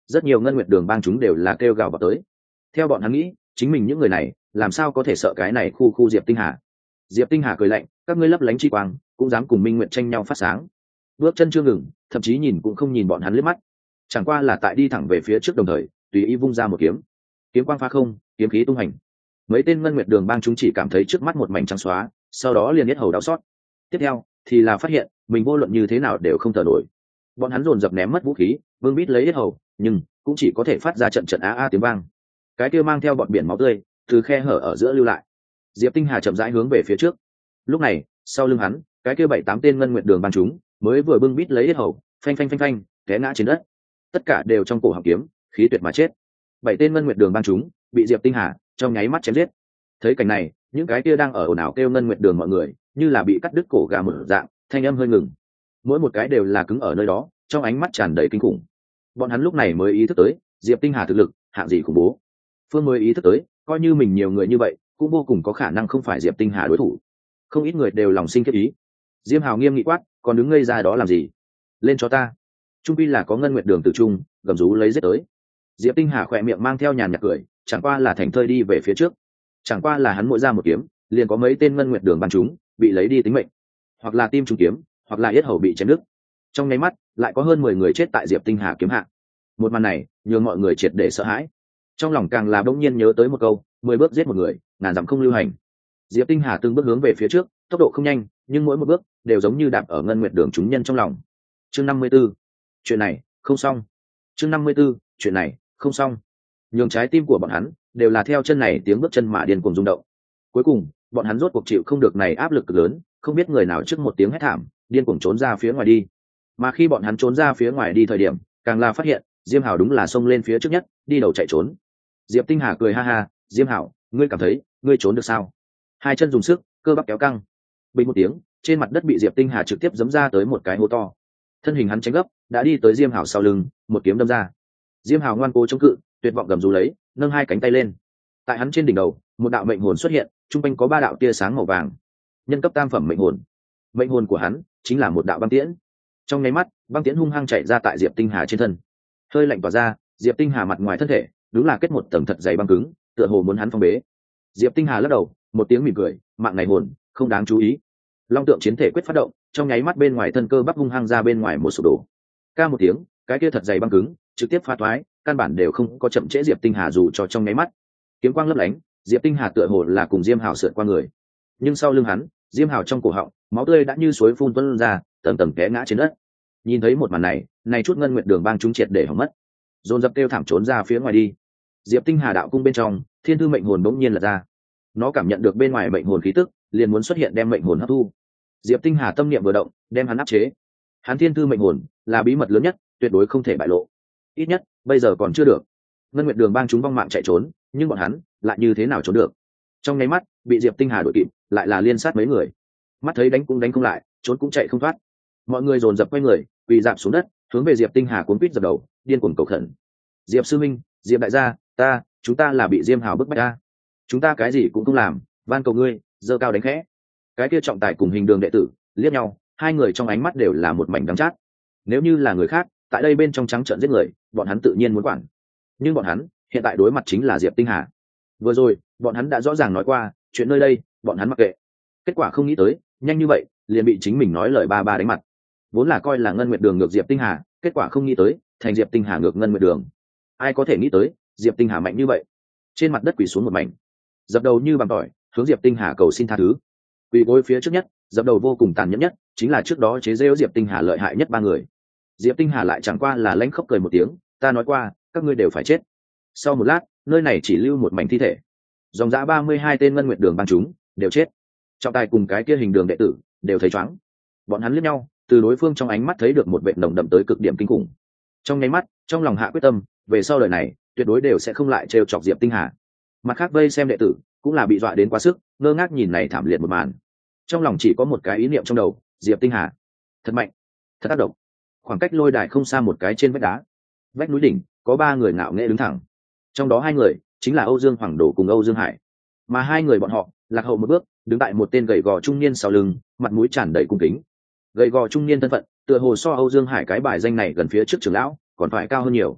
rất nhiều ngân nguyệt đường bang chúng đều là kêu gào vào tới. Theo bọn hắn nghĩ, chính mình những người này làm sao có thể sợ cái này khu khu Diệp Tinh Hà. Diệp Tinh Hà cười lạnh, các ngươi lấp lánh chi quang cũng dám cùng Minh Nguyệt tranh nhau phát sáng. Bước chân chưa ngừng, thậm chí nhìn cũng không nhìn bọn hắn liếc mắt, chẳng qua là tại đi thẳng về phía trước, đồng thời tùy ý vung ra một kiếm. Kiếm quang phá không, kiếm khí tung hành. Mấy tên ngân nguyệt đường bang chúng chỉ cảm thấy trước mắt một mảnh trắng xóa, sau đó liền biết hầu đau xót. Tiếp theo thì là phát hiện mình vô luận như thế nào đều không thở nổi. Bọn hắn dồn dập ném mất vũ khí, vương bít lấy hết hầu, nhưng cũng chỉ có thể phát ra trận trận á a tiếng vang. Cái kia mang theo bọt biển máu tươi từ khe hở ở giữa lưu lại. Diệp Tinh Hà chậm rãi hướng về phía trước. Lúc này sau lưng hắn, cái kia bảy tám tên ngân nguyệt đường bang chúng mới vừa bưng bít lấy hết hầu, phanh phanh phanh phanh té ngã trên đất, tất cả đều trong cổ họng kiếm khí tuyệt mà chết. Bảy tên ngân nguyệt đường bang chúng bị Diệp Tinh Hà trong nháy mắt chém giết. Thấy cảnh này, những cái kia đang ở ồn ào kêu ngân nguyệt đường mọi người như là bị cắt đứt cổ gà mở dạng, thanh âm hơi ngừng. Mỗi một cái đều là cứng ở nơi đó, trong ánh mắt tràn đầy kinh khủng. Bọn hắn lúc này mới ý thức tới Diệp Tinh Hà thực lực hạng gì khủng bố. Phương mới ý thức tới, coi như mình nhiều người như vậy cũng vô cùng có khả năng không phải Diệp Tinh Hà đối thủ. Không ít người đều lòng sinh kết ý. Diêm Hào nghiêm nghị quát, còn đứng ngây ra đó làm gì? Lên cho ta! Trung pi là có ngân nguyệt đường tử trung gầm rú lấy giết tới. Diệp Tinh Hà khỏe miệng mang theo nhàn nhạt cười, chẳng qua là thành thơi đi về phía trước. Chẳng qua là hắn mỗi ra một kiếm, liền có mấy tên ngân nguyệt đường bắn chúng bị lấy đi tính mệnh, hoặc là tim trúng kiếm, hoặc là yết hầu bị chém đứt. Trong nháy mắt, lại có hơn mười người chết tại Diệp Tinh Hà kiếm hạ. Một màn này nhường mọi người triệt để sợ hãi. Trong lòng càng là bỗng nhiên nhớ tới một câu, mười bước giết một người, ngàn dặm không lưu hành. Diệp Tinh Hà từng bước hướng về phía trước, tốc độ không nhanh, nhưng mỗi một bước đều giống như đạp ở ngân nguyệt đường chúng nhân trong lòng. Chương năm mươi 54. Chuyện này không xong. Chương năm mươi 54. Chuyện này không xong. Nhường trái tim của bọn hắn đều là theo chân này tiếng bước chân mà điên cuồng rung động. Cuối cùng, bọn hắn rốt cuộc chịu không được này áp lực cực lớn, không biết người nào trước một tiếng hét thảm, điên cuồng trốn ra phía ngoài đi. Mà khi bọn hắn trốn ra phía ngoài đi thời điểm, càng là phát hiện, Diêm Hào đúng là xông lên phía trước nhất, đi đầu chạy trốn. Diệp Tinh Hà cười ha ha, Diêm Hào, ngươi cảm thấy, ngươi trốn được sao? Hai chân dùng sức, cơ bắp kéo căng. Bình một tiếng, trên mặt đất bị Diệp Tinh Hà trực tiếp giẫm ra tới một cái hố to. Thân hình hắn tránh gấp, đã đi tới Diêm Hào sau lưng, một kiếm đâm ra. Diêm Hào ngoan cố chống cự, tuyệt vọng gầm rú lấy, nâng hai cánh tay lên. Tại hắn trên đỉnh đầu, một đạo mệnh hồn xuất hiện, trung quanh có ba đạo tia sáng màu vàng. Nhân cấp tam phẩm mệnh hồn. Mệnh hồn của hắn chính là một đạo băng tiễn. Trong nháy mắt, băng tiễn hung hăng chạy ra tại Diệp Tinh Hà trên thân. Hơi lạnh tỏa ra, Diệp Tinh Hà mặt ngoài thân thể, đúng là kết một tầng thật dày băng cứng, tựa hồ muốn hắn phong bế. Diệp Tinh Hà lắc đầu, một tiếng mỉm cười, mạng này hồn, không đáng chú ý. Long tượng chiến thể quyết phát động, trong nháy mắt bên ngoài thân cơ bắp hung hăng ra bên ngoài một sụp đổ. Ca một tiếng, cái kia thật dày băng cứng, trực tiếp phá thoái, căn bản đều không có chậm trễ Diệp Tinh Hà dù cho trong nháy mắt. Kiếm quang lấp lánh, Diệp Tinh Hà tựa hồ là cùng Diêm Hào sượt qua người. Nhưng sau lưng hắn, Diêm Hào trong cổ họng, máu tươi đã như suối phun tuôn ra, tầng tầng té ngã trên đất. Nhìn thấy một màn này, này chút ngân nguyệt đường bang chúng triệt để hỏng mất, dồn dập kêu thảm trốn ra phía ngoài đi. Diệp Tinh Hà đạo cung bên trong, thiên thư mệnh hồn bỗng nhiên lật ra. Nó cảm nhận được bên ngoài mệnh hồn khí tức, liền muốn xuất hiện đem mệnh hồn hấp thu. Diệp Tinh Hà tâm niệm vừa động, đem hắn áp chế. Hắn thiên thư mệnh hồn là bí mật lớn nhất, tuyệt đối không thể bại lộ. Ít nhất bây giờ còn chưa được. Ngân nguyệt đường bang chúng vong mạng chạy trốn, nhưng bọn hắn lại như thế nào trốn được? Trong nháy mắt, bị Diệp Tinh Hà đuổi kịp, lại là liên sát mấy người. Mắt thấy đánh cũng đánh không lại, trốn cũng chạy không thoát. Mọi người dồn dập quay người, quỳ rạp xuống đất, hướng về Diệp Tinh Hà cuốn quýt dập đầu, điên cuồng cầu khẩn. Diệp sư minh, Diệp đại gia, ta, chúng ta là bị Diêm Hào bức bách ta. Chúng ta cái gì cũng không làm, van cầu ngươi, giơ cao đánh khẽ. Cái kia trọng tài cùng hình đường đệ tử liếc nhau, hai người trong ánh mắt đều là một mảnh đắng chát. Nếu như là người khác, tại đây bên trong trắng trợn giết người, bọn hắn tự nhiên muốn quản. Nhưng bọn hắn hiện tại đối mặt chính là Diệp Tinh Hà. Vừa rồi, bọn hắn đã rõ ràng nói qua, chuyện nơi đây, bọn hắn mặc kệ. Kết quả không nghĩ tới, nhanh như vậy, liền bị chính mình nói lời ba ba đánh mặt. Vốn là coi là Ngân Nguyệt Đường ngược Diệp Tinh Hà, kết quả không nghĩ tới, thành Diệp Tinh Hà ngược Ngân Nguyệt Đường. Ai có thể nghĩ tới, Diệp Tinh Hà mạnh như vậy. Trên mặt đất quỳ xuống một mảnh, dập đầu như bằng tỏi, hướng Diệp Tinh Hà cầu xin tha thứ. Quỳ gối phía trước nhất, dập đầu vô cùng tàn nhẫn nhất, chính là trước đó chế giễu Diệp Tinh Hà lợi hại nhất ba người. Diệp Tinh Hà lại chẳng qua là lanh khóc cười một tiếng, ta nói qua, các ngươi đều phải chết. Sau một lát, nơi này chỉ lưu một mảnh thi thể. Dòng dã ba mươi hai tên Ngân Nguyệt Đường bang chúng đều chết. Trọng tài cùng cái kia hình đường đệ tử đều thấy choáng. Bọn hắn liếc nhau, từ đối phương trong ánh mắt thấy được một vệt nồng đậm tới cực điểm kinh khủng. Trong nháy mắt, trong lòng hạ quyết tâm, về sau đời này, tuyệt đối đều sẽ không lại trêu chọc Diệp Tinh Hà. Mặt khác vây xem đệ tử cũng là bị dọa đến quá sức, ngơ ngác nhìn này thảm liệt một màn. Trong lòng chỉ có một cái ý niệm trong đầu, Diệp Tinh Hà thật mạnh, thật tác động. Khoảng cách lôi đài không xa một cái trên vách đá, vách núi đỉnh có ba người ngạo nghễ đứng thẳng. Trong đó hai người chính là Âu Dương Hoàng Đồ cùng Âu Dương Hải, mà hai người bọn họ lạc hậu một bước, đứng tại một tên gầy gò trung niên sau lưng, mặt mũi tràn đầy cung kính. Gầy gò trung niên thân phận, tựa hồ so Âu Dương Hải cái bài danh này gần phía trước trưởng lão còn phải cao hơn nhiều.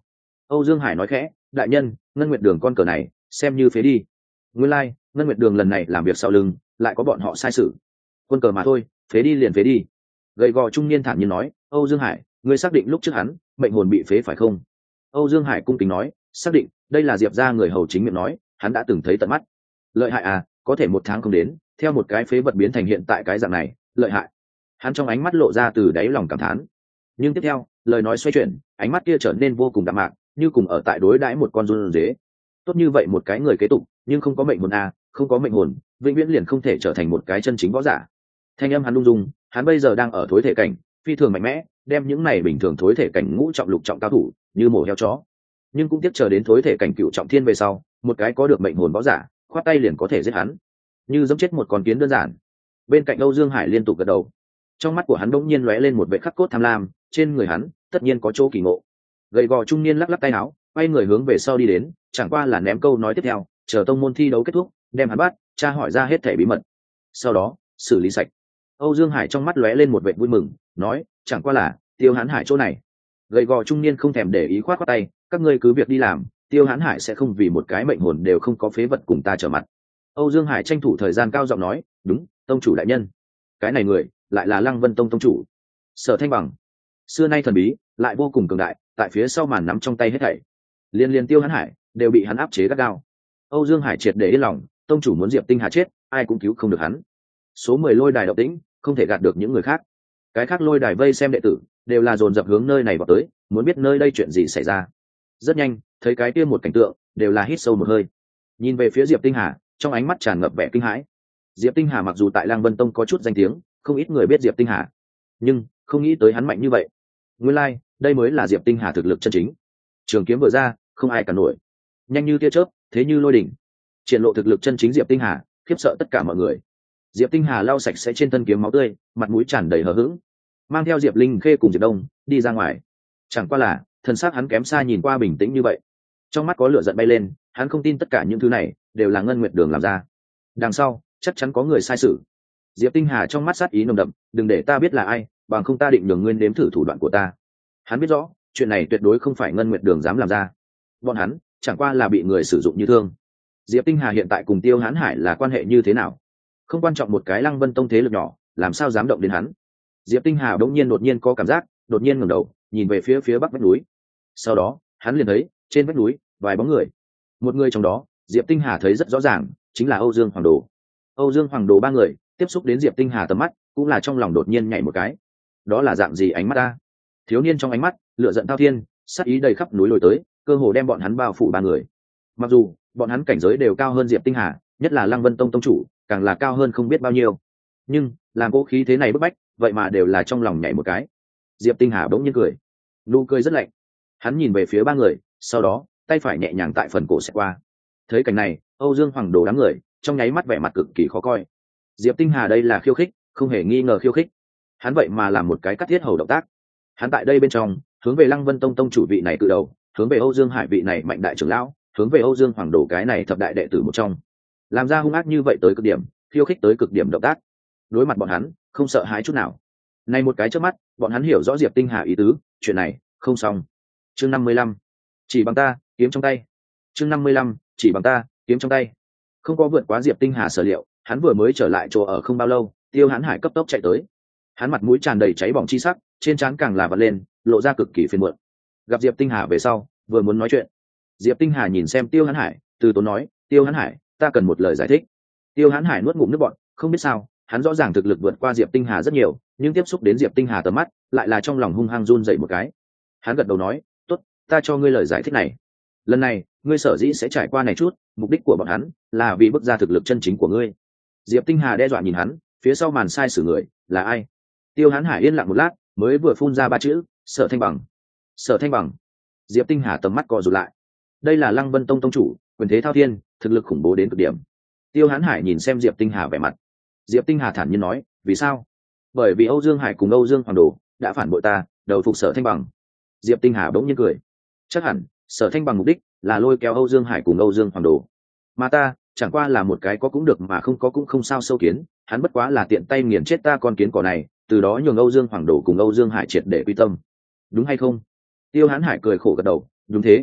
Âu Dương Hải nói khẽ, đại nhân, Ngân Nguyệt Đường con cờ này xem như phế đi. Nguyên lai, like, Ngân Nguyệt Đường lần này làm việc sau lưng lại có bọn họ sai sự. Quân cờ mà thôi, phế đi liền phế đi. Gầy gò trung niên thản nhiên nói, Âu Dương Hải, ngươi xác định lúc trước hắn mệnh hồn bị phế phải không? Âu Dương Hải cung kính nói, xác định, đây là Diệp gia người hầu chính miệng nói, hắn đã từng thấy tận mắt. Lợi hại à, có thể một tháng không đến, theo một cái phế vật biến thành hiện tại cái dạng này, lợi hại. Hắn trong ánh mắt lộ ra từ đáy lòng cảm thán. Nhưng tiếp theo, lời nói xoay chuyển, ánh mắt kia trở nên vô cùng đạm mạc, như cùng ở tại đối đãi một con run dế. Tốt như vậy một cái người kế tục, nhưng không có mệnh hồn à, không có mệnh hồn, vĩnh viễn liền không thể trở thành một cái chân chính võ giả. Thanh âm hắn lung dung, hắn bây giờ đang ở thối thể cảnh, phi thường mạnh mẽ, đem những này bình thường thối thể cảnh ngũ trọng lục trọng cao thủ như mổ heo chó. Nhưng cũng tiếp chờ đến thối thể cảnh cựu trọng thiên về sau, một cái có được mệnh hồn võ giả, khoát tay liền có thể giết hắn, như giẫm chết một con kiến đơn giản. Bên cạnh Âu Dương Hải liên tục gật đầu, trong mắt của hắn đột nhiên lóe lên một vẻ khắc cốt tham lam, trên người hắn tất nhiên có chỗ kỳ ngộ. Gầy gò trung niên lắc lắc tay áo, quay người hướng về sau đi đến, chẳng qua là ném câu nói tiếp theo, chờ tông môn thi đấu kết thúc, đem hắn bắt, tra hỏi ra hết thảy bí mật, sau đó xử lý sạch. Âu Dương Hải trong mắt lóe lên một vẻ vui mừng, nói, chẳng qua là Tiêu Hán Hải chỗ này. Gầy gò trung niên không thèm để ý khoát khoát tay, các ngươi cứ việc đi làm, Tiêu Hán Hải sẽ không vì một cái mệnh hồn đều không có phế vật cùng ta trở mặt. Âu Dương Hải tranh thủ thời gian cao giọng nói, đúng, tông chủ đại nhân. Cái này người lại là Lăng Vân Tông tông chủ Sở Thanh Bằng, xưa nay thần bí lại vô cùng cường đại, tại phía sau màn nắm trong tay hết thảy, liên liên Tiêu Hán Hải đều bị hắn áp chế gắt gao. Âu Dương Hải triệt để yên lòng, tông chủ muốn Diệp Tinh Hà chết, ai cũng cứu không được hắn. Số mười lôi đài động tĩnh không thể gạt được những người khác, cái khác lôi đài vây xem đệ tử đều là dồn dập hướng nơi này vào tới, muốn biết nơi đây chuyện gì xảy ra. Rất nhanh, thấy cái kia một cảnh tượng, đều là hít sâu một hơi, nhìn về phía Diệp Tinh Hà, trong ánh mắt tràn ngập vẻ kinh hãi. Diệp Tinh Hà mặc dù tại Lang Vân Tông có chút danh tiếng, không ít người biết Diệp Tinh Hà, nhưng không nghĩ tới hắn mạnh như vậy. Nguyên lai, like, đây mới là Diệp Tinh Hà thực lực chân chính. Trường kiếm vừa ra, không ai cản nổi, nhanh như tia chớp, thế như lôi đỉnh, triển lộ thực lực chân chính Diệp Tinh Hà, khiếp sợ tất cả mọi người. Diệp Tinh Hà lau sạch sẽ trên thân kiếm máu tươi, mặt mũi tràn đầy hờ hững, mang theo Diệp Linh Khê cùng Diệp Đông đi ra ngoài. Chẳng qua là thân xác hắn kém xa nhìn qua bình tĩnh như vậy, trong mắt có lửa giận bay lên, hắn không tin tất cả những thứ này đều là Ngân Nguyệt Đường làm ra. Đằng sau chắc chắn có người sai sự. Diệp Tinh Hà trong mắt sát ý nồng đậm, đừng để ta biết là ai, bằng không ta định nhường ngươi nếm thử thủ đoạn của ta. Hắn biết rõ chuyện này tuyệt đối không phải Ngân Nguyệt Đường dám làm ra, bọn hắn chẳng qua là bị người sử dụng như thương. Diệp Tinh Hà hiện tại cùng Tiêu Hán Hải là quan hệ như thế nào, không quan trọng, một cái Lăng Vân Tông thế lực nhỏ làm sao dám động đến hắn. Diệp Tinh Hà đột nhiên đột nhiên có cảm giác, đột nhiên ngẩng đầu nhìn về phía phía bắc vách núi. Sau đó hắn liền thấy trên vách núi vài bóng người, một người trong đó Diệp Tinh Hà thấy rất rõ ràng, chính là Âu Dương Hoàng Đồ. Âu Dương Hoàng Đồ ba người tiếp xúc đến Diệp Tinh Hà tầm mắt, cũng là trong lòng đột nhiên nhảy một cái. Đó là dạng gì ánh mắt ta? Thiếu niên trong ánh mắt lửa giận thao thiên, sát ý đầy khắp núi lồi tới, cơ hồ đem bọn hắn bao phủ ba người. Mặc dù bọn hắn cảnh giới đều cao hơn Diệp Tinh Hà, nhất là Lăng Vân Tông tông chủ càng là cao hơn không biết bao nhiêu, nhưng làm cố khí thế này bức bách, vậy mà đều là trong lòng nhảy một cái. Diệp Tinh Hà bỗng nhiên cười, nụ cười rất lạnh. Hắn nhìn về phía ba người, sau đó tay phải nhẹ nhàng tại phần cổ xẹt qua. Thấy cảnh này, Âu Dương Hoàng Đồ đám người trong nháy mắt vẻ mặt cực kỳ khó coi. Diệp Tinh Hà đây là khiêu khích, không hề nghi ngờ khiêu khích. Hắn vậy mà làm một cái cắt thiết hầu động tác. Hắn tại đây bên trong hướng về Lăng Vân Tông tông chủ vị này cự đầu, hướng về Âu Dương Hải vị này mạnh đại trưởng lão, hướng về Âu Dương Hoàng Đồ cái này thập đại đệ tử một trong, làm ra hung ác như vậy tới cực điểm, khiêu khích tới cực điểm động tác. Đối mặt bọn hắn không sợ hãi chút nào. Này một cái trước mắt, bọn hắn hiểu rõ Diệp Tinh Hà ý tứ, chuyện này không xong. Chương năm mươi lăm, chỉ bằng ta, kiếm trong tay. Chương năm mươi lăm, chỉ bằng ta, kiếm trong tay. Không có vượt quá Diệp Tinh Hà sở liệu, hắn vừa mới trở lại chỗ ở không bao lâu, Tiêu Hán Hải cấp tốc chạy tới. Hắn mặt mũi tràn đầy cháy bỏng chi sắc, trên trán càng là vặn lên, lộ ra cực kỳ phiền muộn. Gặp Diệp Tinh Hà về sau, vừa muốn nói chuyện, Diệp Tinh Hà nhìn xem Tiêu Hán Hải, từ tốn nói, Tiêu Hán Hải, ta cần một lời giải thích. Tiêu Hán Hải nuốt ngụm nước bọt, không biết sao, hắn rõ ràng thực lực vượt qua Diệp Tinh Hà rất nhiều, nhưng tiếp xúc đến Diệp Tinh Hà tầm mắt, lại là trong lòng hung hăng run dậy một cái. Hắn gật đầu nói, tốt, ta cho ngươi lời giải thích này. Lần này ngươi sở dĩ sẽ trải qua này chút, mục đích của bọn hắn là vì bức ra thực lực chân chính của ngươi. Diệp Tinh Hà đe dọa nhìn hắn, phía sau màn sai sử người là ai? Tiêu Hán Hải yên lặng một lát, mới vừa phun ra ba chữ, Sở Thanh Bằng. Sở Thanh Bằng. Diệp Tinh Hà tầm mắt co rụt lại. Đây là Lăng Vân Tông tông chủ, quyền thế thao thiên, thực lực khủng bố đến cực điểm. Tiêu Hán Hải nhìn xem Diệp Tinh Hà vẻ mặt. Diệp Tinh Hà thản nhiên nói, vì sao? Bởi vì Âu Dương Hải cùng Âu Dương Hoàng Đồ đã phản bội ta, đầu phục Sở Thanh Bằng. Diệp Tinh Hà bỗng nhiên cười. Chắc hẳn Sở Thanh Bằng mục đích là lôi kéo Âu Dương Hải cùng Âu Dương Hoàng Đồ, mà ta chẳng qua là một cái có cũng được mà không có cũng không sao sâu kiến, hắn bất quá là tiện tay nghiền chết ta con kiến cỏ này, từ đó nhường Âu Dương Hoàng Đồ cùng Âu Dương Hải triệt để quy tâm, đúng hay không? Tiêu Hán Hải cười khổ gật đầu, đúng thế,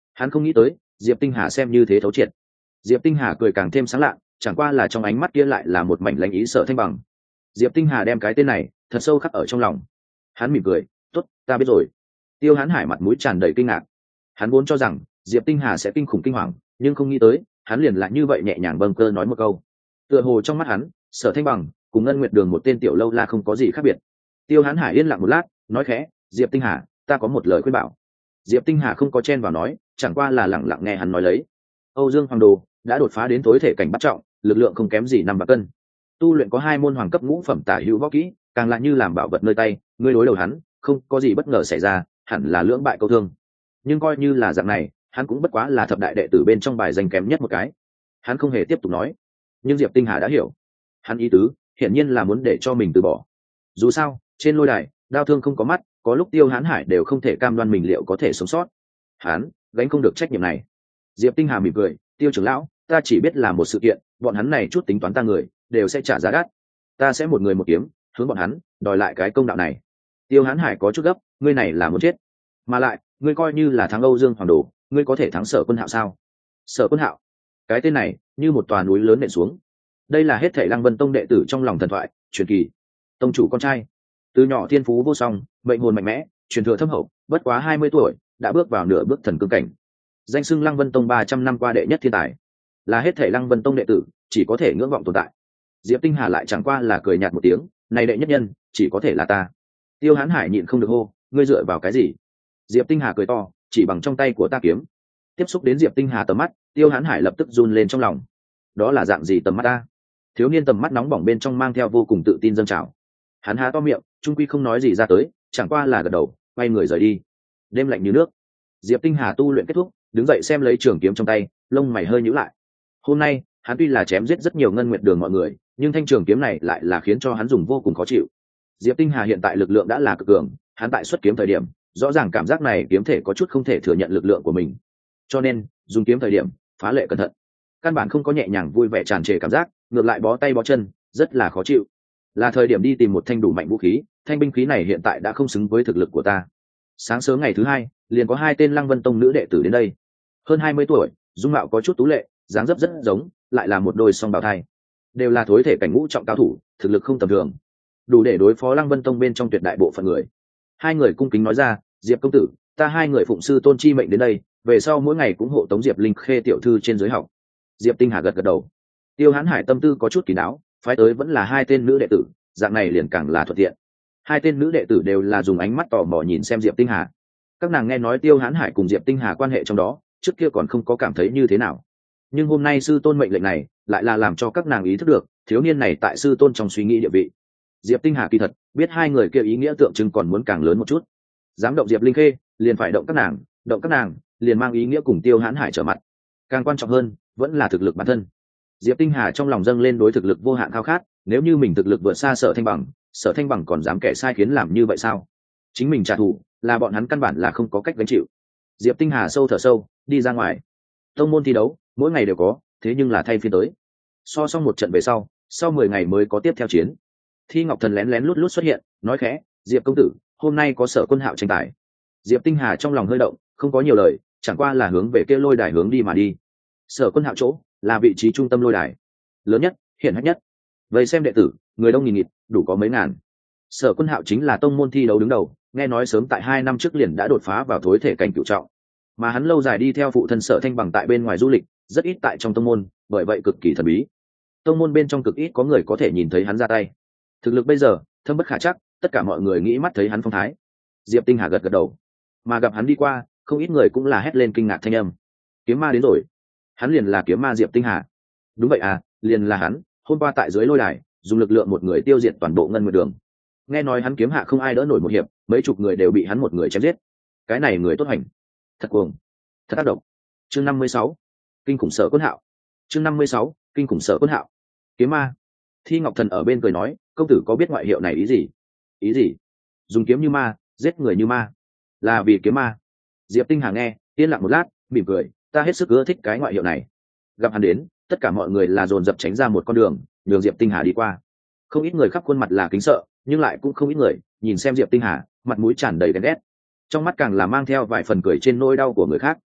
Hắn không nghĩ tới Diệp Tinh Hà xem như thế thấu triệt. Diệp Tinh Hà cười càng thêm sáng lạ, chẳng qua là trong ánh mắt kia lại là một mảnh lãnh ý Sở Thanh Bằng. Diệp Tinh Hà đem cái tên này thật sâu khắc ở trong lòng. Hắn mỉm cười, tốt, ta biết rồi. Tiêu Hán Hải mặt mũi tràn đầy kinh ngạc. Hắn vốn cho rằng Diệp Tinh Hà sẽ kinh khủng kinh hoàng, nhưng không nghĩ tới hắn liền lại như vậy nhẹ nhàng bâng cơ nói một câu. Tựa hồ trong mắt hắn, Sở Thanh Bằng cùng Ngân Nguyệt Đường một tên tiểu lâu la không có gì khác biệt. Tiêu Hán Hải yên lặng một lát, nói khẽ, Diệp Tinh Hà, ta có một lời khuyên bảo. Diệp Tinh Hà không có chen vào nói, chẳng qua là lặng lặng nghe hắn nói lấy. Âu Dương Hoàng Đồ đã đột phá đến tối thể cảnh bắt trọng, lực lượng không kém gì năm bạc cân. Tu luyện có hai môn hoàng cấp ngũ phẩm tả hữu võ kỹ, càng lại như làm bảo vật nơi tay, ngươi đối đầu hắn, không có gì bất ngờ xảy ra, hẳn là lưỡng bại câu thương. Nhưng coi như là dạng này, hắn cũng bất quá là thập đại đệ tử bên trong bài danh kém nhất một cái. Hắn không hề tiếp tục nói, nhưng Diệp Tinh Hà đã hiểu. Hắn ý tứ, hiển nhiên là muốn để cho mình từ bỏ. Dù sao, trên lôi đài, đao thương không có mắt, có lúc Tiêu Hán Hải đều không thể cam đoan mình liệu có thể sống sót. Hắn gánh không được trách nhiệm này. Diệp Tinh Hà mỉm cười, Tiêu trưởng lão, ta chỉ biết là một sự kiện, bọn hắn này chút tính toán ta người, đều sẽ trả giá đắt. Ta sẽ một người một kiếm, hướng bọn hắn đòi lại cái công đạo này. Tiêu Hán Hải có chút gấp, ngươi này là muốn chết. Mà lại, ngươi coi như là thắng Âu Dương Hoàng Đồ, ngươi có thể thắng Sở Quân Hạo sao? Sở Quân Hạo, cái tên này như một tòa núi lớn nện xuống. Đây là hết thảy Lăng Vân Tông đệ tử trong lòng thần thoại, truyền kỳ. Tông chủ con trai, từ nhỏ thiên phú vô song, mệnh hồn mạnh mẽ, truyền thừa thâm hậu, bất quá hai mươi tuổi, đã bước vào nửa bước thần cương cảnh. Danh xưng Lăng Vân Tông ba trăm năm qua đệ nhất thiên tài, là hết thảy Lăng Vân Tông đệ tử chỉ có thể ngưỡng vọng tồn tại. Diệp Tinh Hà lại chẳng qua là cười nhạt một tiếng, này đệ nhất nhân, chỉ có thể là ta. Tiêu Hán Hải nhịn không được hô, ngươi dựa vào cái gì? Diệp Tinh Hà cười to, chỉ bằng trong tay của ta kiếm. Tiếp xúc đến Diệp Tinh Hà tầm mắt, Tiêu Hán Hải lập tức run lên trong lòng. Đó là dạng gì tầm mắt ta? Thiếu niên tầm mắt nóng bỏng bên trong mang theo vô cùng tự tin dâng trào. Hắn há to miệng, trung quy không nói gì ra tới, chẳng qua là gật đầu, quay người rời đi. Đêm lạnh như nước. Diệp Tinh Hà tu luyện kết thúc, đứng dậy xem lấy trường kiếm trong tay, lông mày hơi nhíu lại. Hôm nay, hắn tuy là chém giết rất nhiều Ngân Nguyệt Đường mọi người, nhưng thanh trường kiếm này lại là khiến cho hắn dùng vô cùng khó chịu. Diệp Tinh Hà hiện tại lực lượng đã là cực cường, hắn tại xuất kiếm thời điểm, rõ ràng cảm giác này kiếm thể có chút không thể thừa nhận lực lượng của mình. Cho nên, dùng kiếm thời điểm, phá lệ cẩn thận. Căn bản không có nhẹ nhàng vui vẻ tràn trề cảm giác, ngược lại bó tay bó chân, rất là khó chịu. Là thời điểm đi tìm một thanh đủ mạnh vũ khí, thanh binh khí này hiện tại đã không xứng với thực lực của ta. Sáng sớm ngày thứ hai, liền có hai tên Lăng Vân Tông nữ đệ tử đến đây. Hơn hai mươi tuổi, dung mạo có chút tú lệ, dáng dấp rất giống, lại là một đôi song bào thai. Đều là thối thể cảnh ngũ trọng cao thủ, thực lực không tầm thường, đủ để đối phó Lăng Vân Tông bên trong tuyệt đại bộ phận người. Hai người cung kính nói ra, Diệp công tử, ta hai người phụng sư tôn chi mệnh đến đây, về sau mỗi ngày cũng hộ tống Diệp Linh Khê tiểu thư trên dưới học. Diệp Tinh Hà gật gật đầu. Tiêu Hán Hải tâm tư có chút kỳ đáo, phái tới vẫn là hai tên nữ đệ tử, dạng này liền càng là thuận tiện. Hai tên nữ đệ tử đều là dùng ánh mắt tò mò nhìn xem Diệp Tinh Hà. Các nàng nghe nói Tiêu Hán Hải cùng Diệp Tinh Hà quan hệ trong đó, trước kia còn không có cảm thấy như thế nào. Nhưng hôm nay sư tôn mệnh lệnh này, lại là làm cho các nàng ý thức được, thiếu niên này tại sư tôn trong suy nghĩ địa vị. Diệp Tinh Hà kỳ thật biết hai người kia ý nghĩa tượng trưng còn muốn càng lớn một chút. Dám động Diệp Linh Khê, liền phải động các nàng, động các nàng, liền mang ý nghĩa cùng Tiêu Hán Hải trở mặt. Càng quan trọng hơn, vẫn là thực lực bản thân. Diệp Tinh Hà trong lòng dâng lên đối thực lực vô hạn khao khát, nếu như mình thực lực vượt xa Sở Thanh Bằng, Sở Thanh Bằng còn dám kẻ sai khiến làm như vậy sao? Chính mình trả thù, là bọn hắn căn bản là không có cách gánh chịu. Diệp Tinh Hà sâu thở sâu, đi ra ngoài. Tông môn thi đấu, mỗi ngày đều có, thế nhưng là thay phiên tới. So xong một trận về sau, sau mười ngày mới có tiếp theo chiến. Thi Ngọc Thần lén lén lút lút xuất hiện, nói khẽ, Diệp công tử, hôm nay có Sở Quân Hạo tranh tài. Diệp Tinh Hà trong lòng hơi động, không có nhiều lời, chẳng qua là hướng về kia lôi đài hướng đi mà đi. Sở Quân Hạo chỗ là vị trí trung tâm lôi đài, lớn nhất, hiển hách nhất. Vậy xem đệ tử, người đông nghìn nghịt, đủ có mấy ngàn. Sở Quân Hạo chính là tông môn thi đấu đứng đầu, nghe nói sớm tại hai năm trước liền đã đột phá vào thối thể cảnh cửu trọng, mà hắn lâu dài đi theo phụ thân Sở Thanh Bằng tại bên ngoài du lịch, rất ít tại trong tông môn, bởi vậy cực kỳ thần bí. Tông môn bên trong cực ít có người có thể nhìn thấy hắn ra tay. Thực lực bây giờ thâm bất khả chắc, tất cả mọi người nghĩ mắt thấy hắn phong thái. Diệp Tinh Hà gật gật đầu, mà gặp hắn đi qua, không ít người cũng là hét lên kinh ngạc thanh âm. Kiếm ma đến rồi. Hắn liền là kiếm ma Diệp Tinh Hà. Đúng vậy à, liền là hắn, hôm qua tại dưới lôi đài, dùng lực lượng một người tiêu diệt toàn bộ Ngân Nguyệt Đường. Nghe nói hắn kiếm hạ không ai đỡ nổi một hiệp, mấy chục người đều bị hắn một người chém giết. Cái này người tốt hành, thật cuồng, thật tác động. Chương năm mươi sáu, kinh khủng Sở Quân Hạo. Chương năm mươi sáu, kinh khủng Sở Quân Hạo. Kiếm ma. Thi Ngọc Thần ở bên cười nói, công tử có biết ngoại hiệu này ý gì? Ý gì? Dùng kiếm như ma, giết người như ma, là vì kiếm ma. Diệp Tinh Hà nghe, yên lặng một lát, mỉm cười, ta hết sức ưa thích cái ngoại hiệu này. Gặp hắn đến, tất cả mọi người là dồn dập tránh ra một con đường, nhường Diệp Tinh Hà đi qua. Không ít người khắp khuôn mặt là kính sợ, nhưng lại cũng không ít người nhìn xem Diệp Tinh Hà, mặt mũi tràn đầy ghen ghét, trong mắt càng là mang theo vài phần cười trên nỗi đau của người khác.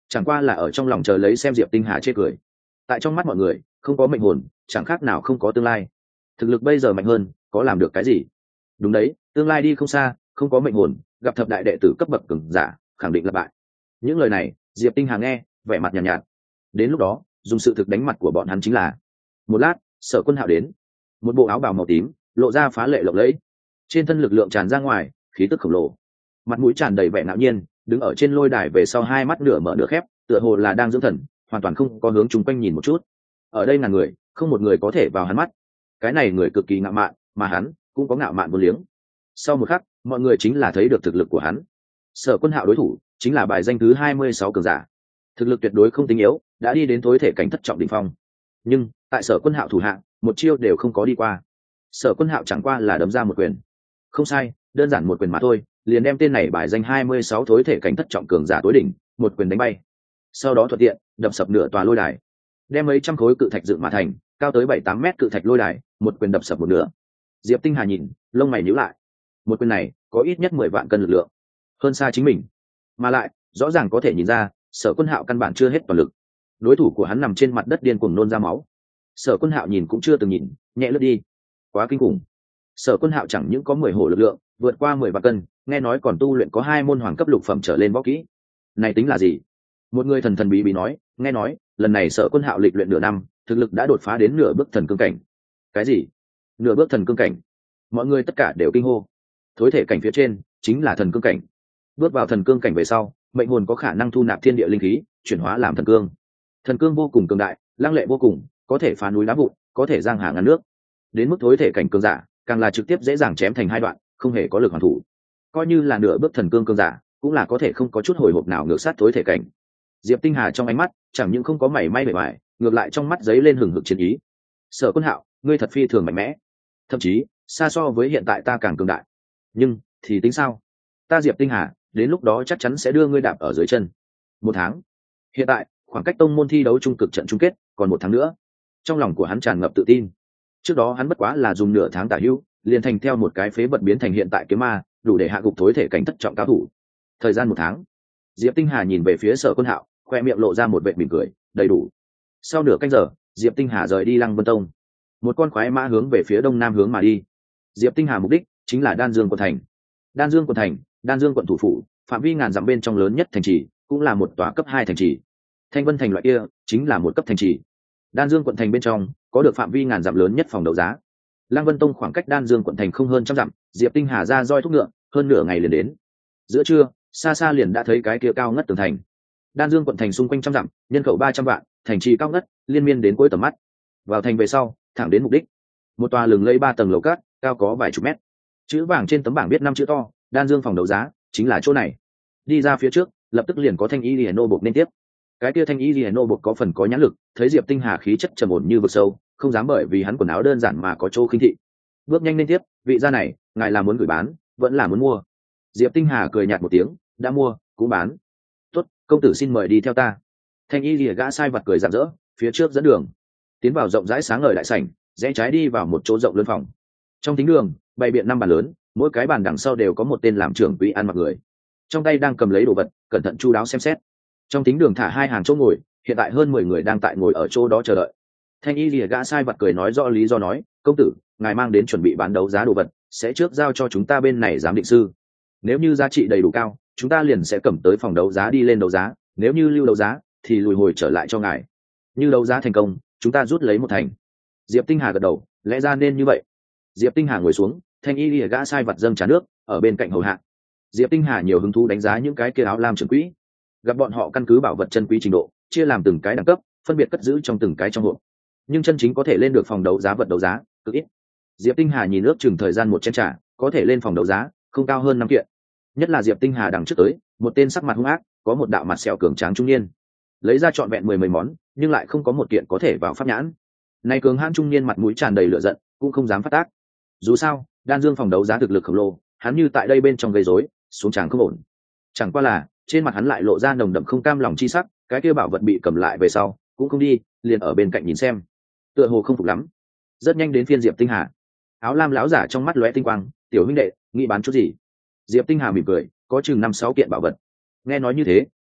chẳng qua là ở trong lòng chờ lấy xem diệp tinh hà chê cười. Tại trong mắt mọi người, không có mệnh hồn chẳng khác nào không có tương lai. Thực lực bây giờ mạnh hơn, có làm được cái gì? Đúng đấy, tương lai đi không xa, không có mệnh hồn, gặp thập đại đệ tử cấp bậc cường giả, khẳng định là bại. Những lời này diệp tinh hà nghe vẻ mặt nhàn nhạt, nhạt đến lúc đó dùng sự thực đánh mặt của bọn hắn chính là. Một lát Sở Quân Hạo đến, một bộ áo bào màu tím lộ ra phá lệ lộng lẫy, trên thân lực lượng tràn ra ngoài, khí tức khổng lồ, mặt mũi tràn đầy vẻ ngạo nhiên, đứng ở trên lôi đài về sau hai mắt nửa mở nửa khép, tựa hồ là đang dưỡng thần, hoàn toàn không có hướng chung quanh nhìn một chút. Ở đây ngàn người không một người có thể vào hắn mắt, cái này người cực kỳ ngạo mạn, mà hắn cũng có ngạo mạn vô liếng. Sau một khắc mọi người chính là thấy được thực lực của hắn. Sở Quân Hạo đối thủ chính là bài danh thứ hai mươi sáu cường giả, thực lực tuyệt đối không tính yếu, đã đi đến tối thể cảnh thất trọng đỉnh phong. Nhưng tại Sở Quân Hạo thủ hạ, một chiêu đều không có đi qua. Sở Quân Hạo chẳng qua là đấm ra một quyền, không sai, đơn giản một quyền mà thôi, liền đem tên này bài danh hai mươi sáu thối thể cảnh thất trọng cường giả tối đỉnh một quyền đánh bay. Sau đó thuận tiện đập sập nửa tòa lôi đài, đem mấy trăm khối cự thạch dựng mà thành cao tới bảy tám mét cự thạch lôi đài một quyền đập sập một nửa. Diệp Tinh Hà nhìn lông mày nhíu lại, một quyền này có ít nhất mười vạn cân lực lượng, hơn xa chính mình, mà lại rõ ràng có thể nhìn ra Sở Quân Hạo căn bản chưa hết toàn lực. Đối thủ của hắn nằm trên mặt đất điên cuồng nôn ra máu. Sở Quân Hạo nhìn cũng chưa từng nhìn, nhẹ lướt đi, quá kinh khủng. Sở Quân Hạo chẳng những có mười hổ lực lượng, vượt qua mười vạn cân, nghe nói còn tu luyện có hai môn hoàng cấp lục phẩm trở lên võ kỹ. Này tính là gì? Một người thần thần bí bí nói, nghe nói lần này Sở Quân Hạo lịch luyện nửa năm, thực lực đã đột phá đến nửa bước thần cương cảnh. Cái gì? Nửa bước thần cương cảnh? Mọi người tất cả đều kinh hô. Thối thể cảnh phía trên chính là thần cương cảnh. Bước vào thần cương cảnh về sau, mệnh hồn có khả năng thu nạp thiên địa linh khí, chuyển hóa làm thần cương. Thần cương vô cùng cường đại, lăng lệ vô cùng, có thể phá núi đá vụn, có thể giang hà ngăn nước. Đến mức thối thể cảnh cường giả, càng là trực tiếp dễ dàng chém thành hai đoạn, không hề có lực hoàn thủ. Coi như là nửa bước thần cương cường giả, cũng là có thể không có chút hồi hộp nào ngược sát thối thể cảnh. Diệp Tinh Hà trong ánh mắt chẳng những không có mảy may bề ngoài, ngược lại trong mắt giấy lên hừng hực chiến ý. Sở Quân Hạo, ngươi thật phi thường mạnh mẽ, thậm chí xa so với hiện tại ta càng cường đại. Nhưng thì tính sao? Ta Diệp Tinh Hà, đến lúc đó chắc chắn sẽ đưa ngươi đạp ở dưới chân. Một tháng. Hiện tại, khoảng cách tông môn thi đấu trung cực trận chung kết còn một tháng nữa. Trong lòng của hắn tràn ngập tự tin. Trước đó hắn bất quá là dùng nửa tháng tả hữu, liền thành theo một cái phế vật biến thành hiện tại kiếm ma, đủ để hạ gục thối thể cảnh thất trọng cao thủ. Thời gian một tháng. Diệp Tinh Hà nhìn về phía Sở Quân Hạo, khoe miệng lộ ra một vệt mỉm cười, đầy đủ. Sau nửa canh giờ, Diệp Tinh Hà rời đi Lăng Vân Tông. Một con khoái mã hướng về phía đông nam hướng mà đi. Diệp Tinh Hà mục đích chính là Đan Dương quận thành. Đan Dương quận thành, Đan Dương quận thủ phủ, phạm vi ngàn dặm bên trong lớn nhất thành trì, cũng là một tòa cấp hai thành trì. Thanh Vân thành loại kia chính là một cấp thành trì. Đan Dương quận thành bên trong có được phạm vi ngàn dặm lớn nhất phòng đấu giá. Lăng Vân Tông khoảng cách Đan Dương quận thành không hơn trăm dặm, Diệp Tinh Hà ra roi thúc ngựa, hơn nửa ngày liền đến. Giữa trưa, xa xa liền đã thấy cái kia cao ngất tường thành. Đan Dương quận thành xung quanh trăm dặm, nhân khẩu ba trăm vạn, thành trì cao ngất, liên miên đến cuối tầm mắt. Vào thành về sau, thẳng đến mục đích. Một tòa lừng lẫy ba tầng lầu cát, cao có vài chục mét. Chữ vàng trên tấm bảng viết năm chữ to, Đan Dương phòng đấu giá, chính là chỗ này. Đi ra phía trước, lập tức liền có thanh y liễu nô bộc nên tiếp. Cái kia thanh y liễu nô bộc có phần có nhãn lực, thấy Diệp Tinh Hà khí chất trầm ổn như vực sâu, không dám bởi vì hắn quần áo đơn giản mà có chỗ khinh thị. Bước nhanh lên tiếp, vị gia này, ngài là muốn gửi bán, vẫn là muốn mua? Diệp Tinh Hà cười nhạt một tiếng, đã mua, cũng bán. Tốt, công tử xin mời đi theo ta. Thanh y lìa gã sai vặt cười rạng rỡ, phía trước dẫn đường. Tiến vào rộng rãi sáng ngời đại sảnh, rẽ trái đi vào một chỗ rộng lớn phòng. Trong thính đường, bày biện năm bàn lớn, mỗi cái bàn đằng sau đều có một tên làm trưởng quỹ ăn mặc người, trong tay đang cầm lấy đồ vật, cẩn thận chu đáo xem xét. Trong thính đường thả hai hàng chỗ ngồi, hiện tại hơn mười người đang tại ngồi ở chỗ đó chờ đợi. Thanh y lìa gã sai vặt cười nói rõ lý do nói, công tử, ngài mang đến chuẩn bị bán đấu giá đồ vật, sẽ trước giao cho chúng ta bên này giám định sư. Nếu như giá trị đầy đủ cao, chúng ta liền sẽ cầm tới phòng đấu giá đi lên đấu giá, nếu như lưu đấu giá thì lùi hồi trở lại cho ngài. Như đấu giá thành công, chúng ta rút lấy một thành. Diệp Tinh Hà gật đầu, lẽ ra nên như vậy. Diệp Tinh Hà ngồi xuống, thanh y lìa gã sai vặt dâng trà nước ở bên cạnh hầu hạ. Diệp Tinh Hà nhiều hứng thú đánh giá những cái kia áo lam trưởng quỹ, gặp bọn họ căn cứ bảo vật chân quý trình độ, chia làm từng cái đẳng cấp, phân biệt cất giữ trong từng cái trong hộp. Nhưng chân chính có thể lên được phòng đấu giá vật đấu giá, cực ít. Diệp Tinh Hà nhìn ước chừng thời gian một chén trà, có thể lên phòng đấu giá, không cao hơn năm kiện. Nhất là Diệp Tinh Hà đằng trước tới, một tên sắc mặt hung ác, có một đạo mặt sẹo cường tráng trung niên, lấy ra trọn vẹn mười mấy món, nhưng lại không có một kiện có thể vào pháp nhãn. Này cường hãn trung niên mặt mũi tràn đầy lửa giận, cũng không dám phát tác. Dù sao, Đan Dương phòng đấu giá thực lực khổng lồ, hắn như tại đây bên trong gây rối, xuống tràng không ổn. Chẳng qua là, trên mặt hắn lại lộ ra nồng đậm không cam lòng chi sắc, cái kia bảo vật bị cầm lại về sau, cũng không đi, liền ở bên cạnh nhìn xem. Tựa hồ không phục lắm. Rất nhanh đến phiên Diệp Tinh Hà. Áo lam lão giả trong mắt lóe tinh quang, "Tiểu huynh đệ, nghĩ bán chút gì?" Diệp Tinh Hà mỉm cười, "Có chừng năm sáu kiện bảo vật." Nghe nói như thế,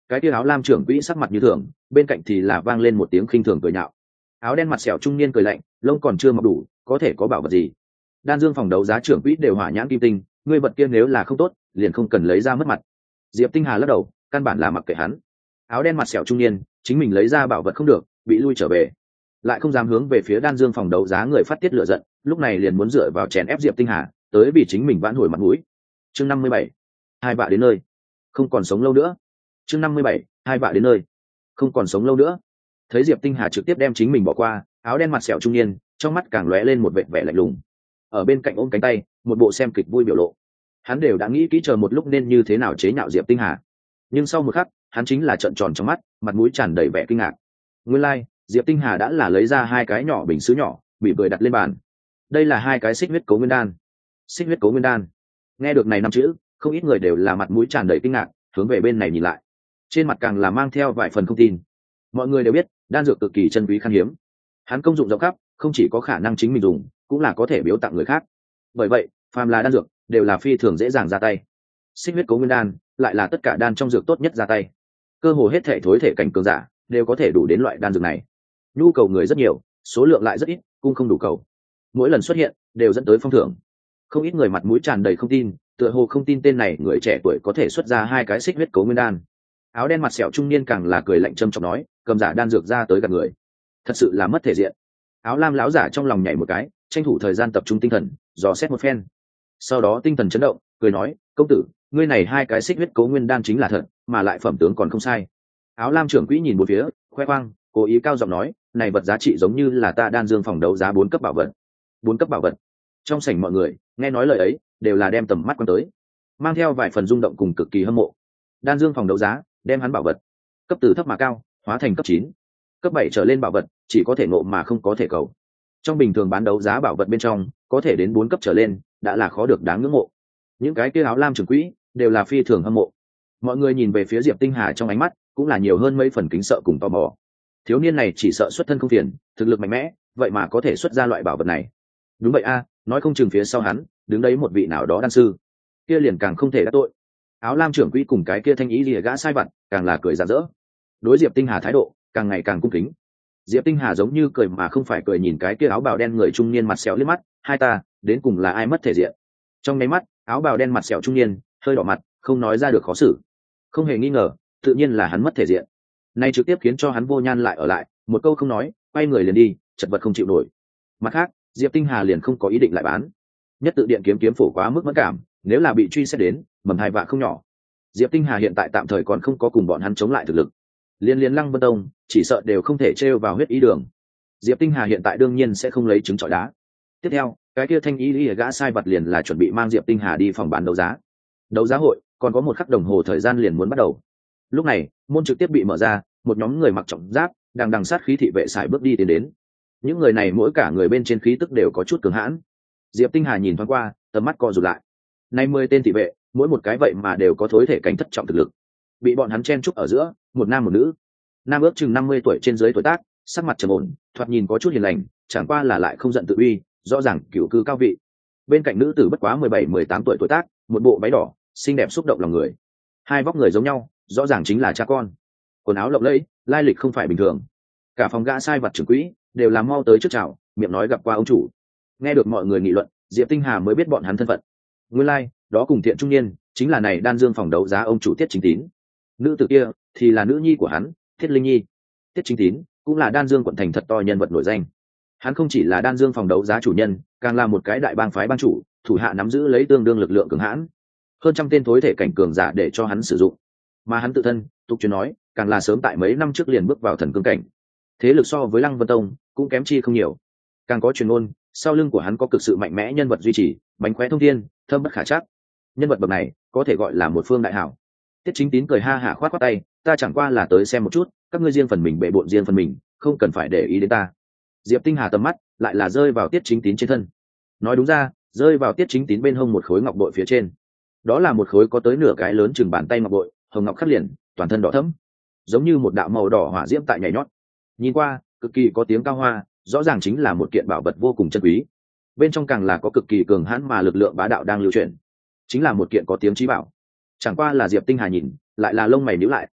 cái tia áo lam trưởng quỹ sắc mặt như thường, bên cạnh thì là vang lên một tiếng khinh thường cười nhạo. Áo đen mặt sẹo trung niên cười lạnh, lông còn chưa mọc đủ, có thể có bảo vật gì? Đan Dương phòng đấu giá trưởng quỹ đều hỏa nhãn kim tinh, ngươi vật kia nếu là không tốt, liền không cần lấy ra mất mặt. Diệp Tinh Hà lắc đầu, căn bản là mặc kệ hắn. Áo đen mặt sẹo trung niên, chính mình lấy ra bảo vật không được, bị lui trở về, lại không dám hướng về phía Đan Dương phòng đấu giá người phát tiết lửa giận, lúc này liền muốn dựa vào chèn ép Diệp Tinh Hà, tới vì chính mình vãn hồi mặt mũi. Chương năm mươi bảy, hai vạ đến nơi, không còn sống lâu nữa. Chương năm mươi bảy, hai vạ đến nơi, không còn sống lâu nữa. Thấy Diệp Tinh Hà trực tiếp đem chính mình bỏ qua, áo đen mặt sẹo trung niên, trong mắt càng lóe lên một vẻ vẻ lạnh lùng. Ở bên cạnh ôm cánh tay, một bộ xem kịch vui biểu lộ. Hắn đều đã nghĩ kỹ chờ một lúc nên như thế nào chế nhạo Diệp Tinh Hà, nhưng sau một khắc, hắn chính là trợn tròn trong mắt, mặt mũi tràn đầy vẻ kinh ngạc. Nguyên lai, like, Diệp Tinh Hà đã là lấy ra hai cái nhỏ bình sứ nhỏ, bị bưởi đặt lên bàn. Đây là hai cái xích huyết cấu nguyên đan. Xích huyết cấu nguyên đan. Nghe được này năm chữ, không ít người đều là mặt mũi tràn đầy kinh ngạc, hướng về bên này nhìn lại. Trên mặt càng là mang theo vài phần không tin. Mọi người đều biết, đan dược cực kỳ chân quý khan hiếm. Hắn công dụng rộng khắp, không chỉ có khả năng chính mình dùng, cũng là có thể biếu tặng người khác. Bởi vậy, phàm là đan dược, đều là phi thường dễ dàng ra tay. Xích huyết cấu nguyên đan, lại là tất cả đan trong dược tốt nhất ra tay. Cơ hồ hết thể thối thể cảnh cường giả, đều có thể đủ đến loại đan dược này. Nhu cầu người rất nhiều, số lượng lại rất ít, cung không đủ cầu. Mỗi lần xuất hiện, đều dẫn tới phong thưởng. Không ít người mặt mũi tràn đầy không tin, tựa hồ không tin tên này người trẻ tuổi có thể xuất ra hai cái xích huyết cấu nguyên đan. Áo đen mặt sẹo trung niên càng là cười lạnh châm chọc nói, cầm giả đan dược ra tới gặp người, thật sự là mất thể diện. Áo lam lão giả trong lòng nhảy một cái, tranh thủ thời gian tập trung tinh thần, dò xét một phen. Sau đó tinh thần chấn động, cười nói, công tử, ngươi này hai cái xích huyết cấu nguyên đan chính là thật, mà lại phẩm tướng còn không sai. Áo lam trưởng quỹ nhìn một phía, khoe khoang, cố ý cao giọng nói, này vật giá trị giống như là ta Đan Dương phòng đấu giá bốn cấp bảo vật. Bốn cấp bảo vật. Trong sảnh mọi người nghe nói lời ấy, đều là đem tầm mắt quan tới, mang theo vài phần rung động cùng cực kỳ hâm mộ. Đan Dương phòng đấu giá đem hắn bảo vật cấp từ thấp mà cao hóa thành cấp chín, cấp bảy trở lên bảo vật chỉ có thể ngộ mà không có thể cầu. Trong bình thường bán đấu giá bảo vật bên trong, có thể đến bốn cấp trở lên đã là khó được đáng ngưỡng mộ. Những cái kia áo lam trưởng quỹ đều là phi thường hâm mộ. Mọi người nhìn về phía Diệp Tinh Hà trong ánh mắt cũng là nhiều hơn mấy phần kính sợ cùng tò mò. Thiếu niên này chỉ sợ xuất thân không phiền, thực lực mạnh mẽ, vậy mà có thể xuất ra loại bảo vật này. Đúng vậy a, nói không chừng phía sau hắn đứng đấy một vị nào đó đan sư, kia liền càng không thể đắc tội. Áo lam trưởng quỹ cùng cái kia thanh ý lìa gã sai vặt càng là cười rạng rỡ, đối Diệp Tinh Hà thái độ càng ngày càng cung kính. Diệp Tinh Hà giống như cười mà không phải cười nhìn cái kia áo bào đen người trung niên mặt sẹo liếc mắt, hai ta đến cùng là ai mất thể diện. Trong nháy mắt, áo bào đen mặt sẹo trung niên hơi đỏ mặt, không nói ra được khó xử. Không hề nghi ngờ, tự nhiên là hắn mất thể diện. Nay trực tiếp khiến cho hắn vô nhan lại ở lại, một câu không nói, quay người liền đi, chật vật không chịu nổi. Mặt khác, Diệp Tinh Hà liền không có ý định lại bán. Nhất tự điện kiếm kiếm phổ quá mức mẫn cảm, nếu là bị truy xét đến, mầm hai vạ không nhỏ. Diệp Tinh Hà hiện tại tạm thời còn không có cùng bọn hắn chống lại thực lực. Liên liên Lăng Vân Tông, chỉ sợ đều không thể trêu vào huyết ý đường. Diệp Tinh Hà hiện tại đương nhiên sẽ không lấy trứng trọi đá. Tiếp theo, cái kia thanh ý lý gã sai vật liền là chuẩn bị mang Diệp Tinh Hà đi phòng bán đấu giá. Đấu giá hội còn có một khắc đồng hồ thời gian liền muốn bắt đầu. Lúc này, môn trực tiếp bị mở ra, một nhóm người mặc trọng giáp, đang đằng sát khí thị vệ sải bước đi tiến đến. Những người này mỗi cả người bên trên khí tức đều có chút cường hãn. Diệp Tinh Hà nhìn thoáng qua, tầm mắt co rụt lại. Nay mười tên thị vệ, mỗi một cái vậy mà đều có thối thể cảnh thất trọng thực lực. Bị bọn hắn chen chúc ở giữa, một nam một nữ. Nam ước chừng năm mươi tuổi trên dưới tuổi tác, sắc mặt trầm ổn, thoạt nhìn có chút hiền lành, chẳng qua là lại không giận tự uy, rõ ràng cửu cư cao vị. Bên cạnh nữ tử bất quá mười bảy mười tám tuổi tuổi tác, một bộ váy đỏ, xinh đẹp xúc động lòng người. Hai vóc người giống nhau, rõ ràng chính là cha con. Quần áo lộng lẫy, lai lịch không phải bình thường. Cả phòng gã sai vật trưởng quỹ đều làm mau tới trước chào, miệng nói gặp qua ông chủ. Nghe được mọi người nghị luận, Diệp Tinh Hà mới biết bọn hắn thân phận. Nguyên lai, like, đó cùng Thiện trung niên, chính là này Đan Dương phòng đấu giá ông chủ Tiết Chính Tín. Nữ tử kia thì là nữ nhi của hắn, Tiết Linh Nhi. Tiết Chính Tín cũng là Đan Dương quận thành thật to nhân vật nổi danh. Hắn không chỉ là Đan Dương phòng đấu giá chủ nhân, càng là một cái đại bang phái bang chủ, thủ hạ nắm giữ lấy tương đương lực lượng cường hãn, hơn trăm tên thối thể cảnh cường giả để cho hắn sử dụng. Mà hắn tự thân, tục truyền nói, càng là sớm tại mấy năm trước liền bước vào thần cương cảnh. Thế lực so với Lăng Vân Tông cũng kém chi không nhiều. Càng có truyền ngôn, sau lưng của hắn có cực sự mạnh mẽ nhân vật duy trì, bánh khóe thông thiên, thâm bất khả trắc. Nhân vật bậc này có thể gọi là một phương đại hảo. Tiết Chính Tín cười ha hả khoát khoát tay, ta chẳng qua là tới xem một chút, các ngươi riêng phần mình bệ bộn riêng phần mình, không cần phải để ý đến ta. Diệp Tinh Hà tầm mắt lại là rơi vào Tiết Chính Tín trên thân. Nói đúng ra, rơi vào Tiết Chính Tín bên hông một khối ngọc bội phía trên. Đó là một khối có tới nửa cái lớn chừng bàn tay ngọc bội, hồng ngọc khắc liền, toàn thân đỏ thẫm, giống như một đạo màu đỏ hỏa diễm tại nhảy nhót. Nhìn qua, cực kỳ có tiếng cao hoa, rõ ràng chính là một kiện bảo vật vô cùng chân quý. Bên trong càng là có cực kỳ cường hãn mà lực lượng bá đạo đang lưu chuyển, chính là một kiện có tiếng chí bảo. Chẳng qua là Diệp Tinh Hà nhìn, lại là lông mày nhíu lại,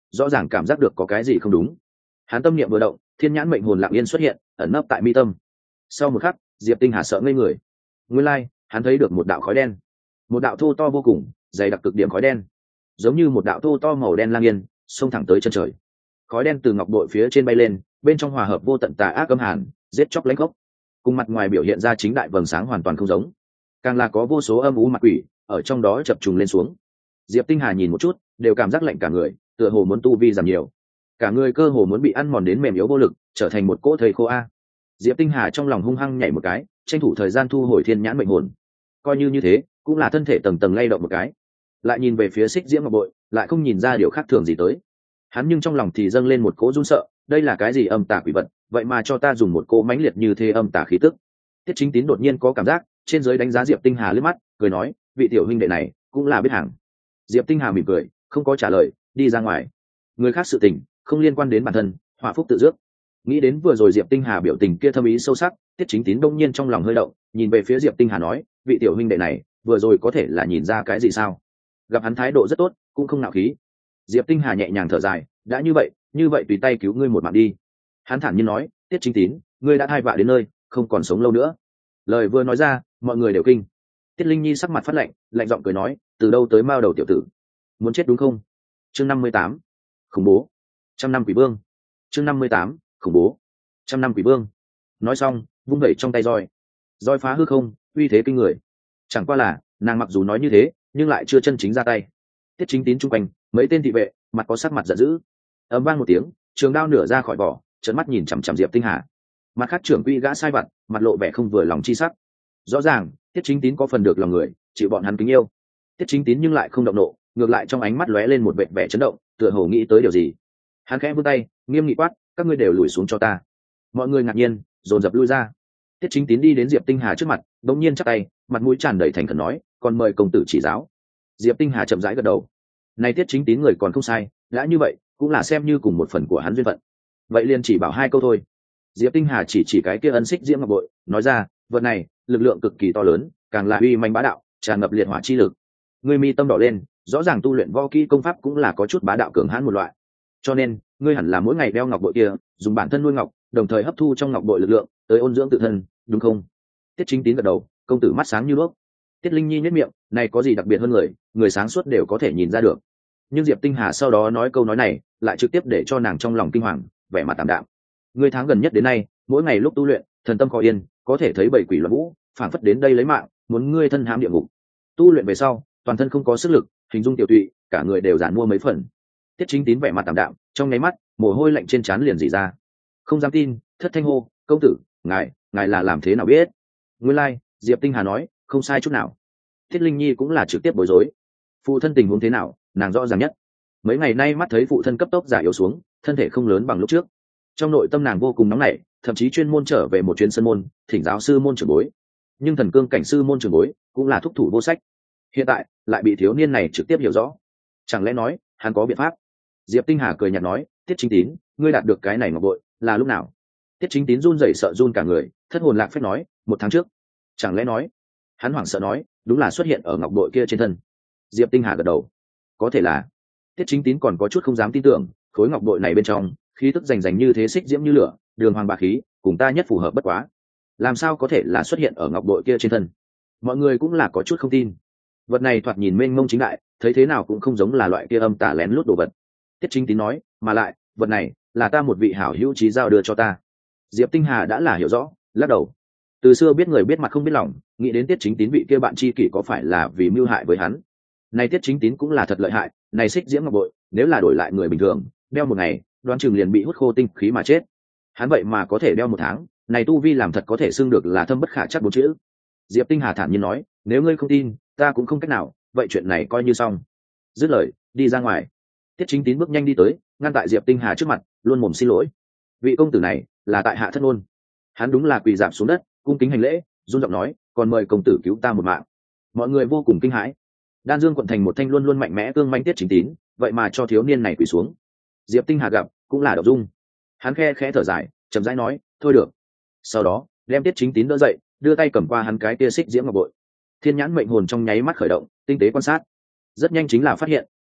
rõ ràng cảm giác được có cái gì không đúng. Hắn tâm niệm vừa động, thiên nhãn mệnh hồn lặng yên xuất hiện, ẩn nấp tại mi tâm. Sau một khắc, Diệp Tinh Hà sợ ngây người. Nguyên lai, like, hắn thấy được một đạo khói đen, một đạo thô to vô cùng, dày đặc cực điểm khói đen, giống như một đạo thô to màu đen lang yên, xông thẳng tới chân trời. Khói đen từ ngọc bội phía trên bay lên, bên trong hòa hợp vô tận tà ác âm hàn, giết chóc lãnh gốc, cùng mặt ngoài biểu hiện ra chính đại vầng sáng hoàn toàn không giống. Càng là có vô số âm u mặt quỷ ở trong đó chập trùng lên xuống. Diệp Tinh Hà nhìn một chút, đều cảm giác lạnh cả người, tựa hồ muốn tu vi giảm nhiều, cả người cơ hồ muốn bị ăn mòn đến mềm yếu vô lực, trở thành một cỗ thây khô a. Diệp Tinh Hà trong lòng hung hăng nhảy một cái, tranh thủ thời gian thu hồi thiên nhãn mệnh hồn. Coi như như thế, cũng là thân thể tầng tầng lay động một cái, lại nhìn về phía xích diễm ngọc bội, lại không nhìn ra điều khác thường gì tới. Hắn nhưng trong lòng thì dâng lên một cỗ run sợ, đây là cái gì âm tà quỷ vật, vậy mà cho ta dùng một cỗ mãnh liệt như thế âm tà khí tức. Tiết Chính Tín đột nhiên có cảm giác, trên dưới đánh giá Diệp Tinh Hà liếc mắt, cười nói, vị tiểu huynh đệ này cũng là biết hàng. Diệp Tinh Hà mỉm cười, không có trả lời, đi ra ngoài. Người khác sự tình không liên quan đến bản thân, họa phúc tự dước. Nghĩ đến vừa rồi Diệp Tinh Hà biểu tình kia thâm ý sâu sắc, Tiết Chính Tín đông nhiên trong lòng hơi động, nhìn về phía Diệp Tinh Hà nói, vị tiểu huynh đệ này vừa rồi có thể là nhìn ra cái gì sao? Gặp hắn thái độ rất tốt, cũng không nạo khí. Diệp Tinh Hà nhẹ nhàng thở dài, đã như vậy, như vậy tùy tay cứu ngươi một mạng đi. Hắn thản nhiên nói, Tiết Chính Tín, ngươi đã thai vạ đến nơi, không còn sống lâu nữa. Lời vừa nói ra, mọi người đều kinh. Tiết Linh Nhi sắc mặt phát lạnh, lạnh giọng cười nói, từ đâu tới mao đầu tiểu tử, muốn chết đúng không? Chương năm mươi tám, khủng bố. Trăm năm quỷ vương. Chương năm mươi tám, khủng bố. Trăm năm quỷ vương. Nói xong, vung vẩy trong tay roi, roi phá hư không, uy thế kinh người. Chẳng qua là, nàng mặc dù nói như thế, nhưng lại chưa chân chính ra tay. Tiết Chính Tín chung quanh, mấy tên thị vệ, mặt có sắc mặt giận dữ. Ầm vang một tiếng, trường đao nửa ra khỏi vỏ, trợn mắt nhìn chằm chằm Diệp Tinh Hà. Mặt khác trưởng quỹ gã sai vặt, mặt lộ vẻ không vừa lòng chi sắc. Rõ ràng, Tiết Chính Tín có phần được lòng người, chịu bọn hắn kính yêu. Tiết Chính Tín nhưng lại không động nộ, ngược lại trong ánh mắt lóe lên một vẻ vẻ chấn động, tựa hồ nghĩ tới điều gì. Hắn khẽ vươn tay, nghiêm nghị quát, các ngươi đều lùi xuống cho ta. Mọi người ngạc nhiên, dồn dập lui ra. Tiết Chính Tín đi đến Diệp Tinh Hà trước mặt, đống nhiên chắp tay, mặt mũi tràn đầy thành khẩn nói, còn mời công tử chỉ giáo. Diệp Tinh Hà chậm rãi gật đầu. Này Tiết Chính Tín người còn không sai, đã như vậy, cũng là xem như cùng một phần của hắn duyên phận. Vậy liền chỉ bảo hai câu thôi. Diệp Tinh Hà chỉ chỉ cái kia ân xích diễm ngọc bội, nói ra, vật này, lực lượng cực kỳ to lớn, càng là uy manh bá đạo, tràn ngập liệt hỏa chi lực. Ngươi mi tâm đỏ lên, rõ ràng tu luyện võ kỹ công pháp cũng là có chút bá đạo cường hãn một loại. Cho nên, ngươi hẳn là mỗi ngày đeo ngọc bội kia, dùng bản thân nuôi ngọc, đồng thời hấp thu trong ngọc bội lực lượng, tới ôn dưỡng tự thân, đúng không? Tiết Chính Tín gật đầu, công tử mắt sáng như đuốc. Tiết Linh Nhi nhếch miệng, này có gì đặc biệt hơn người, người sáng suốt đều có thể nhìn ra được. Nhưng Diệp Tinh Hà sau đó nói câu nói này, lại trực tiếp để cho nàng trong lòng kinh hoàng, vẻ mặt tạm đạm. Ngươi tháng gần nhất đến nay, mỗi ngày lúc tu luyện, thần tâm khó yên, có thể thấy bảy quỷ loạn vũ, phản phất đến đây lấy mạng, muốn ngươi thân hãm địa ngục. Tu luyện về sau, toàn thân không có sức lực, hình dung tiểu tụy, cả người đều giàn mua mấy phần. Tiết Chính Tín vẻ mặt tạm đạm, trong nháy mắt, mồ hôi lạnh trên trán liền rỉ ra. Không dám tin, thất thanh hô, công tử, ngài, ngài là làm thế nào biết? Nguyên lai, like, Diệp Tinh Hà nói, không sai chút nào. Thiết Linh Nhi cũng là trực tiếp bối rối. Phụ thân tình huống thế nào, nàng rõ ràng nhất. Mấy ngày nay mắt thấy phụ thân cấp tốc già yếu xuống, thân thể không lớn bằng lúc trước. Trong nội tâm nàng vô cùng nóng nảy, thậm chí chuyên môn trở về một chuyến sân môn, thỉnh giáo sư môn trưởng bối. Nhưng thần cương cảnh sư môn trưởng bối cũng là thúc thủ vô sách. Hiện tại lại bị thiếu niên này trực tiếp hiểu rõ. Chẳng lẽ nói, hắn có biện pháp? Diệp Tinh Hà cười nhạt nói, Tiết Chính Tín, ngươi đạt được cái này ngọc bội là lúc nào? Tiết Chính Tín run rẩy sợ run cả người, thất hồn lạc phép nói, một tháng trước. Chẳng lẽ nói? Hắn hoảng sợ nói, đúng là xuất hiện ở ngọc bội kia trên thân. Diệp Tinh Hà gật đầu, có thể là. Tiết Chính Tín còn có chút không dám tin tưởng, khối ngọc bội này bên trong khí tức rành rành như thế, xích diễm như lửa, đường hoàng bá khí, cùng ta nhất phù hợp bất quá. Làm sao có thể là xuất hiện ở ngọc bội kia trên thân? Mọi người cũng là có chút không tin. Vật này thoạt nhìn mênh mông chính đại, thấy thế nào cũng không giống là loại kia âm tà lén lút đồ vật. Tiết Chính Tín nói, mà lại, vật này là ta một vị hảo hữu trí giao đưa cho ta. Diệp Tinh Hà đã là hiểu rõ, lắc đầu. Từ xưa biết người biết mặt không biết lòng, nghĩ đến Tiết Chính Tín vị kia bạn tri kỷ có phải là vì mưu hại với hắn. Này Tiết Chính Tín cũng là thật lợi hại, này xích diễm ngọc bội, nếu là đổi lại người bình thường, đeo một ngày, đoán chừng liền bị hút khô tinh khí mà chết. Hắn vậy mà có thể đeo một tháng, này tu vi làm thật có thể xưng được là thâm bất khả trắc bốn chữ. Diệp Tinh Hà thản nhiên nói, nếu ngươi không tin, ta cũng không cách nào, vậy chuyện này coi như xong. Dứt lời, đi ra ngoài. Tiết Chính Tín bước nhanh đi tới, ngăn tại Diệp Tinh Hà trước mặt, luôn mồm xin lỗi. Vị công tử này là tại hạ thất ngôn. Hắn đúng là quỳ rạp xuống đất, cung kính hành lễ, run giọng nói, còn mời công tử cứu ta một mạng. Mọi người vô cùng kinh hãi. Đan Dương quận thành một thanh luôn luôn mạnh mẽ tương manh Tiết Chính Tín, vậy mà cho thiếu niên này quỳ xuống. Diệp Tinh Hà gặp, cũng là động dung. Hắn khe khẽ thở dài, chậm rãi nói, thôi được. Sau đó, đem Tiết Chính Tín đỡ dậy, đưa tay cầm qua hắn cái tia xích diễm ngọc bội. Thiên nhãn mệnh hồn trong nháy mắt khởi động, tinh tế quan sát. Rất nhanh chính là phát hiện,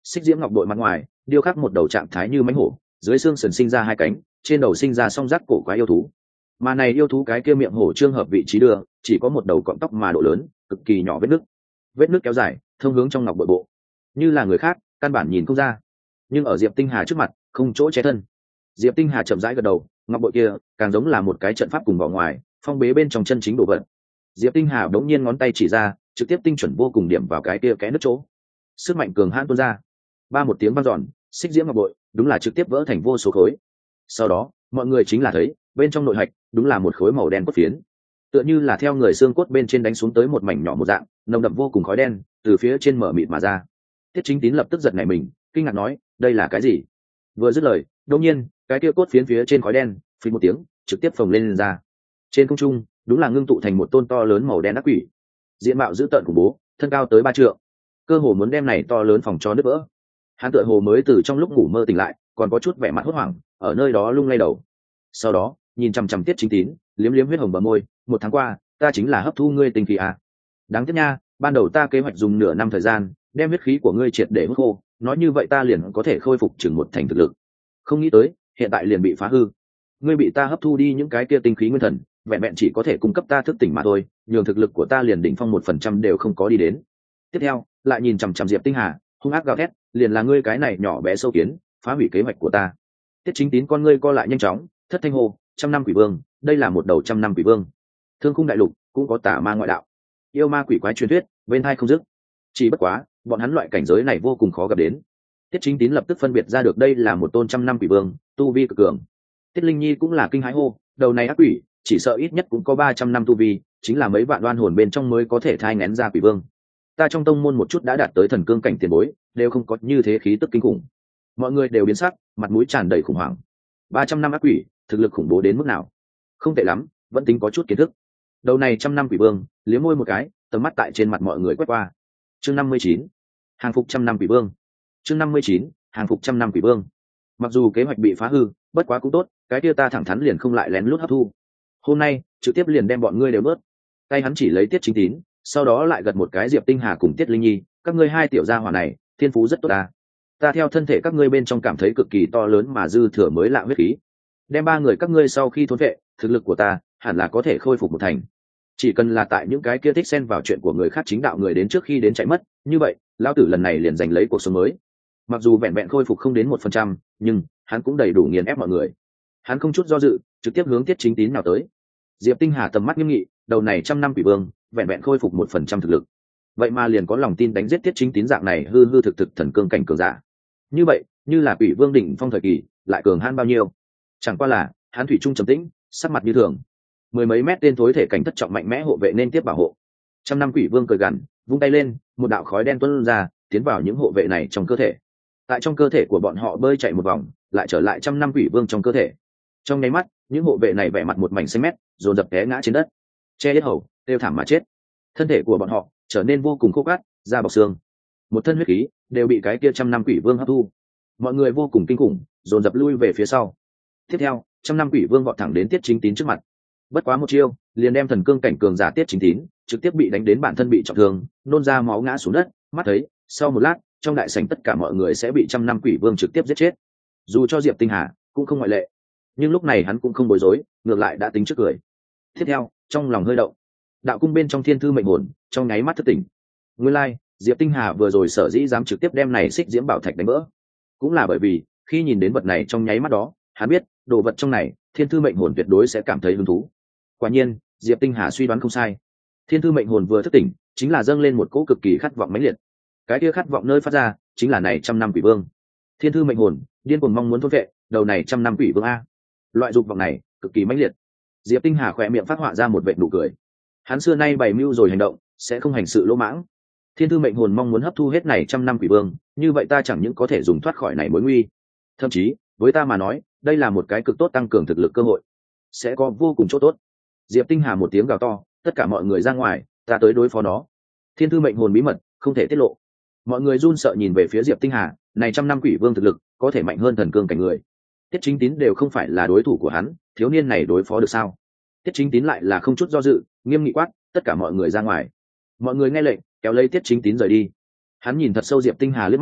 xích diễm ngọc bội mặt ngoài điêu khắc một đầu trạng thái như mãnh hổ, dưới xương sườn sinh ra hai cánh, trên đầu sinh ra song giác cổ quái yêu thú. Mà này yêu thú cái kia miệng hổ trương hợp vị trí đưa, chỉ có một đầu cọng tóc mà độ lớn, cực kỳ nhỏ vết nước. Vết nước kéo dài, thông hướng trong ngọc bội bộ. Như là người khác, căn bản nhìn không ra. Nhưng ở Diệp Tinh Hà trước mặt, không chỗ che thân. Diệp Tinh Hà chậm rãi gật đầu, ngọc bội kia càng giống là một cái trận pháp cùng vỏ ngoài, phong bế bên trong chân chính đồ vật. Diệp Tinh Hà đống nhiên ngón tay chỉ ra, trực tiếp tinh chuẩn vô cùng điểm vào cái kia kẽ nứt chỗ. Sức mạnh cường hãn tuôn ra. Ba một tiếng vang dọn, xích diễm ngọc bội đúng là trực tiếp vỡ thành vô số khối. Sau đó, mọi người chính là thấy, bên trong nội hạch đúng là một khối màu đen cốt phiến, tựa như là theo người xương cốt bên trên đánh xuống tới một mảnh nhỏ một dạng, nồng đậm vô cùng khói đen từ phía trên mở mịt mà ra. Tiết Chính Tín lập tức giật nảy mình, kinh ngạc nói, đây là cái gì? Vừa dứt lời, đột nhiên, cái kia cốt phiến phía trên khói đen, phình một tiếng, trực tiếp phồng lên, lên ra. Trên không trung, đúng là ngưng tụ thành một tôn to lớn màu đen ác quỷ. Diện mạo dữ tợn khủng bố, thân cao tới ba trượng, cơ hồ muốn đem này to lớn phòng cho nứt vỡ. Hắn tựa hồ mới từ trong lúc ngủ mơ tỉnh lại, còn có chút vẻ mặt hốt hoảng, ở nơi đó lung lay đầu. Sau đó, nhìn chằm chằm Tiết Chính Tín, liếm liếm huyết hồng bờ môi, một tháng qua, ta chính là hấp thu ngươi tinh khí à? Đáng tiếc nha, ban đầu ta kế hoạch dùng nửa năm thời gian, đem huyết khí của ngươi triệt để hút khô, nói như vậy ta liền có thể khôi phục chừng một thành thực lực. Không nghĩ tới, hiện tại liền bị phá hư. Ngươi bị ta hấp thu đi những cái kia tinh khí nguyên thần, vẹn vẹn chỉ có thể cung cấp ta thức tỉnh mà thôi, nhường thực lực của ta liền đỉnh phong một phần trăm đều không có đi đến. Tiếp theo, lại nhìn chằm chằm Diệp Tinh Hà, hung ác gào thét, liền là ngươi cái này nhỏ bé sâu kiến, phá hủy kế hoạch của ta. Tiết Chính Tín con ngươi co lại nhanh chóng, thất thanh hô, trăm năm quỷ vương, đây là một đầu trăm năm quỷ vương. Thương khung đại lục cũng có tà ma ngoại đạo, yêu ma quỷ quái truyền thuyết, bên hai không dứt. Chỉ bất quá, bọn hắn loại cảnh giới này vô cùng khó gặp đến. Tiết Chính Tín lập tức phân biệt ra được đây là một tôn trăm năm quỷ vương, tu vi cực cường. Tiết Linh Nhi cũng là kinh hãi hô, đầu này ác quỷ, chỉ sợ ít nhất cũng có ba trăm năm tu vi, chính là mấy vạn oan hồn bên trong mới có thể thai nghén ra quỷ vương. Ta trong tông môn một chút đã đạt tới thần cương cảnh tiền bối, đều không có như thế khí tức kinh khủng. Mọi người đều biến sắc, mặt mũi tràn đầy khủng hoảng. Ba trăm năm ác quỷ, thực lực khủng bố đến mức nào? Không tệ lắm, vẫn tính có chút kiến thức. Đầu này trăm năm quỷ vương, liếm môi một cái, tầm mắt tại trên mặt mọi người quét qua. Chương năm mươi chín, hàng phục trăm năm quỷ vương. Chương năm mươi chín, hàng phục trăm năm quỷ vương. Mặc dù kế hoạch bị phá hư, bất quá cũng tốt, cái kia ta thẳng thắn liền không lại lén lút hấp thu. Hôm nay, trực tiếp liền đem bọn ngươi đều bớt. Tay hắn chỉ lấy Tiết Chính Tín, sau đó lại gật một cái Diệp Tinh Hà cùng Tiết Linh Nhi, các ngươi hai tiểu gia hỏa này, thiên phú rất tốt ta. Ta theo thân thể các ngươi bên trong cảm thấy cực kỳ to lớn mà dư thừa mới lạ huyết khí. Đem ba người các ngươi sau khi thôn vệ, thực lực của ta hẳn là có thể khôi phục một thành. Chỉ cần là tại những cái kia thích xen vào chuyện của người khác chính đạo người đến trước khi đến chạy mất, như vậy, lão tử lần này liền giành lấy cuộc sống mới. Mặc dù vẹn vẹn khôi phục không đến một phần trăm, nhưng hắn cũng đầy đủ nghiền ép mọi người. Hắn không chút do dự, trực tiếp hướng Tiết Chính Tín nào tới. Diệp Tinh Hà tầm mắt nghiêm nghị, đầu này trăm năm quỷ vương, vẹn vẹn khôi phục một phần trăm thực lực, vậy mà liền có lòng tin đánh giết Tiết Chính Tín dạng này hư hư thực thực thần cương cảnh cường giả. Như vậy, như là quỷ vương đỉnh phong thời kỳ, lại cường hãn bao nhiêu? Chẳng qua là, hắn thủy trung trầm tĩnh, sắc mặt như thường. Mười mấy mét tên thối thể cảnh thất trọng mạnh mẽ hộ vệ nên tiếp bảo hộ. Trăm năm quỷ vương cười gằn, vung tay lên, một đạo khói đen tuôn ra, tiến vào những hộ vệ này trong cơ thể. Tại trong cơ thể của bọn họ bơi chạy một vòng, lại trở lại trăm năm quỷ vương trong cơ thể. Trong nháy mắt, những hộ vệ này vẻ mặt một mảnh xanh mét, dồn dập té ngã trên đất, che hết hầu, tiêu thảm mà chết. Thân thể của bọn họ trở nên vô cùng khô cát, da bọc xương, một thân huyết khí đều bị cái kia trăm năm quỷ vương hấp thu. Mọi người vô cùng kinh khủng, dồn dập lui về phía sau. Tiếp theo, trăm năm quỷ vương vọt thẳng đến Tiết Chính Tín trước mặt. Bất quá một chiêu, liền đem thần cương cảnh cường giả Tiết Chính Tín trực tiếp bị đánh đến bản thân bị trọng thương, nôn ra máu ngã xuống đất. Mắt thấy, sau một lát, trong đại sảnh tất cả mọi người sẽ bị trăm năm quỷ vương trực tiếp giết chết. Dù cho Diệp Tinh Hà cũng không ngoại lệ, nhưng lúc này hắn cũng không bối rối, ngược lại đã tính trước cười. Tiếp theo, trong lòng hơi động, đạo cung bên trong thiên thư mệnh hồn trong nháy mắt thức tỉnh. Nguyên lai, like, Diệp Tinh Hà vừa rồi sở dĩ dám trực tiếp đem này xích diễm bảo thạch đánh vỡ, cũng là bởi vì khi nhìn đến vật này trong nháy mắt đó, hắn biết đồ vật trong này thiên thư mệnh hồn tuyệt đối sẽ cảm thấy hứng thú. Quả nhiên, Diệp Tinh Hà suy đoán không sai. Thiên thư mệnh hồn vừa thức tỉnh, chính là dâng lên một cỗ cực kỳ khát vọng mãnh liệt. Cái kia khát vọng nơi phát ra, chính là này trăm năm quỷ vương. Thiên thư mệnh hồn điên cuồng mong muốn thôn vệ đầu này trăm năm quỷ vương a. Loại dục vọng này cực kỳ mãnh liệt. Diệp Tinh Hà khỏe miệng phát họa ra một vệt nụ cười. Hắn xưa nay bày mưu rồi hành động, sẽ không hành sự lỗ mãng. Thiên thư mệnh hồn mong muốn hấp thu hết này trăm năm quỷ vương, như vậy ta chẳng những có thể dùng thoát khỏi này mối nguy, thậm chí với ta mà nói, đây là một cái cực tốt tăng cường thực lực cơ hội, sẽ có vô cùng chỗ tốt. Diệp Tinh Hà một tiếng gào to, tất cả mọi người ra ngoài, ta tới đối phó nó. Thiên thư mệnh hồn bí mật không thể tiết lộ. Mọi người run sợ nhìn về phía Diệp Tinh Hà, này trăm năm quỷ vương thực lực có thể mạnh hơn thần cương cảnh người. Tiết Chính Tín đều không phải là đối thủ của hắn, thiếu niên này đối phó được sao? Tiết Chính Tín lại là không chút do dự, nghiêm nghị quát, tất cả mọi người ra ngoài. Mọi người nghe lệnh, kéo lấy Tiết Chính Tín rời đi. Hắn nhìn thật sâu Diệp Tinh Hà liếc mắt,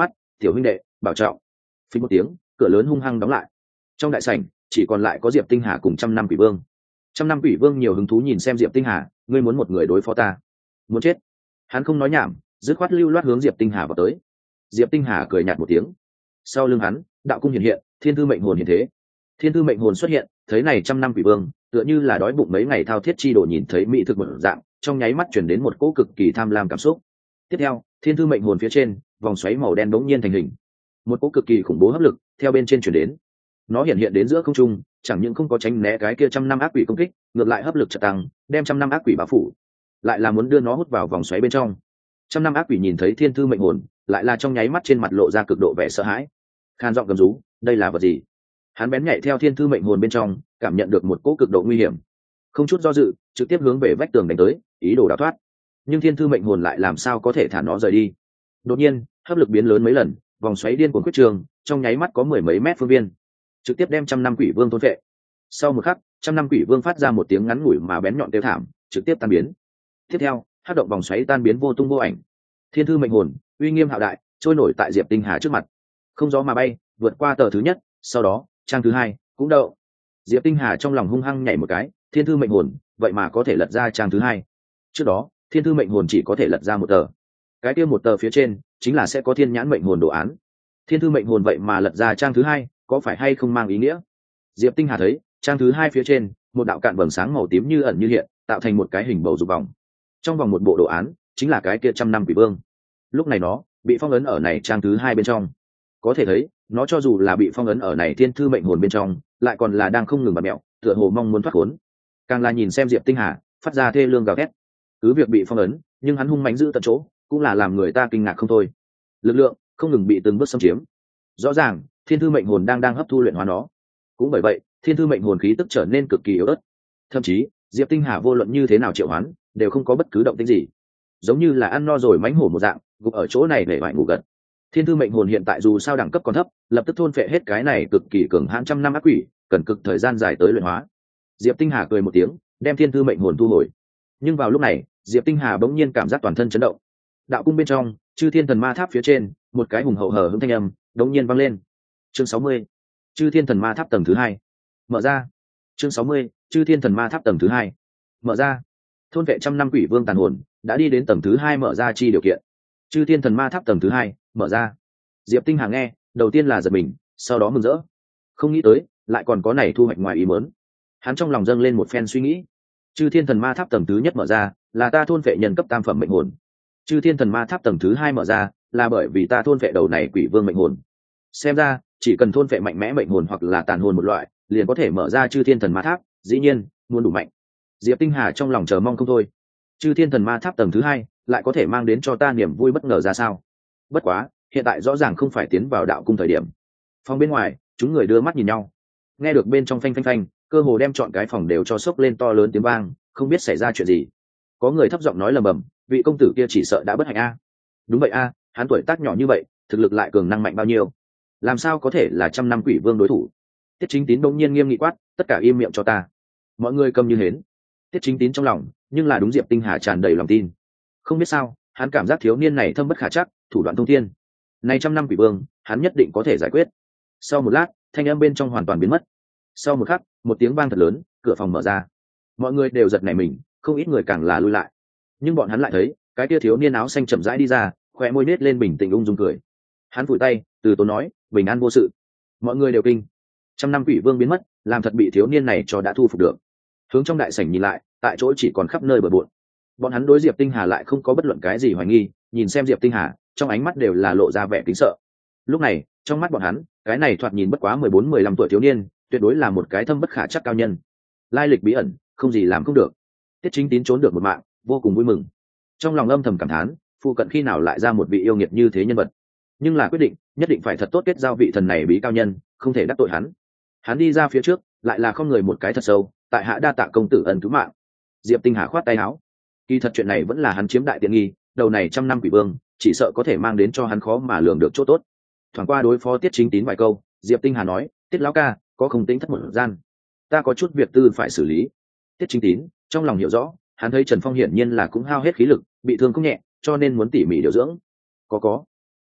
tiểu huynh đệ bảo trọng. Phí một tiếng, cửa lớn hung hăng đóng lại. Trong đại sảnh chỉ còn lại có Diệp Tinh Hà cùng trăm năm quỷ vương. Trăm năm quỷ vương nhiều hứng thú nhìn xem Diệp Tinh Hà, ngươi muốn một người đối phó ta? Muốn chết? Hắn không nói nhảm, dứt khoát lưu loát hướng Diệp Tinh Hà vào tới. Diệp Tinh Hà cười nhạt một tiếng. Sau lưng hắn, đạo cung hiện hiện, thiên thư mệnh hồn hiện thế. Thiên thư mệnh hồn xuất hiện, thấy này trăm năm quỷ vương, tựa như là đói bụng mấy ngày thao thiết chi đồ nhìn thấy mỹ thực một dạng, trong nháy mắt chuyển đến một cỗ cực kỳ tham lam cảm xúc. Tiếp theo, thiên thư mệnh hồn phía trên, vòng xoáy màu đen đống nhiên thành hình. Một cỗ cực kỳ khủng bố hấp lực theo bên trên chuyển đến. Nó hiện hiện đến giữa không trung, chẳng những không có tránh né cái kia trăm năm ác quỷ công kích, ngược lại hấp lực chợt tăng, đem trăm năm ác quỷ bao phủ, lại là muốn đưa nó hút vào vòng xoáy bên trong. Trăm năm ác quỷ nhìn thấy thiên thư mệnh hồn, lại là trong nháy mắt trên mặt lộ ra cực độ vẻ sợ hãi. Khan giọng gầm rú, đây là vật gì? Hắn bén nhạy theo thiên thư mệnh hồn bên trong, cảm nhận được một cỗ cực độ nguy hiểm, không chút do dự, trực tiếp hướng về vách tường đánh tới, ý đồ đào thoát. Nhưng thiên thư mệnh hồn lại làm sao có thể thả nó rời đi? Đột nhiên, hấp lực biến lớn mấy lần, vòng xoáy điên cuồng quyết trường, trong nháy mắt có mười mấy mét phương viên, trực tiếp đem trăm năm quỷ vương thôn vệ. Sau một khắc, trăm năm quỷ vương phát ra một tiếng ngắn ngủi mà bén nhọn kêu thảm, trực tiếp tan biến. Tiếp theo, hắc động vòng xoáy tan biến vô tung vô ảnh. Thiên thư mệnh hồn uy nghiêm hạo đại, trôi nổi tại Diệp Tinh Hà trước mặt, không gió mà bay, vượt qua tờ thứ nhất, sau đó trang thứ hai cũng đậu. Diệp Tinh Hà trong lòng hung hăng nhảy một cái, thiên thư mệnh hồn vậy mà có thể lật ra trang thứ hai. Trước đó thiên thư mệnh hồn chỉ có thể lật ra một tờ, cái kia một tờ phía trên chính là sẽ có thiên nhãn mệnh hồn đồ án. Thiên thư mệnh hồn vậy mà lật ra trang thứ hai, có phải hay không mang ý nghĩa? Diệp Tinh Hà thấy trang thứ hai phía trên một đạo cạn vầng sáng màu tím như ẩn như hiện, tạo thành một cái hình bầu dục vòng. Trong vòng một bộ đồ án chính là cái kia trăm năm quỷ vương. Lúc này nó bị phong ấn ở này trang thứ hai bên trong. Có thể thấy nó cho dù là bị phong ấn ở này thiên thư mệnh hồn bên trong, lại còn là đang không ngừng bật mẹo, tựa hồ mong muốn thoát khốn. Càng là nhìn xem Diệp Tinh Hà phát ra thê lương gào thét. Cứ việc bị phong ấn, nhưng hắn hung mãnh giữ tận chỗ, cũng là làm người ta kinh ngạc không thôi. Lực lượng không ngừng bị từng bước xâm chiếm. Rõ ràng thiên thư mệnh hồn đang đang hấp thu luyện hóa nó. Cũng bởi vậy, thiên thư mệnh hồn khí tức trở nên cực kỳ yếu ớt. Thậm chí, Diệp Tinh Hà vô luận như thế nào triệu hoán, đều không có bất cứ động tĩnh gì, giống như là ăn no rồi mánh hổ một dạng, gục ở chỗ này để vải ngủ gật. Thiên thư mệnh hồn hiện tại dù sao đẳng cấp còn thấp, lập tức thôn phệ hết cái này cực kỳ cường hãn trăm năm ác quỷ, cần cực thời gian dài tới luyện hóa. Diệp Tinh Hà cười một tiếng, đem thiên thư mệnh hồn thu hồi. Nhưng vào lúc này, Diệp Tinh Hà bỗng nhiên cảm giác toàn thân chấn động. Đạo cung bên trong, Chư Thiên Thần Ma Tháp phía trên, một cái hùng hậu hờ hững thanh âm đống nhiên vang lên. Chương sáu mươi, Chư Thiên Thần Ma Tháp tầng thứ hai mở ra. Chương sáu mươi, Chư Thiên Thần Ma Tháp tầng thứ hai mở ra. Thôn vệ trăm năm quỷ vương tàn hồn đã đi đến tầng thứ hai mở ra chi điều kiện. Chư Thiên Thần Ma Tháp tầng thứ hai mở ra. Diệp Tinh Hà nghe, đầu tiên là giật mình, sau đó mừng rỡ. Không nghĩ tới, lại còn có này thu hoạch ngoài ý muốn. Hắn trong lòng dâng lên một phen suy nghĩ. Chư Thiên Thần Ma Tháp tầng thứ nhất mở ra, là ta thôn vệ nhân cấp tam phẩm mệnh hồn. Chư Thiên Thần Ma Tháp tầng thứ hai mở ra, là bởi vì ta thôn vệ đầu này quỷ vương mệnh hồn. Xem ra, chỉ cần thôn vệ mạnh mẽ mệnh hồn hoặc là tàn hồn một loại, liền có thể mở ra Chư Thiên Thần Ma Tháp, dĩ nhiên, muốn đủ mạnh. Diệp Tinh Hà trong lòng chờ mong không thôi. Chư Thiên Thần Ma Tháp tầng thứ hai lại có thể mang đến cho ta niềm vui bất ngờ ra sao? Bất quá, hiện tại rõ ràng không phải tiến vào đạo cung thời điểm. Phòng bên ngoài, chúng người đưa mắt nhìn nhau. Nghe được bên trong phanh phanh phanh, cơ hồ đem chọn cái phòng đều cho sốc lên to lớn tiếng vang, không biết xảy ra chuyện gì. Có người thấp giọng nói lầm bầm, vị công tử kia chỉ sợ đã bất hạnh a. Đúng vậy a, hắn tuổi tác nhỏ như vậy, thực lực lại cường năng mạnh bao nhiêu? Làm sao có thể là trăm năm quỷ vương đối thủ? Tiết Chính Tín đột nhiên nghiêm nghị quát, tất cả im miệng cho ta. Mọi người câm như hến. Tiết Chính Tín trong lòng, nhưng là đúng Diệp Tinh Hà tràn đầy lòng tin. Không biết sao, hắn cảm giác thiếu niên này thâm bất khả trắc, thủ đoạn thông thiên. Này trăm năm quỷ vương, hắn nhất định có thể giải quyết. Sau một lát, thanh âm bên trong hoàn toàn biến mất. Sau một khắc, một tiếng vang thật lớn, cửa phòng mở ra. Mọi người đều giật nảy mình, không ít người càng là lui lại. Nhưng bọn hắn lại thấy, cái kia thiếu niên áo xanh chậm rãi đi ra, khóe môi nết lên bình tĩnh ung dung cười. Hắn phủi tay, từ tốn nói, bình an vô sự. Mọi người đều kinh. Trăm năm quỷ vương biến mất, làm thật bị thiếu niên này cho đã thu phục được. Hướng trong đại sảnh nhìn lại, tại chỗ chỉ còn khắp nơi bừa bộn. Bọn hắn đối Diệp Tinh Hà lại không có bất luận cái gì hoài nghi, nhìn xem Diệp Tinh Hà, trong ánh mắt đều là lộ ra vẻ kính sợ. Lúc này, trong mắt bọn hắn, cái này thoạt nhìn bất quá mười bốn mười lăm tuổi thiếu niên, tuyệt đối là một cái thâm bất khả trắc cao nhân. Lai lịch bí ẩn, không gì làm không được. Tiết Chính Tín trốn được một mạng, vô cùng vui mừng. Trong lòng âm thầm cảm thán, phụ cận khi nào lại ra một vị yêu nghiệt như thế nhân vật. Nhưng là quyết định, nhất định phải thật tốt kết giao vị thần này bí cao nhân, không thể đắc tội hắn. Hắn đi ra phía trước, lại là không người một cái thật sâu, tại hạ đa tạ công tử ân cứu mạng. Diệp Tinh Hà khoát tay áo. Kỳ thật chuyện này vẫn là hắn chiếm đại tiện nghi, đầu này trăm năm quỷ vương, chỉ sợ có thể mang đến cho hắn khó mà lường được chỗ tốt. Thoảng qua đối phó Tiết Chính Tín vài câu, Diệp Tinh Hà nói, Tiết lão ca, có không tính thất một gian, ta có chút việc tư phải xử lý. Tiết Chính Tín trong lòng hiểu rõ, hắn thấy Trần Phong hiển nhiên là cũng hao hết khí lực, bị thương không nhẹ, cho nên muốn tỉ mỉ điều dưỡng. Có có.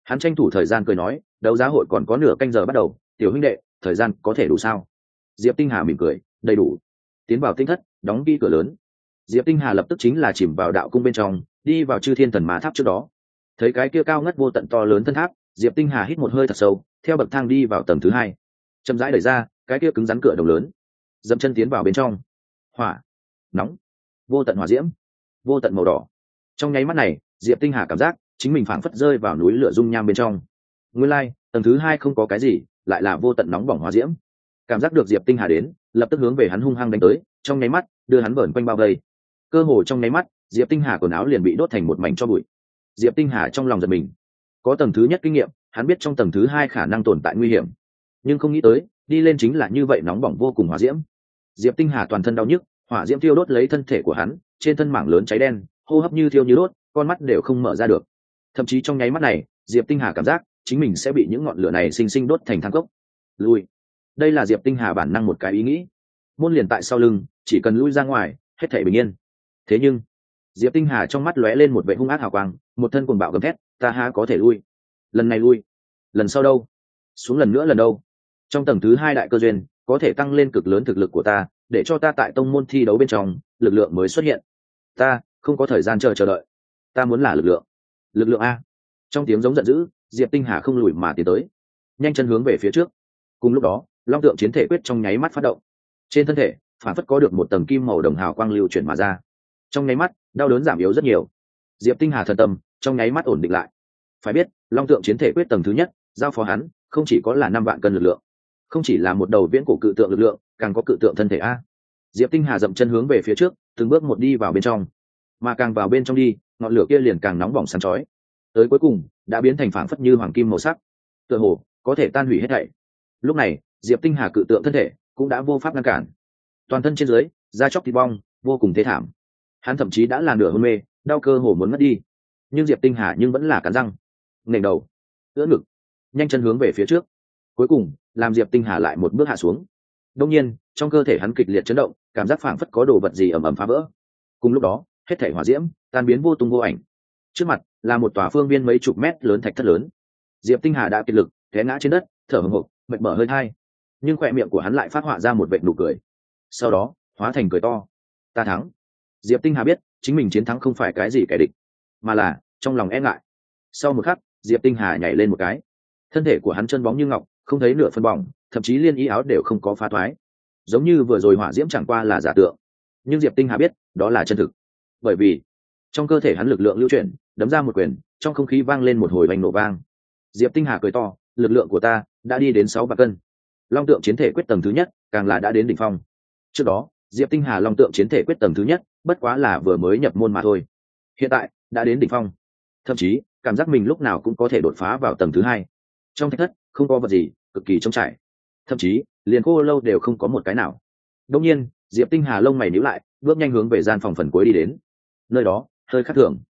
Hắn tranh thủ thời gian cười nói, đấu giá hội còn có nửa canh giờ bắt đầu, tiểu huynh đệ, thời gian có thể đủ sao? Diệp Tinh Hà mỉm cười, đầy đủ. Tiến vào tinh thất, đóng kỹ cửa lớn. Diệp Tinh Hà lập tức chính là chìm vào đạo cung bên trong, đi vào chư thiên thần ma tháp trước đó. Thấy cái kia cao ngất vô tận to lớn thân tháp, Diệp Tinh Hà hít một hơi thật sâu, theo bậc thang đi vào tầng thứ hai. Chậm rãi đẩy ra, cái kia cứng rắn cửa đồng lớn, dậm chân tiến vào bên trong. Hỏa, nóng, vô tận hỏa diễm, vô tận màu đỏ. Trong nháy mắt này, Diệp Tinh Hà cảm giác chính mình phảng phất rơi vào núi lửa dung nham bên trong. Nguyên lai, like, tầng thứ hai không có cái gì, lại là vô tận nóng bỏng hỏa diễm. Cảm giác được Diệp Tinh Hà đến, lập tức hướng về hắn hung hăng đánh tới, trong nháy mắt đưa hắn vờn quanh bao vây. Cơ hồ trong nháy mắt, Diệp Tinh Hà quần áo liền bị đốt thành một mảnh tro bụi. Diệp Tinh Hà trong lòng giật mình, có tầng thứ nhất kinh nghiệm, hắn biết trong tầng thứ hai khả năng tồn tại nguy hiểm, nhưng không nghĩ tới đi lên chính là như vậy nóng bỏng vô cùng hỏa diễm. Diệp Tinh Hà toàn thân đau nhức, hỏa diễm thiêu đốt lấy thân thể của hắn, trên thân mảng lớn cháy đen, hô hấp như thiêu như đốt, con mắt đều không mở ra được. Thậm chí trong nháy mắt này, Diệp Tinh Hà cảm giác chính mình sẽ bị những ngọn lửa này sinh sinh đốt thành than cốc. Lui. Đây là Diệp Tinh Hà bản năng một cái ý nghĩ. Môn liền tại sau lưng, chỉ cần lui ra ngoài, hết thảy bình yên. Thế nhưng, Diệp Tinh Hà trong mắt lóe lên một vẻ hung ác hào quang, một thân cuồng bạo gầm thét, ta há có thể lui? Lần này lui, lần sau đâu? Xuống lần nữa lần đâu? Trong tầng thứ hai đại cơ duyên, có thể tăng lên cực lớn thực lực của ta, để cho ta tại tông môn thi đấu bên trong, lực lượng mới xuất hiện. Ta không có thời gian chờ chờ đợi, ta muốn là lực lượng. Lực lượng a. Trong tiếng giống giận dữ, Diệp Tinh Hà không lùi mà tiến tới, nhanh chân hướng về phía trước. Cùng lúc đó, long tượng chiến thể quyết trong nháy mắt phát động. Trên thân thể, phản phất có được một tầng kim màu đồng hào quang lưu chuyển mà ra. Trong nháy mắt, đau đớn giảm yếu rất nhiều. Diệp Tinh Hà thần tâm trong nháy mắt ổn định lại. Phải biết, long tượng chiến thể quyết tầng thứ nhất, giao phó hắn không chỉ có là năm vạn cân lực lượng, không chỉ là một đầu viễn cổ cự tượng lực lượng, càng có cự tượng thân thể a. Diệp Tinh Hà dậm chân hướng về phía trước, từng bước một đi vào bên trong, mà càng vào bên trong đi, ngọn lửa kia liền càng nóng bỏng sáng chói, tới cuối cùng đã biến thành phảng phất như hoàng kim màu sắc, tựa hồ có thể tan hủy hết thảy. Lúc này, Diệp Tinh Hà cự tượng thân thể cũng đã vô pháp ngăn cản, toàn thân trên dưới da chóc thịt bong, vô cùng thê thảm. Hắn thậm chí đã là nửa hôn mê, đau cơ hồ muốn mất đi, nhưng Diệp Tinh Hà nhưng vẫn là cắn răng, ngẩng đầu, ưỡn ngực, nhanh chân hướng về phía trước. Cuối cùng, làm Diệp Tinh Hà lại một bước hạ xuống. Đương nhiên, trong cơ thể hắn kịch liệt chấn động, cảm giác phảng phất có đồ vật gì ầm ầm phá vỡ. Cùng lúc đó, hết thảy hỏa diễm tan biến vô tung vô ảnh. Trước mặt là một tòa phương viên mấy chục mét lớn thạch thất lớn. Diệp Tinh Hà đã kiệt lực, té ngã trên đất, thở hổn hộc, mệt mỏi hơi thai, nhưng khóe miệng của hắn lại phát họa ra một vệt nụ cười. Sau đó, hóa thành cười to. Ta thắng. Diệp Tinh Hà biết, chính mình chiến thắng không phải cái gì kẻ địch, mà là trong lòng e ngại. Sau một khắc, Diệp Tinh Hà nhảy lên một cái, thân thể của hắn chân bóng như ngọc, không thấy nửa phân bỏng, thậm chí liên y áo đều không có phá thoái, giống như vừa rồi hỏa diễm chẳng qua là giả tượng, nhưng Diệp Tinh Hà biết đó là chân thực, bởi vì trong cơ thể hắn lực lượng lưu chuyển, đấm ra một quyền, trong không khí vang lên một hồi bành nổ vang. Diệp Tinh Hà cười to, lực lượng của ta đã đi đến sáu vạn cân. Long tượng chiến thể quyết tầng thứ nhất càng là đã đến đỉnh phong. Trước đó, Diệp Tinh Hà long tượng chiến thể quyết tầng thứ nhất bất quá là vừa mới nhập môn mà thôi, hiện tại đã đến đỉnh phong, thậm chí cảm giác mình lúc nào cũng có thể đột phá vào tầng thứ hai. Trong thạch thất không có vật gì, cực kỳ trống trải, thậm chí liền khô lâu đều không có một cái nào. Đương nhiên, Diệp Tinh Hà lông mày nhíu lại, bước nhanh hướng về gian phòng phần cuối đi đến. Nơi đó hơi khác thường,